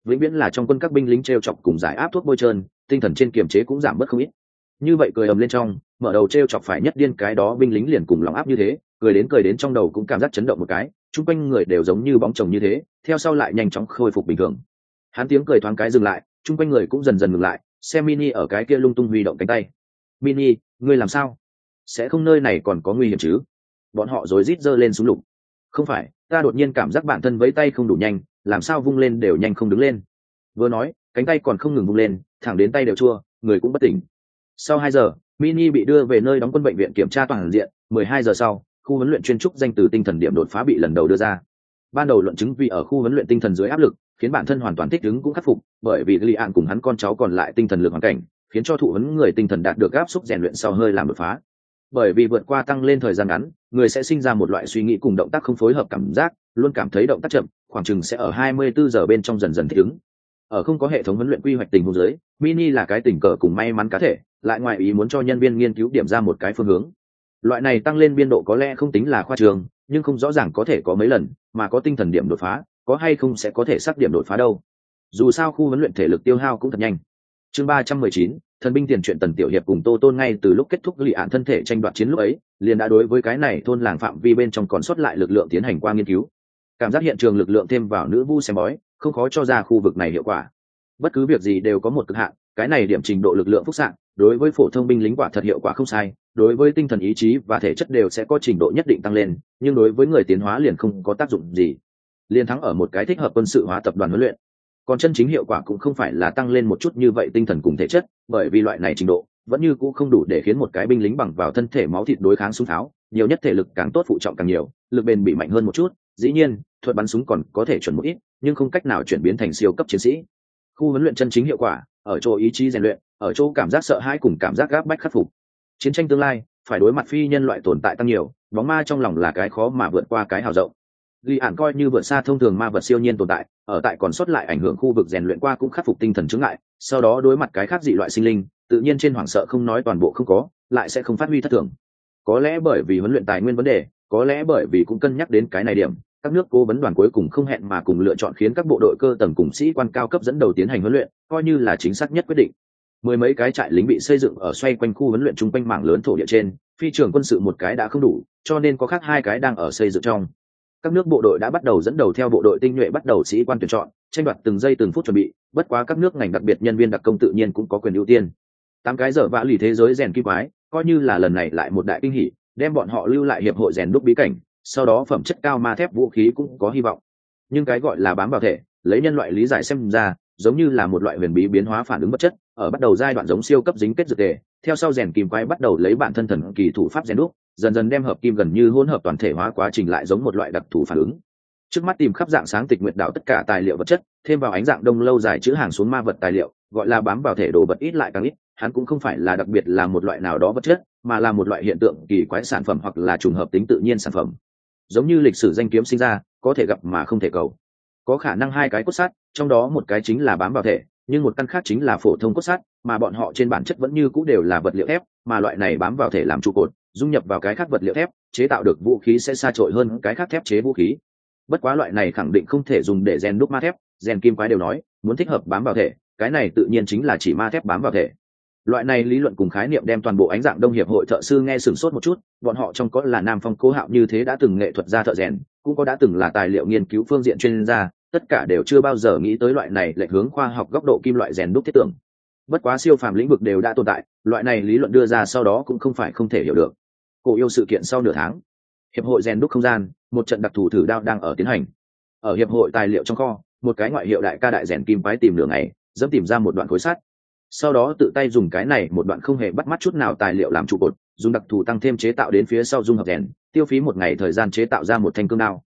S1: vĩnh viễn là trong quân các binh lính t chọc cùng giải áp thuốc bôi trơn, tinh thần trên kiềm chế cũng giảm bớt không ít. Như vậy cười ầm lên trong, mở đầu t chọc phải nhất điên cái đó binh lính liền cùng lòng áp như thế, cười đến trong đầu cũng cảm giác chấn động một cái, chung quanh người đều giống như bóng chồng như thế, theo sau lại nhanh chóng khôi phục bình thường. Hắn tiếng cười thoáng cái dừng lại, chung quanh người cũng dần dần ngừng lại, xem Mini ở cái kia lung tung huy động cánh tay. Mini, ngươi làm sao? Sẽ không nơi này còn có nguy hiểm chứ? Bọn họ rối rít giơ lên súng lục. Không phải, ta đột nhiên cảm giác bản thân vẫy tay không đủ nhanh, làm sao vung lên đều nhanh không đứng lên. Vừa nói, cánh tay còn không ngừng vung lên, thẳng đến tay đều chua, người cũng bất tỉnh. Sau 2 giờ, Mini bị đưa về nơi đóng quân bệnh viện kiểm tra toàn diện. 12 giờ sau, khu huấn luyện chuyên trúc danh từ tinh thần điểm đột phá bị lần đầu đưa ra. Ban đầu luận chứng vì ở khu huấn luyện tinh thần dưới áp lực, khiến bản thân hoàn toàn thích ứng cũng khắc phục, bởi vì Li An cùng hắn con cháu còn lại tinh thần lực hoàn cảnh, khiến cho thụ huấn người tinh thần đạt được áp xúc rèn luyện sau hơi làm đột phá. Bởi vì vượt qua tăng lên thời gian ngắn, người sẽ sinh ra một loại suy nghĩ cùng động tác không phối hợp cảm giác, luôn cảm thấy động tác chậm, khoảng chừng sẽ ở 24 giờ bên trong dần dần thích ứng. Ở không có hệ thống huấn luyện quy hoạch tình huống dưới, Mini là cái tình cờ cùng may mắn cá thể, lại ngoài ý muốn cho nhân viên nghiên cứu điểm ra một cái phương hướng. Loại này tăng lên biên độ có lẽ không tính là khoa trương, nhưng không rõ ràng có thể có mấy lần, mà có tinh thần điểm đột phá, có hay không sẽ có thể xác điểm đột phá đâu. Dù sao khu huấn luyện thể lực tiêu hao cũng thật nhanh. Chương 319, thần binh tiền truyện Tần Tiểu Hiệp cùng Tô Tôn ngay từ lúc kết thúc Lý Án thân thể tranh đoạt chiến lúc ấy, liền đã đối với cái này thôn làng phạm vi bên trong còn sót lại lực lượng tiến hành qua nghiên cứu. Cảm giác hiện trường lực lượng thêm vào nữ vu xem bói, không khó cho ra khu vực này hiệu quả. Bất cứ việc gì đều có một cực hạn, cái này điểm trình độ lực lượng phúc xạ, đối với phổ thông binh lính quả thật hiệu quả không sai, đối với tinh thần ý chí và thể chất đều sẽ có trình độ nhất định tăng lên, nhưng đối với người tiến hóa liền không có tác dụng gì. Liên thắng ở một cái thích hợp quân sự hóa tập đoàn huấn luyện. Còn chân chính hiệu quả cũng không phải là tăng lên một chút như vậy tinh thần cùng thể chất, bởi vì loại này trình độ vẫn như cũ không đủ để khiến một cái binh lính bằng vào thân thể máu thịt đối kháng súng tháo, nhiều nhất thể lực càng tốt phụ trọng càng nhiều, lực bền bị mạnh hơn một chút, dĩ nhiên, thuật bắn súng còn có thể chuẩn một ít, nhưng không cách nào chuyển biến thành siêu cấp chiến sĩ. Khu huấn luyện chân chính hiệu quả ở chỗ ý chí rèn luyện, ở chỗ cảm giác sợ hãi cùng cảm giác gáp bách khắc phục. Chiến tranh tương lai phải đối mặt phi nhân loại tồn tại tăng nhiều, bóng ma trong lòng là cái khó mà vượt qua cái hào rộng. Lý Ản coi như vượt xa thông thường ma vật siêu nhiên tồn tại, ở tại còn sót lại ảnh hưởng khu vực rèn luyện qua cũng khắc phục tinh thần chướng ngại, sau đó đối mặt cái khác dị loại sinh linh, tự nhiên trên hoảng sợ không nói toàn bộ không có, lại sẽ không phát huy thất thường. Có lẽ bởi vì huấn luyện tài nguyên vấn đề, có lẽ bởi vì cũng cân nhắc đến cái này điểm, các nước cố vấn đoàn cuối cùng không hẹn mà cùng lựa chọn khiến các bộ đội cơ tầng cùng sĩ quan cao cấp dẫn đầu tiến hành huấn luyện, coi như là chính xác nhất quyết định. Mười mấy cái trại lính bị xây dựng ở xoay quanh khu huấn luyện trung quanh mảng lớn thổ địa trên, phi trường quân sự một cái đã không đủ, cho nên có khác 2 cái đang ở xây dựng trong. Các nước bộ đội đã bắt đầu dẫn đầu theo bộ đội tinh nhuệ bắt đầu sĩ quan tuyển chọn, tranh đoạt từng giây từng phút chuẩn bị, bất quá các nước ngành đặc biệt nhân viên đặc công tự nhiên cũng có quyền ưu tiên. 8 cái dở vã lì thế giới rèn kim quái, coi như là lần này lại một đại kinh hỉ, đem bọn họ lưu lại hiệp hội rèn đúc bí cảnh, sau đó phẩm chất cao ma thép vũ khí cũng có hy vọng. Nhưng cái gọi là bám vào thể, lấy nhân loại lý giải xem ra, giống như là một loại huyền bí biến hóa phản ứng vật chất, ở bắt đầu giai đoạn giống siêu cấp dính kết dược tề, theo sau rèn kim quái bắt đầu lấy bản thân thần kỳ thủ pháp rèn đúc, dần dần đem hợp kim gần như hỗn hợp toàn thể hóa quá trình lại giống một loại đặc thù phản ứng. Trước mắt tìm khắp dạng sáng tịch nguyệt đảo tất cả tài liệu vật chất, thêm vào ánh dạng đông lâu dài chữ hàng xuống ma vật tài liệu, gọi là bám vào thể đồ vật ít lại càng ít, hắn cũng không phải là đặc biệt là một loại nào đó vật chất, mà là một loại hiện tượng kỳ quái sản phẩm hoặc là trùng hợp tính tự nhiên sản phẩm. Giống như lịch sử danh kiếm sinh ra, có thể gặp mà không thể cầu. Có khả năng 2 cái cốt sắt, trong đó một cái chính là bám vào thể, nhưng một căn khác chính là phổ thông cốt sắt, mà bọn họ trên bản chất vẫn như cũ đều là vật liệu thép, mà loại này bám vào thể làm trụ cột, dung nhập vào cái khác vật liệu thép, chế tạo được vũ khí sẽ xa trội hơn cái khác thép chế vũ khí. Bất quá loại này khẳng định không thể dùng để rèn đúc ma thép, rèn kim quái đều nói, muốn thích hợp bám vào thể, cái này tự nhiên chính là chỉ ma thép bám vào thể. Loại này lý luận cùng khái niệm đem toàn bộ ánh dạng đông hiệp hội thợ sư nghe sửng sốt một chút, bọn họ trong có là Nam Phong Cố Hạo như thế đã từng nghệ thuật gia thợ rèn, cũng có đã từng là tài liệu nghiên cứu phương diện chuyên gia, tất cả đều chưa bao giờ nghĩ tới loại này lệch hướng khoa học góc độ kim loại rèn đúc thiết tưởng. Bất quá siêu phàm lĩnh vực đều đã tồn tại, loại này lý luận đưa ra sau đó cũng không phải không thể hiểu được. Cổ yêu sự kiện sau nửa tháng, hiệp hội rèn đúc không gian, một trận đặc thù thử đao đang ở tiến hành. Ở hiệp hội tài liệu trong kho, một cái ngoại hiệu đại ca đại rèn kim quái tìm nửa ngày, dẫm tìm ra một đoạn khối sắt. Sau đó tự tay dùng cái này một đoạn không hề bắt mắt chút nào tài liệu làm trụ cột, dùng đặc thù tăng thêm chế tạo đến phía sau dung hợp rèn, tiêu phí 1 ngày thời gian chế tạo ra một thanh cương đao.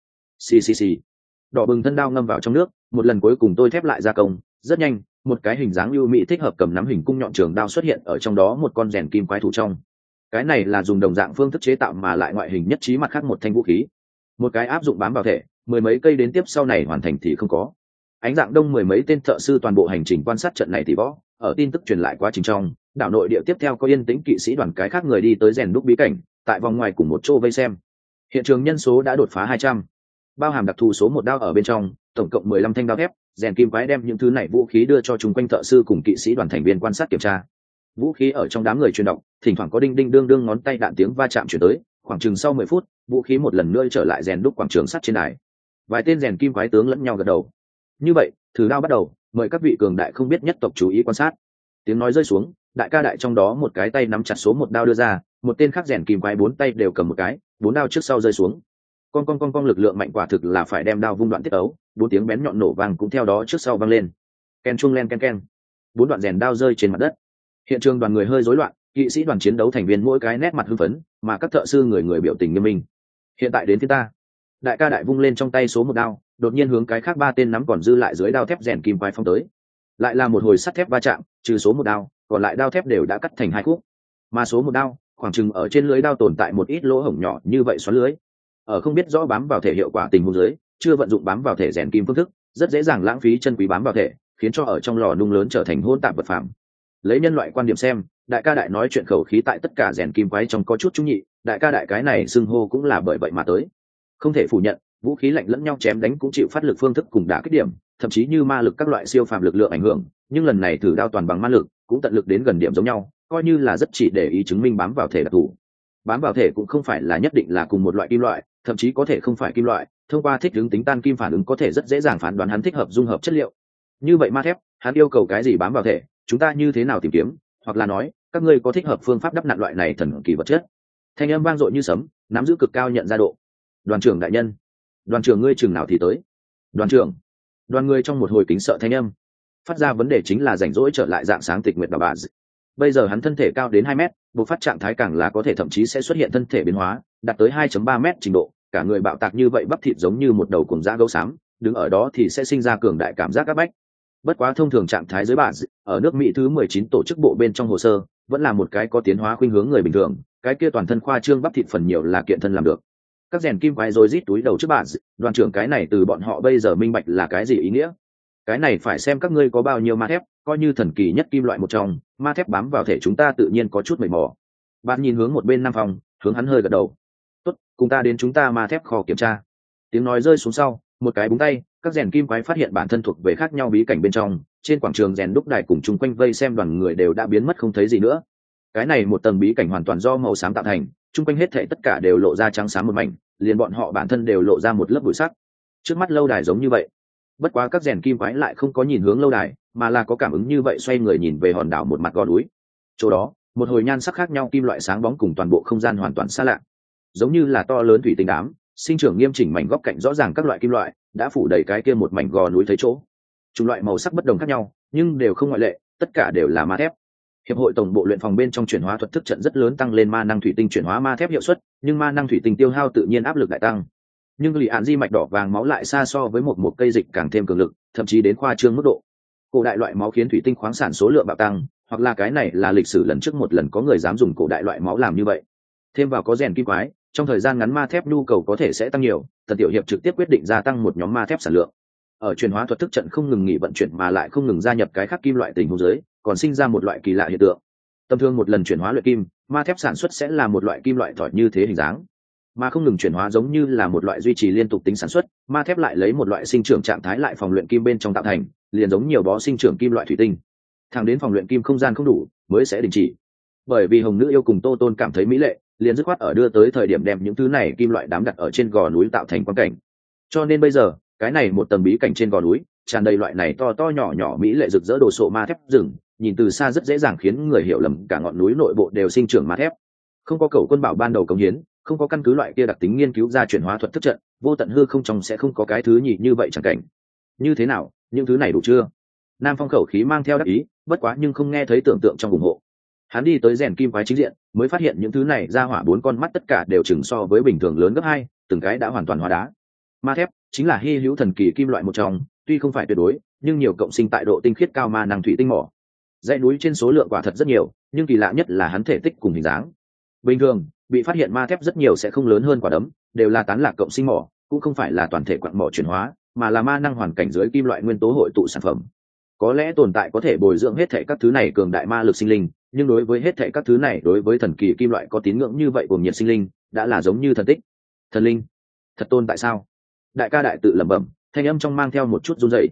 S1: Xì. Đỏ bừng thân đao ngâm vào trong nước, một lần cuối cùng tôi thép lại gia công, rất nhanh, một cái hình dáng ưu mỹ thích hợp cầm nắm hình cung nhọn trường đao xuất hiện ở trong đó một con rèn kim quái thủ trong. Cái này là dùng đồng dạng phương thức chế tạo mà lại ngoại hình nhất trí mặt khác một thanh vũ khí. Một cái áp dụng bám vào thể, 10 mấy cây đến tiếp sau này hoàn thành thì không có. Ánh dạng đông 10 mấy tên thợ sư toàn bộ hành trình quan sát trận này thì võ, ở tin tức truyền lại quá trình trong, đảo nội địa tiếp theo có yên tĩnh kỵ sĩ đoàn cái khác người đi tới rèn đúc bí cảnh, tại vòng ngoài cùng một chỗ vây xem. Hiện trường nhân số đã đột phá 200, bao hàm đặc thù số 1 đao ở bên trong, tổng cộng 15 thanh đao thép, rèn kim quái đem những thứ này vũ khí đưa cho chung quanh thợ sư cùng kỵ sĩ đoàn thành viên quan sát kiểm tra. Vũ khí ở trong đám người truyền động, thỉnh thoảng có đinh đinh đương đương ngón tay đạn tiếng va chạm chuyển tới. Khoảng chừng sau 10 phút, vũ khí một lần nữa trở lại rèn đúc quảng trường sắt trên đài. Vài tên rèn kim quái tướng lẫn nhau gật đầu. Như vậy, thử đao bắt đầu, mời các vị cường đại không biết nhất tộc chú ý quan sát. Tiếng nói rơi xuống, đại ca đại trong đó một cái tay nắm chặt số một đao đưa ra, một tên khác rèn kim quái bốn tay đều cầm một cái, bốn đao trước sau rơi xuống. Con lực lượng mạnh quả thực là phải đem đao vung đoạn tiết ấu, bốn tiếng bén nhọn nổ vang cũng theo đó trước sau vang lên. Ken chung len ken ken. Bốn đoạn rèn đao rơi trên mặt đất. Hiện trường đoàn người hơi rối loạn, kỵ sĩ đoàn chiến đấu thành viên mỗi cái nét mặt hưng phấn, mà các thợ sư người biểu tình nghiêm minh. Hiện tại đến phía ta. Đại ca đại vung lên trong tay số một đao, đột nhiên hướng cái khác ba tên nắm còn dư lại dưới đao thép rèn kim quái phong tới. Lại là một hồi sắt thép va chạm, trừ số một đao, còn lại đao thép đều đã cắt thành hai khúc. Mà số một đao, khoảng chừng ở trên lưới đao tồn tại một ít lỗ hổng nhỏ như vậy xoắn lưới. Ở không biết rõ bám vào thể hiệu quả tình huống dưới, chưa vận dụng bám vào thể rèn kim phương thức, rất dễ dàng lãng phí chân quý bám vào thể, khiến cho ở trong lò nung lớn trở thành hỗn tạp vật phẩm. Lấy nhân loại quan điểm xem, đại ca đại nói chuyện khẩu khí tại tất cả rèn kim quái trong có chút trung nhị, đại ca đại cái này xưng hô cũng là bởi vậy mà tới. Không thể phủ nhận, vũ khí lạnh lẫn nhau chém đánh cũng chịu phát lực phương thức cùng đả kích điểm, thậm chí như ma lực các loại siêu phàm lực lượng ảnh hưởng, nhưng lần này thử đao toàn bằng ma lực, cũng tận lực đến gần điểm giống nhau, coi như là rất chỉ để ý chứng minh bám vào thể đặc thù. Bám vào thể cũng không phải là nhất định là cùng một loại kim loại, thậm chí có thể không phải kim loại, thông qua thích ứng tính tan kim phản ứng có thể rất dễ dàng phán đoán hắn thích hợp dung hợp chất liệu. Như vậy ma thép, hắn yêu cầu cái gì bám vào thể, chúng ta như thế nào tìm kiếm, hoặc là nói, các ngươi có thích hợp phương pháp đắp nặn loại này thần kỳ vật chất. Thanh âm vang dội như sấm, nắm giữ cực cao nhận ra độ. Đoàn trưởng đại nhân, đoàn trưởng ngươi chừng nào thì tới? Đoàn trưởng, đoàn người trong một hồi kính sợ thanh âm. Phát ra vấn đề chính là rảnh rỗi trở lại dạng sáng tịch nguyệt bà. Bây giờ hắn thân thể cao đến 2 mét, bộc phát trạng thái càng là có thể thậm chí sẽ xuất hiện thân thể biến hóa, đạt tới 2.3 mét trình độ, cả người bạo tạc như vậy bắp thịt giống như một đầu cuồng dã gấu xám, đứng ở đó thì sẽ sinh ra cường đại cảm giác áp bách. Bất quá thông thường trạng thái dưới bà ở nước Mỹ thứ 19 tổ chức bộ bên trong hồ sơ, vẫn là một cái có tiến hóa khuynh hướng người bình thường, cái kia toàn thân khoa trương bắp thịt phần nhiều là kiện thân làm được. Các rèn kim quái rồi rít túi đầu trước bà, đoàn trưởng cái này từ bọn họ bây giờ minh bạch là cái gì ý nghĩa. Cái này phải xem các ngươi có bao nhiêu ma thép, coi như thần kỳ nhất kim loại một trong, ma thép bám vào thể chúng ta tự nhiên có chút mệt mỏi. Bạn nhìn hướng một bên Nam Phong, hướng hắn hơi gật đầu. Tốt, cùng ta đến chúng ta ma thép kho kiểm tra. Tiếng nói rơi xuống sau, một cái búng tay, các rèn kim quái phát hiện bản thân thuộc về khác nhau bí cảnh bên trong, trên quảng trường rèn đúc đài cùng chung quanh vây xem đoàn người đều đã biến mất không thấy gì nữa. Cái này một tầng bí cảnh hoàn toàn do màu xám tạo thành, chung quanh hết thảy tất cả đều lộ ra trắng xám một mảnh, liền bọn họ bản thân đều lộ ra một lớp bụi sắc. Trước mắt lâu đài giống như vậy. Bất quá các rèn kim quái lại không có nhìn hướng lâu đài, mà là có cảm ứng như vậy xoay người nhìn về hòn đảo một mặt gò núi. Chỗ đó, một hồi nhan sắc khác nhau kim loại sáng bóng cùng toàn bộ không gian hoàn toàn xa lạ, giống như là to lớn thủy tinh đám, sinh trưởng nghiêm chỉnh mảnh góc cạnh rõ ràng các loại kim loại đã phủ đầy cái kia một mảnh gò núi thấy chỗ. Chủng loại màu sắc bất đồng khác nhau, nhưng đều không ngoại lệ, tất cả đều là ma thép. Hiệp hội tổng bộ luyện phòng bên trong chuyển hóa thuật thức trận rất lớn tăng lên ma năng thủy tinh chuyển hóa ma thép hiệu suất, nhưng ma năng thủy tinh tiêu hao tự nhiên áp lực đại tăng. Nhưng lì ạn di mạch đỏ vàng máu lại xa so với một cây dịch càng thêm cường lực, thậm chí đến khoa trương mức độ. Cổ đại loại máu khiến thủy tinh khoáng sản số lượng bạo tăng, hoặc là cái này là lịch sử lần trước một lần có người dám dùng cổ đại loại máu làm như vậy. Thêm vào có rèn kim quái, trong thời gian ngắn ma thép nhu cầu có thể sẽ tăng nhiều, Tần Tiểu Hiệp trực tiếp quyết định gia tăng một nhóm ma thép sản lượng. Ở chuyển hóa thuật thức trận không ngừng nghỉ vận chuyển mà lại không ngừng gia nhập cái khác kim loại tình huống dưới, còn sinh ra một loại kỳ lạ hiện tượng. Tầm thường một lần chuyển hóa luyện kim, ma thép sản xuất sẽ là một loại kim loại thỏi như thế hình dáng, mà không ngừng chuyển hóa giống như là một loại duy trì liên tục tính sản xuất, ma thép lại lấy một loại sinh trưởng trạng thái lại phòng luyện kim bên trong tạo thành, liền giống nhiều bó sinh trưởng kim loại thủy tinh. Thẳng đến phòng luyện kim không gian không đủ mới sẽ đình chỉ. Bởi vì Hồng Nữ yêu cùng Tô Tôn cảm thấy mỹ lệ, liền dứt khoát ở đưa tới thời điểm đem những thứ này kim loại đám đặt ở trên gò núi tạo thành quang cảnh. Cho nên bây giờ, cái này một tầng bí cảnh trên gò núi, tràn đầy loại này to to nhỏ nhỏ mỹ lệ rực rỡ đồ sộ ma thép rừng, nhìn từ xa rất dễ dàng khiến người hiểu lầm cả ngọn núi nội bộ đều sinh trưởng ma thép. Không có cầu quân bảo ban đầu cống hiến, không có căn cứ loại kia đặc tính nghiên cứu ra chuyển hóa thuật thức trận, vô tận hư không trong sẽ không có cái thứ nhị như vậy chẳng cảnh. Như thế nào, những thứ này đủ chưa? Nam Phong khẩu khí mang theo đắc ý, bất quá nhưng không nghe thấy tưởng tượng trong ủng hộ. Hắn đi tới rèn kim quái chính diện, mới phát hiện những thứ này ra hỏa 4 con mắt tất cả đều chừng so với bình thường lớn gấp 2, từng cái đã hoàn toàn hóa đá. Ma thép chính là hy hữu thần kỳ kim loại một trong, tuy không phải tuyệt đối, nhưng nhiều cộng sinh tại độ tinh khiết cao ma năng thủy tinh mỏ. Dãy núi trên số lượng quả thật rất nhiều, nhưng kỳ lạ nhất là hắn thể tích cùng hình dáng. Bình thường, bị phát hiện ma thép rất nhiều sẽ không lớn hơn quả đấm, đều là tán lạc cộng sinh mỏ, cũng không phải là toàn thể quặng mỏ chuyển hóa, mà là ma năng hoàn cảnh dưới kim loại nguyên tố hội tụ sản phẩm. Có lẽ tồn tại có thể bồi dưỡng hết thảy các thứ này cường đại ma lực sinh linh, nhưng đối với hết thảy các thứ này, đối với thần kỳ kim loại có tín ngưỡng như vậy của nhiệt sinh linh, đã là giống như thần tích. Thần linh, thật tôn tại sao? Đại ca đại tự lẩm bẩm, thanh âm trong mang theo một chút run rẩy.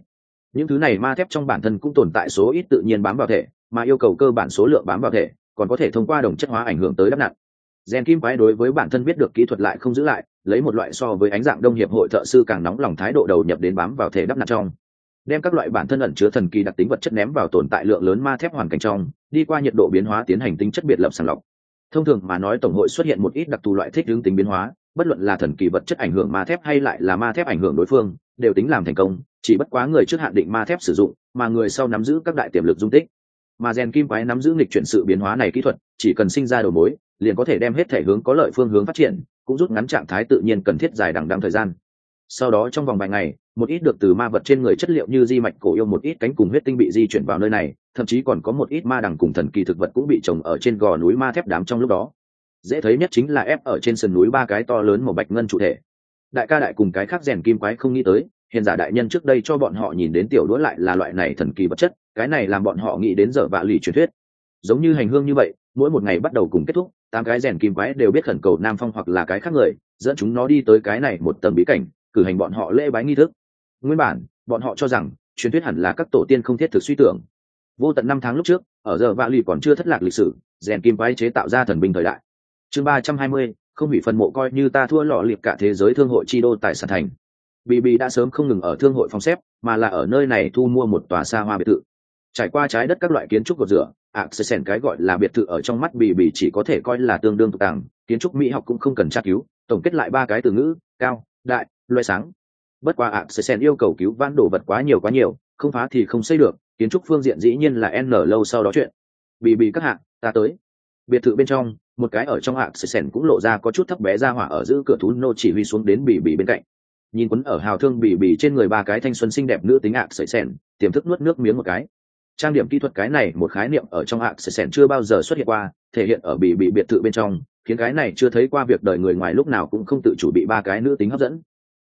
S1: Những thứ này ma thép trong bản thân cũng tồn tại số ít tự nhiên bám vào thể, mà yêu cầu cơ bản số lượng bám vào thể còn có thể thông qua đồng chất hóa ảnh hưởng tới đắp nặn. Rèn kim quái đối với bản thân biết được kỹ thuật lại không giữ lại, lấy một loại so với ánh dạng đông hiệp hội thợ sư càng nóng lòng thái độ đầu nhập đến bám vào thể đắp nặn trong, đem các loại bản thân ẩn chứa thần kỳ đặc tính vật chất ném vào tồn tại lượng lớn ma thép hoàn cảnh trong, đi qua nhiệt độ biến hóa tiến hành tính chất biệt lập sàng lọc. Thông thường mà nói, tổng hội xuất hiện một ít đặc thù loại thích ứng tính biến hóa, bất luận là thần kỳ vật chất ảnh hưởng ma thép hay lại là ma thép ảnh hưởng đối phương, đều tính làm thành công, chỉ bất quá người trước hạn định ma thép sử dụng, mà người sau nắm giữ các đại tiềm lực dung tích. Mà rèn kim quái nắm giữ nghịch chuyển sự biến hóa này kỹ thuật, chỉ cần sinh ra đầu mối, liền có thể đem hết thể hướng có lợi phương hướng phát triển, cũng rút ngắn trạng thái tự nhiên cần thiết dài đằng đẵng thời gian. Sau đó trong vòng vài ngày, một ít được từ ma vật trên người chất liệu như di mạch cổ yêu, một ít cánh cùng huyết tinh bị di chuyển vào nơi này, thậm chí còn có một ít ma đằng cùng thần kỳ thực vật cũng bị trồng ở trên gò núi ma thép đám trong lúc đó. Dễ thấy nhất chính là ép ở trên sườn núi ba cái to lớn màu bạch ngân trụ thể. Đại ca đại cùng cái khác rèn kim quái không nghĩ tới, hiền giả đại nhân trước đây cho bọn họ nhìn đến tiểu đũa lại là loại này thần kỳ vật chất, cái này làm bọn họ nghĩ đến giờ vạ lì truyền thuyết. Giống như hành hương như vậy, mỗi một ngày bắt đầu cùng kết thúc, 8 cái rèn kim quái đều biết khẩn cầu Nam Phong hoặc là cái khác người, dẫn chúng nó đi tới cái này một tầng bí cảnh, cử hành bọn họ lễ bái nghi thức. Nguyên bản, bọn họ cho rằng truyền thuyết hẳn là các tổ tiên không thiết thực suy tưởng. Vô tận 5 tháng lúc trước, ở giờ vạ lì còn chưa thất lạc lịch sử, rèn kim quái chế tạo ra thần binh thời đại. Chương 320, không hủy phần mộ coi như ta thua lọ liệp cả thế giới thương hội chi đô tại sản thành. BB đã sớm không ngừng ở thương hội phòng xếp, mà là ở nơi này thu mua một tòa xa hoa biệt thự. Trải qua trái đất các loại kiến trúc cột rửa, Axelsen cái gọi là biệt thự ở trong mắt BB chỉ có thể coi là tương đương tục tàng, kiến trúc mỹ học cũng không cần tra cứu, tổng kết lại 3 cái từ ngữ: cao, đại, loại sáng. Bất quá Axelsen yêu cầu cứu vãn đồ vật quá nhiều, không phá thì không xây được, kiến trúc phương diện dĩ nhiên là n lâu sau đó chuyện. BB các hạ, ta tới. Biệt thự bên trong, một cái ở trong Axelsen cũng lộ ra có chút thấp bé ra hỏa ở giữ cửa thú nô chỉ huy xuống đến BB bên cạnh. Nhìn quấn ở hào thương BB trên người 3 cái thanh xuân xinh đẹp nữ tính Axelsen, tiềm thức nuốt nước miếng một cái. Trang điểm kỹ thuật cái này một khái niệm ở trong Axelsen chưa bao giờ xuất hiện qua, thể hiện ở BB biệt thự bên trong, khiến cái này chưa thấy qua việc đời người ngoài lúc nào cũng không tự chủ bị 3 cái nữ tính hấp dẫn.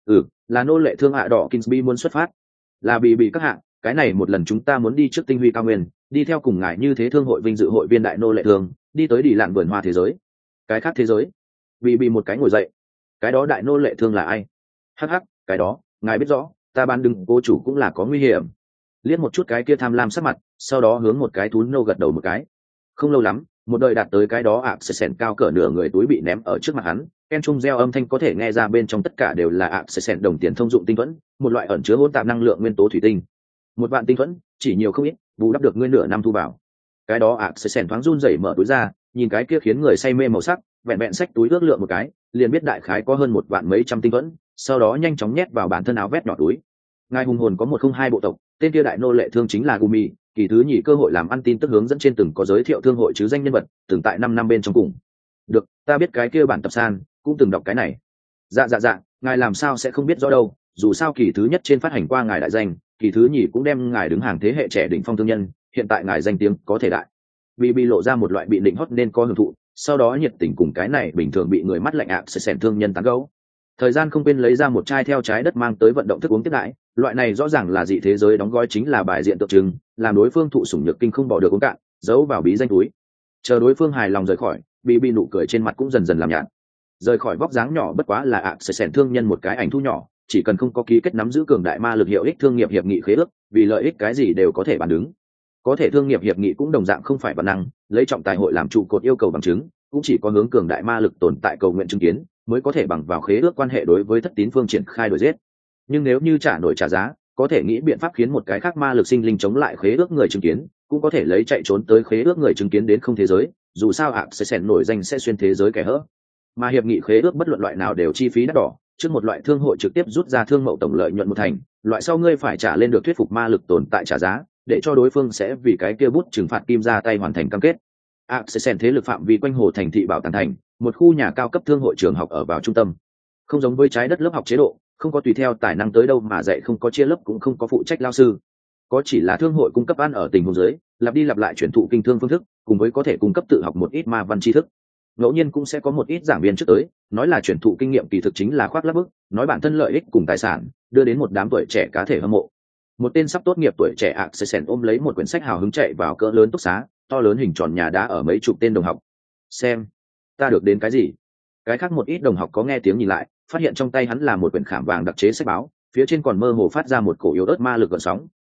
S1: Là nô lệ thương hạ đỏ Kingsby muốn xuất phát. Là BB các hạ, cái này một lần chúng ta muốn đi trước tinh huy cao nguyên, đi theo cùng ngài như thế thương hội vinh dự hội viên đại nô lệ thương, đi tới đi lạn vườn hoa thế giới. Cái khác thế giới? BB một cái ngồi dậy. Cái đó đại nô lệ thương là ai? Hắc, cái đó, ngài biết rõ, ta ban đừng cô chủ cũng là có nguy hiểm. Liếc một chút cái kia tham lam sắc mặt, sau đó hướng một cái thú nô gật đầu một cái. Không lâu lắm, một đời đạt tới cái đó Axelsen cao cỡ nửa người túi bị ném ở trước mặt hắn, ken trung reo âm thanh có thể nghe ra bên trong tất cả đều là Axelsen đồng tiền thông dụng tinh thuẫn, một loại ẩn chứa hỗn tạp năng lượng nguyên tố thủy tinh. 1 vạn tinh thuẫn, chỉ nhiều không ít, bù đắp được ngươi nửa năm thu vào. Cái đó Axelsen thoáng run rẩy mở túi ra, nhìn cái kia khiến người say mê màu sắc, vẹn xách túi ước lượng một cái, liền biết đại khái có hơn 1 vạn mấy trăm tinh thuẫn, sau đó nhanh chóng nhét vào bản thân áo vest nhỏ túi. Ngài hùng hồn có 102 bộ tộc, tên kia đại nô lệ thương chính là Gumi, kỳ thứ nhì cơ hội làm ăn tin tức hướng dẫn trên từng có giới thiệu thương hội chứ danh nhân vật, từng tại 5 năm bên trong cùng. Được, ta biết cái kia bản tập san, cũng từng đọc cái này. Dạ, ngài làm sao sẽ không biết rõ đâu, dù sao kỳ thứ nhất trên phát hành qua ngài đại danh, kỳ thứ nhì cũng đem ngài đứng hàng thế hệ trẻ đỉnh phong thương nhân, hiện tại ngài danh tiếng có thể đại. BB lộ ra một loại bị định hót nên có hưởng thụ, sau đó nhiệt tình cùng cái này bình thường bị người mắt lạnh sẽ xẻn thương nhân tán gẫu. Thời gian không quên lấy ra một chai theo trái đất mang tới vận động thức uống tiếp đãi, loại này rõ ràng là dị thế giới đóng gói chính là bài diện tượng trưng, làm đối phương thụ sủng nhược kinh không bỏ được uống cạn, giấu vào bí danh túi. Chờ đối phương hài lòng rời khỏi, BB nụ cười trên mặt cũng dần dần làm nhạt. Rời khỏi vóc dáng nhỏ bất quá là sẽ xẻn thương nhân một cái ảnh thu nhỏ, chỉ cần không có ký kết nắm giữ cường đại ma lực hiệu ích thương nghiệp hiệp nghị khế ước, vì lợi ích cái gì đều có thể bàn đứng. Có thể thương nghiệp hiệp nghị cũng đồng dạng không phải bản năng, lấy trọng tài hội làm trụ cột yêu cầu bằng chứng, cũng chỉ có hướng cường đại ma lực tồn tại cầu nguyện chứng kiến, mới có thể bằng vào khế ước quan hệ đối với thất tín phương triển khai đổi giết. Nhưng nếu như trả nổi trả giá, có thể nghĩ biện pháp khiến một cái khác ma lực sinh linh chống lại khế ước người chứng kiến, cũng có thể lấy chạy trốn tới khế ước người chứng kiến đến không thế giới, dù sao sẽ xẻn nổi danh sẽ xuyên thế giới kẻ hỡ. Mà hiệp nghị khế ước bất luận loại nào đều chi phí đắt đỏ, trước một loại thương hội trực tiếp rút ra thương mậu tổng lợi nhuận 1/10, loại sau ngươi phải trả lên được thuyết phục ma lực tồn tại trả giá, để cho đối phương sẽ vì cái kia bút trừng phạt kim ra tay hoàn thành cam kết. Sẽ xẻn thế lực phạm vi quanh hồ thành thị bảo tàng thành, một khu nhà cao cấp thương hội trường học ở vào trung tâm. Không giống với trái đất lớp học chế độ, không có tùy theo tài năng tới đâu mà dạy, không có chia lớp cũng không có phụ trách lao sư, có chỉ là thương hội cung cấp ăn ở tình huống dưới, lặp đi lặp lại chuyển thụ kinh thương phương thức, cùng với có thể cung cấp tự học một ít ma văn tri thức. Ngẫu nhiên cũng sẽ có một ít giảng viên trước tới, nói là chuyển thụ kinh nghiệm, kỳ thực chính là khoác lác bức, nói bản thân lợi ích cùng tài sản, đưa đến một đám tuổi trẻ cá thể hâm mộ. Một tên sắp tốt nghiệp tuổi trẻ Axelsen ôm lấy một quyển sách hào hứng chạy vào cỡ lớn túc xá, to lớn hình tròn nhà đá ở mấy chục tên đồng học. Xem, ta được đến cái gì? Cái khác một ít đồng học có nghe tiếng nhìn lại, phát hiện trong tay hắn là một quyển khảm vàng đặc chế sách báo, phía trên còn mơ hồ phát ra một cổ yếu ớt ma lực gợn sóng,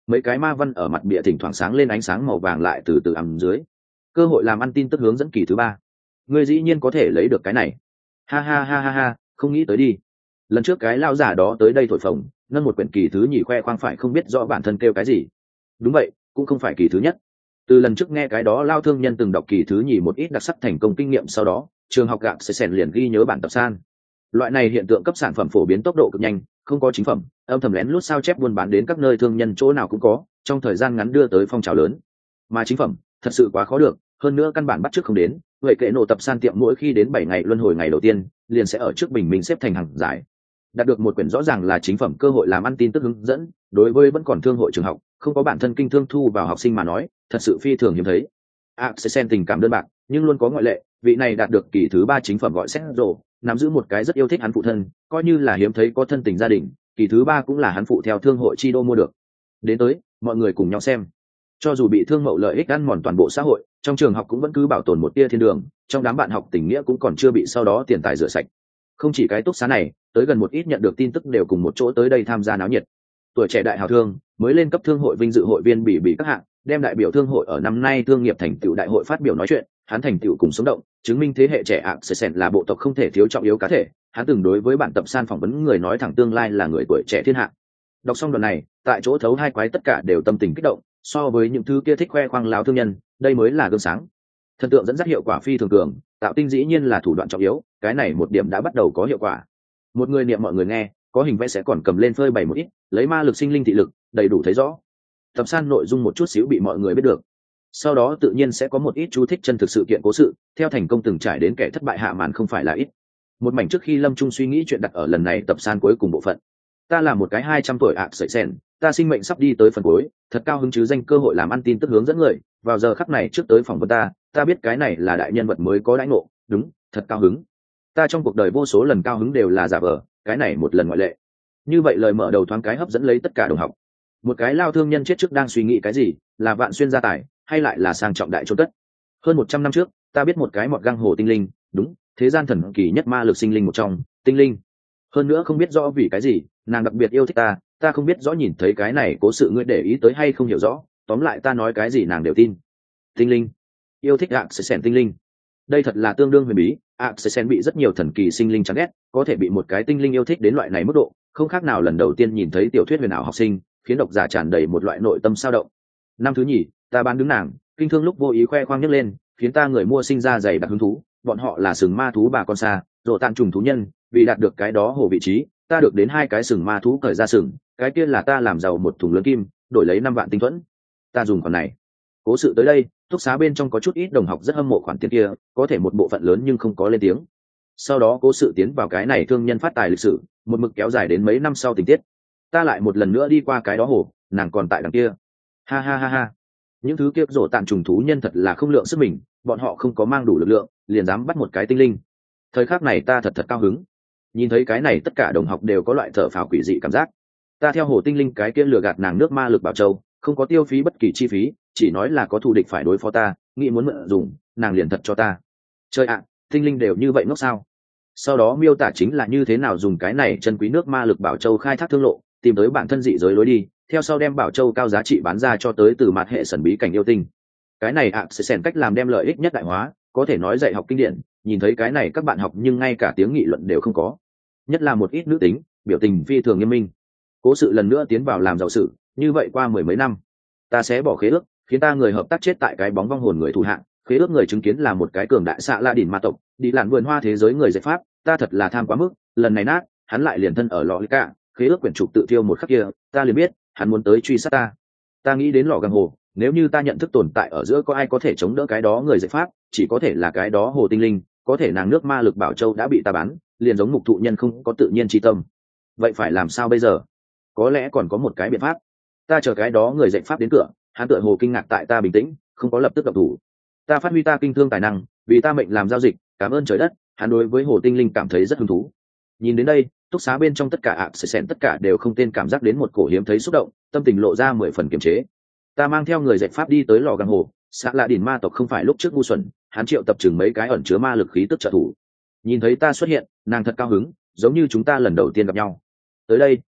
S1: mấy cái ma văn ở mặt bìa thỉnh thoảng sáng lên ánh sáng màu vàng lại từ từ ầm dưới. Cơ hội làm ăn tin tức hướng dẫn kỳ thứ 3. Ngươi dĩ nhiên có thể lấy được cái này. Ha ha ha ha ha, không nghĩ tới đi. Lần trước cái lao giả đó tới đây thổi phồng, nâng một quyển kỳ thứ nhì khoe khoang phải không biết rõ bản thân kêu cái gì. Đúng vậy, cũng không phải kỳ thứ nhất. Từ lần trước nghe cái đó lao thương nhân từng đọc kỳ thứ nhì một ít đặc sắc thành công kinh nghiệm, sau đó trường học gạc sẽ sèn liền ghi nhớ bản tập san. Loại này hiện tượng cấp sản phẩm phổ biến tốc độ cực nhanh, không có chính phẩm, âm thầm lén lút sao chép buôn bán đến các nơi thương nhân chỗ nào cũng có, trong thời gian ngắn đưa tới phong trào lớn. Mà chính phẩm thật sự quá khó được, hơn nữa căn bản bắt trước không đến, vậy kệ nổ tập san tiệm mỗi khi đến 7 ngày luân hồi ngày đầu tiên liền sẽ ở trước bình minh xếp thành hàng giải. Đạt được một quyển rõ ràng là chính phẩm cơ hội làm ăn tin tức hướng dẫn, đối với vẫn còn thương hội trường học không có bản thân kinh thương thu vào học sinh mà nói thật sự phi thường hiếm thấy. Sẽ xen tình cảm đơn bạc, nhưng luôn có ngoại lệ, vị này đạt được kỳ thứ 3 chính phẩm gọi xét rồ, nắm giữ một cái rất yêu thích hắn phụ thân, coi như là hiếm thấy có thân tình gia đình, kỳ thứ 3 cũng là hắn phụ theo thương hội chi đô mua được. Đến tới mọi người cùng nhau xem, cho dù bị thương mậu lợi ích ăn mòn toàn bộ xã hội, trong trường học cũng vẫn cứ bảo tồn một tia thiên đường, trong đám bạn học tình nghĩa cũng còn chưa bị sau đó tiền tài rửa sạch. Không chỉ cái túc xá này, tới gần một ít nhận được tin tức đều cùng một chỗ tới đây tham gia náo nhiệt. Tuổi trẻ đại hào thương mới lên cấp thương hội vinh dự hội viên bị các hạng, đem đại biểu thương hội ở năm nay thương nghiệp thành tựu đại hội phát biểu nói chuyện, hắn thành tựu cùng sống động, chứng minh thế hệ trẻ Axelsen là bộ tộc không thể thiếu trọng yếu cá thể. Hắn từng đối với bản tập san phỏng vấn người nói thẳng tương lai là người tuổi trẻ thiên hạ. Đọc xong đoạn này, tại chỗ thấu hai quái tất cả đều tâm tình kích động, so với những thứ kia thích khoe khoang láo thương nhân, đây mới là gương sáng. Thần tượng dẫn dắt hiệu quả phi thường cường, tạo tinh dĩ nhiên là thủ đoạn trọng yếu, cái này một điểm đã bắt đầu có hiệu quả. Một người niệm mọi người nghe, có hình vẽ sẽ còn cầm lên phơi bày một ít, lấy ma lực sinh linh thị lực, đầy đủ thấy rõ. Tập san nội dung một chút xíu bị mọi người biết được. Sau đó tự nhiên sẽ có một ít chú thích chân thực sự kiện cố sự, theo thành công từng trải đến kẻ thất bại hạ màn không phải là ít. Một mảnh trước khi Lâm Trung suy nghĩ chuyện đặt ở lần này tập san cuối cùng bộ phận. Ta là một cái 200 tuổi sợi sen, ta sinh mệnh sắp đi tới phần cuối, thật cao hứng chứ danh cơ hội làm ăn tin tức hướng dẫn người, vào giờ khắc này trước tới phỏng vấn ta biết cái này là đại nhân vật mới có đãi ngộ, đúng, thật cao hứng. Ta trong cuộc đời vô số lần cao hứng đều là giả vờ, cái này một lần ngoại lệ. Như vậy lời mở đầu thoáng cái hấp dẫn lấy tất cả đồng học. Một cái lao thương nhân chết trước đang suy nghĩ cái gì, là vạn xuyên gia tài hay lại là sang trọng đại chôn cất. Hơn 100 năm trước ta biết một cái mọt găng hồ tinh linh, đúng, thế gian thần kỳ nhất ma lực sinh linh một trong, tinh linh. Hơn nữa không biết rõ vì cái gì nàng đặc biệt yêu thích ta không biết rõ nhìn thấy cái này cố sự ngươi để ý tới hay không hiểu rõ, tóm lại ta nói cái gì nàng đều tin. Tinh linh yêu thích Axelsen tinh linh, đây thật là tương đương huyền bí. Axelsen bị rất nhiều thần kỳ sinh linh chán ghét, có thể bị một cái tinh linh yêu thích đến loại này mức độ, không khác nào lần đầu tiên nhìn thấy tiểu thuyết huyền ảo học sinh, khiến độc giả tràn đầy một loại nội tâm sao động. Năm thứ nhì ta bán đứng nàng, kinh thương lúc vô ý khoe khoang nhấc lên, khiến ta người mua sinh ra dày đặc hứng thú. Bọn họ là sừng ma thú bà con xa rồi tàn trùng thú nhân, vì đạt được cái đó hồ vị trí ta được đến 2 cái sừng ma thú cởi ra sừng, cái kia là ta làm giàu một thùng lớn kim, đổi lấy 5 vạn tinh thuẫn. Ta dùng khoản này. Cố sự tới đây, túc xá bên trong có chút ít đồng học rất hâm mộ khoản tiền kia, có thể một bộ phận lớn nhưng không có lên tiếng. Sau đó cố sự tiến vào cái này thương nhân phát tài lịch sử, một mực kéo dài đến mấy năm sau tình tiết. Ta lại một lần nữa đi qua cái đó hồ, nàng còn tại đằng kia. Ha ha ha ha. Những thứ kia rổ tạm trùng thú nhân thật là không lượng sức mình, bọn họ không có mang đủ lực lượng, liền dám bắt một cái tinh linh. Thời khắc này ta thật cao hứng. Nhìn thấy cái này tất cả đồng học đều có loại thở phào quỷ dị cảm giác. Ta theo hồ tinh linh cái kia lừa gạt nàng nước ma lực bảo châu, không có tiêu phí bất kỳ chi phí, chỉ nói là có thù địch phải đối phó ta, nghĩ muốn mượn dùng, nàng liền thật cho ta. Chơi ạ, tinh linh đều như vậy ngốc sao? Sau đó miêu tả chính là như thế nào dùng cái này chân quý nước ma lực bảo châu khai thác thương lộ, tìm tới bản thân dị giới lối đi, theo sau đem bảo châu cao giá trị bán ra cho tới từ mặt hệ神bí cảnh yêu tinh. Cái này sẽ xèn cách làm đem lợi ích nhất đại hóa, có thể nói dạy học kinh điển. Nhìn thấy cái này các bạn học nhưng ngay cả tiếng nghị luận đều không có, nhất là một ít nữ tính, biểu tình phi thường nghiêm minh. Cố sự lần nữa tiến vào làm giàu sự, như vậy qua 10 mấy năm ta sẽ bỏ khế ước, khiến ta người hợp tác chết tại cái bóng vong hồn người thủ hạng. Khế ước người chứng kiến là một cái cường đại xạ la đỉnh ma tộc, đi lặn vườn hoa thế giới người dạy pháp. Ta thật là tham quá mức, lần này nát, hắn lại liền thân ở lò cả, khế ước quyển trục tự tiêu một khắc kia, ta liền biết hắn muốn tới truy sát ta. Ta nghĩ đến lò găng hồ, nếu như ta nhận thức tồn tại ở giữa có ai có thể chống đỡ cái đó người dạy pháp, chỉ có thể là cái đó hồ tinh linh. Có thể nàng nước ma lực bảo châu đã bị ta bán, liền giống mục thụ nhân không có tự nhiên tri tâm. Vậy phải làm sao bây giờ? Có lẽ còn có một cái biện pháp. Ta chờ cái đó người dạy pháp đến cửa, hắn tựa hồ kinh ngạc tại ta bình tĩnh, không có lập tức động thủ. Ta phát huy ta kinh thương tài năng, vì ta mệnh làm giao dịch, cảm ơn trời đất. Hắn đối với hồ tinh linh cảm thấy rất hứng thú. Nhìn đến đây, túc xá bên trong tất cả sẽ xẹn tất cả đều không tên cảm giác đến một cổ hiếm thấy xúc động, tâm tình lộ ra 10 phần kiềm chế. Ta mang theo người dạy pháp đi tới lò găng hồ, xã lạ đỉnh ma tộc không phải lúc trước ngu xuẩn, hắn triệu tập chừng mấy cái ẩn chứa ma lực khí tức trợ thủ. Nhìn thấy ta xuất hiện, nàng thật cao hứng, giống như chúng ta lần đầu tiên gặp nhau. Tới đây,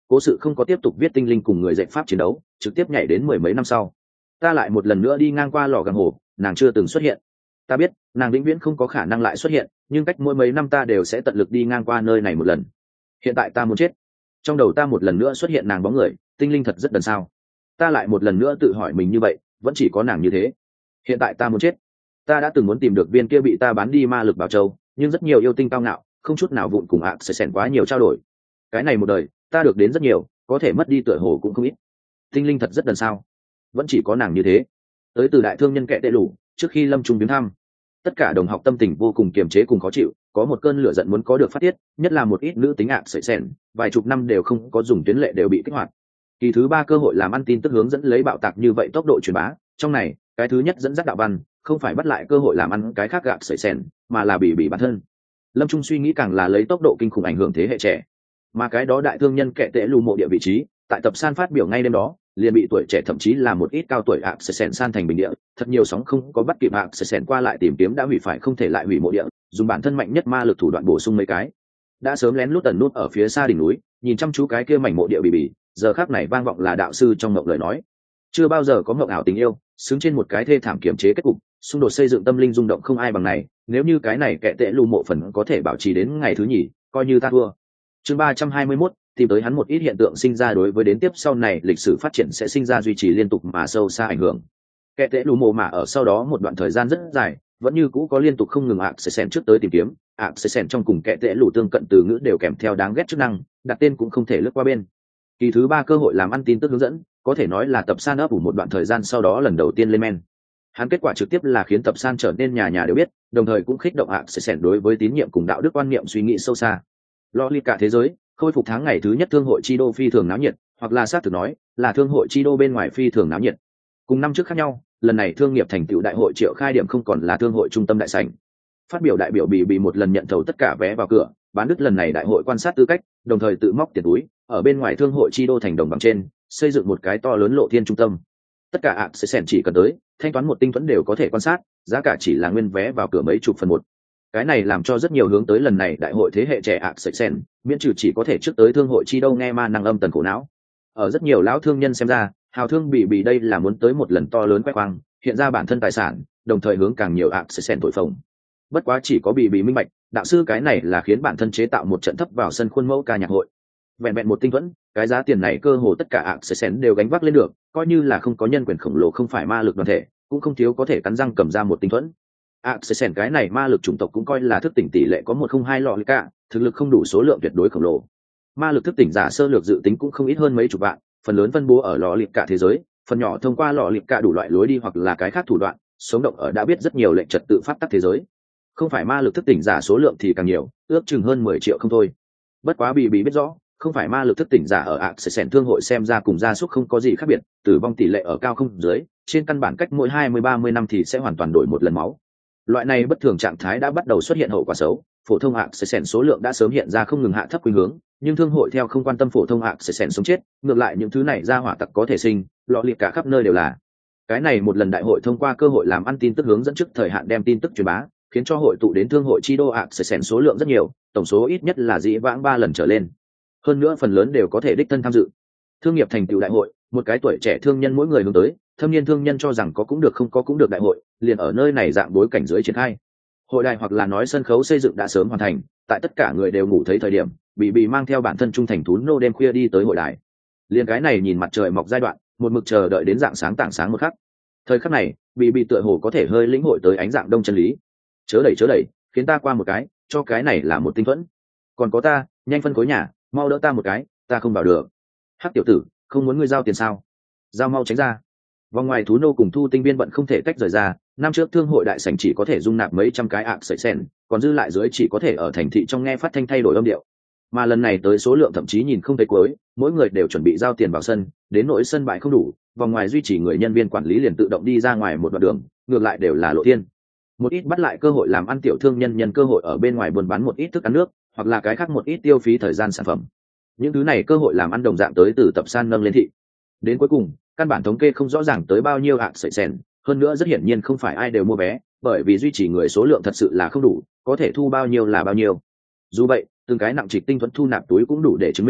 S1: cố sự không có tiếp tục viết tinh linh cùng người dạy pháp chiến đấu, trực tiếp nhảy đến mười mấy năm sau. Ta lại một lần nữa đi ngang qua lò gàng hồ, nàng chưa từng xuất hiện. Ta biết nàng vĩnh viễn không có khả năng lại xuất hiện, nhưng cách mỗi mấy năm ta đều sẽ tận lực đi ngang qua nơi này một lần. Hiện tại ta muốn chết. Trong đầu ta một lần nữa xuất hiện nàng bóng người, tinh linh thật rất đần sao. Ta lại một lần nữa tự hỏi mình như vậy, vẫn chỉ có nàng như thế. Hiện tại ta muốn chết. Ta đã từng muốn tìm được viên kia bị ta bán đi ma lực bảo châu, nhưng rất nhiều yêu tinh cao ngạo, không chút nào vụn cùng sẽ xẻn quá nhiều trao đổi. Cái này một đời ta được đến rất nhiều, có thể mất đi tựa hồ cũng không ít. Tinh linh thật rất đần sao, vẫn chỉ có nàng như thế. Tới từ đại thương nhân kệ tệ lũ, trước khi lâm trung viếng thăm, tất cả đồng học tâm tình vô cùng kiềm chế cùng khó chịu, có một cơn lửa giận muốn có được phát tiết, nhất là một ít nữ tính sợi sẻn, vài chục năm đều không có dùng tuyến lệ đều bị kích hoạt. Kỳ thứ ba cơ hội làm ăn tin tức hướng dẫn lấy bạo tạc như vậy tốc độ truyền bá, trong này cái thứ nhất dẫn dắt đạo văn không phải bắt lại cơ hội làm ăn cái khác sợi sẻn, mà là bị bản thân. Lâm trung suy nghĩ càng là lấy tốc độ kinh khủng ảnh hưởng thế hệ trẻ, mà cái đó đại thương nhân kệ tệ lù mộ địa vị trí tại tập san phát biểu ngay đêm đó liền bị tuổi trẻ thậm chí là một ít cao tuổi sẽ sẻn san thành bình địa, thật nhiều sóng không có bắt kịp sẽ sẻn qua lại tìm kiếm đã hủy phải không thể lại hủy mộ địa, dùng bản thân mạnh nhất ma lực thủ đoạn bổ sung mấy cái đã sớm lén lút ẩn nút ở phía xa đỉnh núi nhìn chăm chú cái kia mảnh mộ địa bì giờ khác này vang vọng là đạo sư trong ngộng lời nói. Chưa bao giờ có ngộng ảo tình yêu xứng trên một cái thê thảm kiểm chế kết cục, xung đột xây dựng tâm linh rung động không ai bằng này, nếu như cái này kệ tệ lù mộ phần có thể bảo trì đến ngày thứ nhì coi như ta thua. Chương 321, tìm tới hắn một ít hiện tượng sinh ra đối với đến tiếp sau này lịch sử phát triển sẽ sinh ra duy trì liên tục mà sâu xa ảnh hưởng. Kệ tệ lù mộ mà ở sau đó một đoạn thời gian rất dài vẫn như cũ có liên tục không ngừng sẽ xen trước tới tìm kiếm, sẽ xen trong cùng kệ tệ lù tương cận từ ngữ đều kèm theo đáng ghét chức năng, đặt tên cũng không thể lướt qua bên. Kỳ thứ ba cơ hội làm ăn tin tức hướng dẫn có thể nói là tập san ấp ủ một đoạn thời gian sau đó lần đầu tiên lên men. Hắn kết quả trực tiếp là khiến tập san trở nên nhà nhà đều biết, đồng thời cũng khích động sẽ xen đối với tín nhiệm cùng đạo đức quan niệm suy nghĩ sâu xa. Lo li cả thế giới khôi phục tháng ngày thứ nhất thương hội chi đô phi thường náo nhiệt, hoặc là xác thực nói là thương hội chi đô bên ngoài phi thường náo nhiệt. Cùng năm trước khác nhau, lần này thương nghiệp thành tựu đại hội triệu khai điểm không còn là thương hội trung tâm đại sảnh. Phát biểu đại biểu bị một lần nhận thầu tất cả vé vào cửa, bán đứt lần này đại hội quan sát tư cách, đồng thời tự móc tiền túi, ở bên ngoài thương hội chi đô thành đồng bằng trên, xây dựng một cái to lớn lộ thiên trung tâm. Tất cả sẽ sèn chỉ cần tới, thanh toán một tinh thuẫn đều có thể quan sát, giá cả chỉ là nguyên vé vào cửa mấy chục phần một. Cái này làm cho rất nhiều hướng tới lần này đại hội thế hệ trẻ sẽ sèn, miễn trừ chỉ có thể trước tới thương hội chi đô nghe ma năng âm tần khổ não. Ở rất nhiều lão thương nhân xem ra, hào thương bị đây là muốn tới một lần to lớn quét quang, hiện ra bản thân tài sản, đồng thời hướng càng nhiều sẽ sèn thổi phồng. Bất quá chỉ có bị minh bạch, đạo sư cái này là khiến bản thân chế tạo một trận thấp vào sân khuôn mẫu ca nhạc hội. Vẹn vẹn một tinh thuẫn, cái giá tiền này cơ hồ tất cả sẽ sèn đều gánh vác lên được, coi như là không có nhân quyền khổng lồ không phải ma lực đoàn thể, cũng không thiếu có thể cắn răng cầm ra một tinh thuẫn. Sẽ sèn cái này ma lực chủng tộc cũng coi là thức tỉnh tỷ lệ có 102 lọ lực cả, thực lực không đủ số lượng tuyệt đối khổng lồ. Ma lực thức tỉnh giả sơ lược dự tính cũng không ít hơn mấy chục vạn, phần lớn phân bố ở lọ liệt cả thế giới, phần nhỏ thông qua lọ liệt cả đủ loại lối đi hoặc là cái khác thủ đoạn, sống động ở đã biết rất nhiều lệnh trật tự pháp tắc thế giới. Không phải ma lực thức tỉnh giả số lượng thì càng nhiều, ước chừng hơn 10 triệu không thôi. Bất quá bị biết rõ, không phải ma lực thức tỉnh giả ở sẽ sèn thương hội xem ra cùng gia súc không có gì khác biệt, tử vong tỷ lệ ở cao không dưới, trên căn bản cách mỗi 20-30 năm thì sẽ hoàn toàn đổi một lần máu. Loại này bất thường trạng thái đã bắt đầu xuất hiện hậu quả xấu, phổ thông sẽ sèn số lượng đã sớm hiện ra không ngừng hạ thấp khuynh hướng, nhưng thương hội theo không quan tâm phổ thông sẽ sèn sống chết, ngược lại những thứ này ra hỏa tặc có thể sinh, lọ liệt cả khắp nơi đều là. Cái này một lần đại hội thông qua cơ hội làm ăn tin tức hướng dẫn trước thời hạn đem tin tức truyền bá, khiến cho hội tụ đến thương hội chi đô sẽ sèn số lượng rất nhiều, tổng số ít nhất là dĩ vãng 3 lần trở lên. Hơn nữa phần lớn đều có thể đích thân tham dự. Thương nghiệp thành tựu đại hội, một cái tuổi trẻ thương nhân mỗi người hướng tới, thâm niên thương nhân cho rằng có cũng được không có cũng được đại hội, liền ở nơi này dạng bối cảnh dưới triển khai. Hội đài hoặc là nói sân khấu xây dựng đã sớm hoàn thành, tại tất cả người đều ngủ thấy thời điểm, bị mang theo bản thân trung thành thú nô đêm khuya đi tới hội đài. Liền cái này nhìn mặt trời mọc giai đoạn, một mực chờ đợi đến dạng sáng tảng sáng một khắc. Thời khắc này, bị tựa hồ có thể hơi lĩnh hội tới ánh dạng đông chân lý. Chớ đẩy, khiến ta qua một cái, cho cái này là một tinh thuẫn. Còn có ta, nhanh phân khối nhà, mau đỡ ta một cái, ta không vào được. Hắc tiểu tử, không muốn ngươi giao tiền sao? Giao mau tránh ra. Vòng ngoài thú nô cùng thu tinh viên bận không thể tách rời ra, năm trước thương hội đại sảnh chỉ có thể dung nạp mấy trăm cái sợi sen, còn dư lại dưới chỉ có thể ở thành thị trong nghe phát thanh thay đổi âm điệu. Mà lần này tới số lượng thậm chí nhìn không thấy cuối, mỗi người đều chuẩn bị giao tiền vào sân, đến nỗi sân bãi không đủ, vòng ngoài duy trì người nhân viên quản lý liền tự động đi ra ngoài một đoạn đường, ngược lại đều là lộ thiên. Một ít bắt lại cơ hội làm ăn tiểu thương nhân cơ hội ở bên ngoài buôn bán một ít thức ăn nước, hoặc là cái khác một ít tiêu phí thời gian sản phẩm. Những thứ này cơ hội làm ăn đồng dạng tới từ tập san nâng lên thị. Đến cuối cùng, căn bản thống kê không rõ ràng tới bao nhiêu sợi sen, hơn nữa rất hiển nhiên không phải ai đều mua vé, bởi vì duy trì người số lượng thật sự là không đủ, có thể thu bao nhiêu là bao nhiêu. Dù vậy, từng cái nặng trịch tinh thuẫn thu nạp túi cũng đủ để chứng minh,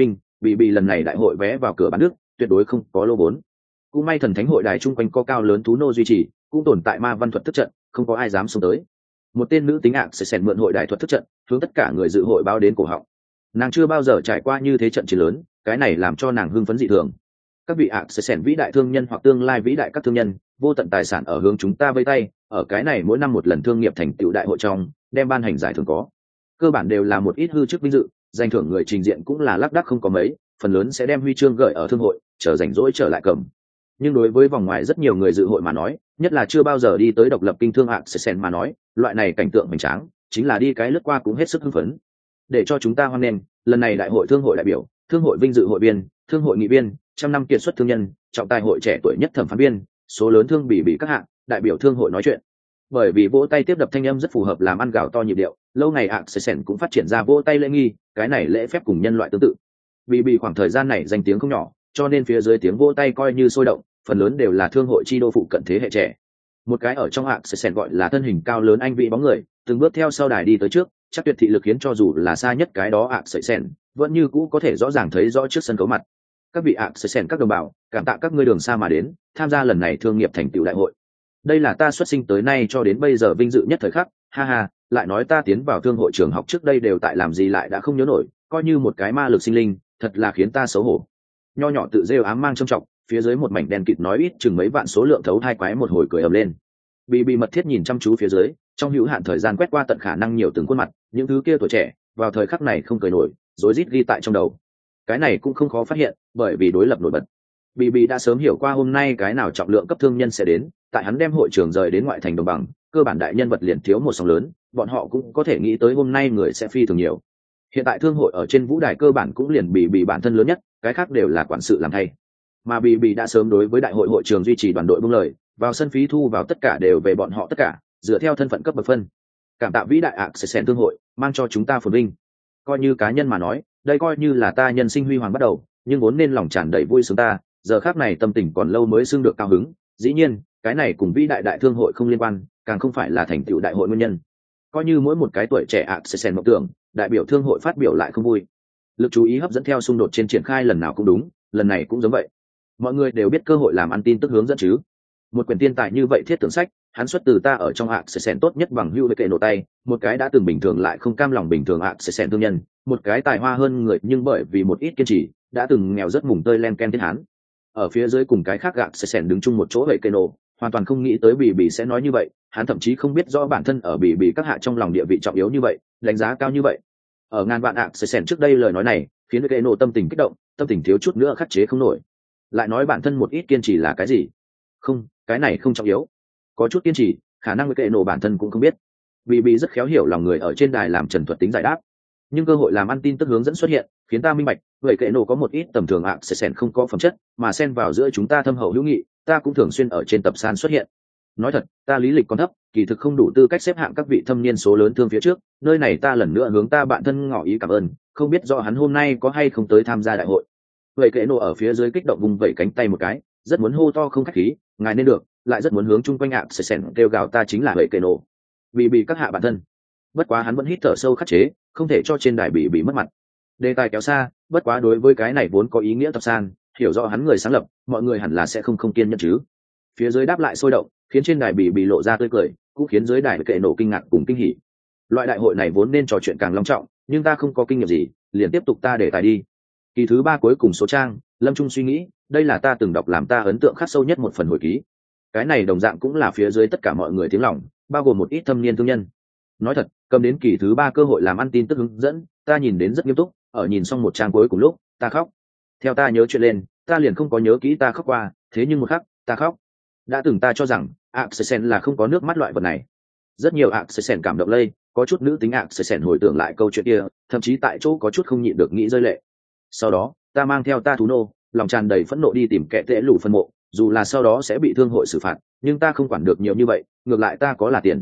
S1: bị lần này đại hội vé vào cửa bán nước tuyệt đối không có lô vốn. Cũng may thần thánh hội đài chung quanh có cao lớn thú nô duy trì, cũng tồn tại ma văn thuật thức trận, không có ai dám xông tới. Một tên nữ tính sẽ xèn mượn hội đài thuật thức trận, hướng tất cả người dự hội báo đến cổ họng. Nàng chưa bao giờ trải qua như thế trận chiến lớn, cái này làm cho nàng hưng phấn dị thường. Các vị sẽ xèn vĩ đại thương nhân hoặc tương lai vĩ đại các thương nhân, vô tận tài sản ở hướng chúng ta vây tay, ở cái này mỗi năm một lần thương nghiệp thành tựu đại hội trong, đem ban hành giải thưởng có. Cơ bản đều là một ít hư chức vinh dự, danh thưởng người trình diện cũng là lác đác không có mấy, phần lớn sẽ đem huy chương gửi ở thương hội, chờ rảnh rỗi trở lại cầm. Nhưng đối với vòng ngoài rất nhiều người dự hội mà nói, nhất là chưa bao giờ đi tới độc lập kinh thương sẽ xèn mà nói, loại này cảnh tượng hoành tráng, chính là đi cái lướt qua cũng hết sức hưng phấn. Để cho chúng ta hoan nghênh, lần này đại hội thương hội đại biểu, thương hội vinh dự hội viên, thương hội nghị viên, trăm năm kiệt xuất thương nhân, trọng tài hội trẻ tuổi nhất thẩm phán viên, số lớn thương bị các hạng, đại biểu thương hội nói chuyện. Bởi vì vỗ tay tiếp đập thanh âm rất phù hợp làm ăn gạo to nhịp điệu, lâu ngày sẽ xèn cũng phát triển ra vỗ tay lễ nghi, cái này lễ phép cùng nhân loại tương tự. Vì khoảng thời gian này danh tiếng không nhỏ, cho nên phía dưới tiếng vỗ tay coi như sôi động, phần lớn đều là thương hội chi đô phụ cận thế hệ trẻ. Một cái ở trong sẽ xèn gọi là thân hình cao lớn anh vị bóng người, từng bước theo sau đài đi tới trước, chắc tuyệt thị lực khiến cho dù là xa nhất cái đó sẽ xèn vẫn như cũ có thể rõ ràng thấy rõ trước sân khấu mặt. Các vị sẽ xèn các đồng bào, cảm tạ các ngươi đường xa mà đến tham gia lần này thương nghiệp thành tựu đại hội. Đây là ta xuất sinh tới nay cho đến bây giờ vinh dự nhất thời khắc, ha ha, lại nói ta tiến vào thương hội trường học trước đây đều tại làm gì lại đã không nhớ nổi, coi như một cái ma lực sinh linh, thật là khiến ta xấu hổ. Nho nhỏ tự rêu ám mang trông trọng, phía dưới một mảnh đen kịt nói ít chừng mấy vạn số lượng thấu hai quái một hồi cười ầm lên. Bị mật thiết nhìn chăm chú phía dưới, trong hữu hạn thời gian quét qua tận khả năng nhiều từng khuôn mặt, những thứ kia tuổi trẻ, vào thời khắc này không cười nổi, rối rít ghi tại trong đầu. Cái này cũng không khó phát hiện, bởi vì đối lập nổi bật. Bị đã sớm hiểu qua hôm nay cái nào trọng lượng cấp thương nhân sẽ đến, tại hắn đem hội trường rời đến ngoại thành đồng bằng, cơ bản đại nhân vật liền thiếu một sóng lớn, bọn họ cũng có thể nghĩ tới hôm nay người sẽ phi thường nhiều. Hiện tại thương hội ở trên vũ đài cơ bản cũng liền bị bản thân lớn nhất, cái khác đều là quản sự làm thay. Mà bị đã sớm đối với đại hội hội trường duy trì đoàn đội buông lời, vào sân phí thu vào tất cả đều về bọn họ tất cả, dựa theo thân phận cấp bậc phân. Cảm tạ vĩ đại sẽ xèn thương hội, mang cho chúng ta phồn vinh. Coi như cá nhân mà nói, đây coi như là ta nhân sinh huy hoàng bắt đầu, nhưng vốn nên lòng tràn đầy vui sướng ta, giờ khác này tâm tình còn lâu mới xưng được cao hứng. Dĩ nhiên, cái này cùng vĩ đại đại thương hội không liên quan, càng không phải là thành tựu đại hội nguyên nhân. Coi như mỗi một cái tuổi trẻ sẽ xèn mộng tưởng, đại biểu thương hội phát biểu lại không vui. Lực chú ý hấp dẫn theo xung đột trên triển khai lần nào cũng đúng, lần này cũng giống vậy. Mọi người đều biết cơ hội làm ăn tin tức hướng dẫn chứ. Một quyển tiên tài như vậy thiết tưởng sách, hắn xuất từ ta ở trong sẽ xèn tốt nhất bằng hưu với kệ nổ tay, một cái đã từng bình thường lại không cam lòng bình thường sẽ xèn thương nhân, một cái tài hoa hơn người nhưng bởi vì một ít kiên trì, đã từng nghèo rất mùng tơi len ken thiết hắn. Ở phía dưới cùng cái khác sẽ xèn đứng chung một chỗ vậy kệ nổ, hoàn toàn không nghĩ tới bị sẽ nói như vậy, hắn thậm chí không biết rõ bản thân ở bị các hạ trong lòng địa vị trọng yếu như vậy, đánh giá cao như vậy. Ở ngàn vạn sẽ xèn trước đây lời nói này, khiến kệ nổ tâm tình kích động, tâm tình thiếu chút nữa khắc chế không nổi. Lại nói bản thân một ít kiên trì là cái gì? Không, cái này không trọng yếu. Có chút kiên trì, khả năng với kệ nổ bản thân cũng không biết. Bị rất khéo hiểu lòng người ở trên đài làm trần thuật tính giải đáp. Nhưng cơ hội làm ăn tin tức hướng dẫn xuất hiện, khiến ta minh bạch, vậy kệ nổ có một ít tầm thường sẽ xèn không có phẩm chất, mà xen vào giữa chúng ta thâm hậu hữu nghị, ta cũng thường xuyên ở trên tập san xuất hiện. Nói thật, ta lý lịch còn thấp, kỳ thực không đủ tư cách xếp hạng các vị thâm niên số lớn thương phía trước, nơi này ta lần nữa hướng ta bạn thân ngỏ ý cảm ơn, không biết rõ hắn hôm nay có hay không tới tham gia đại hội. Vậy kệ nổ ở phía dưới kích động vùng vẩy cánh tay một cái, rất muốn hô to không khách khí, ngài nên được, lại rất muốn hướng chung quanh sẽ xèn kêu gào ta chính là vậy kệ nổ. Bị các hạ bản thân. Bất quá hắn vẫn hít thở sâu khắc chế, không thể cho trên đài bị mất mặt. Đề tài kéo xa, bất quá đối với cái này vốn có ý nghĩa tập san, hiểu rõ hắn người sáng lập, mọi người hẳn là sẽ không kiên nhẫn chứ. Phía dưới đáp lại sôi động, khiến trên đài bị lộ ra tươi cười, cũng khiến dưới đài kệ nổ kinh ngạc cùng kinh hỉ. Loại đại hội này vốn nên trò chuyện càng long trọng, nhưng ta không có kinh nghiệm gì, liền tiếp tục ta để tài đi. Kỳ thứ 3 cuối cùng số trang, Lâm Trung suy nghĩ, đây là ta từng đọc làm ta ấn tượng khắc sâu nhất một phần hồi ký. Cái này đồng dạng cũng là phía dưới tất cả mọi người tiếng lòng, bao gồm một ít thâm niên thương nhân. Nói thật, cầm đến kỳ thứ 3 cơ hội làm ăn tin tức hướng dẫn, ta nhìn đến rất nghiêm túc, ở nhìn xong một trang cuối cùng lúc, ta khóc. Theo ta nhớ chuyện lên, ta liền không có nhớ kỹ ta khóc qua, thế nhưng một khắc, ta khóc. Đã từng ta cho rằng, Axelsen là không có nước mắt loại vật này. Rất nhiều Axelsen cảm động lây, có chút nữ tính Axelsen hồi tưởng lại câu chuyện kia, thậm chí tại chỗ có chút không nhịn được nghĩ rơi lệ. Sau đó, ta mang theo ta thú nô, lòng tràn đầy phẫn nộ đi tìm kẻ tệ lũ phân mộ, dù là sau đó sẽ bị thương hội xử phạt, nhưng ta không quản được nhiều như vậy, ngược lại ta có là tiền.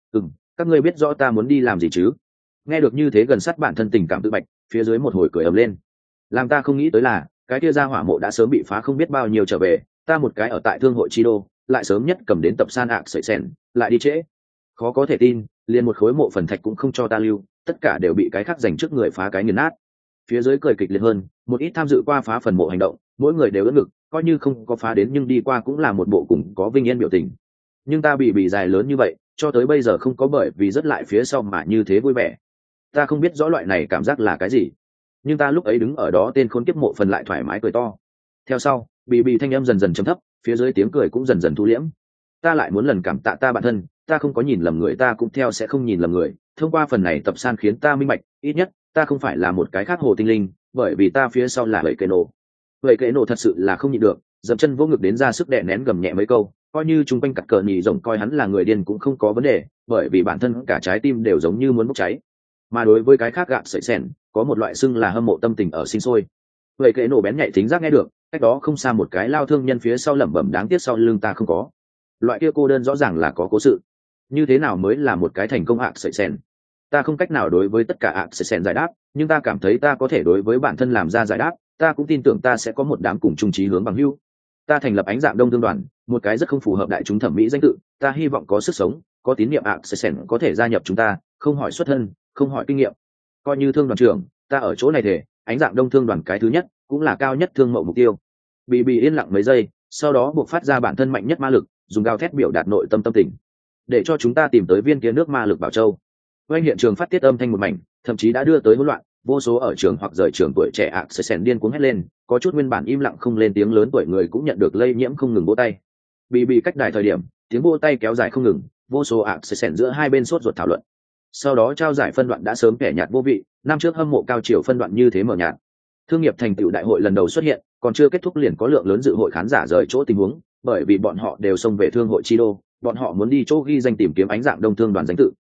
S1: Các ngươi biết rõ ta muốn đi làm gì chứ? Nghe được như thế gần sát bản thân tình cảm tự bạch, phía dưới một hồi cười ầm lên. Làm ta không nghĩ tới là, cái kia ra hỏa mộ đã sớm bị phá không biết bao nhiêu trở về, ta một cái ở tại thương hội chi đô, lại sớm nhất cầm đến tập san sợi sen, lại đi trễ. Khó có thể tin, liền một khối mộ phần thạch cũng không cho ta lưu, tất cả đều bị cái khác dành trước người phá cái nghiền nát. Phía dưới cười kịch liệt hơn, một ít tham dự qua phá phần mộ hành động, mỗi người đều ưỡn ngực, coi như không có phá đến nhưng đi qua cũng là một bộ cùng có vinh yên biểu tình. Nhưng ta bị dài lớn như vậy, cho tới bây giờ không có bởi vì rất lại phía sau mà như thế vui vẻ. Ta không biết rõ loại này cảm giác là cái gì, nhưng ta lúc ấy đứng ở đó tên khốn kiếp mộ phần lại thoải mái cười to. Theo sau, bị thanh âm dần dần trầm thấp, phía dưới tiếng cười cũng dần dần thu liễm. Ta lại muốn lần cảm tạ ta bản thân, ta không có nhìn lầm người, ta cũng theo sẽ không nhìn lầm người. Thông qua phần này tập san khiến ta minh bạch, ít nhất ta không phải là một cái khác hồ tinh linh, bởi vì ta phía sau là vậy kệ nổ. Vậy kệ nổ thật sự là không nhịn được, dậm chân vô ngực đến ra sức đè nén gầm nhẹ mấy câu, coi như chung quanh cặt cờ nhì rồng coi hắn là người điên cũng không có vấn đề, bởi vì bản thân cả trái tim đều giống như muốn bốc cháy. Mà đối với cái khác gạn sợi sèn, có một loại xưng là hâm mộ tâm tình ở sinh sôi. Vậy kệ nổ bén nhạy thính giác nghe được, cách đó không xa một cái lao thương nhân phía sau lẩm bẩm đáng tiếc sau lưng ta không có. Loại kia cô đơn rõ ràng là có cố sự. Như thế nào mới là một cái thành công ạc sợi sèn? Ta không cách nào đối với tất cả ạc sợi sèn giải đáp, nhưng ta cảm thấy ta có thể đối với bản thân làm ra giải đáp. Ta cũng tin tưởng ta sẽ có một đám cùng chung chí hướng bằng hữu. Ta thành lập ánh dạng đông thương đoàn, một cái rất không phù hợp đại chúng thẩm mỹ danh tự. Ta hy vọng có sức sống, có tín nhiệm ạc sợi sèn có thể gia nhập chúng ta, không hỏi xuất thân, không hỏi kinh nghiệm. Coi như thương đoàn trưởng, ta ở chỗ này thể ánh dạng đông thương đoàn cái thứ nhất, cũng là cao nhất thương mẫu mục tiêu. Bị yên lặng mấy giây, sau đó buộc phát ra bản thân mạnh nhất ma lực, dùng gào thét biểu đạt nội tâm tâm tình, để cho chúng ta tìm tới viên kia nước ma lực bảo châu. Quanh hiện trường phát tiết âm thanh một mảnh, thậm chí đã đưa tới hỗn loạn, vô số ở trường hoặc rời trường tuổi trẻ sẽ sèn điên cuống hét lên, có chút nguyên bản im lặng không lên tiếng lớn tuổi người cũng nhận được lây nhiễm không ngừng vỗ tay. Bị cách đài thời điểm, tiếng vỗ tay kéo dài không ngừng, vô số sẽ sèn giữa hai bên sốt ruột thảo luận. Sau đó trao giải phân đoạn đã sớm kẻ nhạt vô vị, năm trước hâm mộ cao chiều phân đoạn như thế mở nhạt. Thương nghiệp thành tựu đại hội lần đầu xuất hiện, còn chưa kết thúc liền có lượng lớn dự hội khán giả rời chỗ tình huống, bởi vì bọn họ đều xông về thương hội chi đô, bọn họ muốn đi chỗ ghi danh tìm kiếm ánh dạng đông thương đoàn danh tự,